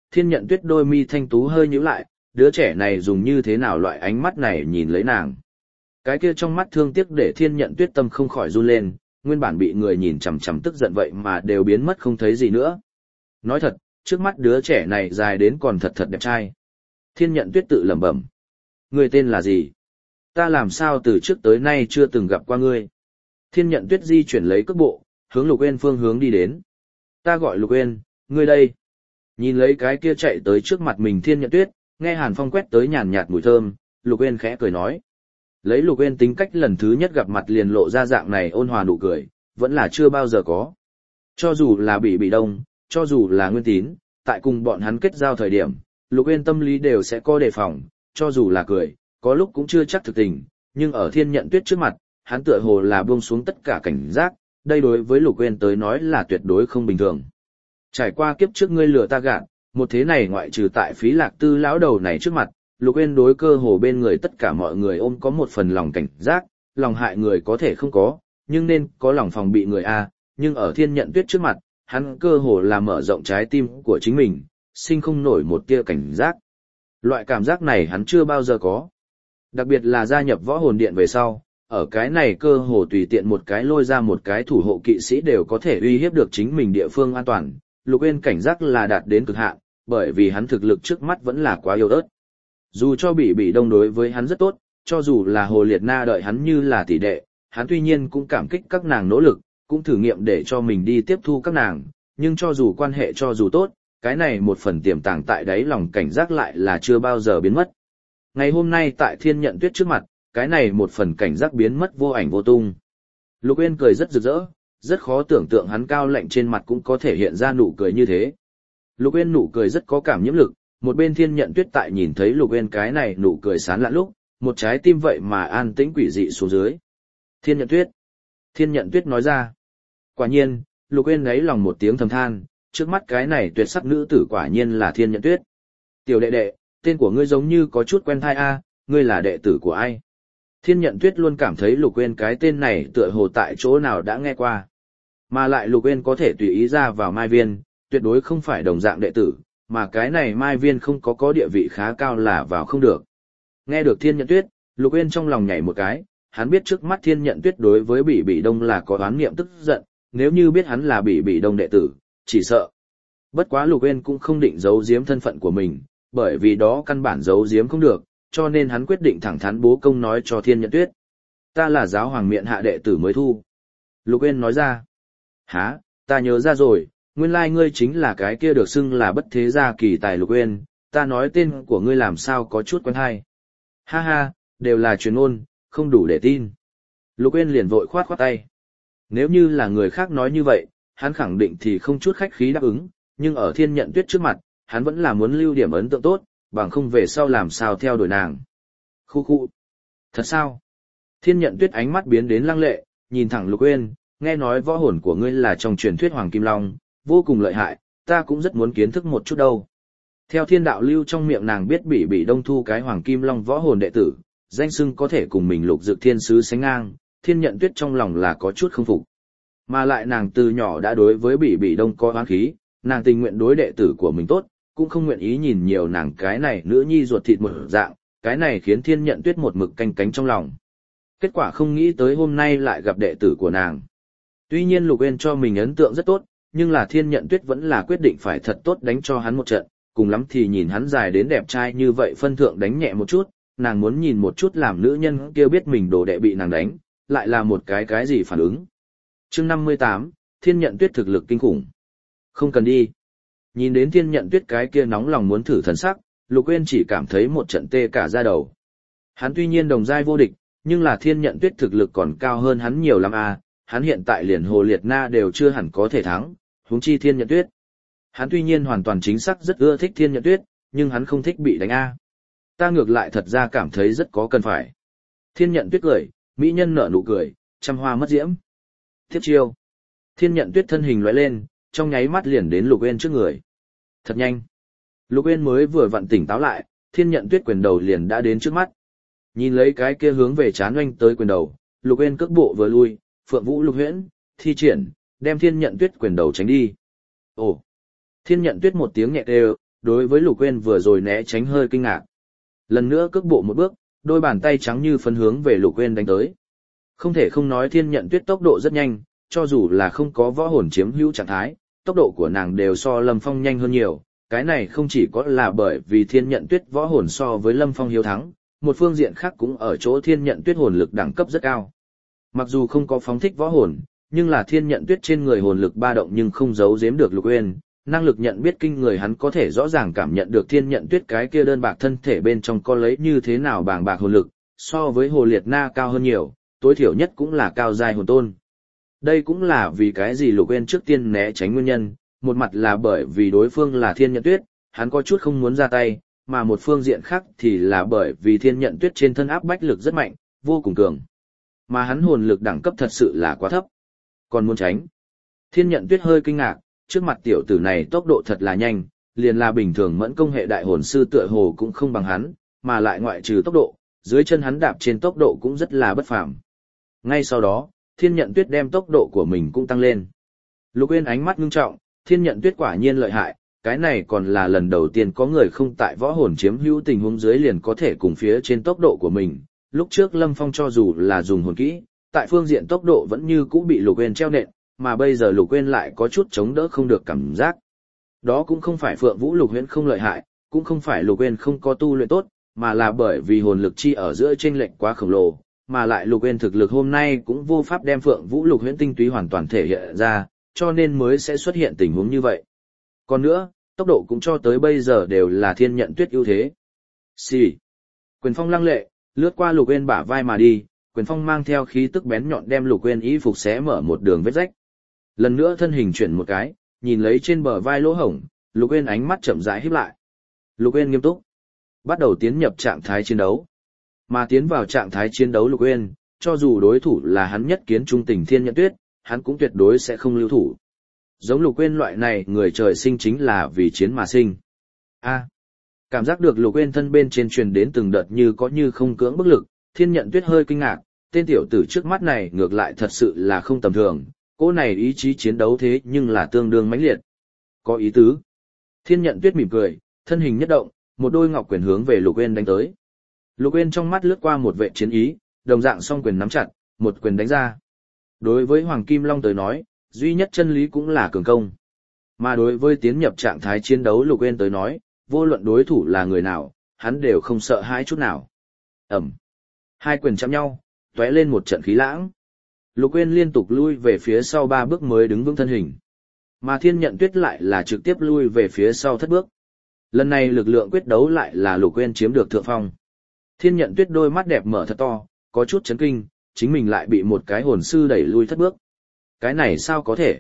Thiên Nhận Tuyết đôi mi thanh tú hơi nhíu lại, đứa trẻ này dùng như thế nào loại ánh mắt này nhìn lấy nàng. Cái kia trong mắt thương tiếc để Thiên Nhận Tuyết tâm không khỏi run lên, nguyên bản bị người nhìn chằm chằm tức giận vậy mà đều biến mất không thấy gì nữa. Nói thật, trước mắt đứa trẻ này dài đến còn thật thật đẹp trai. Thiên Nhận Tuyết tự lẩm bẩm. Người tên là gì? Ta làm sao từ trước tới nay chưa từng gặp qua ngươi? Thiên Nhận Tuyết di chuyển lấy cước bộ, hướng Lục Uyên phương hướng đi đến. Ta gọi Lục Uyên, ngươi đây. Nhìn lấy cái kia chạy tới trước mặt mình Thiên Nhận Tuyết, nghe Hàn Phong quét tới nhàn nhạt mùi thơm, Lục Uyên khẽ cười nói. Lấy Lục Uyên tính cách lần thứ nhất gặp mặt liền lộ ra dạng này ôn hòa nụ cười, vẫn là chưa bao giờ có. Cho dù là Bị Đông, cho dù là Nguyên Tín, tại cùng bọn hắn kết giao thời điểm, Lục Uyên tâm lý đều sẽ có đề phòng, cho dù là cười, có lúc cũng chưa chắc thực tình, nhưng ở Thiên Nhận Tuyết trước mặt, hắn tựa hồ là buông xuống tất cả cảnh giác, đây đối với Lục Uyên tới nói là tuyệt đối không bình thường. Trải qua kiếp trước ngươi lừa ta gạt, một thế này ngoại trừ tại Phí Lạc Tư lão đầu này trước mặt, Lục Uyên đối cơ hồ bên người tất cả mọi người ôm có một phần lòng cảnh giác, lòng hại người có thể không có, nhưng nên có lòng phòng bị người a, nhưng ở Thiên Nhận Tuyết trước mặt, hắn cơ hồ là mở rộng trái tim của chính mình, sinh không nổi một tia cảnh giác. Loại cảm giác này hắn chưa bao giờ có. Đặc biệt là gia nhập Võ Hồn Điện về sau, ở cái này cơ hồ tùy tiện một cái lôi ra một cái thủ hộ kỵ sĩ đều có thể uy hiếp được chính mình địa phương an toàn, Lục Uyên cảnh giác là đạt đến cực hạn, bởi vì hắn thực lực trước mắt vẫn là quá yếu ớt. Dù cho Bị Đông đối với hắn rất tốt, cho dù là Hồ Liệt Na đợi hắn như là tỷ đệ, hắn tuy nhiên cũng cảm kích các nàng nỗ lực, cũng thử nghiệm để cho mình đi tiếp thu các nàng, nhưng cho dù quan hệ cho dù tốt, cái này một phần tiềm tàng tại đáy lòng cảnh giác lại là chưa bao giờ biến mất. Ngày hôm nay tại Thiên Nhận Tuyết trước mặt, cái này một phần cảnh giác biến mất vô ảnh vô tung. Lục Uyên cười rất rực rỡ, rất khó tưởng tượng hắn cao lạnh trên mặt cũng có thể hiện ra nụ cười như thế. Lục Uyên nụ cười rất có cảm nhiễm lực, một bên Thiên Nhận Tuyết tại nhìn thấy Lục Uyên cái này nụ cười sán lạn lúc, một trái tim vậy mà an tĩnh quỷ dị xuống dưới. Thiên Nhận Tuyết. Thiên Nhận Tuyết nói ra. Quả nhiên, Lục Uyên lấy lòng một tiếng thầm than, trước mắt cái này tuyệt sắc nữ tử quả nhiên là Thiên Nhận Tuyết. Tiểu đệ đệ, tên của ngươi giống như có chút quen thai a, ngươi là đệ tử của ai? Thiên Nhận Tuyết luôn cảm thấy Lục Uyên cái tên này tựa hồ tại chỗ nào đã nghe qua. Mà lại Lục Uyên có thể tùy ý ra vào Mai Viên, tuyệt đối không phải đồng dạng đệ tử, mà cái này Mai Viên không có địa vị khá cao là vào không được. Nghe được Thiên Nhận Tuyết, Lục Uyên trong lòng nhảy một cái, hắn biết trước mắt Thiên Nhận Tuyết đối với Bị Đông là có oán niệm tức giận, nếu như biết hắn là Bị Đông đệ tử, chỉ sợ. Bất quá Lục Uyên cũng không định giấu giếm thân phận của mình, bởi vì đó căn bản giấu giếm không được, cho nên hắn quyết định thẳng thắn bố công nói cho Thiên Nhận Tuyết. Ta là giáo hoàng miện hạ đệ tử mới thu. Lục Uyên nói ra. Hả, ta nhớ ra rồi, nguyên lai ngươi chính là cái kia được xưng là bất thế gia kỳ tài Lục Uyên, ta nói tên của ngươi làm sao có chút quen hay. Ha ha, đều là truyền ngôn, không đủ để tin. Lục Uyên liền vội khoát khoát tay. Nếu như là người khác nói như vậy, hắn khẳng định thì không chút khách khí đáp ứng, nhưng ở Thiên Nhận Tuyết trước mặt, hắn vẫn là muốn lưu điểm ấn tượng tốt, bằng không về sau làm sao theo đuổi nàng. Khu khu. Thật sao? Thiên Nhận Tuyết ánh mắt biến đến lăng lệ, nhìn thẳng Lục Uyên, nghe nói võ hồn của ngươi là trong truyền thuyết Hoàng Kim Long, vô cùng lợi hại, ta cũng rất muốn kiến thức một chút đâu. Theo thiên đạo lưu trong miệng nàng biết Bị Đông thu cái Hoàng Kim Long võ hồn đệ tử, danh xưng có thể cùng mình Lục Dực Thiên Sứ sánh ngang, Thiên Nhận Tuyết trong lòng là có chút không phục. Mà lại nàng từ nhỏ đã đối với Bị Đông có oán khí, nàng tình nguyện đối đệ tử của mình tốt, cũng không nguyện ý nhìn nhiều nàng cái này nữ nhi ruột thịt một dạng, cái này khiến Thiên Nhận Tuyết một mực canh cánh trong lòng. Kết quả không nghĩ tới hôm nay lại gặp đệ tử của nàng. Tuy nhiên Lục Uyên cho mình ấn tượng rất tốt, nhưng là Thiên Nhận Tuyết vẫn là quyết định phải thật tốt đánh cho hắn một trận, cùng lắm thì nhìn hắn dài đến đẹp trai như vậy phân thượng đánh nhẹ một chút, nàng muốn nhìn một chút làm nữ nhân kia biết mình đồ đệ bị nàng đánh, lại là một cái gì phản ứng. Chương 58, Thiên Nhận Tuyết thực lực kinh khủng. Không cần đi. Nhìn đến Thiên Nhận Tuyết cái kia nóng lòng muốn thử thần sắc, Lục Uyên chỉ cảm thấy một trận tê cả da đầu. Hắn tuy nhiên đồng giai vô địch, nhưng là Thiên Nhận Tuyết thực lực còn cao hơn hắn nhiều lắm a, hắn hiện tại liền Hồ Liệt Na đều chưa hẳn có thể thắng, huống chi Thiên Nhận Tuyết. Hắn tuy nhiên hoàn toàn chính xác rất ưa thích Thiên Nhận Tuyết, nhưng hắn không thích bị đánh a. Ta ngược lại thật ra cảm thấy rất có cần phải. Thiên Nhận Tuyết cười, mỹ nhân nở nụ cười, trăm hoa mất diễm. Tiếp chiêu. Thiên Nhận Tuyết thân hình lóe lên, trong nháy mắt liền đến Lục Uyên trước người. Thật nhanh. Lục Uyên mới vừa vặn tỉnh táo lại, Thiên Nhận Tuyết quyền đầu liền đã đến trước mắt. Nhìn lấy cái kia hướng về chán oanh tới quyền đầu, Lục Uyên cước bộ vừa lui, Phượng Vũ Lục Huyễn thi triển, đem Thiên Nhận Tuyết quyền đầu tránh đi. Ồ. Thiên Nhận Tuyết một tiếng nhẹ kêu, đối với Lục Uyên vừa rồi né tránh hơi kinh ngạc. Lần nữa cước bộ một bước, đôi bàn tay trắng như phấn hướng về Lục Uyên đánh tới. Không thể không nói Thiên Nhận Tuyết tốc độ rất nhanh, cho dù là không có võ hồn chiếm hữu trạng thái, tốc độ của nàng đều so Lâm Phong nhanh hơn nhiều. Cái này không chỉ có là bởi vì Thiên Nhận Tuyết võ hồn so với Lâm Phong hiếu thắng, một phương diện khác cũng ở chỗ Thiên Nhận Tuyết hồn lực đẳng cấp rất cao. Mặc dù không có phóng thích võ hồn, nhưng là Thiên Nhận Tuyết trên người hồn lực ba động nhưng không giấu giếm được Lục Uyên, năng lực nhận biết kinh người hắn có thể rõ ràng cảm nhận được Thiên Nhận Tuyết cái kia đơn bạc thân thể bên trong có lấy như thế nào bàng bạc hồn lực, so với Hồ Liệt Na cao hơn nhiều, tối thiểu nhất cũng là cao giai hồn tôn. Đây cũng là vì cái gì Lục Uyên trước tiên né tránh nguyên nhân, một mặt là bởi vì đối phương là Thiên Nhận Tuyết, hắn có chút không muốn ra tay, mà một phương diện khác thì là bởi vì Thiên Nhận Tuyết trên thân áp bách lực rất mạnh, vô cùng cường. Mà hắn hồn lực đẳng cấp thật sự là quá thấp. Còn muốn tránh. Thiên Nhận Tuyết hơi kinh ngạc, trước mặt tiểu tử này tốc độ thật là nhanh, liền là bình thường mẫn công hệ đại hồn sư tựa hồ cũng không bằng hắn, mà lại ngoại trừ tốc độ, dưới chân hắn đạp trên tốc độ cũng rất là bất phàm. Ngay sau đó, Thiên Nhận Tuyết đem tốc độ của mình cũng tăng lên. Lục Uyên ánh mắt ngưng trọng, Thiên Nhận Tuyết quả nhiên lợi hại, cái này còn là lần đầu tiên có người không tại võ hồn chiếm hữu tình huống dưới liền có thể cùng phía trên tốc độ của mình. Lúc trước Lâm Phong cho dù là dùng hồn kỹ, tại phương diện tốc độ vẫn như cũ bị Lục Uyên treo nện, mà bây giờ Lục Uyên lại có chút chống đỡ không được cảm giác. Đó cũng không phải Phượng Vũ Lục Uyên không lợi hại, cũng không phải Lục Uyên không có tu luyện tốt, mà là bởi vì hồn lực chi ở giữa chênh lệch quá khổng lồ, mà lại Lục Uyên thực lực hôm nay cũng vô pháp đem Phượng Vũ Lục Uyên tinh túy hoàn toàn thể hiện ra, cho nên mới sẽ xuất hiện tình huống như vậy. Còn nữa, tốc độ cũng cho tới bây giờ đều là Thiên Nhận Tuyết ưu thế. Xì. Quyền phong lăng lệ, lướt qua Lục Uyên bả vai mà đi, quyền phong mang theo khí tức bén nhọn đem Lục Uyên y phục xé mở một đường vết rách. Lần nữa thân hình chuyển một cái, nhìn lấy trên bờ vai lỗ hổng, Lục Uyên ánh mắt chậm rãi híp lại. Lục Uyên nghiêm túc, bắt đầu tiến nhập trạng thái chiến đấu. Mà tiến vào trạng thái chiến đấu Lục Uyên, cho dù đối thủ là hắn nhất kiến trung tình Thiên Nhận Tuyết, hắn cũng tuyệt đối sẽ không lưu thủ. Giống Lục Uyên loại này người trời sinh chính là vì chiến mà sinh. Cảm giác được Lục Uyên thân bên trên truyền đến từng đợt như có như không cưỡng bức lực, Thiên Nhận Tuyết hơi kinh ngạc, tên tiểu tử trước mắt này ngược lại thật sự là không tầm thường, cô này ý chí chiến đấu thế nhưng là tương đương mãnh liệt. Có ý tứ. Thiên Nhận Tuyết mỉm cười, thân hình nhất động, một đôi ngọc quyền hướng về Lục Uyên đánh tới. Lục Uyên trong mắt lướt qua một vệ chiến ý, đồng dạng song quyền nắm chặt, một quyền đánh ra. Đối với Hoàng Kim Long tới nói, duy nhất chân lý cũng là cường công. Mà đối với tiến nhập trạng thái chiến đấu Lục Uyên tới nói, vô luận đối thủ là người nào, hắn đều không sợ hãi chút nào. Ầm. Hai quyền chạm nhau, tóe lên một trận khí lãng. Lục Uyên liên tục lui về phía sau 3 bước mới đứng vững thân hình. Mà Thiên Nhận Tuyết lại là trực tiếp lui về phía sau thất bước. Lần này lực lượng quyết đấu lại là Lục Uyên chiếm được thượng phong. Thiên Nhận Tuyết đôi mắt đẹp mở thật to, có chút chấn kinh, chính mình lại bị một cái hồn sư đẩy lui thất bước. Cái này sao có thể?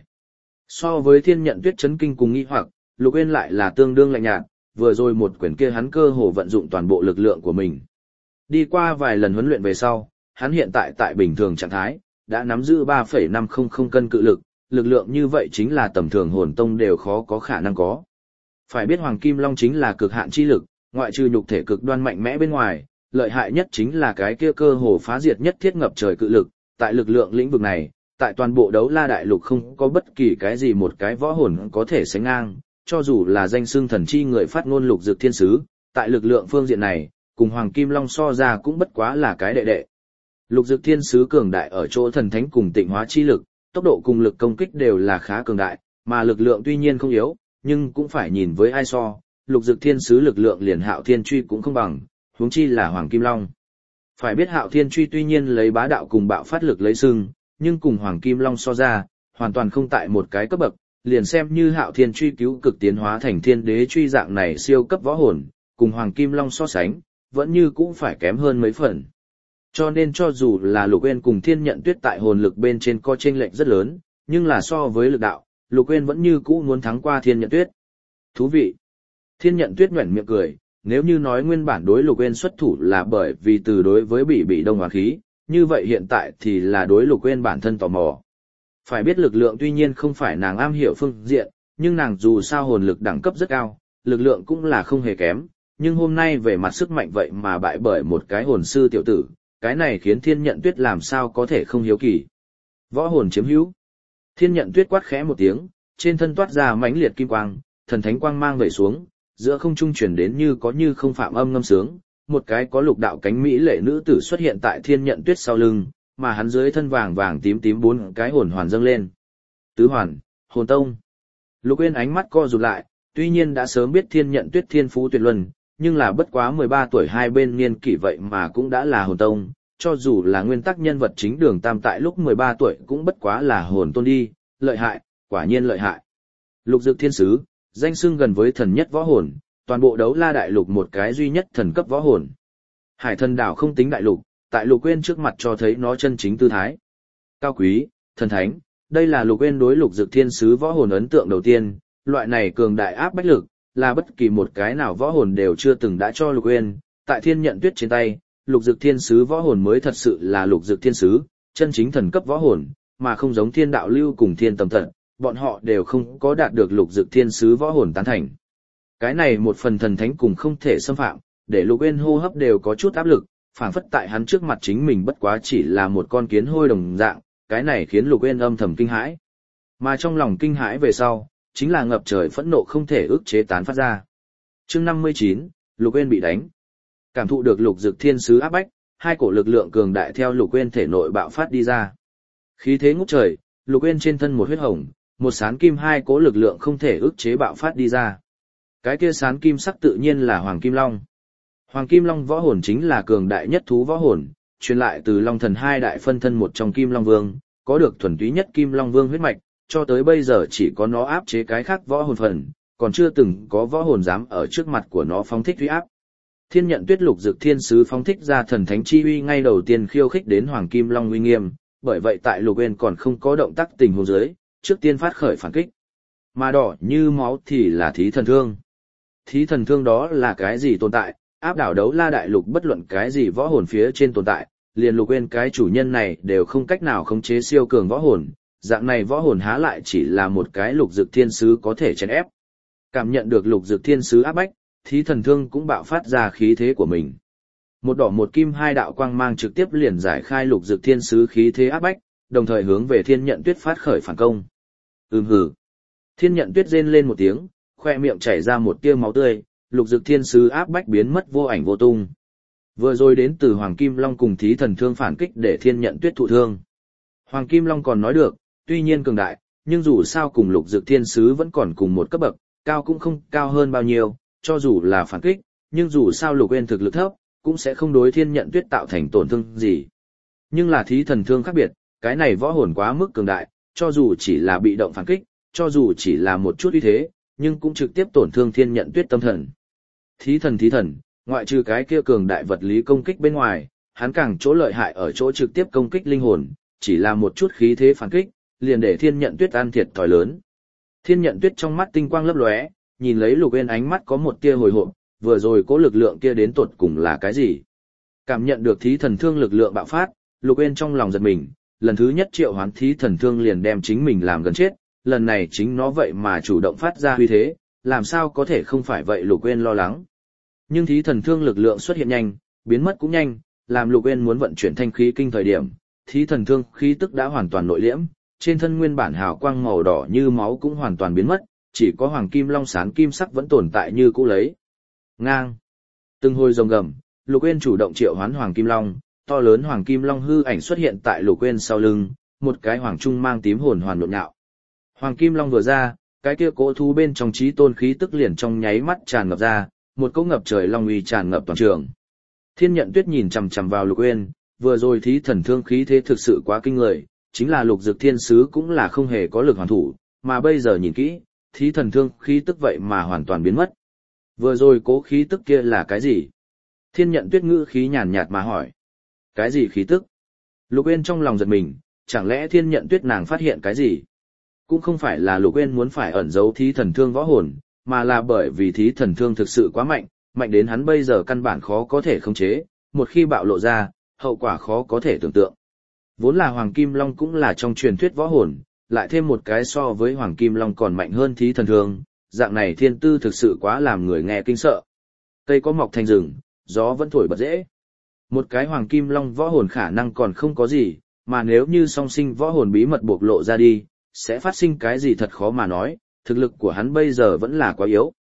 So với Thiên Nhận Tuyết chấn kinh cùng nghi hoặc, Lục Uyên lại là tương đương lạnh nhạt, vừa rồi một quyền kia hắn cơ hồ vận dụng toàn bộ lực lượng của mình. Đi qua vài lần huấn luyện về sau, hắn hiện tại bình thường trạng thái, đã nắm giữ 3,500 cân cự lực, lực lượng như vậy chính là tầm thường hồn tông đều khó có khả năng có. Phải biết Hoàng Kim Long chính là cực hạn chi lực, ngoại trừ nhục thể cực đoan mạnh mẽ bên ngoài, lợi hại nhất chính là cái kia cơ hồ phá diệt nhất thiết ngập trời cự lực, tại lực lượng lĩnh vực này, tại toàn bộ đấu la đại lục không có bất kỳ cái gì một cái võ hồn có thể sánh ngang, cho dù là danh xưng thần chi người phát ngôn Lục Dực Thiên Sứ, tại lực lượng phương diện này, cùng Hoàng Kim Long so ra cũng bất quá là cái đệ đệ. Lục Dực Thiên Sứ cường đại ở chỗ thần thánh cùng tịnh hóa chi lực, tốc độ cùng lực công kích đều là khá cường đại, mà lực lượng tuy nhiên không yếu, nhưng cũng phải nhìn với ai so, Lục Dực Thiên Sứ lực lượng liền Hạo Thiên Truy cũng không bằng, huống chi là Hoàng Kim Long. Phải biết Hạo Thiên Truy tuy nhiên lấy bá đạo cùng bạo phát lực lấy xưng, nhưng cùng Hoàng Kim Long so ra, hoàn toàn không tại một cái cấp bậc, liền xem như Hạo Thiên Truy cứu cực tiến hóa thành Thiên Đế Truy dạng này siêu cấp võ hồn, cùng Hoàng Kim Long so sánh, vẫn như cũng phải kém hơn mấy phần. Cho nên cho dù là Lục Uyên cùng Thiên Nhận Tuyết tại hồn lực bên trên có chênh lệch rất lớn, nhưng là so với lực đạo, Lục Uyên vẫn như cũ muốn thắng qua Thiên Nhận Tuyết. Thú vị. Thiên Nhận Tuyết nhoẻn miệng cười, nếu như nói nguyên bản đối Lục Uyên xuất thủ là bởi vì từ đối với bị đông oán khí, như vậy hiện tại thì là đối Lục Uyên bản thân tò mò. Phải biết lực lượng tuy nhiên không phải nàng am hiểu phương diện, nhưng nàng dù sao hồn lực đẳng cấp rất cao, lực lượng cũng là không hề kém, nhưng hôm nay về mặt sức mạnh vậy mà bại bởi một cái hồn sư tiểu tử, cái này khiến Thiên Nhận Tuyết làm sao có thể không hiếu kỳ. Võ hồn chiếm hữu. Thiên Nhận Tuyết quát khẽ một tiếng, trên thân toát ra mãnh liệt kim quang, thần thánh quang mang vẩy xuống, giữa không trung chuyển đến như có như không phạm âm ngâm sướng, một cái có lục đạo cánh mỹ lệ nữ tử xuất hiện tại Thiên Nhận Tuyết sau lưng, mà hắn dưới thân vàng vàng tím tím 4 cái hồn hoàn dâng lên. Tứ hoàn, hồn tông. Lục Uyên ánh mắt co rụt lại, tuy nhiên đã sớm biết Thiên Nhận Tuyết thiên phú tuyệt luân, nhưng là bất quá 13 tuổi hai bên niên kỷ vậy mà cũng đã là hồn tông, cho dù là nguyên tắc nhân vật chính Đường Tam tại lúc 13 tuổi cũng bất quá là hồn tôn đi, lợi hại, quả nhiên lợi hại. Lục Dực Thiên Sứ, danh xưng gần với thần nhất võ hồn, toàn bộ đấu la đại lục một cái duy nhất thần cấp võ hồn. Hải Thần đảo không tính đại lục, tại Lục Uyên trước mặt cho thấy nó chân chính tư thái. Cao quý, thần thánh, đây là Lục Uyên đối Lục Dực Thiên Sứ võ hồn ấn tượng đầu tiên, loại này cường đại áp bách lực, là bất kỳ một cái nào võ hồn đều chưa từng đã cho Lục Uyên, tại Thiên Nhận Tuyết trên tay, Lục Dực Thiên Sứ võ hồn mới thật sự là Lục Dực Thiên Sứ, chân chính thần cấp võ hồn, mà không giống Thiên Đạo Lưu cùng Thiên Tầm Thật, bọn họ đều không có đạt được Lục Dực Thiên Sứ võ hồn tán thành. Cái này một phần thần thánh cùng không thể xâm phạm, để Lục Uyên hô hấp đều có chút áp lực, phảng phất tại hắn trước mặt chính mình bất quá chỉ là một con kiến hôi đồng dạng, cái này khiến Lục Uyên âm thầm kinh hãi. Mà trong lòng kinh hãi về sau, chính là ngập trời phẫn nộ không thể ức chế tán phát ra. Chương 59, Lục Uyên bị đánh. Cảm thụ được Lục Dực Thiên Sứ áp bách, hai cổ lực lượng cường đại theo Lục Uyên thể nội bạo phát đi ra. Khí thế ngút trời, Lục Uyên trên thân một huyết hồng, một sán kim hai cổ lực lượng không thể ức chế bạo phát đi ra. Cái kia sán kim sắc tự nhiên là Hoàng Kim Long. Hoàng Kim Long võ hồn chính là cường đại nhất thú võ hồn, truyền lại từ Long Thần hai đại phân thân một trong Kim Long Vương, có được thuần túy nhất Kim Long Vương huyết mạch, cho tới bây giờ chỉ có nó áp chế cái khác võ hồn phần, còn chưa từng có võ hồn dám ở trước mặt của nó phóng thích uy áp. Thiên Nhận Tuyết Lục Dực Thiên Sứ phóng thích ra thần thánh chi uy ngay đầu tiên khiêu khích đến Hoàng Kim Long uy nghiêm, bởi vậy tại Lục Uyên còn không có động tác tình huống dưới, trước tiên phát khởi phản kích. Mà đỏ như máu thì là Thí Thần Thương. Thí Thần Thương đó là cái gì tồn tại, áp đảo đấu la đại lục bất luận cái gì võ hồn phía trên tồn tại, liền Lục Uyên cái chủ nhân này đều không cách nào khống chế siêu cường võ hồn, dạng này võ hồn há lại chỉ là một cái Lục Dực Thiên Sứ có thể chèn ép. Cảm nhận được Lục Dực Thiên Sứ áp bách, Thí Thần Thương cũng bạo phát ra khí thế của mình. Một đỏ một kim hai đạo quang mang trực tiếp liền giải khai Lục Dực Thiên Sứ khí thế áp bách, đồng thời hướng về Thiên Nhận Tuyết phát khởi phản công. Hừ. Thiên Nhận Tuyết rên lên một tiếng, khoe miệng chảy ra một tia máu tươi, Lục Dực Thiên Sứ áp bách biến mất vô ảnh vô tung. Vừa rồi đến từ Hoàng Kim Long cùng Thí Thần Thương phản kích để Thiên Nhận Tuyết thụ thương. Hoàng Kim Long còn nói được, tuy nhiên cường đại, nhưng dù sao cùng Lục Dực Thiên Sứ vẫn còn cùng một cấp bậc, cao cũng không cao hơn bao nhiêu, cho dù là phản kích, nhưng dù sao Lục Uyên thực lực thấp, cũng sẽ không đối Thiên Nhận Tuyết tạo thành tổn thương gì. Nhưng là Thí Thần Thương khác biệt, cái này võ hồn quá mức cường đại, cho dù chỉ là bị động phản kích, cho dù chỉ là một chút uy thế, nhưng cũng trực tiếp tổn thương Thiên Nhận Tuyết tâm thần. Thí thần, ngoại trừ cái kia cường đại vật lý công kích bên ngoài, hắn càng chỗ lợi hại ở chỗ trực tiếp công kích linh hồn, chỉ là một chút khí thế phản kích, liền để Thiên Nhận Tuyết ăn thiệt thòi lớn. Thiên Nhận Tuyết trong mắt tinh quang lấp lóe, nhìn lấy Lục Uyên ánh mắt có một tia hồi hộp, vừa rồi cố lực lượng kia đến tột cùng là cái gì? Cảm nhận được Thí Thần Thương lực lượng bạo phát, Lục Uyên trong lòng giật mình, lần thứ nhất triệu hoán Thí Thần Thương liền đem chính mình làm gần chết, lần này chính nó vậy mà chủ động phát ra uy thế, làm sao có thể không phải vậy Lục Uyên lo lắng. Nhưng Thí Thần Thương lực lượng xuất hiện nhanh, biến mất cũng nhanh, làm Lục Uyên muốn vận chuyển thanh khí kinh thời điểm, Thí Thần Thương khí tức đã hoàn toàn nội liễm, trên thân nguyên bản hào quang màu đỏ như máu cũng hoàn toàn biến mất, chỉ có Hoàng Kim Long sán kim sắc vẫn tồn tại như cũ lấy. Ngang. Từng hồi rồng gầm, Lục Uyên chủ động triệu hoán Hoàng Kim Long, to lớn Hoàng Kim Long hư ảnh xuất hiện tại Lục Uyên sau lưng, một cái hoàng trung mang tím hồn hoàn nhộn nhạo. Hoàng Kim Long vừa ra, cái kia cỗ thú bên trong chí tôn khí tức liền trong nháy mắt tràn ngập ra, một cỗ ngập trời long uy tràn ngập toàn trường. Thiên Nhận Tuyết nhìn chằm chằm vào Lục Uyên, vừa rồi Thí Thần Thương khí thế thực sự quá kinh người, chính là Lục Dực Thiên Sứ cũng là không hề có lực hoàn thủ, mà bây giờ nhìn kỹ, Thí Thần Thương khí tức vậy mà hoàn toàn biến mất. Vừa rồi cố khí tức kia là cái gì? Thiên Nhận Tuyết ngữ khí nhàn nhạt mà hỏi. Cái gì khí tức? Lục Uyên trong lòng giật mình, chẳng lẽ Thiên Nhận Tuyết nàng phát hiện cái gì? Cũng không phải là Lục Uyên muốn phải ẩn giấu Thí Thần Thương võ hồn, mà là bởi vì Thí Thần Thương thực sự quá mạnh, mạnh đến hắn bây giờ căn bản khó có thể khống chế, một khi bạo lộ ra, hậu quả khó có thể tưởng tượng. Vốn là Hoàng Kim Long cũng là trong truyền thuyết võ hồn, lại thêm một cái so với Hoàng Kim Long còn mạnh hơn Thí Thần Thương, dạng này thiên tư thực sự quá làm người nghe kinh sợ. Cây có mọc thành rừng, gió vẫn thổi bật dễ. Một cái Hoàng Kim Long võ hồn khả năng còn không có gì, mà nếu như song sinh võ hồn bí mật bộc lộ ra đi, sẽ phát sinh cái gì thật khó mà nói, thực lực của hắn bây giờ vẫn là quá yếu.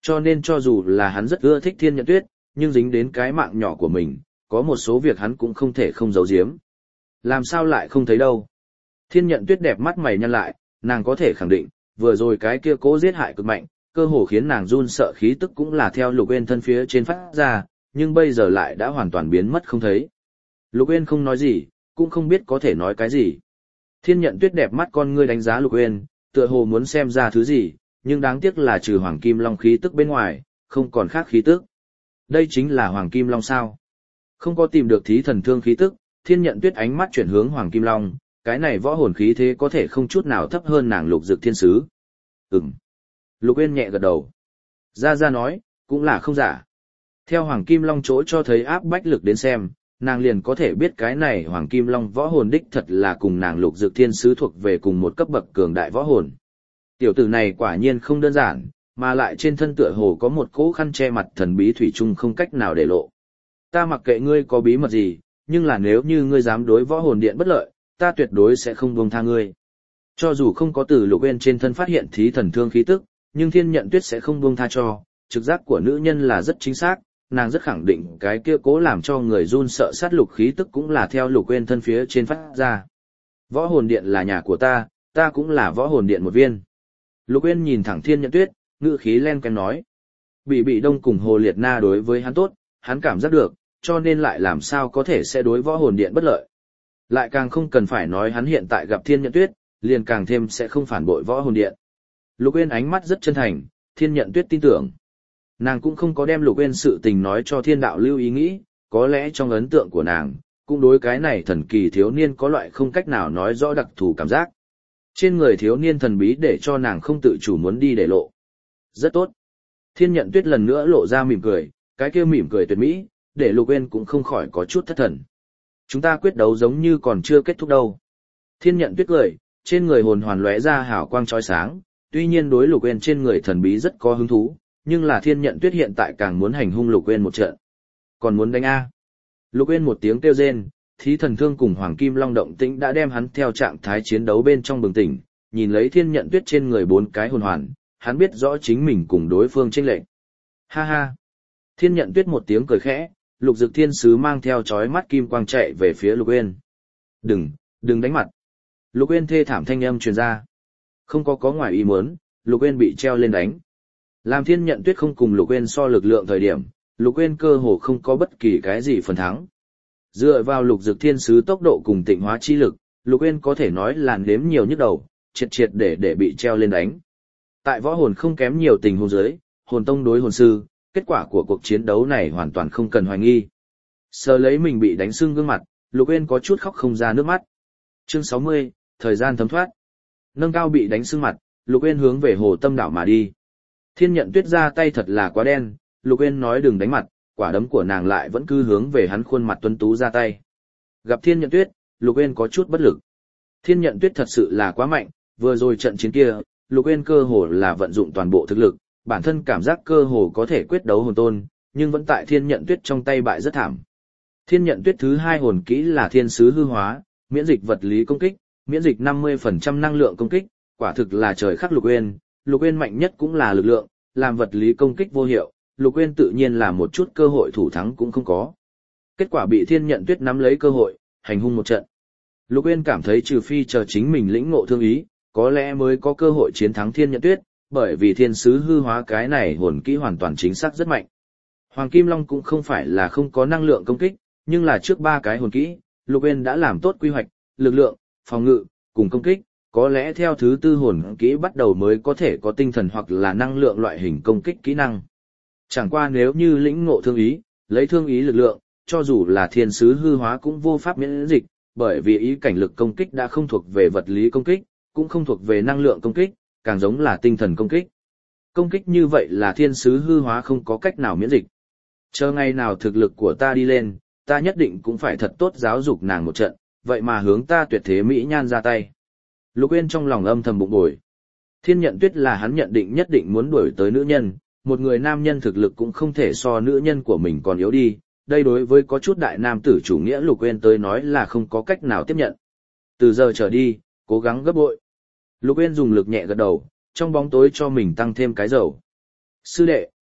Cho nên cho dù là hắn rất ưa thích Thiên Nhận Tuyết, nhưng dính đến cái mạng nhỏ của mình, có một số việc hắn cũng không thể không giấu giếm. Làm sao lại không thấy đâu. Thiên Nhận Tuyết đẹp mắt mày nhăn lại, nàng có thể khẳng định, vừa rồi cái kia cố giết hại cực mạnh, cơ hồ khiến nàng run sợ khí tức cũng là theo Lục Uyên thân phía trên phát ra, nhưng bây giờ lại đã hoàn toàn biến mất không thấy. Lục Uyên không nói gì, cũng không biết có thể nói cái gì. Thiên Nhận Tuyết đẹp mắt con ngươi đánh giá Lục Uyên, tựa hồ muốn xem ra thứ gì, nhưng đáng tiếc là trừ Hoàng Kim Long khí tức bên ngoài, không còn khác khí tức. Đây chính là Hoàng Kim Long sao? Không có tìm được thí thần thương khí tức, Thiên Nhận Tuyết ánh mắt chuyển hướng Hoàng Kim Long, cái này võ hồn khí thế có thể không chút nào thấp hơn nàng Lục Dực Thiên Sứ. Lục Uyên nhẹ gật đầu. Ra nói, cũng là không giả. Theo Hoàng Kim Long chỗ cho thấy áp bách lực đến xem, nàng liền có thể biết cái này Hoàng Kim Long võ hồn đích thật là cùng nàng Lục Dực Thiên Sứ thuộc về cùng một cấp bậc cường đại võ hồn. Tiểu tử này quả nhiên không đơn giản, mà lại trên thân tựa hồ có một cỗ khăn che mặt thần bí thủy chung không cách nào để lộ. Ta mặc kệ ngươi có bí mật gì, nhưng là nếu như ngươi dám đối võ hồn điện bất lợi, ta tuyệt đối sẽ không buông tha ngươi. Cho dù không có từ Lục Uyên trên thân phát hiện thí thần thương khí tức, nhưng Thiên Nhận Tuyết sẽ không buông tha cho, trực giác của nữ nhân là rất chính xác, nàng rất khẳng định cái kia cố làm cho người run sợ sát lục khí tức cũng là theo Lục Uyên thân phía trên phát ra. Võ hồn điện là nhà của ta cũng là võ hồn điện một viên. Lục Uyên nhìn thẳng Thiên Nhận Tuyết, ngữ khí len ken nói. Bị đông cùng Hồ Liệt Na đối với hắn tốt, hắn cảm giác được, cho nên lại làm sao có thể sẽ đối võ hồn điện bất lợi. Lại càng không cần phải nói hắn hiện tại gặp Thiên Nhận Tuyết, liền càng thêm sẽ không phản bội võ hồn điện. Lục Uyên ánh mắt rất chân thành, Thiên Nhận Tuyết tin tưởng. Nàng cũng không có đem Lục Uyên sự tình nói cho Thiên Đạo Lưu ý nghĩ, có lẽ trong ấn tượng của nàng, cũng đối cái này thần kỳ thiếu niên có loại không cách nào nói rõ đặc thù cảm giác. Trên người thiếu niên thần bí để cho nàng không tự chủ muốn đi để lộ. Rất tốt. Thiên Nhận Tuyết lần nữa lộ ra mỉm cười, cái kia mỉm cười tuyệt mỹ, để Lục Uyên cũng không khỏi có chút thất thần. Chúng ta quyết đấu giống như còn chưa kết thúc đâu. Thiên Nhận Tuyết cười, trên người hồn hoàn lóe ra hào quang chói sáng, tuy nhiên đối Lục Uyên trên người thần bí rất có hứng thú, nhưng là Thiên Nhận Tuyết hiện tại càng muốn hành hung Lục Uyên một trận. Còn muốn đánh a? Lục Uyên một tiếng kêu rên, thí thần thương cùng Hoàng Kim Long động tĩnh đã đem hắn theo trạng thái chiến đấu bên trong bừng tỉnh, nhìn lấy Thiên Nhận Tuyết trên người 4 cái hồn hoàn, hắn biết rõ chính mình cùng đối phương chênh lệch. Ha ha. Thiên Nhận Tuyết một tiếng cười khẽ, Lục Dực Thiên Sứ mang theo chói mắt kim quang chạy về phía Lục Uyên. Đừng đánh mặt. Lục Uyên thê thảm thanh âm truyền ra. Không có ngoài ý muốn, Lục Uyên bị treo lên đánh. Làm Thiên Nhận Tuyết không cùng Lục Uyên so lực lượng thời điểm, Lục Uyên cơ hồ không có bất kỳ cái gì phần thắng. Dựa vào Lục Dực Thiên Sứ tốc độ cùng tịnh hóa chi lực, Lục Uyên có thể nói là nếm nhiều nhức đầu, triệt để bị treo lên đánh. Tại võ hồn không kém nhiều tình huống dưới, hồn tông đối hồn sư, kết quả của cuộc chiến đấu này hoàn toàn không cần hoài nghi. Sờ lấy mình bị đánh sưng gương mặt, Lục Uyên có chút khóc không ra nước mắt. Chương 60, thời gian thấm thoát. Nâng cao bị đánh sưng mặt, Lục Uyên hướng về Hồ Tâm đảo mà đi. Thiên Nhận Tuyết ra tay thật là quá đen, Lục Uyên nói đừng đánh mặt, quả đấm của nàng lại vẫn cứ hướng về hắn khuôn mặt tuấn tú ra tay. Gặp Thiên Nhận Tuyết, Lục Uyên có chút bất lực. Thiên Nhận Tuyết thật sự là quá mạnh, vừa rồi trận chiến kia, Lục Uyên cơ hồ là vận dụng toàn bộ thực lực, bản thân cảm giác cơ hồ có thể quyết đấu hồn tôn, nhưng vẫn tại Thiên Nhận Tuyết trong tay bại rất thảm. Thiên Nhận Tuyết thứ 2 hồn kỹ là Thiên Sứ Hư Hóa, miễn dịch vật lý công kích, miễn dịch 50% năng lượng công kích, quả thực là trời khắc Lục Uyên. Lục Uyên mạnh nhất cũng là lực lượng, làm vật lý công kích vô hiệu, Lục Uyên tự nhiên là một chút cơ hội thủ thắng cũng không có. Kết quả bị Thiên Nhận Tuyết nắm lấy cơ hội, hành hung một trận. Lục Uyên cảm thấy trừ phi chờ chính mình lĩnh ngộ thương ý, có lẽ mới có cơ hội chiến thắng Thiên Nhận Tuyết, bởi vì Thiên Sứ Hư Hóa cái này hồn kỹ hoàn toàn chính xác rất mạnh. Hoàng Kim Long cũng không phải là không có năng lượng công kích, nhưng là trước 3 cái hồn kỹ, Lục Uyên đã làm tốt quy hoạch, lực lượng, phòng ngự, cùng công kích, có lẽ theo thứ 4 hồn kỹ bắt đầu mới có thể có tinh thần hoặc là năng lượng loại hình công kích kỹ năng. Chẳng qua nếu như lĩnh ngộ thương ý, lấy thương ý lực lượng, cho dù là Thiên Sứ Hư Hóa cũng vô pháp miễn dịch, bởi vì ý cảnh lực công kích đã không thuộc về vật lý công kích, cũng không thuộc về năng lượng công kích, càng giống là tinh thần công kích. Công kích như vậy là Thiên Sứ Hư Hóa không có cách nào miễn dịch. Chờ ngày nào thực lực của ta đi lên, ta nhất định cũng phải thật tốt giáo dục nàng một trận, vậy mà hướng ta tuyệt thế mỹ nhan ra tay. Lục Uyên trong lòng âm thầm bụng bồi. Thiên Nhận Tuyết là hắn nhận định nhất định muốn đuổi tới nữ nhân, một người nam nhân thực lực cũng không thể so nữ nhân của mình còn yếu đi, đây đối với có chút đại nam tử chủ nghĩa Lục Uyên tới nói là không có cách nào tiếp nhận. Từ giờ trở đi, cố gắng gấp bội. Lục Uyên dùng lực nhẹ gật đầu, trong bóng tối cho mình tăng thêm cái dầu. Sư đệ,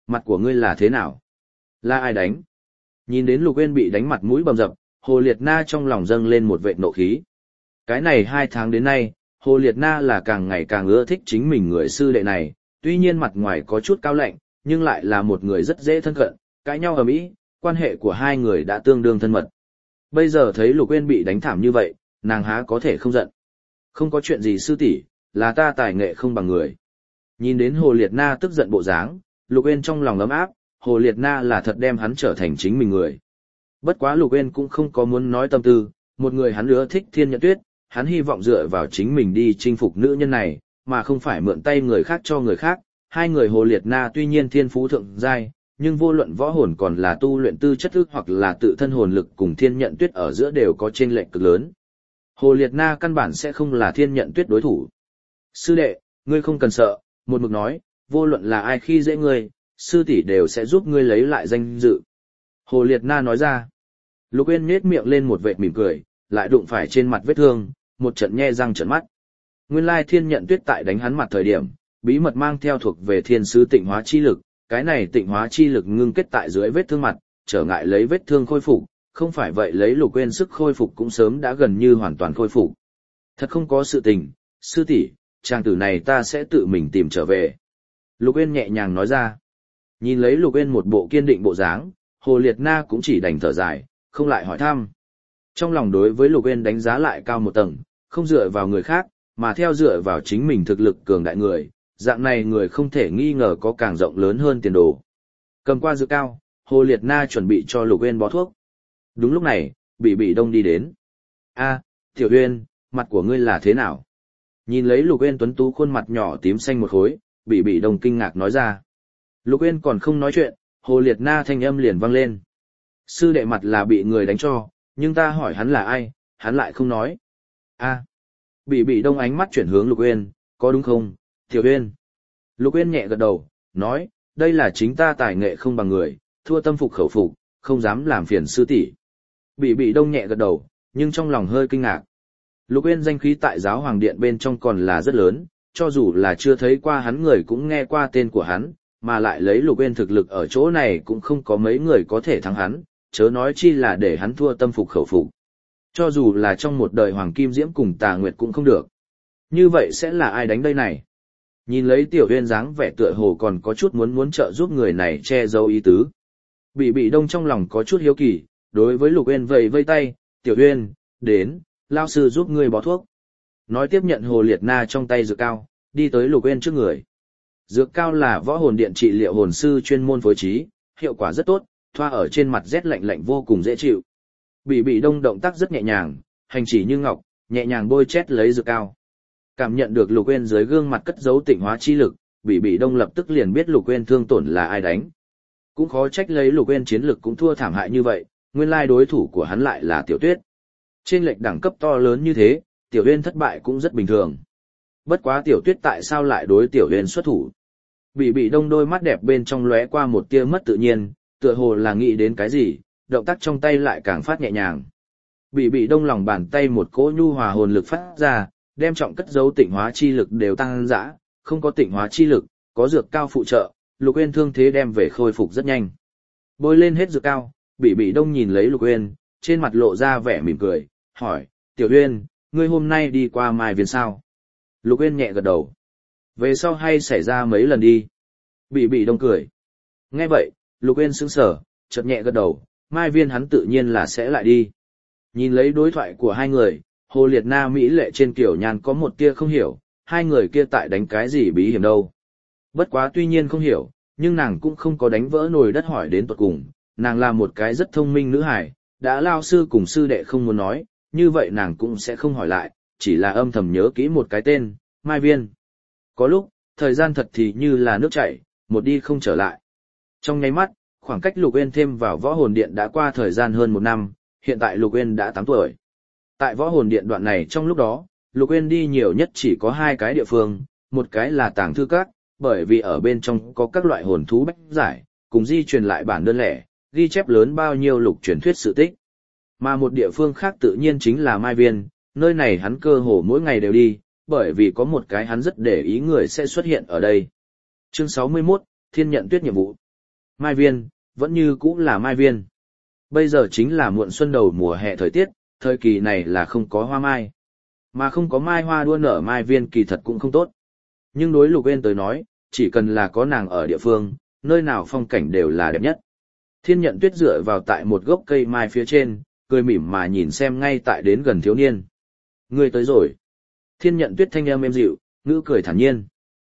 mặt của ngươi là thế nào? Là ai đánh? Nhìn đến Lục Uyên bị đánh mặt mũi bầm dập, Hồ Liệt Na trong lòng dâng lên một vệt nộ khí. Cái này 2 tháng đến nay, Hồ Liệt Na là càng ngày càng ưa thích chính mình người sư đệ này, tuy nhiên mặt ngoài có chút cao lạnh, nhưng lại là một người rất dễ thân cận, cãi nhau ầm ĩ, quan hệ của hai người đã tương đương thân mật. Bây giờ thấy Lục Uyên bị đánh thảm như vậy, nàng há có thể không giận. Không có chuyện gì sư tỷ, là ta tài nghệ không bằng người. Nhìn đến Hồ Liệt Na tức giận bộ dáng, Lục Uyên trong lòng ấm áp, Hồ Liệt Na là thật đem hắn trở thành chính mình người. Bất quá Lục Uyên cũng không có muốn nói tâm tư, một người hắn ưa thích Thiên Nhận Tuyết, hắn hy vọng dựa vào chính mình đi chinh phục nữ nhân này, mà không phải mượn tay người khác cho người khác. Hai người Hồ Liệt Na tuy nhiên thiên phú thượng giai, nhưng vô luận võ hồn còn là tu luyện tư chất ức hoặc là tự thân hồn lực cùng Thiên Nhận Tuyết ở giữa đều có chênh lệch cực lớn. Hồ Liệt Na căn bản sẽ không là Thiên Nhận Tuyết đối thủ. Sư đệ, ngươi không cần sợ, một mực nói, vô luận là ai khi dễ ngươi, sư tỷ đều sẽ giúp ngươi lấy lại danh dự. Hồ Liệt Na nói ra. Lục Uyên nhếch miệng lên một vệt mỉm cười, lại đụng phải trên mặt vết thương, một trận nhe răng trợn mắt. Nguyên lai Thiên Nhận Tuyết tại đánh hắn mặt thời điểm, bí mật mang theo thuộc về thiên sứ tịnh hóa chi lực, cái này tịnh hóa chi lực ngưng kết tại dưới vết thương mặt, trở ngại lấy vết thương khôi phục, không phải vậy lấy Lục Uyên sức khôi phục cũng sớm đã gần như hoàn toàn khôi phục. Thật không có sự tình, sư tỷ, chàng tử này ta sẽ tự mình tìm trở về. Lục Uyên nhẹ nhàng nói ra. Nhìn lấy Lục Uyên một bộ kiên định bộ dáng, Hồ Liệt Na cũng chỉ đành thở dài, không lại hỏi thăm. Trong lòng đối với Lục Uyên đánh giá lại cao một tầng, không dựa vào người khác, mà theo dựa vào chính mình thực lực cường đại người, dạng này người không thể nghi ngờ có càng rộng lớn hơn tiền đồ. Cầm qua dược cao, Hồ Liệt Na chuẩn bị cho Lục Uyên bó thuốc. Đúng lúc này, Bị Đông đi đến. A, Tiểu Uyên, mặt của ngươi là thế nào? Nhìn lấy Lục Uyên tuấn tú khuôn mặt nhỏ tím xanh một khối, Bị Đông kinh ngạc nói ra. Lục Uyên còn không nói chuyện, Hồ Liệt Na thanh âm liền vang lên. Sư đệ mặt là bị người đánh cho, nhưng ta hỏi hắn là ai, hắn lại không nói. A. Bị Đông ánh mắt chuyển hướng Lục Uyên, có đúng không, Tiểu Uyên? Lục Uyên nhẹ gật đầu, nói, đây là chính ta tài nghệ không bằng người, thua tâm phục khẩu phục, không dám làm phiền sư tỷ. Bị Đông nhẹ gật đầu, nhưng trong lòng hơi kinh ngạc. Lục Uyên danh khí tại giáo hoàng điện bên trong còn là rất lớn, cho dù là chưa thấy qua hắn người cũng nghe qua tên của hắn, mà lại lấy Lục Uyên thực lực ở chỗ này cũng không có mấy người có thể thắng hắn, chớ nói chi là để hắn thua tâm phục khẩu phục. Cho dù là trong một đời Hoàng Kim Diễm cùng Tà Nguyệt cũng không được. Như vậy sẽ là ai đánh đây này? Nhìn lấy Tiểu Uyên dáng vẻ tựa hồ còn có chút muốn trợ giúp người này che giấu ý tứ. Bị Đông trong lòng có chút hiếu kỳ, đối với Lục Uyên vẫy vây tay, Tiểu Uyên, đến, lao sư giúp ngươi bó thuốc. Nói tiếp nhận Hồ Liệt Na trong tay dược cao, đi tới Lục Uyên trước người. Dược cao là võ hồn điện trị liệu hồn sư chuyên môn phối trí, hiệu quả rất tốt, thoa ở trên mặt rét lạnh lạnh vô cùng dễ chịu. Bị Đông động tác rất nhẹ nhàng, hành chỉ như ngọc, nhẹ nhàng bôi chét lấy dược cao. Cảm nhận được Lục Uyên dưới gương mặt cất giấu tịnh hóa chi lực, Bị Đông lập tức liền biết Lục Uyên thương tổn là ai đánh. Cũng khó trách lấy Lục Uyên chiến lực cũng thua thảm hại như vậy, nguyên lai đối thủ của hắn lại là Tiểu Tuyết. Trên lệch đẳng cấp to lớn như thế, Tiểu Uyên thất bại cũng rất bình thường. Bất quá Tiểu Tuyết tại sao lại đối Tiểu Uyên xuất thủ? Bị Đông đôi mắt đẹp bên trong lóe qua một tia mất tự nhiên, tựa hồ là nghĩ đến cái gì, động tác trong tay lại càng phát nhẹ nhàng. Bị Đông lòng bàn tay một cỗ nhu hòa hồn lực phát ra, đem trọng cất dấu tịnh hóa chi lực đều tăng dã, không có tịnh hóa chi lực, có dược cao phụ trợ, Lục Uyên thương thế đem về khôi phục rất nhanh. Bôi lên hết dược cao, Bị Đông nhìn lấy Lục Uyên, trên mặt lộ ra vẻ mỉm cười, hỏi, Tiểu Uyên, ngươi hôm nay đi qua Mai Viên sao? Lục Uyên nhẹ gật đầu. Về sau hay xảy ra mấy lần đi? Bị Đông cười. Nghe vậy, Lục Uyên sững sờ, chợt nhẹ gật đầu, Mai Viên hắn tự nhiên là sẽ lại đi. Nhìn lấy đối thoại của hai người, Hồ Liệt Na mỹ lệ trên kiểu nhàn có một tia không hiểu, hai người kia tại đánh cái gì bí hiểm đâu. Bất quá tuy nhiên không hiểu, nhưng nàng cũng không có đánh vỡ nồi đất hỏi đến tuột cùng, nàng là một cái rất thông minh nữ hài, đã lao sư cùng sư đệ không muốn nói, như vậy nàng cũng sẽ không hỏi lại, chỉ là âm thầm nhớ kỹ một cái tên, Mai Viên. Có lúc, thời gian thật thì như là nước chảy, một đi không trở lại. Trong nháy mắt, khoảng cách Lục Uyên thêm vào võ hồn điện đã qua thời gian hơn 1 năm, hiện tại Lục Uyên đã 8 tuổi. Tại võ hồn điện đoạn này trong lúc đó, Lục Uyên đi nhiều nhất chỉ có 2 cái địa phương, một cái là tàng thư các, bởi vì ở bên trong có các loại hồn thú bách giải, cùng di truyền lại bản đơn lẻ, ghi chép lớn bao nhiêu lục truyền thuyết sự tích. Mà một địa phương khác tự nhiên chính là Mai Viên, nơi này hắn cơ hồ mỗi ngày đều đi, bởi vì có một cái hắn rất để ý người sẽ xuất hiện ở đây. Chương 61, Thiên Nhận Tuyết nhiệm vụ. Mai viên, vẫn như cũ là mai viên. Bây giờ chính là muộn xuân đầu mùa hè thời tiết, thời kỳ này là không có hoa mai. Mà không có mai hoa đua nở mai viên kỳ thật cũng không tốt. Nhưng đối Lục Uyên tới nói, chỉ cần là có nàng ở địa phương, nơi nào phong cảnh đều là đẹp nhất. Thiên Nhận Tuyết dựa vào tại một gốc cây mai phía trên, cười mỉm mà nhìn xem ngay tại đến gần thiếu niên. Ngươi tới rồi. Thiên Nhận Tuyết thanh âm êm dịu, ngữ cười thản nhiên.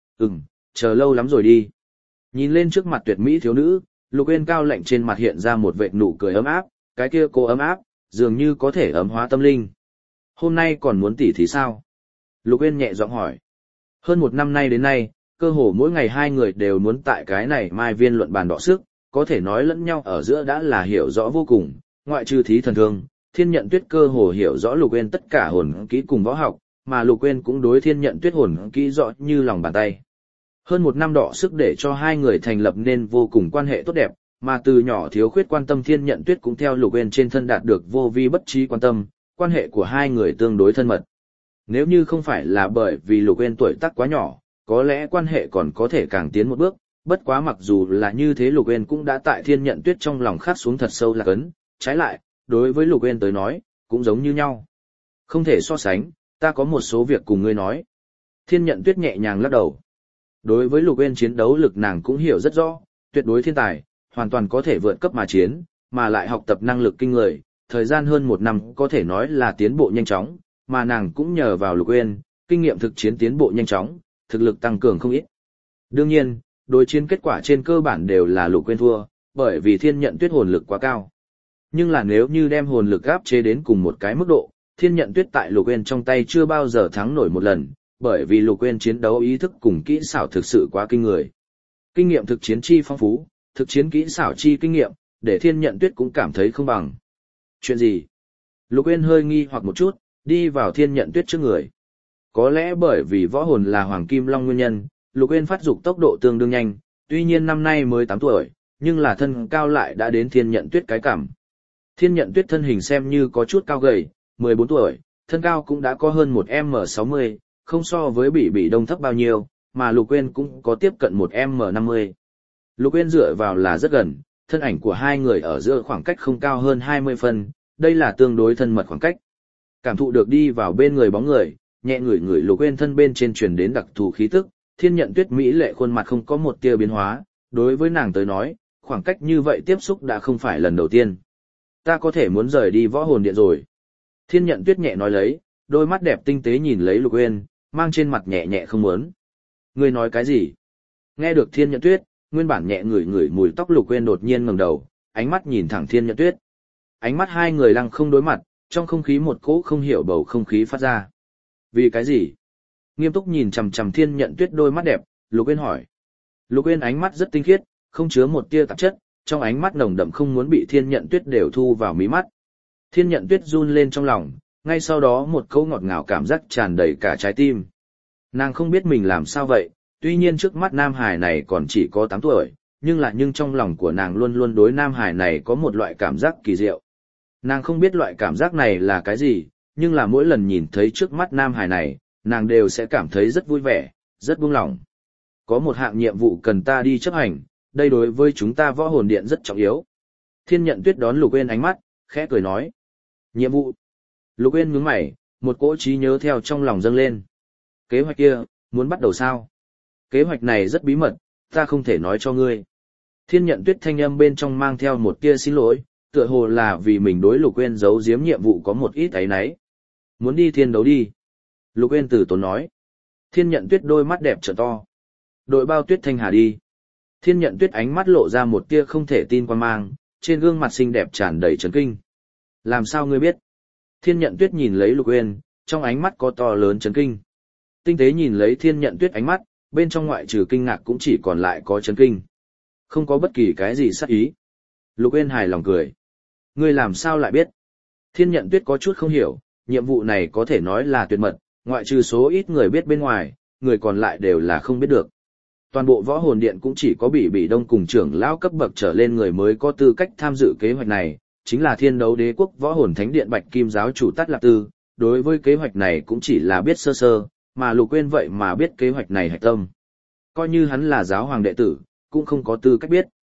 Chờ lâu lắm rồi đi. Nhìn lên trước mặt tuyệt mỹ thiếu nữ, Lục Uyên cao lạnh trên mặt hiện ra một vệt nụ cười ấm áp, cái kia cô ấm áp, dường như có thể ấm hóa tâm linh. Hôm nay còn muốn tỉ thí sao? Lục Uyên nhẹ giọng hỏi. Hơn một năm nay đến nay, cơ hồ mỗi ngày hai người đều muốn tại cái này mai viên luận bàn đọ sức, có thể nói lẫn nhau ở giữa đã là hiểu rõ vô cùng, ngoại trừ thí thần thương, Thiên Nhận Tuyết cơ hồ hiểu rõ Lục Uyên tất cả hồn kỹ cùng võ học, mà Lục Uyên cũng đối Thiên Nhận Tuyết hồn kỹ rõ như lòng bàn tay. Hơn một năm đọ sức để cho hai người thành lập nên vô cùng quan hệ tốt đẹp, mà từ nhỏ thiếu khuyết quan tâm Thiên Nhận Tuyết cũng theo Lục Uyên trên thân đạt được vô vi bất trí quan tâm, quan hệ của hai người tương đối thân mật. Nếu như không phải là bởi vì Lục Uyên tuổi tác quá nhỏ, có lẽ quan hệ còn có thể càng tiến một bước, bất quá mặc dù là như thế Lục Uyên cũng đã tại Thiên Nhận Tuyết trong lòng khắc xuống thật sâu lạc ấn, trái lại, đối với Lục Uyên tới nói, cũng giống như nhau. Không thể so sánh, ta có một số việc cùng ngươi nói. Thiên Nhận Tuyết nhẹ nhàng lắc đầu. Đối với Lục Uyên chiến đấu lực nàng cũng hiểu rất rõ, tuyệt đối thiên tài, hoàn toàn có thể vượt cấp mà chiến, mà lại học tập năng lực kinh người, thời gian hơn một năm có thể nói là tiến bộ nhanh chóng, mà nàng cũng nhờ vào Lục Uyên, kinh nghiệm thực chiến tiến bộ nhanh chóng, thực lực tăng cường không ít. Đương nhiên, đối chiến kết quả trên cơ bản đều là Lục Uyên thua, bởi vì Thiên Nhận Tuyết hồn lực quá cao. Nhưng là nếu như đem hồn lực áp chế đến cùng một cái mức độ, Thiên Nhận Tuyết tại Lục Uyên trong tay chưa bao giờ thắng nổi một lần, bởi vì Lục Uyên chiến đấu ý thức cùng kỹ xảo thực sự quá kinh người. Kinh nghiệm thực chiến chi phong phú, thực chiến kỹ xảo chi kinh nghiệm, để Thiên Nhận Tuyết cũng cảm thấy không bằng. Chuyện gì? Lục Uyên hơi nghi hoặc một chút, đi vào Thiên Nhận Tuyết trước người. Có lẽ bởi vì võ hồn là Hoàng Kim Long nguyên nhân, Lục Uyên phát dục tốc độ tương đương nhanh, tuy nhiên năm nay mới 8 tuổi, nhưng là thân cao lại đã đến Thiên Nhận Tuyết cái cằm. Thiên Nhận Tuyết thân hình xem như có chút cao gầy, 14 tuổi, thân cao cũng đã có hơn một m60, không so với Bỉ Đông thấp bao nhiêu, mà Lục Uyên cũng có tiếp cận một m50. Lục Uyên dựa vào là rất gần, thân ảnh của hai người ở giữa khoảng cách không cao hơn 20 phân, đây là tương đối thân mật khoảng cách. Cảm thụ được đi vào bên người bóng người, nhẹ ngửi ngửi Lục Uyên thân bên trên truyền đến đặc thù khí tức, Thiên Nhận Tuyết mỹ lệ khuôn mặt không có một tia biến hóa, đối với nàng tới nói, khoảng cách như vậy tiếp xúc đã không phải lần đầu tiên. Ta có thể muốn rời đi võ hồn điện rồi. Thiên Nhận Tuyết nhẹ nói lấy, đôi mắt đẹp tinh tế nhìn lấy Lục Uyên, mang trên mặt nhẹ nhẹ không muốn. Ngươi nói cái gì? Nghe được Thiên Nhận Tuyết, nguyên bản nhẹ ngửi ngửi mùi tóc Lục Uyên đột nhiên ngẩng đầu, ánh mắt nhìn thẳng Thiên Nhận Tuyết. Ánh mắt hai người lăng không đối mặt, trong không khí một cỗ không hiểu bầu không khí phát ra. Vì cái gì? Nghiêm túc nhìn chằm chằm Thiên Nhận Tuyết đôi mắt đẹp, Lục Uyên hỏi. Lục Uyên ánh mắt rất tinh khiết, không chứa một tia tạp chất, trong ánh mắt nồng đậm không muốn bị Thiên Nhận Tuyết đều thu vào mí mắt. Thiên Nhận Tuyết run lên trong lòng, ngay sau đó một câu ngọt ngào cảm giác tràn đầy cả trái tim. Nàng không biết mình làm sao vậy, tuy nhiên trước mắt Nam Hải này còn chỉ có 8 tuổi, nhưng trong lòng của nàng luôn luôn đối Nam Hải này có một loại cảm giác kỳ diệu. Nàng không biết loại cảm giác này là cái gì, nhưng là mỗi lần nhìn thấy trước mắt Nam Hải này, nàng đều sẽ cảm thấy rất vui vẻ, rất buông lỏng. Có một hạng nhiệm vụ cần ta đi chấp hành, đây đối với chúng ta võ hồn điện rất trọng yếu. Thiên Nhận Tuyết đón Lục Uyên ánh mắt, khẽ cười nói. Nhiệm vụ. Lục Uyên nhướng mày, một cỗ trí nhớ theo trong lòng dâng lên. Kế hoạch kia, muốn bắt đầu sao? Kế hoạch này rất bí mật, ta không thể nói cho ngươi. Thiên Nhận Tuyết thanh âm bên trong mang theo một tia xin lỗi, tựa hồ là vì mình đối Lục Uyên giấu giếm nhiệm vụ có một ít áy náy. Muốn đi thiên đấu đi. Lục Uyên từ tốn nói. Thiên Nhận Tuyết đôi mắt đẹp trợ to. Đội bao Tuyết Thanh Hà đi. Thiên Nhận Tuyết ánh mắt lộ ra một tia không thể tin quan mang, trên gương mặt xinh đẹp tràn đầy chấn kinh. Làm sao ngươi biết? Thiên Nhận Tuyết nhìn lấy Lục Uyên, trong ánh mắt có to lớn chấn kinh. Tinh tế nhìn lấy Thiên Nhận Tuyết ánh mắt, bên trong ngoại trừ kinh ngạc cũng chỉ còn lại có chấn kinh. Không có bất kỳ cái gì sát ý. Lục Uyên hài lòng cười. Ngươi làm sao lại biết? Thiên Nhận Tuyết có chút không hiểu, nhiệm vụ này có thể nói là tuyệt mật, ngoại trừ số ít người biết bên ngoài, người còn lại đều là không biết được. Toàn bộ võ hồn điện cũng chỉ có Bỉ Đông cùng trưởng lão cấp bậc trở lên người mới có tư cách tham dự kế hoạch này, chính là Thiên Đấu Đế Quốc Võ Hồn Thánh Điện Bạch Kim giáo chủ Tát Lạp Tư, đối với kế hoạch này cũng chỉ là biết sơ sơ, mà Lục Uyên vậy mà biết kế hoạch này hạch tâm. Coi như hắn là giáo hoàng đệ tử, cũng không có tư cách biết.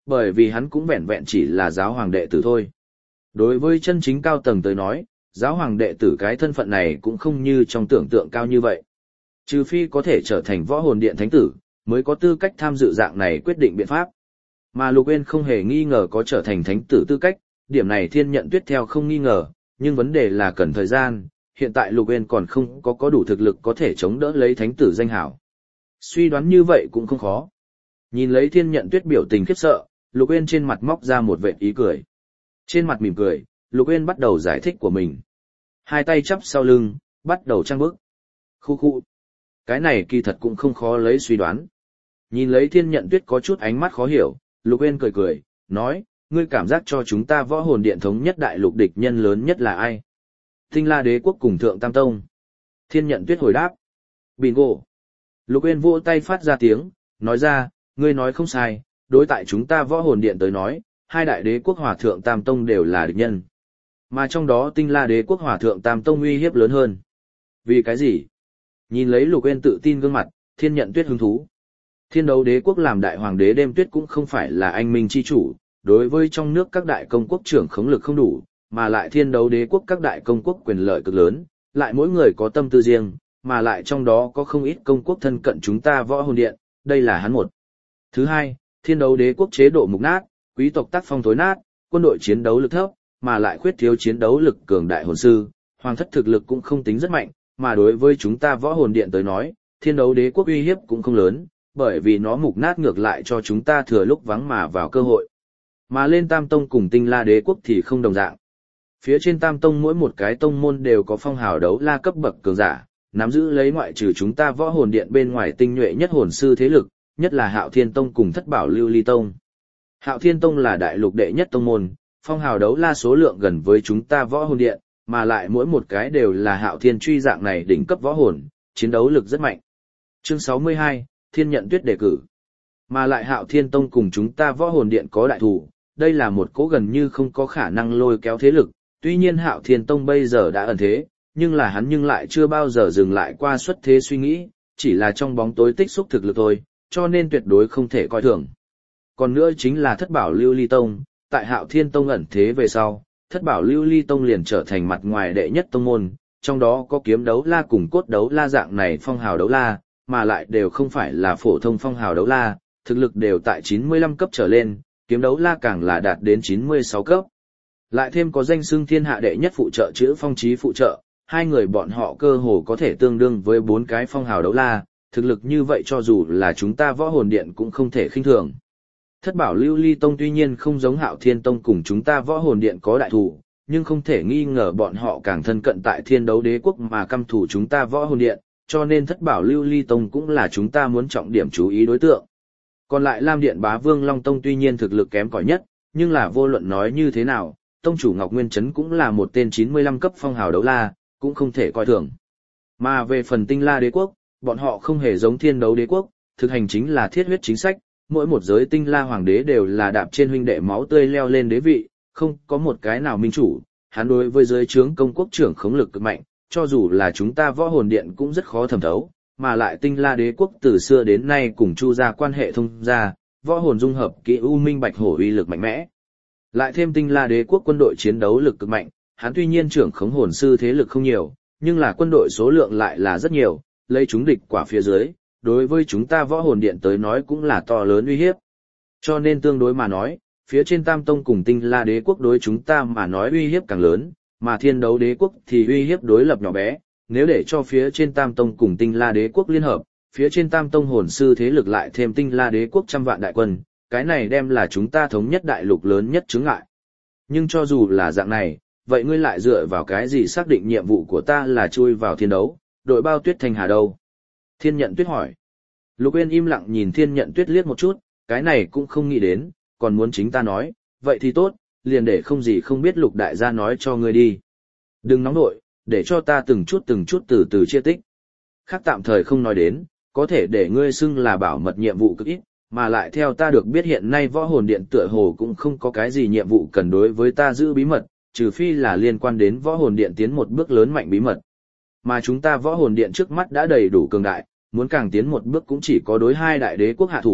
Bởi vì hắn cũng vẹn vẹn chỉ là giáo hoàng đệ tử thôi. Đối với chân chính cao tầng tới nói, giáo hoàng đệ tử cái thân phận này cũng không như trong tưởng tượng cao như vậy. Trừ phi có thể trở thành võ hồn điện thánh tử, mới có tư cách tham dự dạng này quyết định biện pháp. Mà Lục Uyên không hề nghi ngờ có trở thành thánh tử tư cách, điểm này Thiên Nhận Tuyết theo không nghi ngờ, nhưng vấn đề là cần thời gian, hiện tại Lục Uyên còn không có đủ thực lực có thể chống đỡ lấy thánh tử danh hảo. Suy đoán như vậy cũng không khó. Nhìn lấy Thiên Nhận Tuyết biểu tình khiếp sợ, Lục Uyên trên mặt móc ra một vệt ý cười. Trên mặt mỉm cười, Lục Uyên bắt đầu giải thích của mình. Hai tay chắp sau lưng, bắt đầu trang bước. Khu khu. Cái này kỳ thật cũng không khó lấy suy đoán. Nhìn lấy Thiên Nhận Tuyết có chút ánh mắt khó hiểu, Lục Uyên cười cười, nói, ngươi cảm giác cho chúng ta võ hồn điện thống nhất đại lục địch nhân lớn nhất là ai? Tinh La Đế quốc cùng Thượng Tam Tông. Thiên Nhận Tuyết hồi đáp. Bingo. Lục Uyên vỗ tay phát ra tiếng, nói ra, ngươi nói không sai, đối tại chúng ta võ hồn điện tới nói, hai đại đế quốc hòa Thượng Tam Tông đều là địch nhân. Mà trong đó Tinh La Đế quốc hòa Thượng Tam Tông uy hiếp lớn hơn. Vì cái gì? Nhìn lấy Lục Uyên tự tin gương mặt, Thiên Nhận Tuyết hứng thú. Thiên Đấu Đế quốc làm đại hoàng đế đêm tuyết cũng không phải là anh minh chi chủ, đối với trong nước các đại công quốc trưởng khống lực không đủ, mà lại Thiên Đấu Đế quốc các đại công quốc quyền lợi cực lớn, lại mỗi người có tâm tư riêng, mà lại trong đó có không ít công quốc thân cận chúng ta võ hồn điện, đây là hắn một. Thứ hai, Thiên Đấu Đế quốc chế độ mục nát, quý tộc tác phong thối nát, quân đội chiến đấu lực thấp, mà lại khuyết thiếu chiến đấu lực cường đại hồn sư, hoàng thất thực lực cũng không tính rất mạnh, mà đối với chúng ta võ hồn điện tới nói, Thiên Đấu Đế quốc uy hiếp cũng không lớn, bởi vì nó mục nát ngược lại cho chúng ta thừa lúc vắng mà vào cơ hội. Mà lên Tam Tông cùng Tinh La Đế quốc thì không đồng dạng. Phía trên Tam Tông mỗi một cái tông môn đều có phong hào đấu la cấp bậc cường giả, nắm giữ lấy ngoại trừ chúng ta võ hồn điện bên ngoài tinh nhuệ nhất hồn sư thế lực, nhất là Hạo Thiên Tông cùng Thất Bảo Lưu Ly Tông. Hạo Thiên Tông là đại lục đệ nhất tông môn, phong hào đấu la số lượng gần với chúng ta võ hồn điện, mà lại mỗi một cái đều là Hạo Thiên truy dạng này đỉnh cấp võ hồn, chiến đấu lực rất mạnh. Chương 62, Thiên Nhận Tuyết đề cử. Mà lại Hạo Thiên Tông cùng chúng ta võ hồn điện có đại thủ, đây là một cố gần như không có khả năng lôi kéo thế lực, tuy nhiên Hạo Thiên Tông bây giờ đã ẩn thế, nhưng là hắn nhưng lại chưa bao giờ dừng lại qua xuất thế suy nghĩ, chỉ là trong bóng tối tích xúc thực lực thôi, cho nên tuyệt đối không thể coi thường. Còn nữa chính là Thất Bảo Lưu Ly Tông, tại Hạo Thiên Tông ẩn thế về sau, Thất Bảo Lưu Ly Tông liền trở thành mặt ngoài đệ nhất tông môn, trong đó có kiếm đấu la cùng cốt đấu la dạng này phong hào đấu la, mà lại đều không phải là phổ thông phong hào đấu la, thực lực đều tại 95 cấp trở lên, kiếm đấu la càng là đạt đến 96 cấp. Lại thêm có danh xưng thiên hạ đệ nhất phụ trợ chữ phong trí phụ trợ, hai người bọn họ cơ hồ có thể tương đương với 4 cái phong hào đấu la, thực lực như vậy cho dù là chúng ta võ hồn điện cũng không thể khinh thường. Thất Bảo Lưu Ly Tông tuy nhiên không giống Hạo Thiên Tông cùng chúng ta võ hồn điện có đại thủ, nhưng không thể nghi ngờ bọn họ càng thân cận tại Thiên Đấu Đế quốc mà căm thù chúng ta võ hồn điện, cho nên Thất Bảo Lưu Ly Tông cũng là chúng ta muốn trọng điểm chú ý đối tượng. Còn lại Lam Điện Bá Vương Long Tông tuy nhiên thực lực kém cỏi nhất, nhưng là vô luận nói như thế nào, tông chủ Ngọc Nguyên Trấn cũng là một tên 95 cấp phong hào đấu la, cũng không thể coi thường. Mà về phần Tinh La Đế quốc, bọn họ không hề giống Thiên Đấu Đế quốc, thực hành chính là thiết huyết chính sách, mỗi một giới Tinh La hoàng đế đều là đạp trên huynh đệ máu tươi leo lên đế vị, không có một cái nào minh chủ, hắn đối với giới trướng công quốc trưởng khống lực cực mạnh, cho dù là chúng ta võ hồn điện cũng rất khó thẩm thấu, mà lại Tinh La Đế quốc từ xưa đến nay cùng Chu gia quan hệ thông gia, võ hồn dung hợp kỹ u minh bạch hổ uy lực mạnh mẽ. Lại thêm Tinh La Đế quốc quân đội chiến đấu lực cực mạnh, hắn tuy nhiên trưởng khống hồn sư thế lực không nhiều, nhưng là quân đội số lượng lại là rất nhiều, lấy chúng địch quả phía dưới, đối với chúng ta võ hồn điện tới nói cũng là to lớn uy hiếp. Cho nên tương đối mà nói, phía trên Tam Tông cùng Tinh La Đế quốc đối chúng ta mà nói uy hiếp càng lớn, mà Thiên Đấu Đế quốc thì uy hiếp đối lập nhỏ bé, nếu để cho phía trên Tam Tông cùng Tinh La Đế quốc liên hợp, phía trên Tam Tông hồn sư thế lực lại thêm Tinh La Đế quốc 100 vạn đại quân, cái này đem là chúng ta thống nhất đại lục lớn nhất chướng ngại. Nhưng cho dù là dạng này, vậy ngươi lại dựa vào cái gì xác định nhiệm vụ của ta là chui vào thiên đấu, đội bao tuyết thanh hà đâu? Thiên Nhận Tuyết hỏi. Lục Uyên im lặng nhìn Thiên Nhận Tuyết liếc một chút, cái này cũng không nghĩ đến, còn muốn chính ta nói, vậy thì tốt, liền để không gì không biết Lục đại gia nói cho ngươi đi. Đừng nóng nội, để cho ta từng chút từ từ chia tích. Khác tạm thời không nói đến, có thể để ngươi xưng là bảo mật nhiệm vụ cực ít, mà lại theo ta được biết hiện nay võ hồn điện tựa hồ cũng không có cái gì nhiệm vụ cần đối với ta giữ bí mật, trừ phi là liên quan đến võ hồn điện tiến một bước lớn mạnh bí mật. Mà chúng ta võ hồn điện trước mắt đã đầy đủ cường đại, muốn càng tiến một bước cũng chỉ có đối hai đại đế quốc hạ thủ,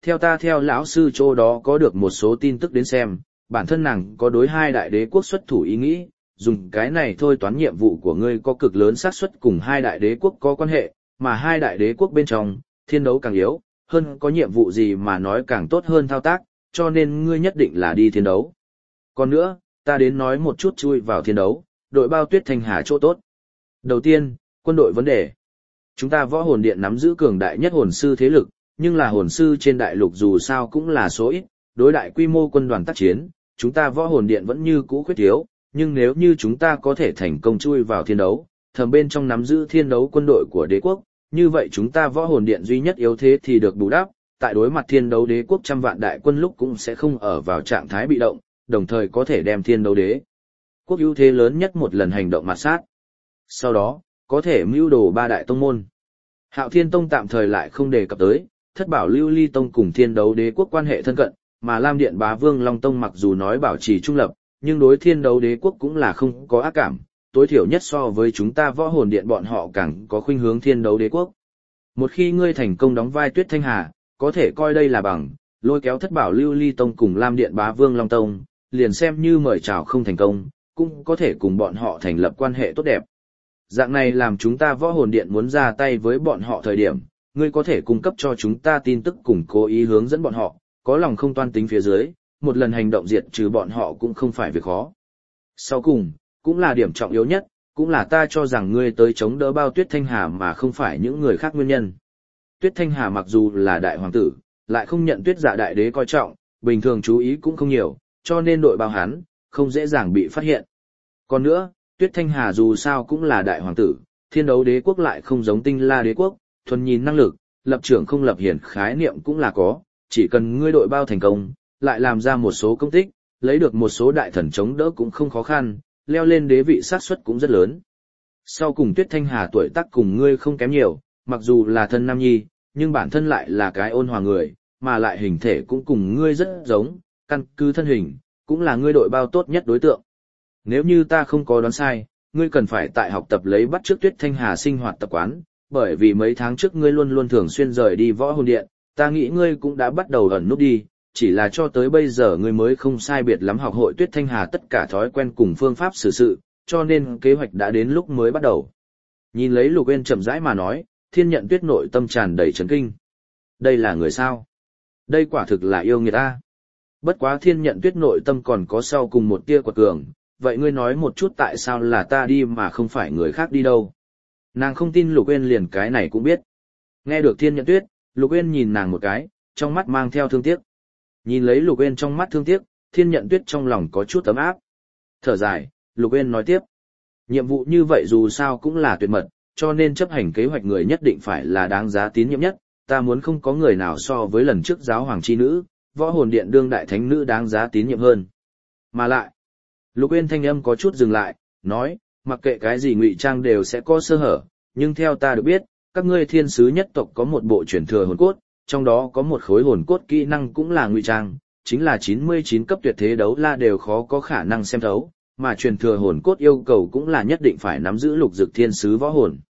theo ta theo lão sư chỗ đó có được một số tin tức đến xem, bản thân nàng có đối hai đại đế quốc xuất thủ ý nghĩ, dùng cái này thôi toán nhiệm vụ của ngươi có cực lớn xác suất cùng hai đại đế quốc có quan hệ, mà hai đại đế quốc bên trong, thiên đấu càng yếu, hơn có nhiệm vụ gì mà nói càng tốt hơn thao tác, cho nên ngươi nhất định là đi thiên đấu. Còn nữa, ta đến nói một chút chui vào thiên đấu, đội bao tuyết thanh hà chỗ tốt. Đầu tiên, quân đội vấn đề. Chúng ta võ hồn điện nắm giữ cường đại nhất hồn sư thế lực, nhưng là hồn sư trên đại lục dù sao cũng là số ít, đối đại quy mô quân đoàn tác chiến, chúng ta võ hồn điện vẫn như cũ khuyết thiếu, nhưng nếu như chúng ta có thể thành công chui vào thiên đấu, thầm bên trong nắm giữ thiên đấu quân đội của đế quốc, như vậy chúng ta võ hồn điện duy nhất yếu thế thì được bù đắp, tại đối mặt thiên đấu đế quốc trăm vạn đại quân lúc cũng sẽ không ở vào trạng thái bị động, đồng thời có thể đem thiên đấu đế quốc ưu thế lớn nhất một lần hành động mạt sát. Sau đó, có thể mưu đồ ba đại tông môn. Hạo Thiên Tông tạm thời lại không đề cập tới, Thất Bảo Lưu Ly Tông cùng thiên đấu đế quốc quan hệ thân cận, mà Lam Điện Bá Vương Long Tông mặc dù nói bảo trì trung lập, nhưng đối thiên đấu đế quốc cũng là không có ác cảm, tối thiểu nhất so với chúng ta võ hồn điện bọn họ càng có khuynh hướng thiên đấu đế quốc. Một khi ngươi thành công đóng vai Tuyết Thanh Hà, có thể coi đây là bằng, lôi kéo Thất Bảo Lưu Ly Tông cùng Lam Điện Bá Vương Long Tông, liền xem như mời chào không thành công, cũng có thể cùng bọn họ thành lập quan hệ tốt đẹp. Dạng này làm chúng ta võ hồn điện muốn ra tay với bọn họ thời điểm, ngươi có thể cung cấp cho chúng ta tin tức cùng cố ý hướng dẫn bọn họ, có lòng không toan tính phía dưới, một lần hành động diệt trừ bọn họ cũng không phải việc khó. Sau cùng, cũng là điểm trọng yếu nhất, cũng là ta cho rằng ngươi tới chống đỡ bao Tuyết Thanh Hà mà không phải những người khác nguyên nhân. Tuyết Thanh Hà mặc dù là đại hoàng tử, lại không nhận Tuyết Dạ đại đế coi trọng, bình thường chú ý cũng không nhiều, cho nên đội bao hắn, không dễ dàng bị phát hiện. Còn nữa, Tuyết Thanh Hà dù sao cũng là đại hoàng tử, thiên đấu đế quốc lại không giống Tinh La đế quốc, thuần nhìn năng lực, lập trưởng không lập hiển khái niệm cũng là có, chỉ cần ngươi đội bao thành công, lại làm ra một số công tích, lấy được một số đại thần chống đỡ cũng không khó khăn, leo lên đế vị xác suất cũng rất lớn. Sau cùng Tuyết Thanh Hà tuổi tác cùng ngươi không kém nhiều, mặc dù là thân nam nhi, nhưng bản thân lại là cái ôn hòa người, mà lại hình thể cũng cùng ngươi rất giống, căn cứ thân hình, cũng là ngươi đội bao tốt nhất đối tượng. Nếu như ta không có đoán sai, ngươi cần phải tại học tập lấy bắt chước Tuyết Thanh Hà sinh hoạt tập quán, bởi vì mấy tháng trước ngươi luôn luôn thường xuyên rời đi võ hồn điện, ta nghĩ ngươi cũng đã bắt đầu ẩn nút đi, chỉ là cho tới bây giờ ngươi mới không sai biệt lắm học hội Tuyết Thanh Hà tất cả thói quen cùng phương pháp xử sự, cho nên kế hoạch đã đến lúc mới bắt đầu. Nhìn lấy Lục Uyên chậm rãi mà nói, Thiên Nhận Tuyết nội tâm tràn đầy chấn kinh. Đây là người sao? Đây quả thực là yêu nghiệt ta. Bất quá Thiên Nhận Tuyết nội tâm còn có sau cùng một tia quật cường, vậy ngươi nói một chút tại sao là ta đi mà không phải người khác đi đâu? Nàng không tin Lục Uyên liền cái này cũng biết. Nghe được Thiên Nhận Tuyết, Lục Uyên nhìn nàng một cái, trong mắt mang theo thương tiếc. Nhìn lấy Lục Uyên trong mắt thương tiếc, Thiên Nhận Tuyết trong lòng có chút ấm áp. Thở dài, Lục Uyên nói tiếp. Nhiệm vụ như vậy dù sao cũng là tuyệt mật, cho nên chấp hành kế hoạch người nhất định phải là đáng giá tín nhiệm nhất. Ta muốn không có người nào so với lần trước giáo hoàng chi nữ, võ hồn điện đương đại thánh nữ đáng giá tín nhiệm hơn. Mà lại, Lục Uyên thanh âm có chút dừng lại, nói, mặc kệ cái gì ngụy trang đều sẽ có sơ hở, nhưng theo ta được biết, các ngươi thiên sứ nhất tộc có một bộ truyền thừa hồn cốt, trong đó có một khối hồn cốt kỹ năng cũng là ngụy trang, chính là 99 cấp tuyệt thế đấu la đều khó có khả năng xem thấu, mà truyền thừa hồn cốt yêu cầu cũng là nhất định phải nắm giữ lục dực thiên sứ võ hồn.